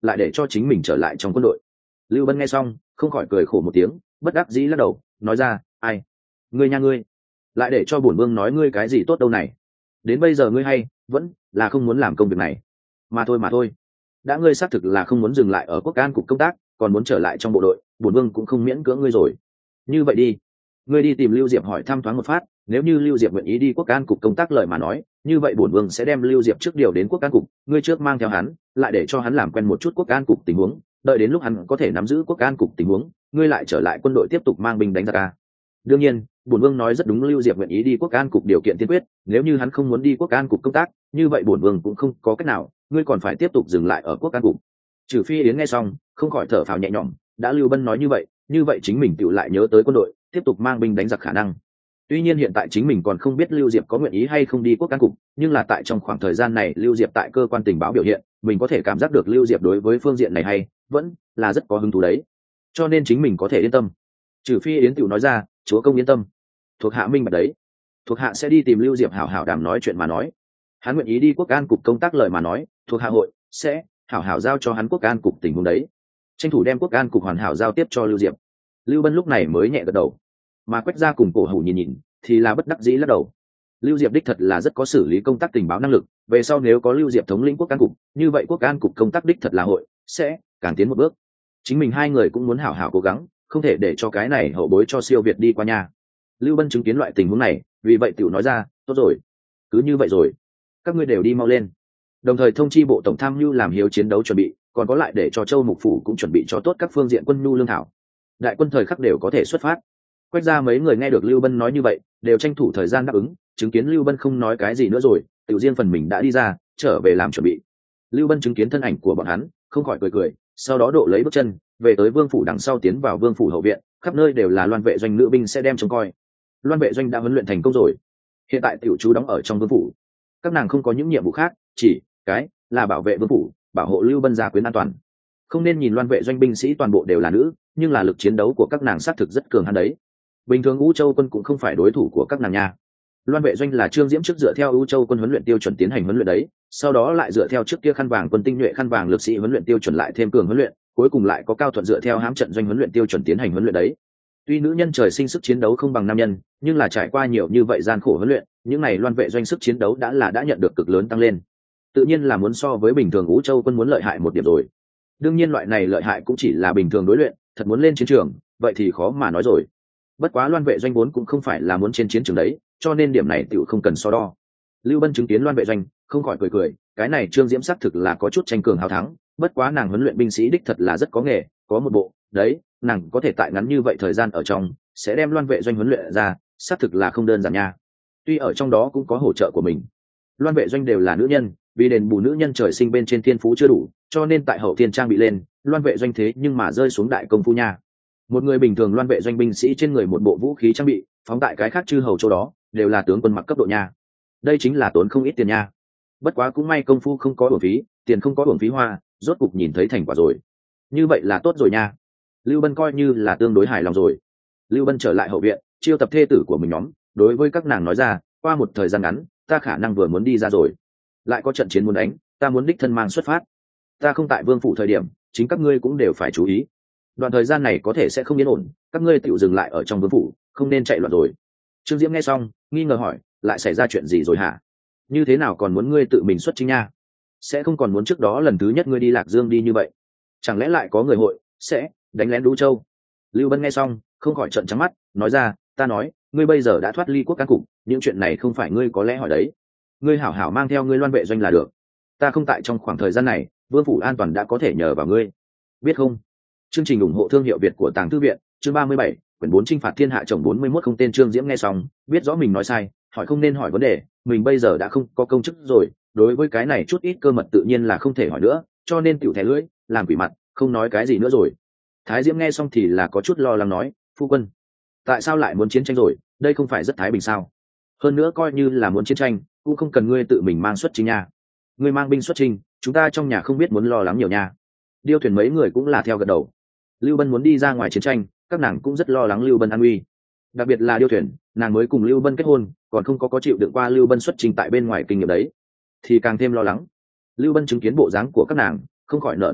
lại để cho chính mình trở lại trong quân đội. Lưu Bân nghe xong không khỏi cười khổ một tiếng, bất đắc dĩ lắc đầu nói ra, ai, ngươi nha ngươi, lại để cho bổn vương nói ngươi cái gì tốt đâu này, đến bây giờ ngươi hay vẫn là không muốn làm công việc này mà thôi mà thôi. Đã ngươi xác thực là không muốn dừng lại ở quốc an cục công tác, còn muốn trở lại trong bộ đội, bổn vương cũng không miễn cưỡng ngươi rồi. Như vậy đi, ngươi đi tìm Lưu Diệp hỏi thăm thoáng một phát, nếu như Lưu Diệp nguyện ý đi quốc an cục công tác lời mà nói, như vậy bổn vương sẽ đem Lưu Diệp trước điều đến quốc an cục, ngươi trước mang theo hắn, lại để cho hắn làm quen một chút quốc an cục tình huống, đợi đến lúc hắn có thể nắm giữ quốc an cục tình huống, ngươi lại trở lại quân đội tiếp tục mang binh đánh giặc. Đương nhiên, bổn vương nói rất đúng, Lưu Diệp nguyện ý đi quốc an cục điều kiện tiên quyết, nếu như hắn không muốn đi quốc an cục công tác, như vậy bổn vương cũng không có cách nào, ngươi còn phải tiếp tục dừng lại ở quốc an cục. Trừ Phi Yến nghe xong không khỏi thở phào nhẹ nhõm, đã Lưu Bân nói như vậy, như vậy chính mình tự lại nhớ tới quân đội tiếp tục mang binh đánh giặc khả năng. Tuy nhiên hiện tại chính mình còn không biết Lưu Diệp có nguyện ý hay không đi quốc an cục, nhưng là tại trong khoảng thời gian này Lưu Diệp tại cơ quan tình báo biểu hiện, mình có thể cảm giác được Lưu Diệp đối với phương diện này hay vẫn là rất có hứng thú đấy, cho nên chính mình có thể yên tâm. Trừ Phi Yến tự nói ra, chúa công yên tâm, thuộc hạ minh bạch đấy, thuộc hạ sẽ đi tìm Lưu Diệp hảo hảo đàm nói chuyện mà nói, hắn nguyện ý đi quốc an cục công tác lời mà nói, thuộc hạ hội sẽ hảo hảo giao cho hắn quốc an cục tình huống đấy, tranh thủ đem quốc an cục hoàn hảo giao tiếp cho Lưu Diệp. Lưu Bân lúc này mới nhẹ gật đầu, mà Quách Gia cùng Cổ Hủ nhìn nhìn thì là bất đắc dĩ lắc đầu. Lưu Diệp đích thật là rất có xử lý công tác tình báo năng lực, về sau nếu có Lưu Diệp thống lĩnh quốc an cục, như vậy quốc an cục công tác đích thật là hội sẽ càng tiến một bước. Chính mình hai người cũng muốn hảo hảo cố gắng, không thể để cho cái này hậu bối cho siêu việt đi qua nhà. Lưu Bân chứng kiến loại tình huống này, vì vậy tiểu nói ra, tốt rồi, cứ như vậy rồi, các ngươi đều đi mau lên, đồng thời thông chi bộ tổng tham mưu làm hiếu chiến đấu chuẩn bị, còn có lại để cho Châu Mục Phủ cũng chuẩn bị cho tốt các phương diện quân nhu lương thảo, đại quân thời khắc đều có thể xuất phát. Quách Gia mấy người nghe được Lưu Bân nói như vậy, đều tranh thủ thời gian đáp ứng, chứng kiến Lưu Bân không nói cái gì nữa rồi, tự riêng phần mình đã đi ra, trở về làm chuẩn bị. Lưu Bân chứng kiến thân ảnh của bọn hắn, không khỏi cười cười, sau đó độ lấy bước chân, về tới Vương phủ đằng sau tiến vào Vương phủ hậu viện, khắp nơi đều là Loan vệ doanh nữ binh sẽ đem trông coi. Loan vệ doanh đã huấn luyện thành công rồi, hiện tại tiểu chú đóng ở trong Vương phủ. Các nàng không có những nhiệm vụ khác, chỉ cái là bảo vệ Vương phủ, bảo hộ Lưu Bân gia quyến an toàn. Không nên nhìn Loan vệ doanh binh sĩ toàn bộ đều là nữ, nhưng là lực chiến đấu của các nàng xác thực rất cường hãn đấy. Bình thường Vũ Châu quân cũng không phải đối thủ của các nàng nha. Loan vệ doanh là Trương Diễm trước dựa theo Vũ Châu quân huấn luyện tiêu chuẩn tiến hành huấn luyện đấy, sau đó lại dựa theo trước kia khăn vàng quân tinh nhuệ khăn vàng lực sĩ huấn luyện tiêu chuẩn lại thêm cường huấn luyện, cuối cùng lại có Cao Thuận dựa theo hãm trận doanh huấn luyện tiêu chuẩn tiến hành huấn luyện đấy. Tuy nữ nhân trời sinh sức chiến đấu không bằng nam nhân, nhưng là trải qua nhiều như vậy gian khổ huấn luyện, những này Loan vệ doanh sức chiến đấu đã là đã nhận được cực lớn tăng lên. Tự nhiên là muốn so với bình thường Vũ Châu quân muốn lợi hại một điểm rồi. Đương nhiên loại này lợi hại cũng chỉ là bình thường đối luyện, thật muốn lên chiến trường, vậy thì khó mà nói rồi. Bất quá Loan vệ doanh vốn cũng không phải là muốn trên chiến trường đấy, cho nên điểm này tiểu không cần so đo. Lưu Bân chứng kiến Loan vệ doanh, không khỏi cười cười, cái này Trương Diễm xác thực là có chút tranh cường hào thắng, bất quá nàng huấn luyện binh sĩ đích thật là rất có nghề, có một bộ, đấy, nàng có thể tại ngắn như vậy thời gian ở trong, sẽ đem Loan vệ doanh huấn luyện ra, xác thực là không đơn giản nha. Tuy ở trong đó cũng có hỗ trợ của mình. Loan vệ doanh đều là nữ nhân, vì đền bù nữ nhân trời sinh bên trên thiên phú chưa đủ, cho nên tại hậu thiên trang bị lên, Loan vệ doanh thế nhưng mà rơi xuống đại công phu nha. Một người bình thường Loan vệ doanh binh sĩ trên người một bộ vũ khí trang bị, phóng tại cái khác chư hầu chỗ đó, đều là tướng quân mặc cấp độ nha. Đây chính là tốn không ít tiền nha. Bất quá cũng may công phu không có uổng phí, tiền không có uổng phí hoa, rốt cục nhìn thấy thành quả rồi. Như vậy là tốt rồi nha. Lưu Bân coi như là tương đối hài lòng rồi. Lưu Bân trở lại hậu viện, chiêu tập thê tử của mình nhóm, đối với các nàng nói ra, qua một thời gian ngắn, ta khả năng vừa muốn đi ra rồi. Lại có trận chiến muốn đánh, ta muốn đích thân mang xuất phát. Ta không tại Vương phủ thời điểm, chính các ngươi cũng đều phải chú ý. Đoạn thời gian này có thể sẽ không yên ổn, các ngươi tự dừng lại ở trong Vương phủ, không nên chạy loạn rồi. Trương Diễm nghe xong, nghi ngờ hỏi, lại xảy ra chuyện gì rồi hả? Như thế nào còn muốn ngươi tự mình xuất chính nha? Sẽ không còn muốn trước đó lần thứ nhất ngươi đi Lạc Dương đi như vậy? Chẳng lẽ lại có người hội sẽ đánh lén Đũ Châu? Lưu Bân nghe xong, không khỏi trợn trắng mắt, nói ra, ta nói, ngươi bây giờ đã thoát ly quốc cán cục, những chuyện này không phải ngươi có lẽ hỏi đấy. Ngươi hảo hảo mang theo ngươi Loan vệ doanh là được. Ta không tại trong khoảng thời gian này, Vương phủ an toàn đã có thể nhờ vào ngươi. Biết không? Chương trình ủng hộ thương hiệu Việt của Tàng Thư viện, chương ba mươi bảy, quyển bốn chinh phạt thiên hạ chồng bốn mươi mốt không tên. Trương Diễm nghe xong, biết rõ mình nói sai, hỏi không nên hỏi vấn đề, mình bây giờ đã không có công chức rồi, đối với cái này chút ít cơ mật tự nhiên là không thể hỏi nữa, cho nên tiểu thẻ lưỡi, làm quỷ mặt, không nói cái gì nữa rồi. Thái Diễm nghe xong thì là có chút lo lắng nói, phu quân, tại sao lại muốn chiến tranh rồi, đây không phải rất thái bình sao? Hơn nữa coi như là muốn chiến tranh, cũng không cần ngươi tự mình mang xuất chinh nha. Ngươi mang binh xuất chinh, chúng ta trong nhà không biết muốn lo lắng nhiều nha. Điêu Thuyền mấy người cũng là theo gật đầu. Lưu Bân muốn đi ra ngoài chiến tranh, các nàng cũng rất lo lắng Lưu Bân an nguy. Đặc biệt là Điêu Thuyền, nàng mới cùng Lưu Bân kết hôn, còn không có có chịu đựng qua Lưu Bân xuất chinh tại bên ngoài kinh nghiệm đấy, thì càng thêm lo lắng. Lưu Bân chứng kiến bộ dáng của các nàng, không khỏi nở nụ cười,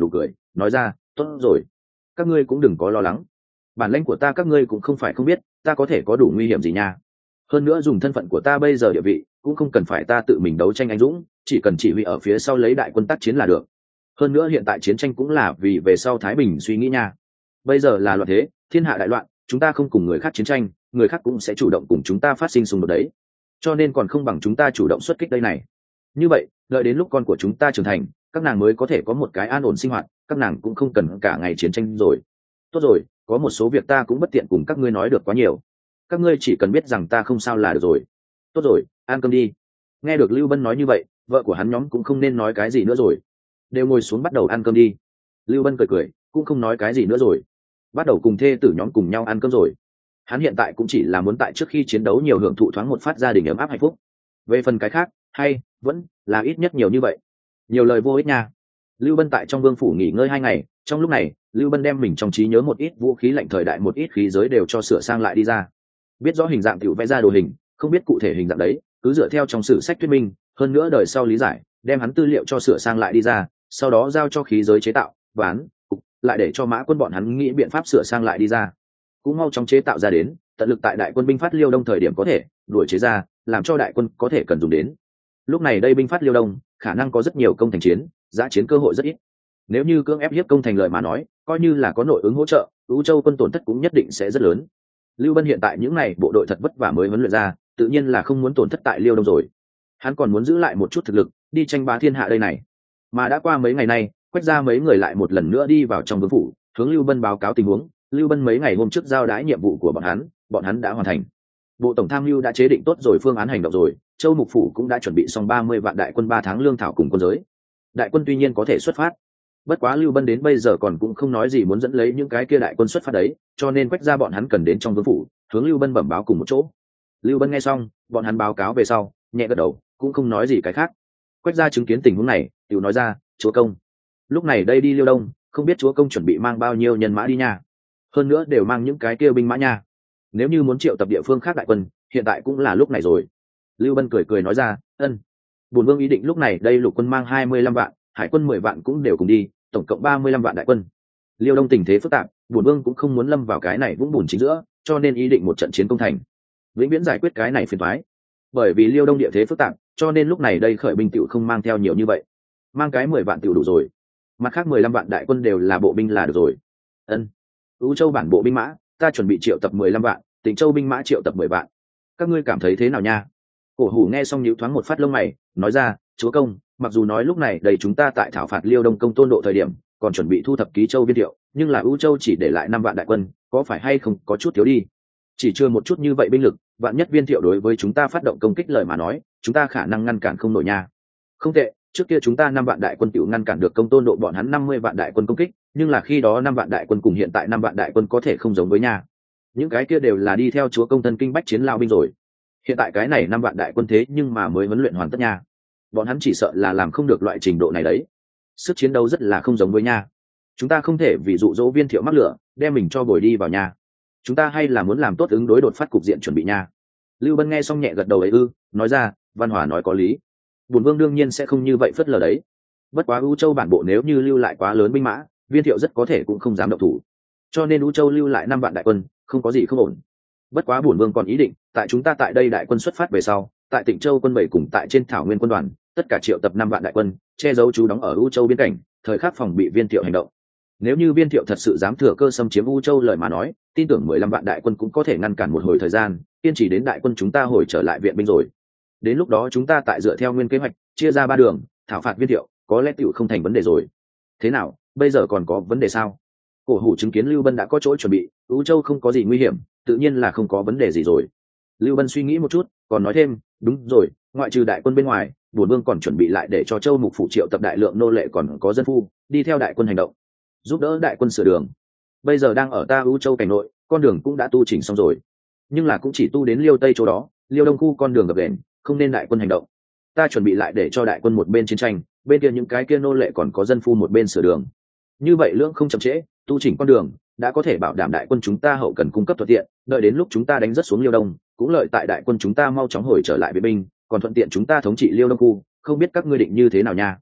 nói ra tốt rồi, các ngươi cũng đừng có lo lắng, bản lãnh của ta các ngươi cũng không phải không biết, ta có thể có đủ nguy hiểm gì nha. Hơn nữa dùng thân phận của ta bây giờ địa vị cũng không cần phải ta tự mình đấu tranh anh dũng, chỉ cần chỉ huy ở phía sau lấy đại quân tác chiến là được. Hơn nữa hiện tại chiến tranh cũng là vì về sau thái bình suy nghĩ nha. Bây giờ là loạn thế, thiên hạ đại loạn, chúng ta không cùng người khác chiến tranh, người khác cũng sẽ chủ động cùng chúng ta phát sinh xung đột đấy, cho nên còn không bằng chúng ta chủ động xuất kích đây này. Như vậy đợi đến lúc con của chúng ta trưởng thành, các nàng mới có thể có một cái an ổn sinh hoạt, các nàng cũng không cần cả ngày chiến tranh rồi. Tốt rồi, có một số việc ta cũng bất tiện cùng các ngươi nói được quá nhiều, các ngươi chỉ cần biết rằng ta không sao là được rồi. Tốt rồi, ăn cơm đi. Nghe được Lưu Bân nói như vậy, vợ của hắn nhóm cũng không nên nói cái gì nữa rồi, đều ngồi xuống bắt đầu ăn cơm đi. Lưu Bân cười cười, cũng không nói cái gì nữa rồi, bắt đầu cùng thê tử nhóm cùng nhau ăn cơm rồi. Hắn hiện tại cũng chỉ là muốn tại trước khi chiến đấu nhiều hưởng thụ thoáng một phát gia đình ấm áp hạnh phúc. Về phần cái khác, hay vẫn là ít nhất nhiều như vậy, nhiều lời vô ích nha. Lưu Bân tại trong vương phủ nghỉ ngơi hai ngày, trong lúc này Lưu Bân đem mình trong trí nhớ một ít vũ khí lạnh thời đại, một ít khí giới đều cho sửa sang lại đi ra. Biết rõ hình dạng tiểu vẽ ra đồ hình, không biết cụ thể hình dạng đấy, cứ dựa theo trong sử sách thuyết minh, hơn nữa đời sau lý giải, đem hắn tư liệu cho sửa sang lại đi ra, sau đó giao cho khí giới chế tạo, ván, lại để cho Mã Quân bọn hắn nghĩ biện pháp sửa sang lại đi ra, cũng mau chóng chế tạo ra đến, tận lực tại đại quân binh phát Liêu Đông thời điểm có thể đuổi chế ra, làm cho đại quân có thể cần dùng đến. Lúc này đây binh phát Liêu Đông, khả năng có rất nhiều công thành chiến, giã chiến cơ hội rất ít. Nếu như cưỡng ép hiếp công thành lời mà nói, coi như là có nội ứng hỗ trợ, Ú Châu quân tổn thất cũng nhất định sẽ rất lớn. Lưu Bân hiện tại những này bộ đội thật vất vả mới huấn luyện ra, tự nhiên là không muốn tổn thất tại Liêu Đông rồi. Hắn còn muốn giữ lại một chút thực lực, đi tranh bá thiên hạ đây này. Mà đã qua mấy ngày nay, Quách gia mấy người lại một lần nữa đi vào trong vương phủ, hướng Lưu Bân báo cáo tình huống. Lưu Bân mấy ngày hôm trước giao đái nhiệm vụ của bọn hắn, bọn hắn đã hoàn thành. Bộ tổng tham mưu đã chế định tốt rồi phương án hành động rồi, Châu Mục phủ cũng đã chuẩn bị xong ba mươi vạn đại quân ba tháng lương thảo cùng quân giới. Đại quân tuy nhiên có thể xuất phát, bất quá Lưu Bân đến bây giờ còn cũng không nói gì muốn dẫn lấy những cái kia đại quân xuất phát đấy, cho nên Quách gia bọn hắn cần đến trong vương phủ, hướng Lưu Bân bẩm báo cùng một chỗ. Lưu Bân nghe xong, bọn hắn báo cáo về sau, nhẹ gật đầu, cũng không nói gì cái khác. Quách gia chứng kiến tình huống này, tiểu nói ra, chúa công, lúc này đây đi Liêu Đông, không biết chúa công chuẩn bị mang bao nhiêu nhân mã đi nha, hơn nữa đều mang những cái kia binh mã nha. Nếu như muốn triệu tập địa phương khác đại quân, hiện tại cũng là lúc này rồi. Lưu Bân cười cười nói ra, ân, bổn vương ý định lúc này đây lục quân mang hai mươi lăm vạn, hải quân mười vạn cũng đều cùng đi, tổng cộng ba mươi lăm vạn đại quân. Liêu Đông tình thế phức tạp, bổn vương cũng không muốn lâm vào cái này vũng bùn chính giữa, cho nên ý định một trận chiến công thành, vĩnh viễn giải quyết cái này phiền toái. Bởi vì Liêu Đông địa thế phức tạp, cho nên lúc này đây khởi binh tiểu không mang theo nhiều như vậy, mang cái mười vạn tiểu đủ rồi, mặt khác mười lăm vạn đại quân đều là bộ binh là được rồi. Ân, Ú Châu bản bộ binh mã, ta chuẩn bị triệu tập mười lăm vạn, Tịnh Châu binh mã triệu tập mười vạn. Các ngươi cảm thấy thế nào nha? Cổ Hủ nghe xong nhíu thoáng một phát lông mày, nói ra, chúa công, mặc dù nói lúc này đầy chúng ta tại thảo phạt Liêu Đông công tôn độ thời điểm, còn chuẩn bị thu thập ký châu viên thiệu, nhưng là Ú Châu chỉ để lại năm vạn đại quân, có phải hay không có chút thiếu đi? Chỉ chưa một chút như vậy binh lực, vạn nhất viên thiệu đối với chúng ta phát động công kích lời mà nói, chúng ta khả năng ngăn cản không nổi nha. Không tệ, trước kia chúng ta năm vạn đại quân tiểu ngăn cản được công tôn độ bọn hắn năm mươi vạn đại quân công kích, nhưng là khi đó năm vạn đại quân cùng hiện tại năm vạn đại quân có thể không giống với nha. Những cái kia đều là đi theo chúa công thân kinh bách chiến lao binh rồi, hiện tại cái này năm vạn đại quân thế nhưng mà mới huấn luyện hoàn tất nha, bọn hắn chỉ sợ là làm không được loại trình độ này đấy, sức chiến đấu rất là không giống với nha. Chúng ta không thể vì dụ dỗ viên thiệu mắc lửa đem mình cho bồi đi vào nhà, chúng ta hay là muốn làm tốt ứng đối đột phát cục diện chuẩn bị nha. Lưu Bân nghe xong nhẹ gật đầu ấy ư, nói ra, Văn Hòa nói có lý, bổn vương đương nhiên sẽ không như vậy phớt lờ đấy. Bất quá U Châu bản bộ nếu như lưu lại quá lớn binh mã, viên thiệu rất có thể cũng không dám động thủ, cho nên U Châu lưu lại năm vạn đại quân không có gì không ổn. Bất quá bổn vương còn ý định, tại chúng ta tại đây đại quân xuất phát về sau, tại Tịnh Châu quân bảy cùng tại trên Thảo Nguyên quân đoàn, tất cả triệu tập năm vạn đại quân, che giấu trú đóng ở U Châu biên cảnh, thời khắc phòng bị viên thiệu hành động. Nếu như viên thiệu thật sự dám thừa cơ xâm chiếm U Châu lời mà nói, tin tưởng mười lăm vạn đại quân cũng có thể ngăn cản một hồi thời gian, kiên trì đến đại quân chúng ta hồi trở lại viện binh rồi. Đến lúc đó chúng ta tại dựa theo nguyên kế hoạch, chia ra ba đường, thảo phạt viên thiệu, có lẽ tiểu không thành vấn đề rồi. Thế nào, bây giờ còn có vấn đề sao? Cổ Hủ chứng kiến Lưu Bân đã có chỗ chuẩn bị, U Châu không có gì nguy hiểm, tự nhiên là không có vấn đề gì rồi. Lưu Bân suy nghĩ một chút, còn nói thêm, đúng rồi, ngoại trừ đại quân bên ngoài, bổn vương còn chuẩn bị lại để cho Châu Mục phủ triệu tập đại lượng nô lệ còn có dân phu, đi theo đại quân hành động, giúp đỡ đại quân sửa đường. Bây giờ đang ở ta U Châu cảnh nội, con đường cũng đã tu chỉnh xong rồi, nhưng là cũng chỉ tu đến Liêu Tây chỗ đó, Liêu Đông khu con đường gập ghềnh, không nên đại quân hành động. Ta chuẩn bị lại để cho đại quân một bên chiến tranh, bên kia những cái kia nô lệ còn có dân phu một bên sửa đường. Như vậy lưỡng không chậm trễ, tu chỉnh con đường đã có thể bảo đảm đại quân chúng ta hậu cần cung cấp thuận tiện, đợi đến lúc chúng ta đánh rất xuống Liêu Đông, cũng lợi tại đại quân chúng ta mau chóng hồi trở lại với binh, còn thuận tiện chúng ta thống trị Liêu Đông khu, không biết các ngươi định như thế nào nha.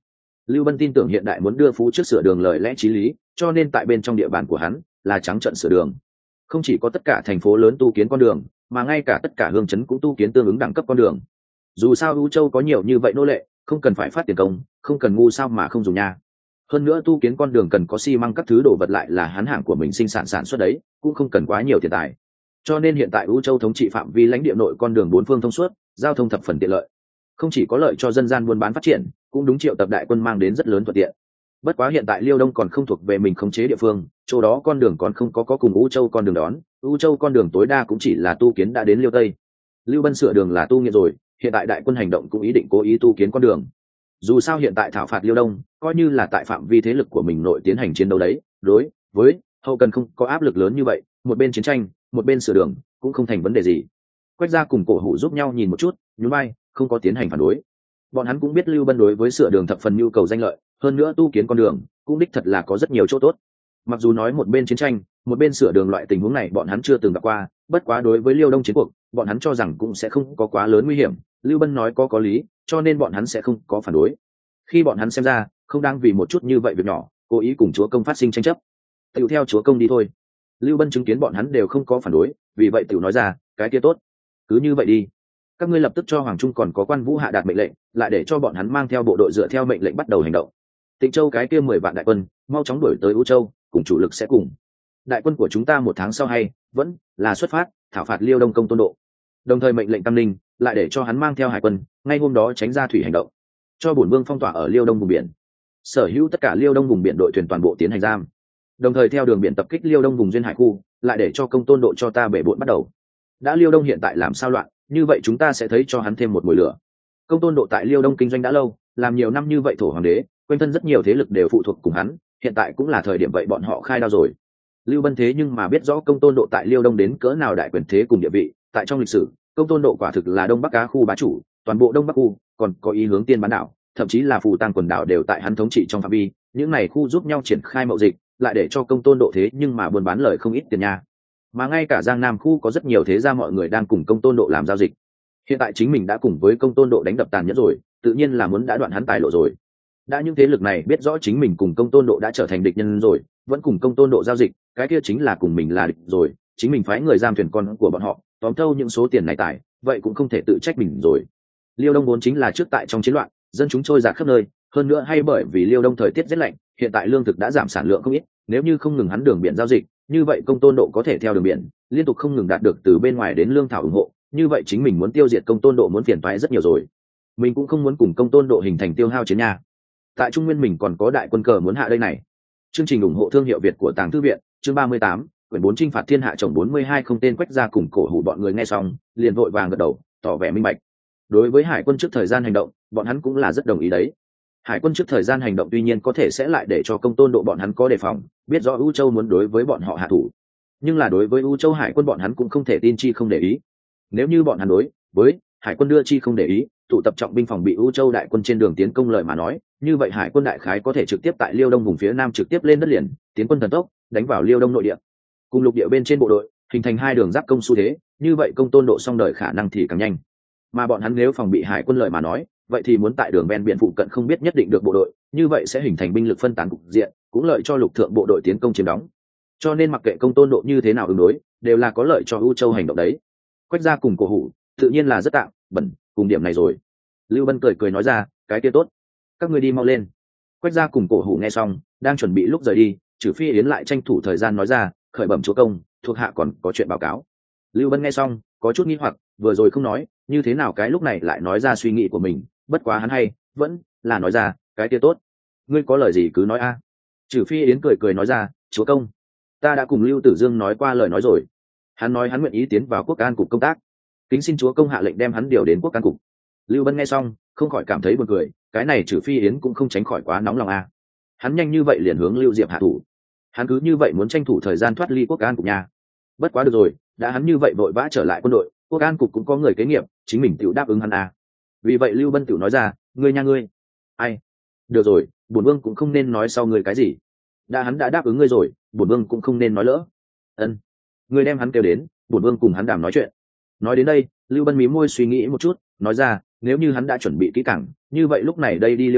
Lưu Bân tin tưởng hiện đại muốn đưa phú trước sửa đường lời lẽ chí lý, cho nên tại bên trong địa bàn của hắn là trắng trợn sửa đường. Không chỉ có tất cả thành phố lớn tu kiến con đường, mà ngay cả tất cả hương chấn cũng tu kiến tương ứng đẳng cấp con đường. Dù sao U Châu có nhiều như vậy nô lệ, không cần phải phát tiền công, không cần ngu sao mà không dùng nha. Hơn nữa tu kiến con đường cần có xi măng các thứ đồ vật lại là hắn hạng của mình sinh sản sản xuất đấy, cũng không cần quá nhiều tiền tài. Cho nên hiện tại U Châu thống trị phạm vi lãnh địa nội con đường bốn phương thông suốt, giao thông thập phần tiện lợi. Không chỉ có lợi cho dân gian buôn bán phát triển, cũng đúng triệu tập đại quân mang đến rất lớn thuận tiện. Bất quá hiện tại Liêu Đông còn không thuộc về mình khống chế địa phương, chỗ đó con đường còn không có có cùng U Châu con đường đón, U Châu con đường tối đa cũng chỉ là tu kiến đã đến Liêu Tây. Lưu Bân sửa đường là tu nghiện rồi, hiện tại đại quân hành động cũng ý định cố ý tu kiến con đường. Dù sao hiện tại thảo phạt Liêu Đông, coi như là tại phạm vi thế lực của mình nội tiến hành chiến đấu đấy, đối với hậu cần không có áp lực lớn như vậy, một bên chiến tranh, một bên sửa đường, cũng không thành vấn đề gì. Quách gia cùng Cổ Hủ giúp nhau nhìn một chút, nhún vai, không có tiến hành phản đối. Bọn hắn cũng biết Lưu Bân đối với sửa đường thập phần nhu cầu danh lợi, hơn nữa tu kiến con đường cũng đích thật là có rất nhiều chỗ tốt. Mặc dù nói một bên chiến tranh, một bên sửa đường loại tình huống này bọn hắn chưa từng gặp qua, bất quá đối với Liêu Đông chiến cuộc, bọn hắn cho rằng cũng sẽ không có quá lớn nguy hiểm. Lưu Bân nói có có lý, cho nên bọn hắn sẽ không có phản đối. Khi bọn hắn xem ra, không đang vì một chút như vậy việc nhỏ, cố ý cùng chúa công phát sinh tranh chấp, tiểu theo chúa công đi thôi. Lưu Bân chứng kiến bọn hắn đều không có phản đối, vì vậy tiểu nói ra, cái kia tốt, cứ như vậy đi. Các ngươi lập tức cho Hoàng Trung còn có Quan Vũ hạ đạt mệnh lệnh, lại để cho bọn hắn mang theo bộ đội dựa theo mệnh lệnh bắt đầu hành động. Tịnh Châu cái kia mười vạn đại quân, mau chóng đuổi tới U Châu, cùng chủ lực sẽ cùng. Đại quân của chúng ta một tháng sau hay vẫn là xuất phát, thảo phạt Liêu Đông công tôn độ. Đồng thời mệnh lệnh Tam Ninh, lại để cho hắn mang theo hải quân, ngay hôm đó tránh ra thủy hành động, cho bổn vương phong tỏa ở Liêu Đông vùng biển. Sở hữu tất cả Liêu Đông vùng biển đội thuyền toàn bộ tiến hành giam. Đồng thời theo đường biển tập kích Liêu Đông vùng duyên hải khu, lại để cho công tôn độ cho ta bể bội bắt đầu. Đã Liêu Đông hiện tại làm sao loạn, như vậy chúng ta sẽ thấy cho hắn thêm một mùi lửa. Công tôn độ tại Liêu Đông kinh doanh đã lâu, làm nhiều năm như vậy thổ hoàng đế, quanh thân rất nhiều thế lực đều phụ thuộc cùng hắn, hiện tại cũng là thời điểm vậy bọn họ khai đao rồi. Lưu Bân thế nhưng mà biết rõ công tôn độ tại Liêu Đông đến cỡ nào đại quyền thế cùng địa vị, tại trong lịch sử, công tôn độ quả thực là Đông Bắc Á khu bá chủ, toàn bộ Đông Bắc khu, còn có ý hướng tiên bán đảo, thậm chí là phù tang quần đảo đều tại hắn thống trị trong phạm vi, những này khu giúp nhau triển khai mậu dịch, lại để cho công tôn độ thế nhưng mà buôn bán lời không ít tiền nha. Mà ngay cả Giang Nam khu có rất nhiều thế gia mọi người đang cùng công tôn độ làm giao dịch. Hiện tại chính mình đã cùng với công tôn độ đánh đập tàn nhẫn rồi, tự nhiên là muốn đã đoạn hắn tài lộ rồi. Đã những thế lực này biết rõ chính mình cùng công tôn độ đã trở thành địch nhân rồi, vẫn cùng công tôn độ giao dịch, cái kia chính là cùng mình là địch rồi, chính mình phái người giam thuyền con của bọn họ, tóm thâu những số tiền này tài, vậy cũng không thể tự trách mình rồi. Liêu Đông vốn chính là trước tại trong chiến loạn, dân chúng trôi dạt khắp nơi, hơn nữa hay bởi vì Liêu Đông thời tiết rất lạnh, hiện tại lương thực đã giảm sản lượng không ít, nếu như không ngừng hắn đường biển giao dịch, như vậy công tôn độ có thể theo đường biển liên tục không ngừng đạt được từ bên ngoài đến lương thảo ủng hộ, như vậy chính mình muốn tiêu diệt công tôn độ muốn phiền toái rất nhiều rồi. Mình cũng không muốn cùng công tôn độ hình thành tiêu hao chiến nha. Tại Trung Nguyên mình còn có đại quân cờ muốn hạ đây này. Chương trình ủng hộ thương hiệu Việt của Tàng Thư viện, chương ba mươi tám, quyển bốn chinh phạt thiên hạ chồng bốn mươi hai không tên Quách gia cùng Cổ Hủ bọn người nghe xong, liền vội vàng gật đầu, tỏ vẻ minh bạch. Đối với hải quân trước thời gian hành động, bọn hắn cũng là rất đồng ý đấy. Hải quân trước thời gian hành động tuy nhiên có thể sẽ lại để cho công tôn độ bọn hắn có đề phòng, biết rõ U Châu muốn đối với bọn họ hạ thủ, nhưng là đối với U Châu hải quân bọn hắn cũng không thể tin chi không để ý. Nếu như bọn hắn đối với hải quân đưa chi không để ý, tụ tập trọng binh phòng bị U Châu đại quân trên đường tiến công lợi mà nói, như vậy hải quân đại khái có thể trực tiếp tại Liêu Đông vùng phía nam trực tiếp lên đất liền, tiến quân thần tốc, đánh vào Liêu Đông nội địa. Cùng lục địa bên trên bộ đội, hình thành hai đường giáp công xu thế, như vậy công tôn độ xong đời khả năng thì càng nhanh. Mà bọn hắn nếu phòng bị hải quân lợi mà nói, vậy thì muốn tại đường ven biển phụ cận không biết nhất định được bộ đội, như vậy sẽ hình thành binh lực phân tán cục diện, cũng lợi cho lục thượng bộ đội tiến công chiếm đóng. Cho nên mặc kệ công tôn độ như thế nào ứng đối, đều là có lợi cho U Châu hành động đấy. Quách gia cùng Cổ Hủ tự nhiên là rất tạm bẩn cùng điểm này rồi. Lưu Bân cười cười nói ra, cái kia tốt, các ngươi đi mau lên. Quách gia cùng Cổ Hủ nghe xong, đang chuẩn bị lúc rời đi, Trừ Phi Yến lại tranh thủ thời gian nói ra, khởi bẩm chúa công, thuộc hạ còn có chuyện báo cáo. Lưu Bân nghe xong, có chút nghi hoặc, vừa rồi không nói, như thế nào cái lúc này lại nói ra suy nghĩ của mình, bất quá hắn hay vẫn là nói ra, cái kia tốt, ngươi có lời gì cứ nói a. À. Trừ Phi Yến cười cười nói ra, chúa công, ta đã cùng Lưu Tử Dương nói qua lời nói rồi, hắn nói hắn nguyện ý tiến vào quốc an cục công tác, kính xin chúa công hạ lệnh đem hắn điều đến quốc an cục. Lưu Bân nghe xong, không khỏi cảm thấy buồn cười, cái này Trừ Phi Yến cũng không tránh khỏi quá nóng lòng a. À. Hắn nhanh như vậy liền hướng Lưu Diệp hạ thủ, hắn cứ như vậy muốn tranh thủ thời gian thoát ly quốc an cục nha. Bất quá được rồi, đã hắn như vậy vội vã trở lại quân đội, quốc an cục cũng có người kế nghiệp, chính mình tự đáp ứng hắn à. Vì vậy Lưu Bân tự nói ra, ngươi nha ngươi, ai, được rồi, bổn vương cũng không nên nói sau ngươi cái gì, đã hắn đã đáp ứng ngươi rồi, bổn vương cũng không nên nói lỡ. Ân, ngươi đem hắn kêu đến, bổn vương cùng hắn đàm nói chuyện. Nói đến đây, Lưu Bân mí môi suy nghĩ một chút, nói ra, nếu như hắn đã chuẩn bị kỹ càng, như vậy lúc này đây đi Liêu Đông,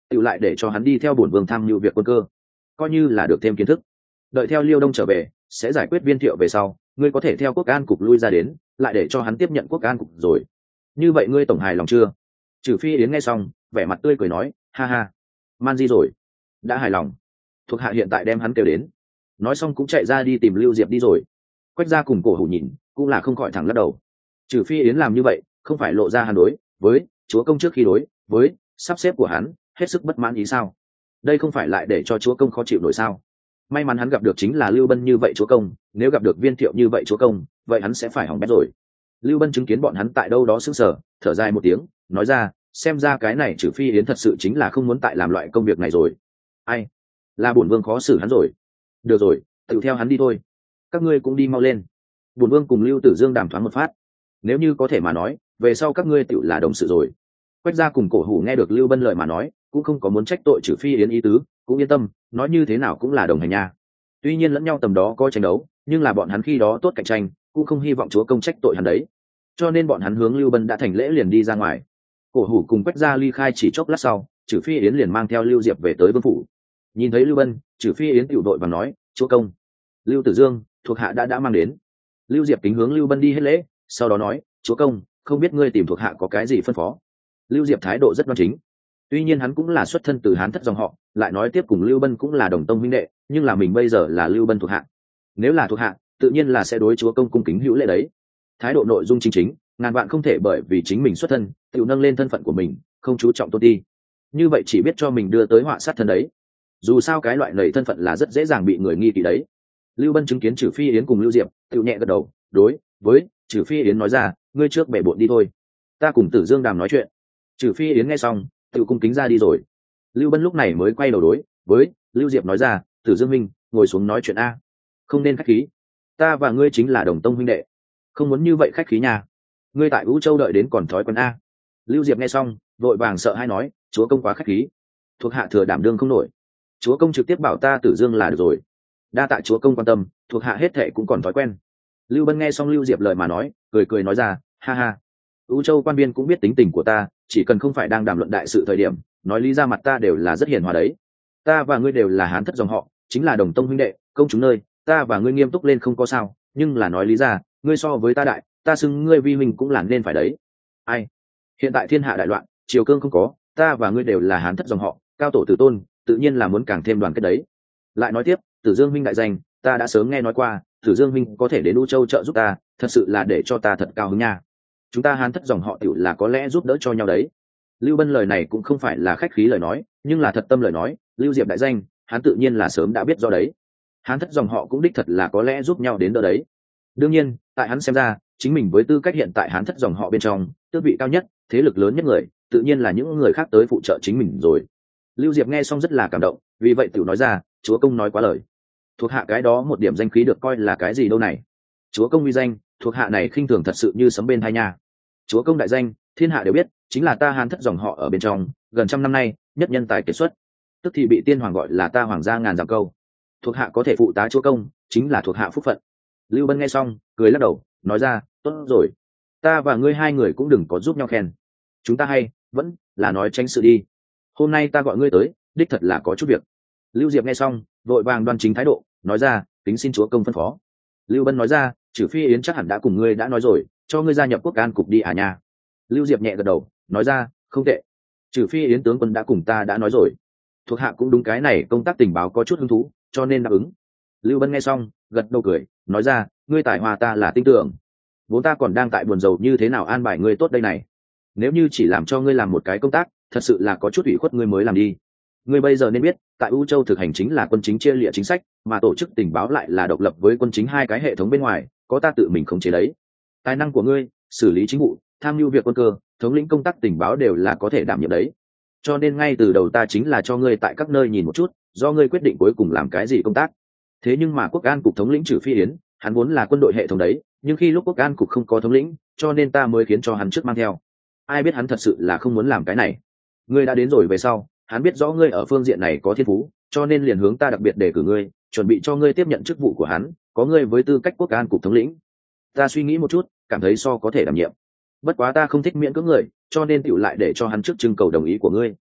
tự lại để cho hắn đi theo bổn vương tham mưu việc quân cơ, coi như là được thêm kiến thức. Đợi theo Liêu Đông trở về sẽ giải quyết Viên Thiệu về sau, ngươi có thể theo quốc an cục lui ra đến, lại để cho hắn tiếp nhận quốc an cục rồi. Như vậy ngươi tổng hài lòng chưa? Trừ Phi Yến nghe xong vẻ mặt tươi cười nói, ha ha, man di rồi, đã hài lòng, thuộc hạ hiện tại đem hắn kêu đến. Nói xong cũng chạy ra đi tìm Lưu Diệp đi rồi. Quách Gia cùng Cổ Hủ nhìn cũng là không khỏi thẳng lắc đầu. Trừ Phi Yến làm như vậy không phải lộ ra hắn đối với chúa công trước khi đối với sắp xếp của hắn hết sức bất mãn ý sao? Đây không phải lại để cho chúa công khó chịu nổi sao? May mắn hắn gặp được chính là Lưu Bân như vậy chúa công, nếu gặp được Viên Thiệu như vậy chúa công, vậy hắn sẽ phải hỏng bét rồi. Lưu Bân chứng kiến bọn hắn tại đâu đó sững sờ, thở dài một tiếng, nói ra, xem ra cái này Trừ Phi Yến thật sự chính là không muốn tại làm loại công việc này rồi. Ai, là bổn vương khó xử hắn rồi. Được rồi, tự theo hắn đi thôi. Các ngươi cũng đi mau lên. Bổn vương cùng Lưu Tử Dương đàm thoáng một phát. Nếu như có thể mà nói, về sau các ngươi tự là đồng sự rồi. Quách Gia cùng Cổ Hủ nghe được Lưu Bân lời mà nói, cũng không có muốn trách tội Trừ Phi Yến ý tứ, cũng yên tâm, nói như thế nào cũng là đồng hành nha. Tuy nhiên lẫn nhau tầm đó có tranh đấu, nhưng là bọn hắn khi đó tốt cạnh tranh, cũng không hy vọng chúa công trách tội hắn đấy. Cho nên bọn hắn hướng Lưu Bân đã thành lễ liền đi ra ngoài. Cổ Hủ cùng Quách Gia ly khai chỉ chốc lát sau, Trừ Phi Yến liền mang theo Lưu Diệp về tới vương phủ. Nhìn thấy Lưu Bân, Trừ Phi Yến tiểu đội và nói, chúa công, Lưu Tử Dương thuộc hạ đã đã mang đến. Lưu Diệp kính hướng Lưu Bân đi hết lễ, sau đó nói, chúa công, không biết ngươi tìm thuộc hạ có cái gì phân phó. Lưu Diệp thái độ rất đoan chính. Tuy nhiên hắn cũng là xuất thân từ Hán thất dòng họ, lại nói tiếp cùng Lưu Bân cũng là đồng tông huynh đệ, nhưng là mình bây giờ là Lưu Bân thuộc hạ. Nếu là thuộc hạ, tự nhiên là sẽ đối chúa công cung kính hữu lễ đấy. Thái độ nội dung chính chính, ngàn vạn không thể bởi vì chính mình xuất thân, tự nâng lên thân phận của mình, không chú trọng tôn ti. Như vậy chỉ biết cho mình đưa tới họa sát thân đấy. Dù sao cái loại lầy thân phận là rất dễ dàng bị người nghi kỵ đấy. Lưu Bân chứng kiến Trừ Phi Yến cùng Lưu Diệp, tự nhẹ gật đầu, đối với Trừ Phi Yến nói ra, ngươi trước bể bộn đi thôi, ta cùng Tử Dương đàm nói chuyện. Trừ Phi Yến nghe xong, tự cung kính ra đi rồi. Lưu Bân lúc này mới quay đầu đối với Lưu Diệp nói ra, Tử Dương minh, ngồi xuống nói chuyện a, không nên khách khí, ta và ngươi chính là đồng tông huynh đệ, không muốn như vậy khách khí nha. Ngươi tại Vũ Châu đợi đến còn thói quen a. Lưu Diệp nghe xong vội vàng sợ hãi nói, chúa công quá khách khí, thuộc hạ thừa đảm đương không nổi, chúa công trực tiếp bảo ta Tử Dương là được rồi. Đa tạ chúa công quan tâm, thuộc hạ hết thệ cũng còn thói quen. Lưu Bân nghe xong Lưu Diệp lời mà nói, cười cười nói ra, ha ha, Vũ Châu quan viên cũng biết tính tình của ta, chỉ cần không phải đang đàm luận đại sự thời điểm, nói lý ra mặt ta đều là rất hiền hòa đấy. Ta và ngươi đều là Hán thất dòng họ, chính là đồng tông huynh đệ, công chúng nơi, ta và ngươi nghiêm túc lên không có sao, nhưng là nói lý ra, ngươi so với ta đại, ta xưng ngươi vi huynh cũng là nên phải đấy. Ai? Hiện tại thiên hạ đại loạn, triều cương không có, ta và ngươi đều là Hán thất dòng họ, cao tổ tử tôn, tự nhiên là muốn càng thêm đoàn kết đấy. Lại nói tiếp, Tử Dương huynh đại danh, ta đã sớm nghe nói qua, Tử Dương huynh có thể đến U Châu trợ giúp ta, thật sự là để cho ta thật cao hứng nha. Chúng ta Hán thất dòng họ tiểu là có lẽ giúp đỡ cho nhau đấy. Lưu Bân lời này cũng không phải là khách khí lời nói, nhưng là thật tâm lời nói, Lưu Diệp đại danh, hắn tự nhiên là sớm đã biết do đấy. Hán thất dòng họ cũng đích thật là có lẽ giúp nhau đến đỡ đấy. Đương nhiên, tại hắn xem ra, chính mình với tư cách hiện tại Hán thất dòng họ bên trong, tước vị cao nhất, thế lực lớn nhất người, tự nhiên là những người khác tới phụ trợ chính mình rồi. Lưu Diệp nghe xong rất là cảm động, vì vậy tiểu nói ra, chúa công nói quá lời. Thuộc hạ cái đó một điểm danh khí được coi là cái gì đâu này. Chúa công uy danh, thuộc hạ này khinh thường thật sự như sấm bên tai nha. Chúa công đại danh, thiên hạ đều biết, chính là ta Hán thất dòng họ ở bên trong, gần trăm năm nay, nhất nhân tài kiệt xuất, tức thì bị tiên hoàng gọi là ta hoàng gia ngàn dặm câu. Thuộc hạ có thể phụ tá chúa công, chính là thuộc hạ phúc phận. Lưu Bân nghe xong, cười lắc đầu, nói ra, tốt rồi, ta và ngươi hai người cũng đừng có giúp nhau khen. Chúng ta hay, vẫn là nói tránh sự đi. Hôm nay ta gọi ngươi tới, đích thật là có chút việc. Lưu Diệp nghe xong, vội vàng đoan chính thái độ, nói ra, kính xin chúa công phân phó. Lưu Bân nói ra, Trừ Phi Yến chắc hẳn đã cùng ngươi đã nói rồi, cho ngươi gia nhập quốc an cục đi à nha. Lưu Diệp nhẹ gật đầu, nói ra, không tệ, Trừ Phi Yến tướng quân đã cùng ta đã nói rồi, thuộc hạ cũng đúng cái này công tác tình báo có chút hứng thú, cho nên đáp ứng. Lưu Bân nghe xong, gật đầu cười, nói ra, ngươi tài hòa ta là tin tưởng, vốn ta còn đang tại buồn rầu như thế nào an bài ngươi tốt đây này. Nếu như chỉ làm cho ngươi làm một cái công tác, thật sự là có chút ủy khuất ngươi mới làm đi. Ngươi bây giờ nên biết, tại U Châu thực hành chính là quân chính chia lịa chính sách, mà tổ chức tình báo lại là độc lập với quân chính hai cái hệ thống bên ngoài, có ta tự mình khống chế đấy. Tài năng của ngươi, xử lý chính vụ, tham mưu việc quân cơ, thống lĩnh công tác tình báo đều là có thể đảm nhiệm đấy. Cho nên ngay từ đầu ta chính là cho ngươi tại các nơi nhìn một chút, do ngươi quyết định cuối cùng làm cái gì công tác. Thế nhưng mà quốc an cục thống lĩnh Trừ Phi Yến, hắn vốn là quân đội hệ thống đấy, nhưng khi lúc quốc an cục không có thống lĩnh, cho nên ta mới khiến cho hắn trước mang theo. Ai biết hắn thật sự là không muốn làm cái này. Ngươi đã đến rồi về sau, hắn biết rõ ngươi ở phương diện này có thiên phú, cho nên liền hướng ta đặc biệt đề cử ngươi, chuẩn bị cho ngươi tiếp nhận chức vụ của hắn, có ngươi với tư cách quốc an cục thống lĩnh. Ta suy nghĩ một chút, cảm thấy so có thể đảm nhiệm. Bất quá ta không thích miễn cưỡng người, cho nên tựu lại để cho hắn trước trưng cầu đồng ý của ngươi.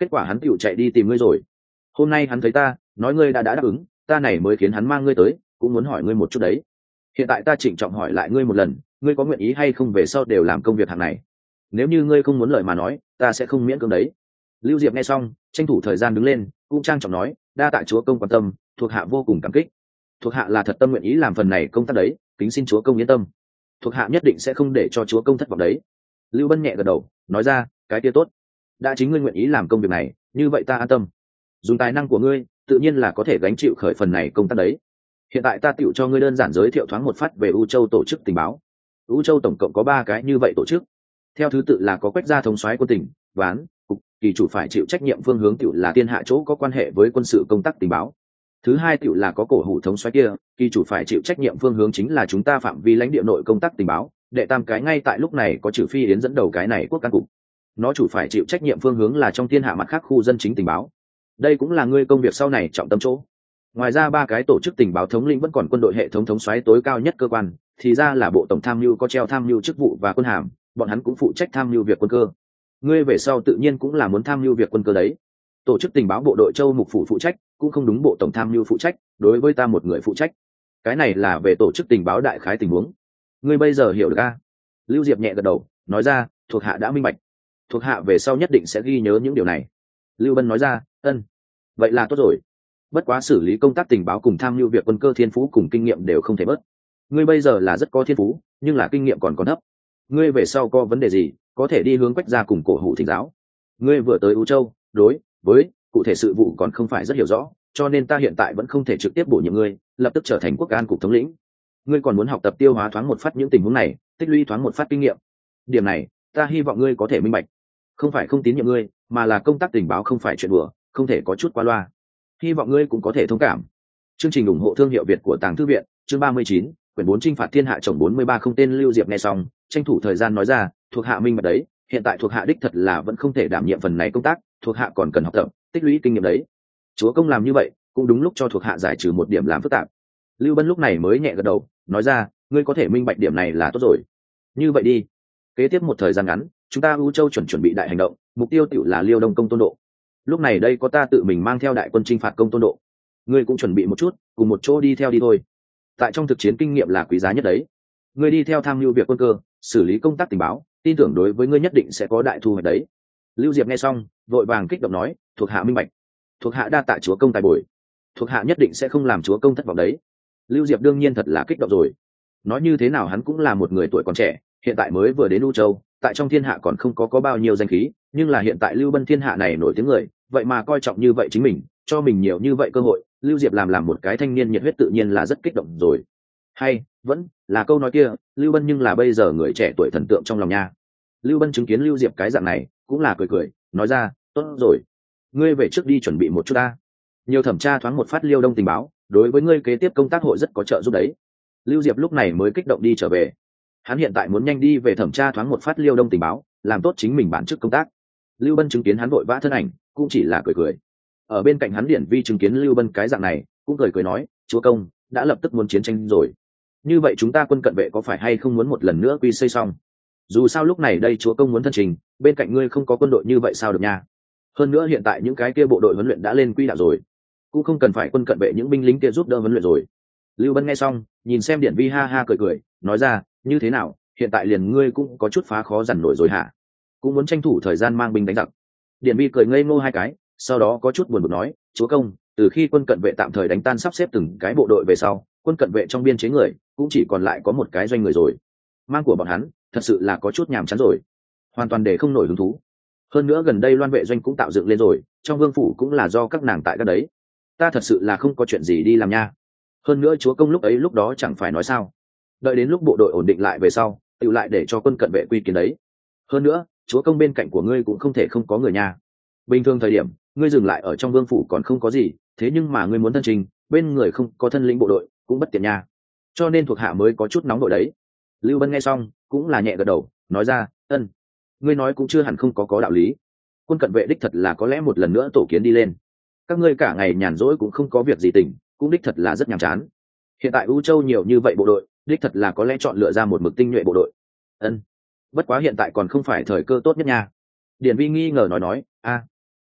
kết quả hắn tựu chạy đi tìm ngươi rồi. Hôm nay hắn thấy ta nói ngươi đã đã đáp ứng, ta này mới khiến hắn mang ngươi tới, cũng muốn hỏi ngươi một chút đấy. Hiện tại ta trịnh trọng hỏi lại ngươi một lần, ngươi có nguyện ý hay không về sau đều làm công việc hàng này? Nếu như ngươi không muốn lời mà nói, ta sẽ không miễn cưỡng đấy. Lưu Diệp nghe xong, tranh thủ thời gian đứng lên, cũng trang trọng nói, đa tạ chúa công quan tâm, thuộc hạ vô cùng cảm kích. Thuộc hạ là thật tâm nguyện ý làm phần này công tác đấy, kính xin chúa công yên tâm. Thuộc hạ nhất định sẽ không để cho chúa công thất vọng đấy. Lưu Bân nhẹ gật đầu, nói ra, cái kia tốt. Đã chính ngươi nguyện ý làm công việc này, như vậy ta an tâm. Dùng tài năng của ngươi, tự nhiên là có thể gánh chịu khởi phần này công tác đấy. Hiện tại ta tựu cho ngươi đơn giản giới thiệu thoáng một phát về U Châu tổ chức tình báo. U Châu tổng cộng có ba cái như vậy tổ chức, theo thứ tự là có Quách gia thống soái quân tỉnh, ván, cục, kỳ chủ phải chịu trách nhiệm phương hướng tựu là thiên hạ chỗ có quan hệ với quân sự công tác tình báo. Thứ hai tựu là có cổ hủ thống soái kia, kỳ chủ phải chịu trách nhiệm phương hướng chính là chúng ta phạm vi lãnh địa nội công tác tình báo. Đệ tam cái ngay tại lúc này có Trử Phi Yến dẫn đầu cái này quốc can cục, nó chủ phải chịu trách nhiệm phương hướng là trong thiên hạ mặt khác khu dân chính tình báo. Đây cũng là ngươi công việc sau này trọng tâm chỗ. Ngoài ra ba cái tổ chức tình báo thống lĩnh vẫn còn quân đội hệ thống thống soái tối cao nhất cơ quan, thì ra là bộ tổng tham mưu có treo tham mưu chức vụ và quân hàm, bọn hắn cũng phụ trách tham mưu việc quân cơ. Ngươi về sau tự nhiên cũng là muốn tham mưu việc quân cơ đấy. Tổ chức tình báo bộ đội châu mục phủ phụ trách, cũng không đúng bộ tổng tham mưu phụ trách, đối với ta một người phụ trách. Cái này là về tổ chức tình báo đại khái tình huống. Ngươi bây giờ hiểu được a? Lưu Diệp nhẹ gật đầu, nói ra, thuộc hạ đã minh bạch. Thuộc hạ về sau nhất định sẽ ghi nhớ những điều này. Lưu Bân nói ra, ân, vậy là tốt rồi. Bất quá xử lý công tác tình báo cùng tham mưu việc quân cơ thiên phú cùng kinh nghiệm đều không thể bớt. Ngươi bây giờ là rất có thiên phú, nhưng là kinh nghiệm còn còn thấp. Ngươi về sau có vấn đề gì, có thể đi hướng Quách gia cùng cổ hủ thỉnh giáo. Ngươi vừa tới U Châu, đối với cụ thể sự vụ còn không phải rất hiểu rõ, cho nên ta hiện tại vẫn không thể trực tiếp bổ nhiệm ngươi, lập tức trở thành quốc an cục thống lĩnh. Ngươi còn muốn học tập tiêu hóa thoáng một phát những tình huống này, tích lũy thoáng một phát kinh nghiệm. Điểm này, ta hy vọng ngươi có thể minh bạch. Không phải không tín nhiệm ngươi, mà là công tác tình báo không phải chuyện đùa, không thể có chút qua loa. Hy vọng ngươi cũng có thể thông cảm. Chương trình ủng hộ thương hiệu Việt của Tàng Thư viện, chương ba mươi chín, quyển bốn chinh phạt thiên hạ chồng bốn mươi ba không tên. Lưu Diệp nghe xong, tranh thủ thời gian nói ra, thuộc hạ minh bạch đấy, hiện tại thuộc hạ đích thật là vẫn không thể đảm nhiệm phần này công tác, thuộc hạ còn cần học tập, tích lũy kinh nghiệm đấy. Chúa công làm như vậy, cũng đúng lúc cho thuộc hạ giải trừ một điểm làm phức tạp. Lưu Bân lúc này mới nhẹ gật đầu, nói ra, ngươi có thể minh bạch điểm này là tốt rồi. Như vậy đi, kế tiếp một thời gian ngắn, chúng ta U Châu chuẩn chuẩn bị đại hành động, mục tiêu tiểu là Liêu Đông công tôn độ. Lúc này đây có ta tự mình mang theo đại quân chinh phạt công tôn độ, ngươi cũng chuẩn bị một chút, cùng một chỗ đi theo đi thôi. Tại trong thực chiến kinh nghiệm là quý giá nhất đấy. Ngươi đi theo tham mưu việc quân cơ, xử lý công tác tình báo, tin tưởng đối với ngươi nhất định sẽ có đại thu hoạch đấy. Lưu Diệp nghe xong, vội vàng kích động nói, thuộc hạ minh bạch, thuộc hạ đa tạ chúa công tài bồi, thuộc hạ nhất định sẽ không làm chúa công thất vọng đấy. Lưu Diệp đương nhiên thật là kích động rồi. Nói như thế nào hắn cũng là một người tuổi còn trẻ, hiện tại mới vừa đến U Châu, tại trong thiên hạ còn không có có bao nhiêu danh khí, nhưng là hiện tại Lưu Bân thiên hạ này nổi tiếng người, vậy mà coi trọng như vậy chính mình, cho mình nhiều như vậy cơ hội. Lưu Diệp làm làm một cái thanh niên nhiệt huyết tự nhiên là rất kích động rồi. Hay vẫn là câu nói kia, Lưu Bân nhưng là bây giờ người trẻ tuổi thần tượng trong lòng nha. Lưu Bân chứng kiến Lưu Diệp cái dạng này, cũng là cười cười, nói ra, tốt rồi, ngươi về trước đi chuẩn bị một chút ta, nhiều thẩm tra thoáng một phát Liêu Đông tình báo, đối với ngươi kế tiếp công tác hội rất có trợ giúp đấy. Lưu Diệp lúc này mới kích động đi trở về. Hắn hiện tại muốn nhanh đi về thẩm tra thoáng một phát Liêu Đông tình báo, làm tốt chính mình bản chức công tác. Lưu Bân chứng kiến hắn vội vã thân ảnh, cũng chỉ là cười cười. Ở bên cạnh hắn Điển Vi chứng kiến Lưu Bân cái dạng này, cũng cười cười nói, chúa công đã lập tức muốn chiến tranh rồi, như vậy chúng ta quân cận vệ có phải hay không muốn một lần nữa quy xây xong? Dù sao lúc này đây chúa công muốn thân trình, bên cạnh ngươi không có quân đội như vậy sao được nha. Hơn nữa hiện tại những cái kia bộ đội huấn luyện đã lên quy đạo rồi, cũng không cần phải quân cận vệ những binh lính kia giúp đỡ huấn luyện rồi. Lưu Bân nghe xong, nhìn xem Điển Vi ha ha cười cười, nói ra, như thế nào, hiện tại liền ngươi cũng có chút phá khó dằn nổi rồi hả? Cũng muốn tranh thủ thời gian mang binh đánh giặc. Điển Vi cười ngây ngô hai cái, sau đó có chút buồn bực nói, chúa công, từ khi quân cận vệ tạm thời đánh tan sắp xếp từng cái bộ đội về sau, quân cận vệ trong biên chế người cũng chỉ còn lại có một cái doanh người rồi. Mang của bọn hắn thật sự là có chút nhàm chán rồi, hoàn toàn để không nổi hứng thú. Hơn nữa gần đây Loan vệ doanh cũng tạo dựng lên rồi, trong vương phủ cũng là do các nàng tại các đấy. Ta thật sự là không có chuyện gì đi làm nha. Hơn nữa chúa công lúc ấy lúc đó chẳng phải nói sao, đợi đến lúc bộ đội ổn định lại về sau, tự lại để cho quân cận vệ quy kiến đấy. Hơn nữa chúa công bên cạnh của ngươi cũng không thể không có người nha. Bình thường thời điểm ngươi dừng lại ở trong vương phủ còn không có gì, thế nhưng mà ngươi muốn thân trình, bên người không có thân lĩnh bộ đội cũng bất tiện nha, cho nên thuộc hạ mới có chút nóng đội đấy. Lưu Bân nghe xong cũng là nhẹ gật đầu, nói ra, ân, ngươi nói cũng chưa hẳn không có có đạo lý. Quân cận vệ đích thật là có lẽ một lần nữa tổ kiến đi lên, các ngươi cả ngày nhàn rỗi cũng không có việc gì tỉnh, cũng đích thật là rất nhàm chán. Hiện tại U Châu nhiều như vậy bộ đội, đích thật là có lẽ chọn lựa ra một mực tinh nhuệ bộ đội. Ân, bất quá hiện tại còn không phải thời cơ tốt nhất nha. Điển Vi nghi ngờ nói nói, a,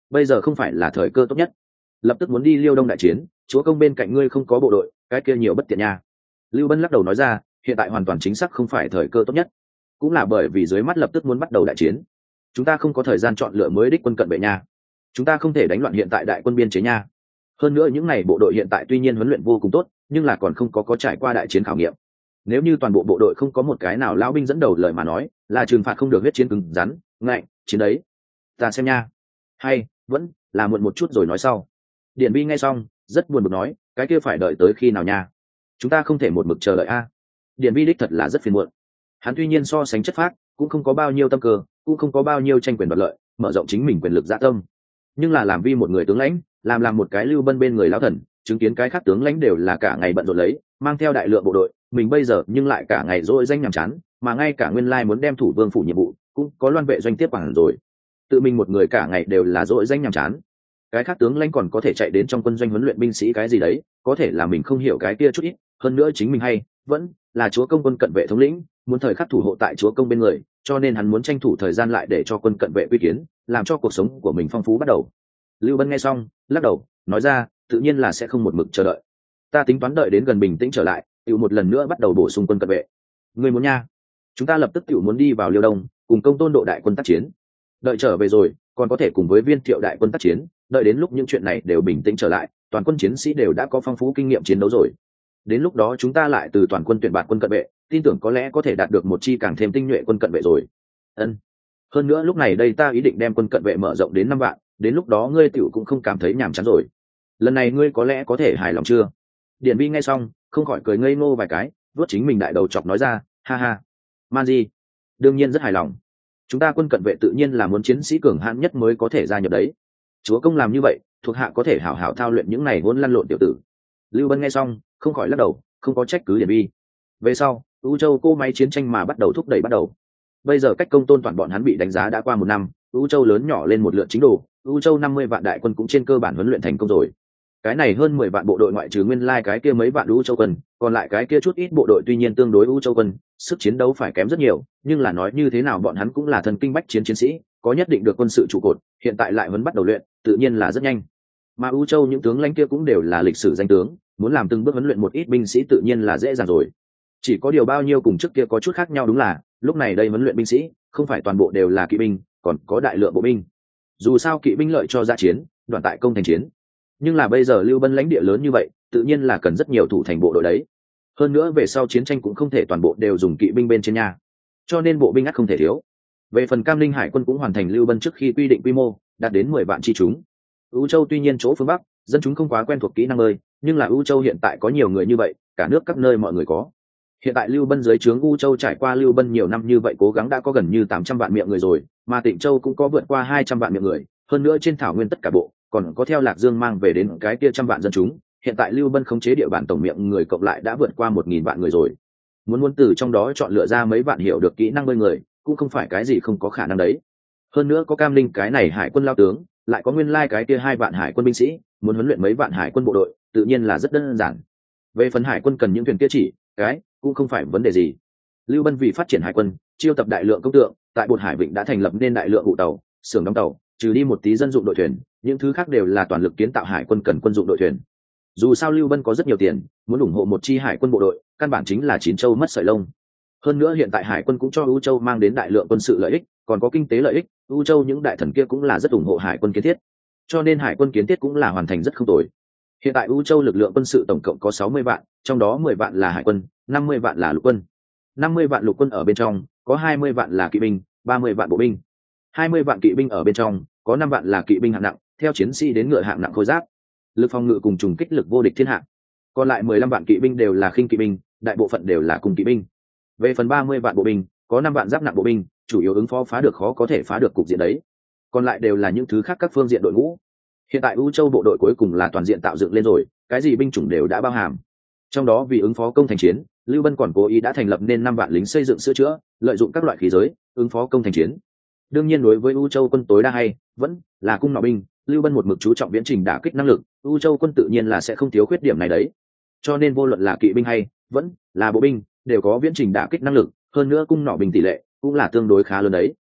bây giờ không phải là thời cơ tốt nhất, lập tức muốn đi Liêu Đông đại chiến, chúa công bên cạnh ngươi không có bộ đội, cái kia nhiều bất tiện nha. Lưu Bân lắc đầu nói ra, hiện tại hoàn toàn chính xác không phải thời cơ tốt nhất, cũng là bởi vì dưới mắt lập tức muốn bắt đầu đại chiến, chúng ta không có thời gian chọn lựa mới đích quân cận vệ nha, chúng ta không thể đánh loạn hiện tại đại quân biên chế nha. Hơn nữa những này bộ đội hiện tại tuy nhiên huấn luyện vô cùng tốt, nhưng là còn không có có trải qua đại chiến khảo nghiệm. Nếu như toàn bộ bộ đội không có một cái nào lão binh dẫn đầu lời mà nói, là trừng phạt không được huyết chiến cứng rắn ngạnh chiến đấy. Ta xem nha, hay vẫn là muộn một chút rồi nói sau. Điển Vi nghe xong rất buồn bực nói, cái kia phải đợi tới khi nào nha, chúng ta không thể một mực chờ đợi a. Điển Vi đích thật là rất phiền muộn, hắn tuy nhiên so sánh chất phác, cũng không có bao nhiêu tâm cơ, cũng không có bao nhiêu tranh quyền đoạt lợi, mở rộng chính mình quyền lực dạ tâm, nhưng là làm vi một người tướng lãnh, làm làm một cái Lưu Bân bên người lão thần, chứng kiến cái khác tướng lãnh đều là cả ngày bận rộn lấy, mang theo đại lượng bộ đội, mình bây giờ nhưng lại cả ngày dỗi danh nhàm chán, mà ngay cả nguyên lai muốn đem thủ vương phủ nhiệm vụ cũng có loan vệ doanh tiếp quản rồi, tự mình một người cả ngày đều là dỗi danh nhàm chán. Cái khác tướng lãnh còn có thể chạy đến trong quân doanh huấn luyện binh sĩ cái gì đấy, có thể là mình không hiểu cái kia chút ít. Hơn nữa chính mình hay vẫn là chúa công quân cận vệ thống lĩnh, muốn thời khắc thủ hộ tại chúa công bên người, cho nên hắn muốn tranh thủ thời gian lại để cho quân cận vệ quy kiến, làm cho cuộc sống của mình phong phú bắt đầu. Lưu Bân nghe xong lắc đầu nói ra, tự nhiên là sẽ không một mực chờ đợi, ta tính toán đợi đến gần bình tĩnh trở lại, tự một lần nữa bắt đầu bổ sung quân cận vệ. Người muốn nha, chúng ta lập tức tự muốn đi vào Liêu Đông cùng Công Tôn độ đại quân tác chiến, đợi trở về rồi còn có thể cùng với Viên Thiệu đại quân tác chiến, đợi đến lúc những chuyện này đều bình tĩnh trở lại, toàn quân chiến sĩ đều đã có phong phú kinh nghiệm chiến đấu rồi, đến lúc đó chúng ta lại từ toàn quân tuyển bạt quân cận vệ, tin tưởng có lẽ có thể đạt được một chi càng thêm tinh nhuệ quân cận vệ rồi. Ân. Hơn nữa lúc này đây ta ý định đem quân cận vệ mở rộng đến năm vạn, đến lúc đó ngươi tiểu cũng không cảm thấy nhàm chán rồi. Lần này ngươi có lẽ có thể hài lòng chưa? Điển Vi nghe xong không khỏi cười ngây ngô vài cái, vuốt chính mình đại đầu chọc nói ra, ha ha, man gì, đương nhiên rất hài lòng, chúng ta quân cận vệ tự nhiên là muốn chiến sĩ cường hãn nhất mới có thể gia nhập đấy, chúa công làm như vậy thuộc hạ có thể hảo hảo thao luyện những này hỗn lăn lộn tiểu tử. Lưu Bân nghe xong không khỏi lắc đầu, không có trách cứ Điển Vi. Về sau U Châu cô máy chiến tranh mà bắt đầu thúc đẩy bắt đầu. Bây giờ cách Công Tôn toàn bọn hắn bị đánh giá đã qua một năm, U Châu lớn nhỏ lên một lượt chính đồ, U Châu năm mươi vạn đại quân cũng trên cơ bản huấn luyện thành công rồi. Cái này hơn mười vạn bộ đội ngoại trừ nguyên lai cái kia mấy vạn U Châu quân, còn lại cái kia chút ít bộ đội tuy nhiên tương đối U Châu quân, sức chiến đấu phải kém rất nhiều, nhưng là nói như thế nào bọn hắn cũng là thần kinh bách chiến chiến sĩ, có nhất định được quân sự trụ cột, hiện tại lại vẫn bắt đầu luyện, tự nhiên là rất nhanh. Mà U Châu những tướng lãnh kia cũng đều là lịch sử danh tướng, muốn làm từng bước huấn luyện một ít binh sĩ tự nhiên là dễ dàng rồi. Chỉ có điều bao nhiêu cùng trước kia có chút khác nhau đúng là, lúc này đây huấn luyện binh sĩ không phải toàn bộ đều là kỵ binh, còn có đại lượng bộ binh. Dù sao kỵ binh lợi cho ra chiến, đoạn tại công thành chiến. Nhưng là bây giờ Lưu Bân lãnh địa lớn như vậy, tự nhiên là cần rất nhiều thủ thành bộ đội đấy. Hơn nữa về sau chiến tranh cũng không thể toàn bộ đều dùng kỵ binh bên trên nhà, cho nên bộ binh ắt không thể thiếu. Về phần Cam Linh Hải quân cũng hoàn thành Lưu Bân trước khi quy định quy mô, đạt đến mười vạn chi chúng. U Châu tuy nhiên chỗ phương Bắc, dân chúng không quá quen thuộc kỹ năng ơi, nhưng là U Châu hiện tại có nhiều người như vậy, cả nước các nơi mọi người có. Hiện tại Lưu Bân dưới trướng U Châu trải qua Lưu Bân nhiều năm như vậy cố gắng đã có gần như tám trăm vạn miệng người rồi, mà Tịnh Châu cũng có vượt qua hai trăm vạn miệng người, hơn nữa trên thảo nguyên tất cả bộ, còn có theo Lạc Dương mang về đến cái kia trăm vạn dân chúng, hiện tại Lưu Bân khống chế địa bàn tổng miệng người cộng lại đã vượt qua một nghìn vạn người rồi. Muốn muốn từ trong đó chọn lựa ra mấy vạn hiểu được kỹ năng bơi người, cũng không phải cái gì không có khả năng đấy. Hơn nữa có Cam Linh cái này hải quân lao tướng, lại có nguyên lai cái kia hai vạn hải quân binh sĩ, muốn huấn luyện mấy vạn hải quân bộ đội, tự nhiên là rất đơn giản. Về phần hải quân cần những thuyền kia chỉ, cái cũng không phải vấn đề gì. Lưu Bân vì phát triển hải quân, chiêu tập đại lượng công tượng, tại Bột Hải Vịnh đã thành lập nên đại lượng ụ tàu, xưởng đóng tàu, trừ đi một tí dân dụng đội thuyền, những thứ khác đều là toàn lực kiến tạo hải quân cần quân dụng đội thuyền. Dù sao Lưu Bân có rất nhiều tiền, muốn ủng hộ một chi hải quân bộ đội, căn bản chính là chín châu mất sợi lông. Hơn nữa hiện tại hải quân cũng cho U Châu mang đến đại lượng quân sự lợi ích, còn có kinh tế lợi ích, U Châu những đại thần kia cũng là rất ủng hộ hải quân kiến thiết. Cho nên hải quân kiến thiết cũng là hoàn thành rất không tồi. Hiện tại U Châu lực lượng quân sự tổng cộng có sáu mươi vạn, trong đó mười vạn là hải quân, năm mươi vạn là lục quân. năm mươi vạn lục quân ở bên trong, có hai mươi vạn là kỵ binh, ba mươi vạn bộ binh. hai mươi vạn kỵ binh ở bên trong, có năm vạn là kỵ binh hạng nặng, theo chiến sĩ đến ngựa hạng nặng khôi giáp. Lực phòng ngự cùng trùng kích lực vô địch thiên hạ. Còn lại mười lăm vạn kỵ binh đều là khinh kỵ binh, đại bộ phận đều là cùng kỵ binh. Về phần ba mươi vạn bộ binh, có năm vạn giáp nặng bộ binh, chủ yếu ứng phó phá được khó có thể phá được cục diện đấy. Còn lại đều là những thứ khác các phương diện đội ngũ. Hiện tại U Châu bộ đội cuối cùng là toàn diện tạo dựng lên rồi, cái gì binh chủng đều đã bao hàm. Trong đó vì ứng phó công thành chiến, Lưu Bân còn cố ý đã thành lập nên năm vạn lính xây dựng sửa chữa, lợi dụng các loại khí giới, ứng phó công thành chiến. Đương nhiên đối với U Châu quân tối đa hay vẫn là cung nỏ binh, Lưu Bân một mực chú trọng viễn trình đả kích năng lực, U Châu quân tự nhiên là sẽ không thiếu khuyết điểm này đấy. Cho nên vô luận là kỵ binh hay vẫn là bộ binh, đều có viễn trình đả kích năng lực, hơn nữa cung nỏ binh tỷ lệ cũng là tương đối khá lớn đấy.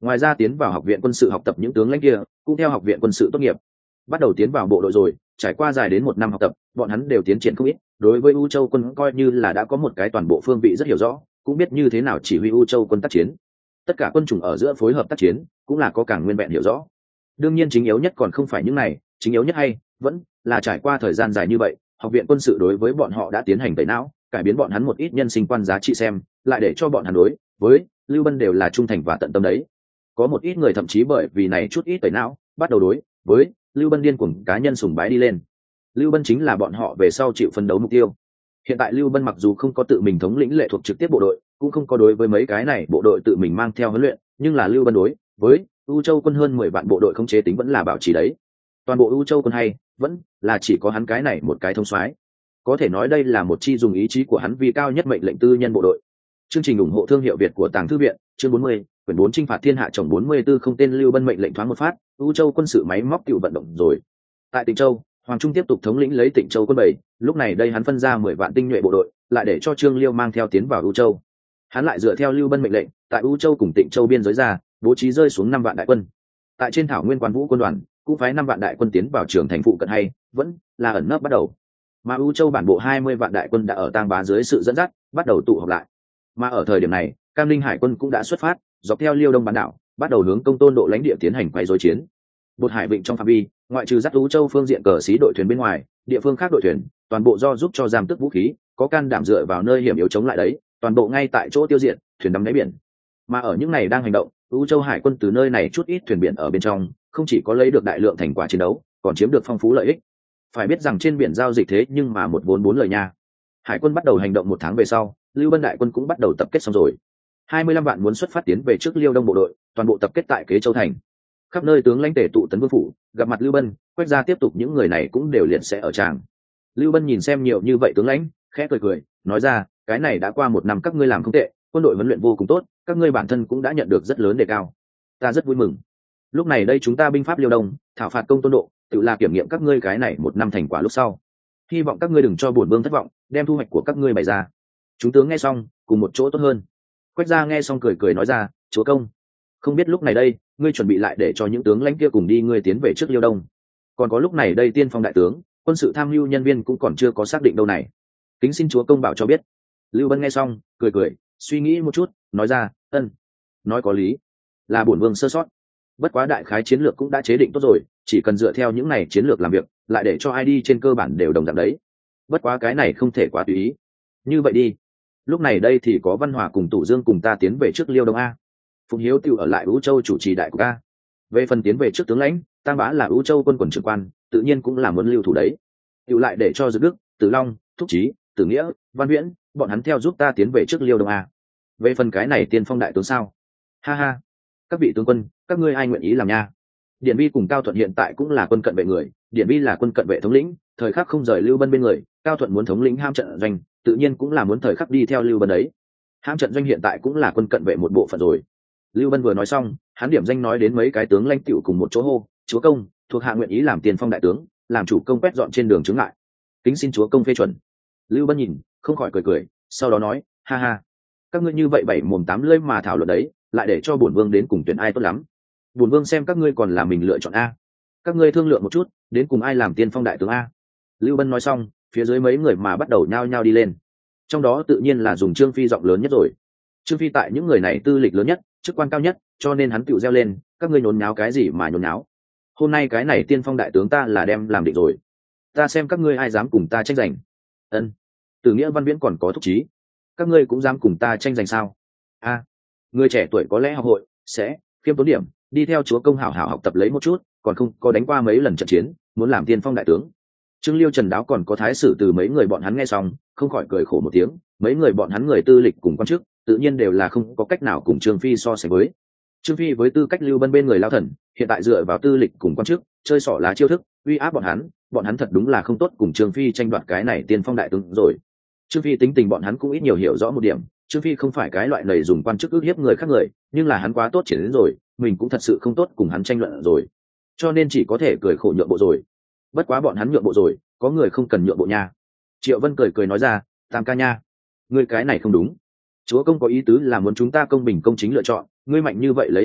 Ngoài ra tiến vào học viện quân sự học tập những tướng lãnh kia cũng theo học viện quân sự tốt nghiệp bắt đầu tiến vào bộ đội rồi. Trải qua dài đến một năm học tập, bọn hắn đều tiến triển không ít, đối với U Châu quân coi như là đã có một cái toàn bộ phương vị rất hiểu rõ, cũng biết như thế nào chỉ huy U Châu quân tác chiến. Tất cả quân chủng ở giữa phối hợp tác chiến cũng là có càng nguyên vẹn hiểu rõ. Đương nhiên chính yếu nhất còn không phải những này, chính yếu nhất hay vẫn là trải qua thời gian dài như vậy, học viện quân sự đối với bọn họ đã tiến hành tẩy não, cải biến bọn hắn một ít nhân sinh quan giá trị xem, lại để cho bọn hắn đối với Lưu Bân đều là trung thành và tận tâm đấy. Có một ít người thậm chí bởi vì này chút ít tẩy não, bắt đầu đối với Lưu Bân điên cuồng cá nhân sùng bái đi lên. Lưu Bân chính là bọn họ về sau chịu phấn đấu mục tiêu. Hiện tại Lưu Bân mặc dù không có tự mình thống lĩnh lệ thuộc trực tiếp bộ đội, cũng không có đối với mấy cái này bộ đội tự mình mang theo huấn luyện, nhưng là Lưu Bân đối với U Châu quân hơn mười vạn bộ đội không chế tính vẫn là bảo trì đấy. Toàn bộ U Châu quân hay vẫn là chỉ có hắn cái này một cái thông soái. Có thể nói đây là một chi dùng ý chí của hắn vì cao nhất mệnh lệnh tư nhân bộ đội. Chương trình ủng hộ thương hiệu Việt của Tàng Thư viện, chương bốn mươi, quyển bốn chinh phạt thiên hạ chồng bốn mươi tư không tên Lưu Bân mệnh lệnh thoáng một phát, U Châu quân sự máy móc tiểu vận động rồi. Tại Tịnh Châu, Hoàng Trung tiếp tục thống lĩnh lấy Tịnh Châu quân bảy, lúc này đây hắn phân ra mười vạn tinh nhuệ bộ đội, lại để cho Trương Liêu mang theo tiến vào U Châu. Hắn lại dựa theo Lưu Bân mệnh lệnh, tại U Châu cùng Tịnh Châu biên giới ra, bố trí rơi xuống năm vạn đại quân. Tại trên thảo nguyên Quan Vũ quân đoàn, cũng phái năm vạn đại quân tiến vào trường thành phụ cận hay vẫn là ẩn nấp bắt đầu. Mà U Châu bản bộ hai mươi vạn đại quân đã ở Tang Bá dưới sự dẫn dắt, bắt đầu tụ họp lại. Mà ở thời điểm này, Cam Linh Hải quân cũng đã xuất phát, dọc theo Liêu Đông bán đảo, bắt đầu hướng Công Tôn độ lãnh địa tiến hành quay rối chiến. Bột Hải Vịnh trong phạm vi, ngoại trừ dắt U Châu phương diện cờ xí đội thuyền bên ngoài, địa phương khác đội thuyền, toàn bộ do giúp cho giam tức vũ khí, có can đảm dựa vào nơi hiểm yếu chống lại đấy, toàn bộ ngay tại chỗ tiêu diệt, thuyền đắm đáy biển. Mà ở những này đang hành động, U Châu Hải quân từ nơi này chút ít thuyền biển ở bên trong, không chỉ có lấy được đại lượng thành quả chiến đấu, còn chiếm được phong phú lợi ích. Phải biết rằng trên biển giao dịch thế nhưng mà một vốn bốn lời nha. Hải quân bắt đầu hành động một tháng về sau, Lưu Bân đại quân cũng bắt đầu tập kết xong rồi. hai mươi lăm vạn muốn xuất phát tiến về trước Liêu Đông bộ đội, toàn bộ tập kết tại Kế Châu thành. Khắp nơi tướng lãnh tề tụ tấn vương phủ, gặp mặt Lưu Bân, quét ra tiếp tục những người này cũng đều liệt sẽ ở tràng. Lưu Bân nhìn xem nhiều như vậy tướng lãnh, khẽ cười cười, nói ra, cái này đã qua một năm các ngươi làm không tệ, quân đội huấn luyện vô cùng tốt, các ngươi bản thân cũng đã nhận được rất lớn đề cao. Ta rất vui mừng. Lúc này đây chúng ta binh pháp Liêu Đông, thảo phạt Công Tôn độ, tự là kiểm nghiệm các ngươi cái này một năm thành quả lúc sau. Hy vọng các ngươi đừng cho bổn vương thất vọng, đem thu hoạch của các ngươi bày ra. Chúng tướng nghe xong, cùng một chỗ tốt hơn. Quách gia nghe xong cười cười nói ra, chúa công, không biết lúc này đây ngươi chuẩn bị lại để cho những tướng lãnh kia cùng đi ngươi tiến về trước Liêu Đông. Còn có lúc này đây tiên phong đại tướng, quân sự tham mưu nhân viên cũng còn chưa có xác định đâu này. Kính xin chúa công bảo cho biết. Lưu Bân nghe xong, cười cười, suy nghĩ một chút, nói ra, ân, nói có lý, là bổn vương sơ sót. Bất quá đại khái chiến lược cũng đã chế định tốt rồi, chỉ cần dựa theo những này chiến lược làm việc, lại để cho ai đi trên cơ bản đều đồng dạng đấy. Bất quá cái này không thể quá tùy ý. Như vậy đi, lúc này đây thì có Văn Hòa cùng Tủ Dương cùng ta tiến về trước Liêu Đông a. Phùng Hiếu tiêu ở lại Vũ Châu chủ trì đại cục a. Về phần tiến về trước tướng lãnh, Tang Bá là Vũ Châu quân quần trưởng quan, tự nhiên cũng là muốn lưu thủ đấy. Tiêu lại để cho Dực Đức, Tử Long, Thúc Chí, Tử Nghĩa, Văn Viễn, bọn hắn theo giúp ta tiến về trước Liêu Đông a. Về phần cái này tiên phong đại tướng sao? Ha ha, các vị tướng quân, các ngươi ai nguyện ý làm nha? Điển Vi cùng Cao Thuận hiện tại cũng là quân cận vệ người, Điển Vi là quân cận vệ thống lĩnh, thời khắc không rời Lưu Bân bên người, Cao Thuận muốn thống lĩnh ham trận doanh, tự nhiên cũng là muốn thời khắc đi theo Lưu Bân đấy. Ham trận doanh hiện tại cũng là quân cận vệ một bộ phận rồi. Lưu Bân vừa nói xong, hắn điểm danh nói đến mấy cái tướng lãnh tiểu cùng một chỗ hô, chúa công, thuộc hạ nguyện ý làm tiền phong đại tướng, làm chủ công quét dọn trên đường chứng lại. Kính xin chúa công phê chuẩn. Lưu Bân nhìn, không khỏi cười cười, sau đó nói, ha ha, các ngươi như vậy bảy mồm tám lưỡi mà thảo luận đấy, lại để cho bổn vương đến cùng tuyển ai tốt lắm. Bổn vương xem các ngươi còn là mình lựa chọn a. Các ngươi thương lượng một chút, đến cùng ai làm tiên phong đại tướng a. Lưu Bân nói xong, phía dưới mấy người mà bắt đầu nhao nhao đi lên. Trong đó tự nhiên là dùng Trương Phi giọng lớn nhất rồi. Trương Phi tại những người này tư lịch lớn nhất, chức quan cao nhất, cho nên hắn tựu reo lên, các ngươi nhốn nháo cái gì mà nhốn nháo. Hôm nay cái này tiên phong đại tướng ta là đem làm định rồi. Ta xem các ngươi ai dám cùng ta tranh giành. Ân. Từ Nghĩa Văn Viễn còn có Thúc Chí. Các ngươi cũng dám cùng ta tranh giành sao? A, người trẻ tuổi có lẽ học hội sẽ khiêm tốn điểm, đi theo chúa công hảo hảo học tập lấy một chút, còn không có đánh qua mấy lần trận chiến, muốn làm tiên phong đại tướng. Trương Liêu Trần Đáo còn có thái sử từ mấy người bọn hắn nghe xong, không khỏi cười khổ một tiếng, mấy người bọn hắn người tư lịch cùng quan chức, tự nhiên đều là không có cách nào cùng Trương Phi so sánh với. Trương Phi với tư cách Lưu Bân bên người lao thần, hiện tại dựa vào tư lịch cùng quan chức, chơi xỏ lá chiêu thức, uy áp bọn hắn, bọn hắn thật đúng là không tốt cùng Trương Phi tranh đoạt cái này tiên phong đại tướng rồi. Trương Phi tính tình bọn hắn cũng ít nhiều hiểu rõ một điểm, Trương Phi không phải cái loại lầy dùng quan chức ức hiếp người khác người, nhưng là hắn quá tốt triển đến rồi, mình cũng thật sự không tốt cùng hắn tranh luận rồi, cho nên chỉ có thể cười khổ nhượng bộ rồi. Bất quá bọn hắn nhượng bộ rồi, có người không cần nhượng bộ nha. Triệu Vân cười cười nói ra, Tam ca nha, ngươi cái này không đúng. Chúa công có ý tứ là muốn chúng ta công bình công chính lựa chọn, ngươi mạnh như vậy lấy hào đoạn,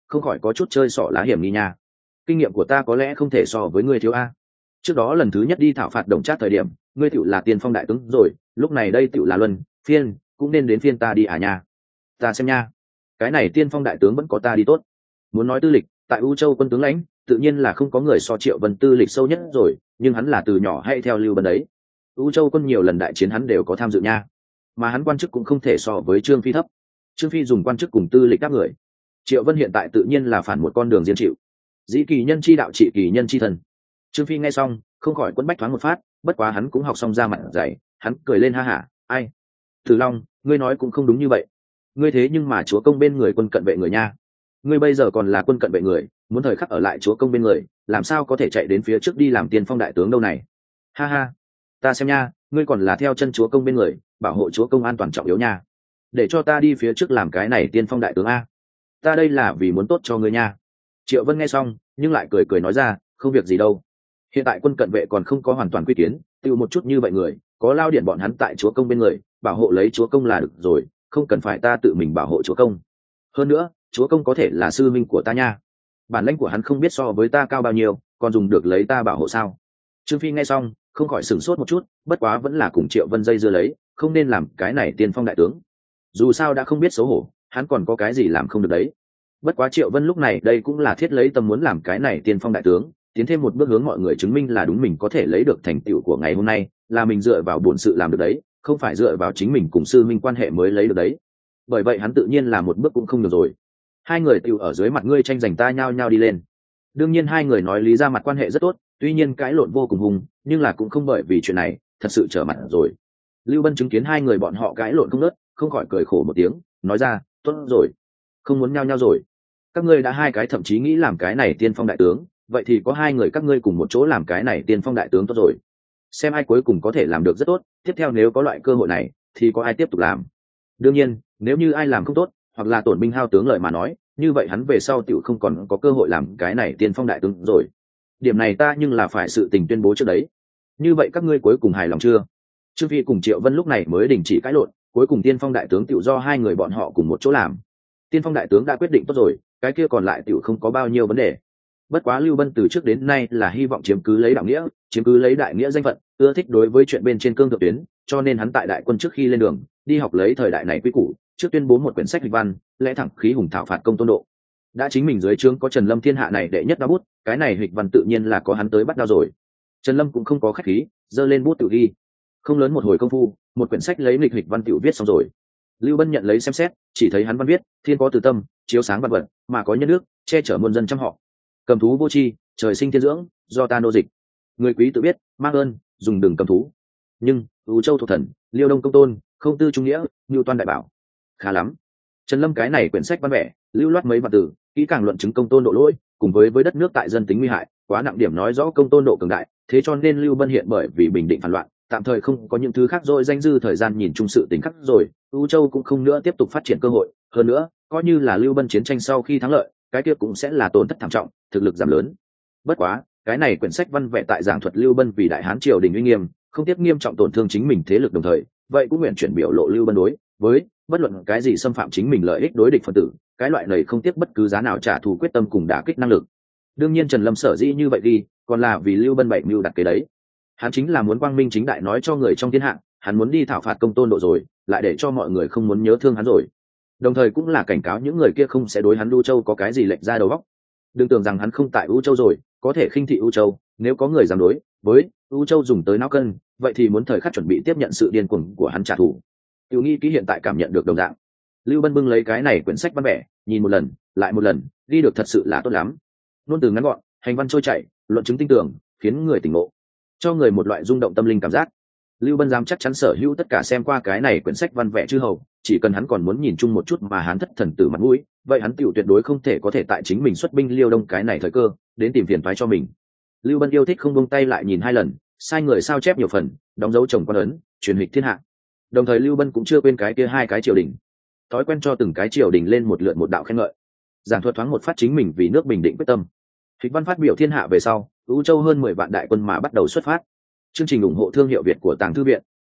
không khỏi có chút chơi xỏ lá hiểm nghi nha. Kinh nghiệm của ta có lẽ không thể so với ngươi thiếu a. Trước đó lần thứ nhất đi thảo phạt Đồng Trác thời điểm, ngươi tựu là tiên phong đại tướng rồi, lúc này đây tựu là luân phiên, cũng nên đến phiên ta đi à nha. Ta xem nha, cái này tiên phong đại tướng vẫn có ta đi tốt. Muốn nói tư lịch, tại U Châu quân tướng lãnh, tự nhiên là không có người so Triệu Vân tư lịch sâu nhất rồi, nhưng hắn là từ nhỏ hay theo Lưu Bân đấy. U Châu quân nhiều lần đại chiến hắn đều có tham dự nha, mà hắn quan chức cũng không thể so với Trương Phi thấp. Trương Phi dùng quan chức cùng tư lịch các người, Triệu Vân hiện tại tự nhiên là phản một con đường riêng chịu. Dĩ kỳ nhân chi đạo trị kỳ nhân chi thần. Trương Phi nghe xong, không khỏi quấn bách thoáng một phát, bất quá hắn cũng học xong ra mặt dày, hắn cười lên ha hả, ai? Tử Long, ngươi nói cũng không đúng như vậy. Ngươi thế nhưng mà chúa công bên người quân cận vệ người nha. Ngươi bây giờ còn là quân cận vệ người, muốn thời khắc ở lại chúa công bên người, làm sao có thể chạy đến phía trước đi làm tiên phong đại tướng đâu này? Ha ha, ta xem nha, ngươi còn là theo chân chúa công bên người, bảo hộ chúa công an toàn trọng yếu nha. Để cho ta đi phía trước làm cái này tiên phong đại tướng a. Ta đây là vì muốn tốt cho ngươi nha. Triệu Vân nghe xong, nhưng lại cười cười nói ra, không việc gì đâu. Hiện tại quân cận vệ còn không có hoàn toàn quy kiến, tiêu một chút như vậy người, có lao điện bọn hắn tại chúa công bên người, bảo hộ lấy chúa công là được rồi, không cần phải ta tự mình bảo hộ chúa công. Hơn nữa, chúa công có thể là sư minh của ta nha. Bản lãnh của hắn không biết so với ta cao bao nhiêu, còn dùng được lấy ta bảo hộ sao? Trương Phi nghe xong, không khỏi sửng sốt một chút, bất quá vẫn là cùng Triệu Vân dây dưa lấy, không nên làm cái này tiên phong đại tướng. Dù sao đã không biết xấu hổ, hắn còn có cái gì làm không được đấy. Bất quá Triệu Vân lúc này đây cũng là thiết lấy tâm muốn làm cái này tiên phong đại tướng, tiến thêm một bước hướng mọi người chứng minh là đúng mình có thể lấy được thành tựu của ngày hôm nay, là mình dựa vào bổn sự làm được đấy, không phải dựa vào chính mình cùng sư minh quan hệ mới lấy được đấy. Bởi vậy hắn tự nhiên là một bước cũng không được rồi. Hai người tựu ở dưới mặt ngươi tranh giành ta nhao nhao đi lên. Đương nhiên hai người nói lý ra mặt quan hệ rất tốt, tuy nhiên cãi lộn vô cùng hùng, nhưng là cũng không bởi vì chuyện này thật sự trở mặt rồi. Lưu Bân chứng kiến hai người bọn họ cãi lộn không nớt, không khỏi cười khổ một tiếng, nói ra, tốt rồi, không muốn nhao nhao rồi. Các ngươi đã hai cái thậm chí nghĩ làm cái này tiên phong đại tướng, vậy thì có hai người các ngươi cùng một chỗ làm cái này tiên phong đại tướng tốt rồi. Xem ai cuối cùng có thể làm được rất tốt, tiếp theo nếu có loại cơ hội này thì có ai tiếp tục làm. Đương nhiên nếu như ai làm không tốt hoặc là tổn binh hao tướng lợi mà nói, như vậy hắn về sau tiểu không còn có cơ hội làm cái này tiên phong đại tướng rồi. Điểm này ta nhưng là phải sự tình tuyên bố trước đấy. Như vậy các ngươi cuối cùng hài lòng chưa? Trương Phi cùng Triệu Vân lúc này mới đình chỉ cãi lộn, cuối cùng tiên phong đại tướng tiểu do hai người bọn họ cùng một chỗ làm. Tiên phong đại tướng đã quyết định tốt rồi, cái kia còn lại tiểu không có bao nhiêu vấn đề. Bất quá Lưu Bân từ trước đến nay là hy vọng chiếm cứ lấy đạo nghĩa, chiếm cứ lấy đại nghĩa danh phận, ưa thích đối với chuyện bên trên cương thượng tuyến, cho nên hắn tại đại quân trước khi lên đường, đi học lấy thời đại này quy củ, trước tuyên bố một quyển sách lịch văn, lẽ thẳng khí hùng thảo phạt công tôn độ. Đã chính mình dưới trướng có Trần Lâm thiên hạ này đệ nhất đao bút, cái này lịch văn tự nhiên là có hắn tới bắt đao rồi. Trần Lâm cũng không có khách khí, giơ lên bút tự ghi. Không lớn một hồi công phu, một quyển sách lấy lịch lịch văn tiểu viết xong rồi. Lưu Bân nhận lấy xem xét, chỉ thấy hắn văn viết, thiên có từ tâm, chiếu sáng vạn vật, mà có nhân nước, che chở muôn dân trăm họ. Cầm thú vô tri, trời sinh thiên dưỡng, do ta nô dịch. Người quý tự biết, mang ơn, dùng đừng cầm thú. Nhưng U Châu thuộc thần, Liêu Đông công tôn, không tư trung nghĩa, Nưu Toan đại bảo. Khá lắm. Trần Lâm cái này quyển sách văn vẻ, lưu loát mấy vạn từ, kỹ càng luận chứng công tôn độ lỗi, cùng với với đất nước tại dân tính nguy hại, quá nặng điểm nói rõ công tôn độ cường đại, thế cho nên Lưu Bân hiện bởi vì bình định phản loạn, tạm thời không có những thứ khác rồi danh dư thời gian nhìn chung sự tính khắc rồi, U Châu cũng không nữa tiếp tục phát triển cơ hội, hơn nữa, coi như là Lưu Bân chiến tranh sau khi thắng lợi, cái kia cũng sẽ là tổn thất thảm trọng, thực lực giảm lớn. Bất quá, cái này quyển sách văn vẻ tại giảng thuật Lưu Bân vì đại hán triều đình uy nghiêm, không tiếp nghiêm trọng tổn thương chính mình thế lực đồng thời, vậy cũng nguyện chuyển biểu lộ Lưu Bân đối với bất luận cái gì xâm phạm chính mình lợi ích đối địch phân tử, cái loại này không tiếc bất cứ giá nào trả thù quyết tâm cùng đả kích năng lực. Đương nhiên Trần Lâm sở dĩ như vậy đi, còn là vì Lưu Bân bảy mưu đặt kế đấy. Hắn chính là muốn quang minh chính đại nói cho người trong thiên hạ, hắn muốn đi thảo phạt công tôn độ rồi, lại để cho mọi người không muốn nhớ thương hắn rồi. Đồng thời cũng là cảnh cáo những người kia không sẽ đối hắn U Châu có cái gì lệch ra đầu óc. Đừng tưởng rằng hắn không tại U Châu rồi, có thể khinh thị U Châu, nếu có người dám đối với U Châu dùng tới não cân, vậy thì muốn thời khắc chuẩn bị tiếp nhận sự điên cuồng của hắn trả thù. Tiểu nghi ký hiện tại cảm nhận được đồng dạng. Lưu Bân bưng lấy cái này quyển sách văn vẻ, nhìn một lần, lại một lần, ghi được thật sự là tốt lắm. Luôn từ ngắn gọn, hành văn trôi chảy, luận chứng tinh tường, khiến người tỉnh ngộ, cho người một loại rung động tâm linh cảm giác. Lưu Bân dám chắc chắn sở hữu tất cả xem qua cái này quyển sách văn vẻ chư hầu, chỉ cần hắn còn muốn nhìn chung một chút mà hắn thất thần tử mặt mũi, vậy hắn tiểu tuyệt đối không thể có thể tại chính mình xuất binh Liêu Đông cái này thời cơ, đến tìm phiền toái cho mình. Lưu Bân yêu thích không buông tay lại nhìn hai lần, sai người sao chép nhiều phần, đóng dấu chồng quan ấn, truyền hịch thiên hạ. Đồng thời Lưu Bân cũng chưa quên cái kia hai cái triều đình, thói quen cho từng cái triều đình lên một lượt một đạo khen ngợi, giảng thuật thoáng một phát chính mình vì nước bình định quyết tâm. Hịch văn phát biểu thiên hạ về sau, U Châu hơn mười vạn đại quân mà bắt đầu xuất phát. Chương trình ủng hộ thương hiệu Việt của Tàng Thư viện,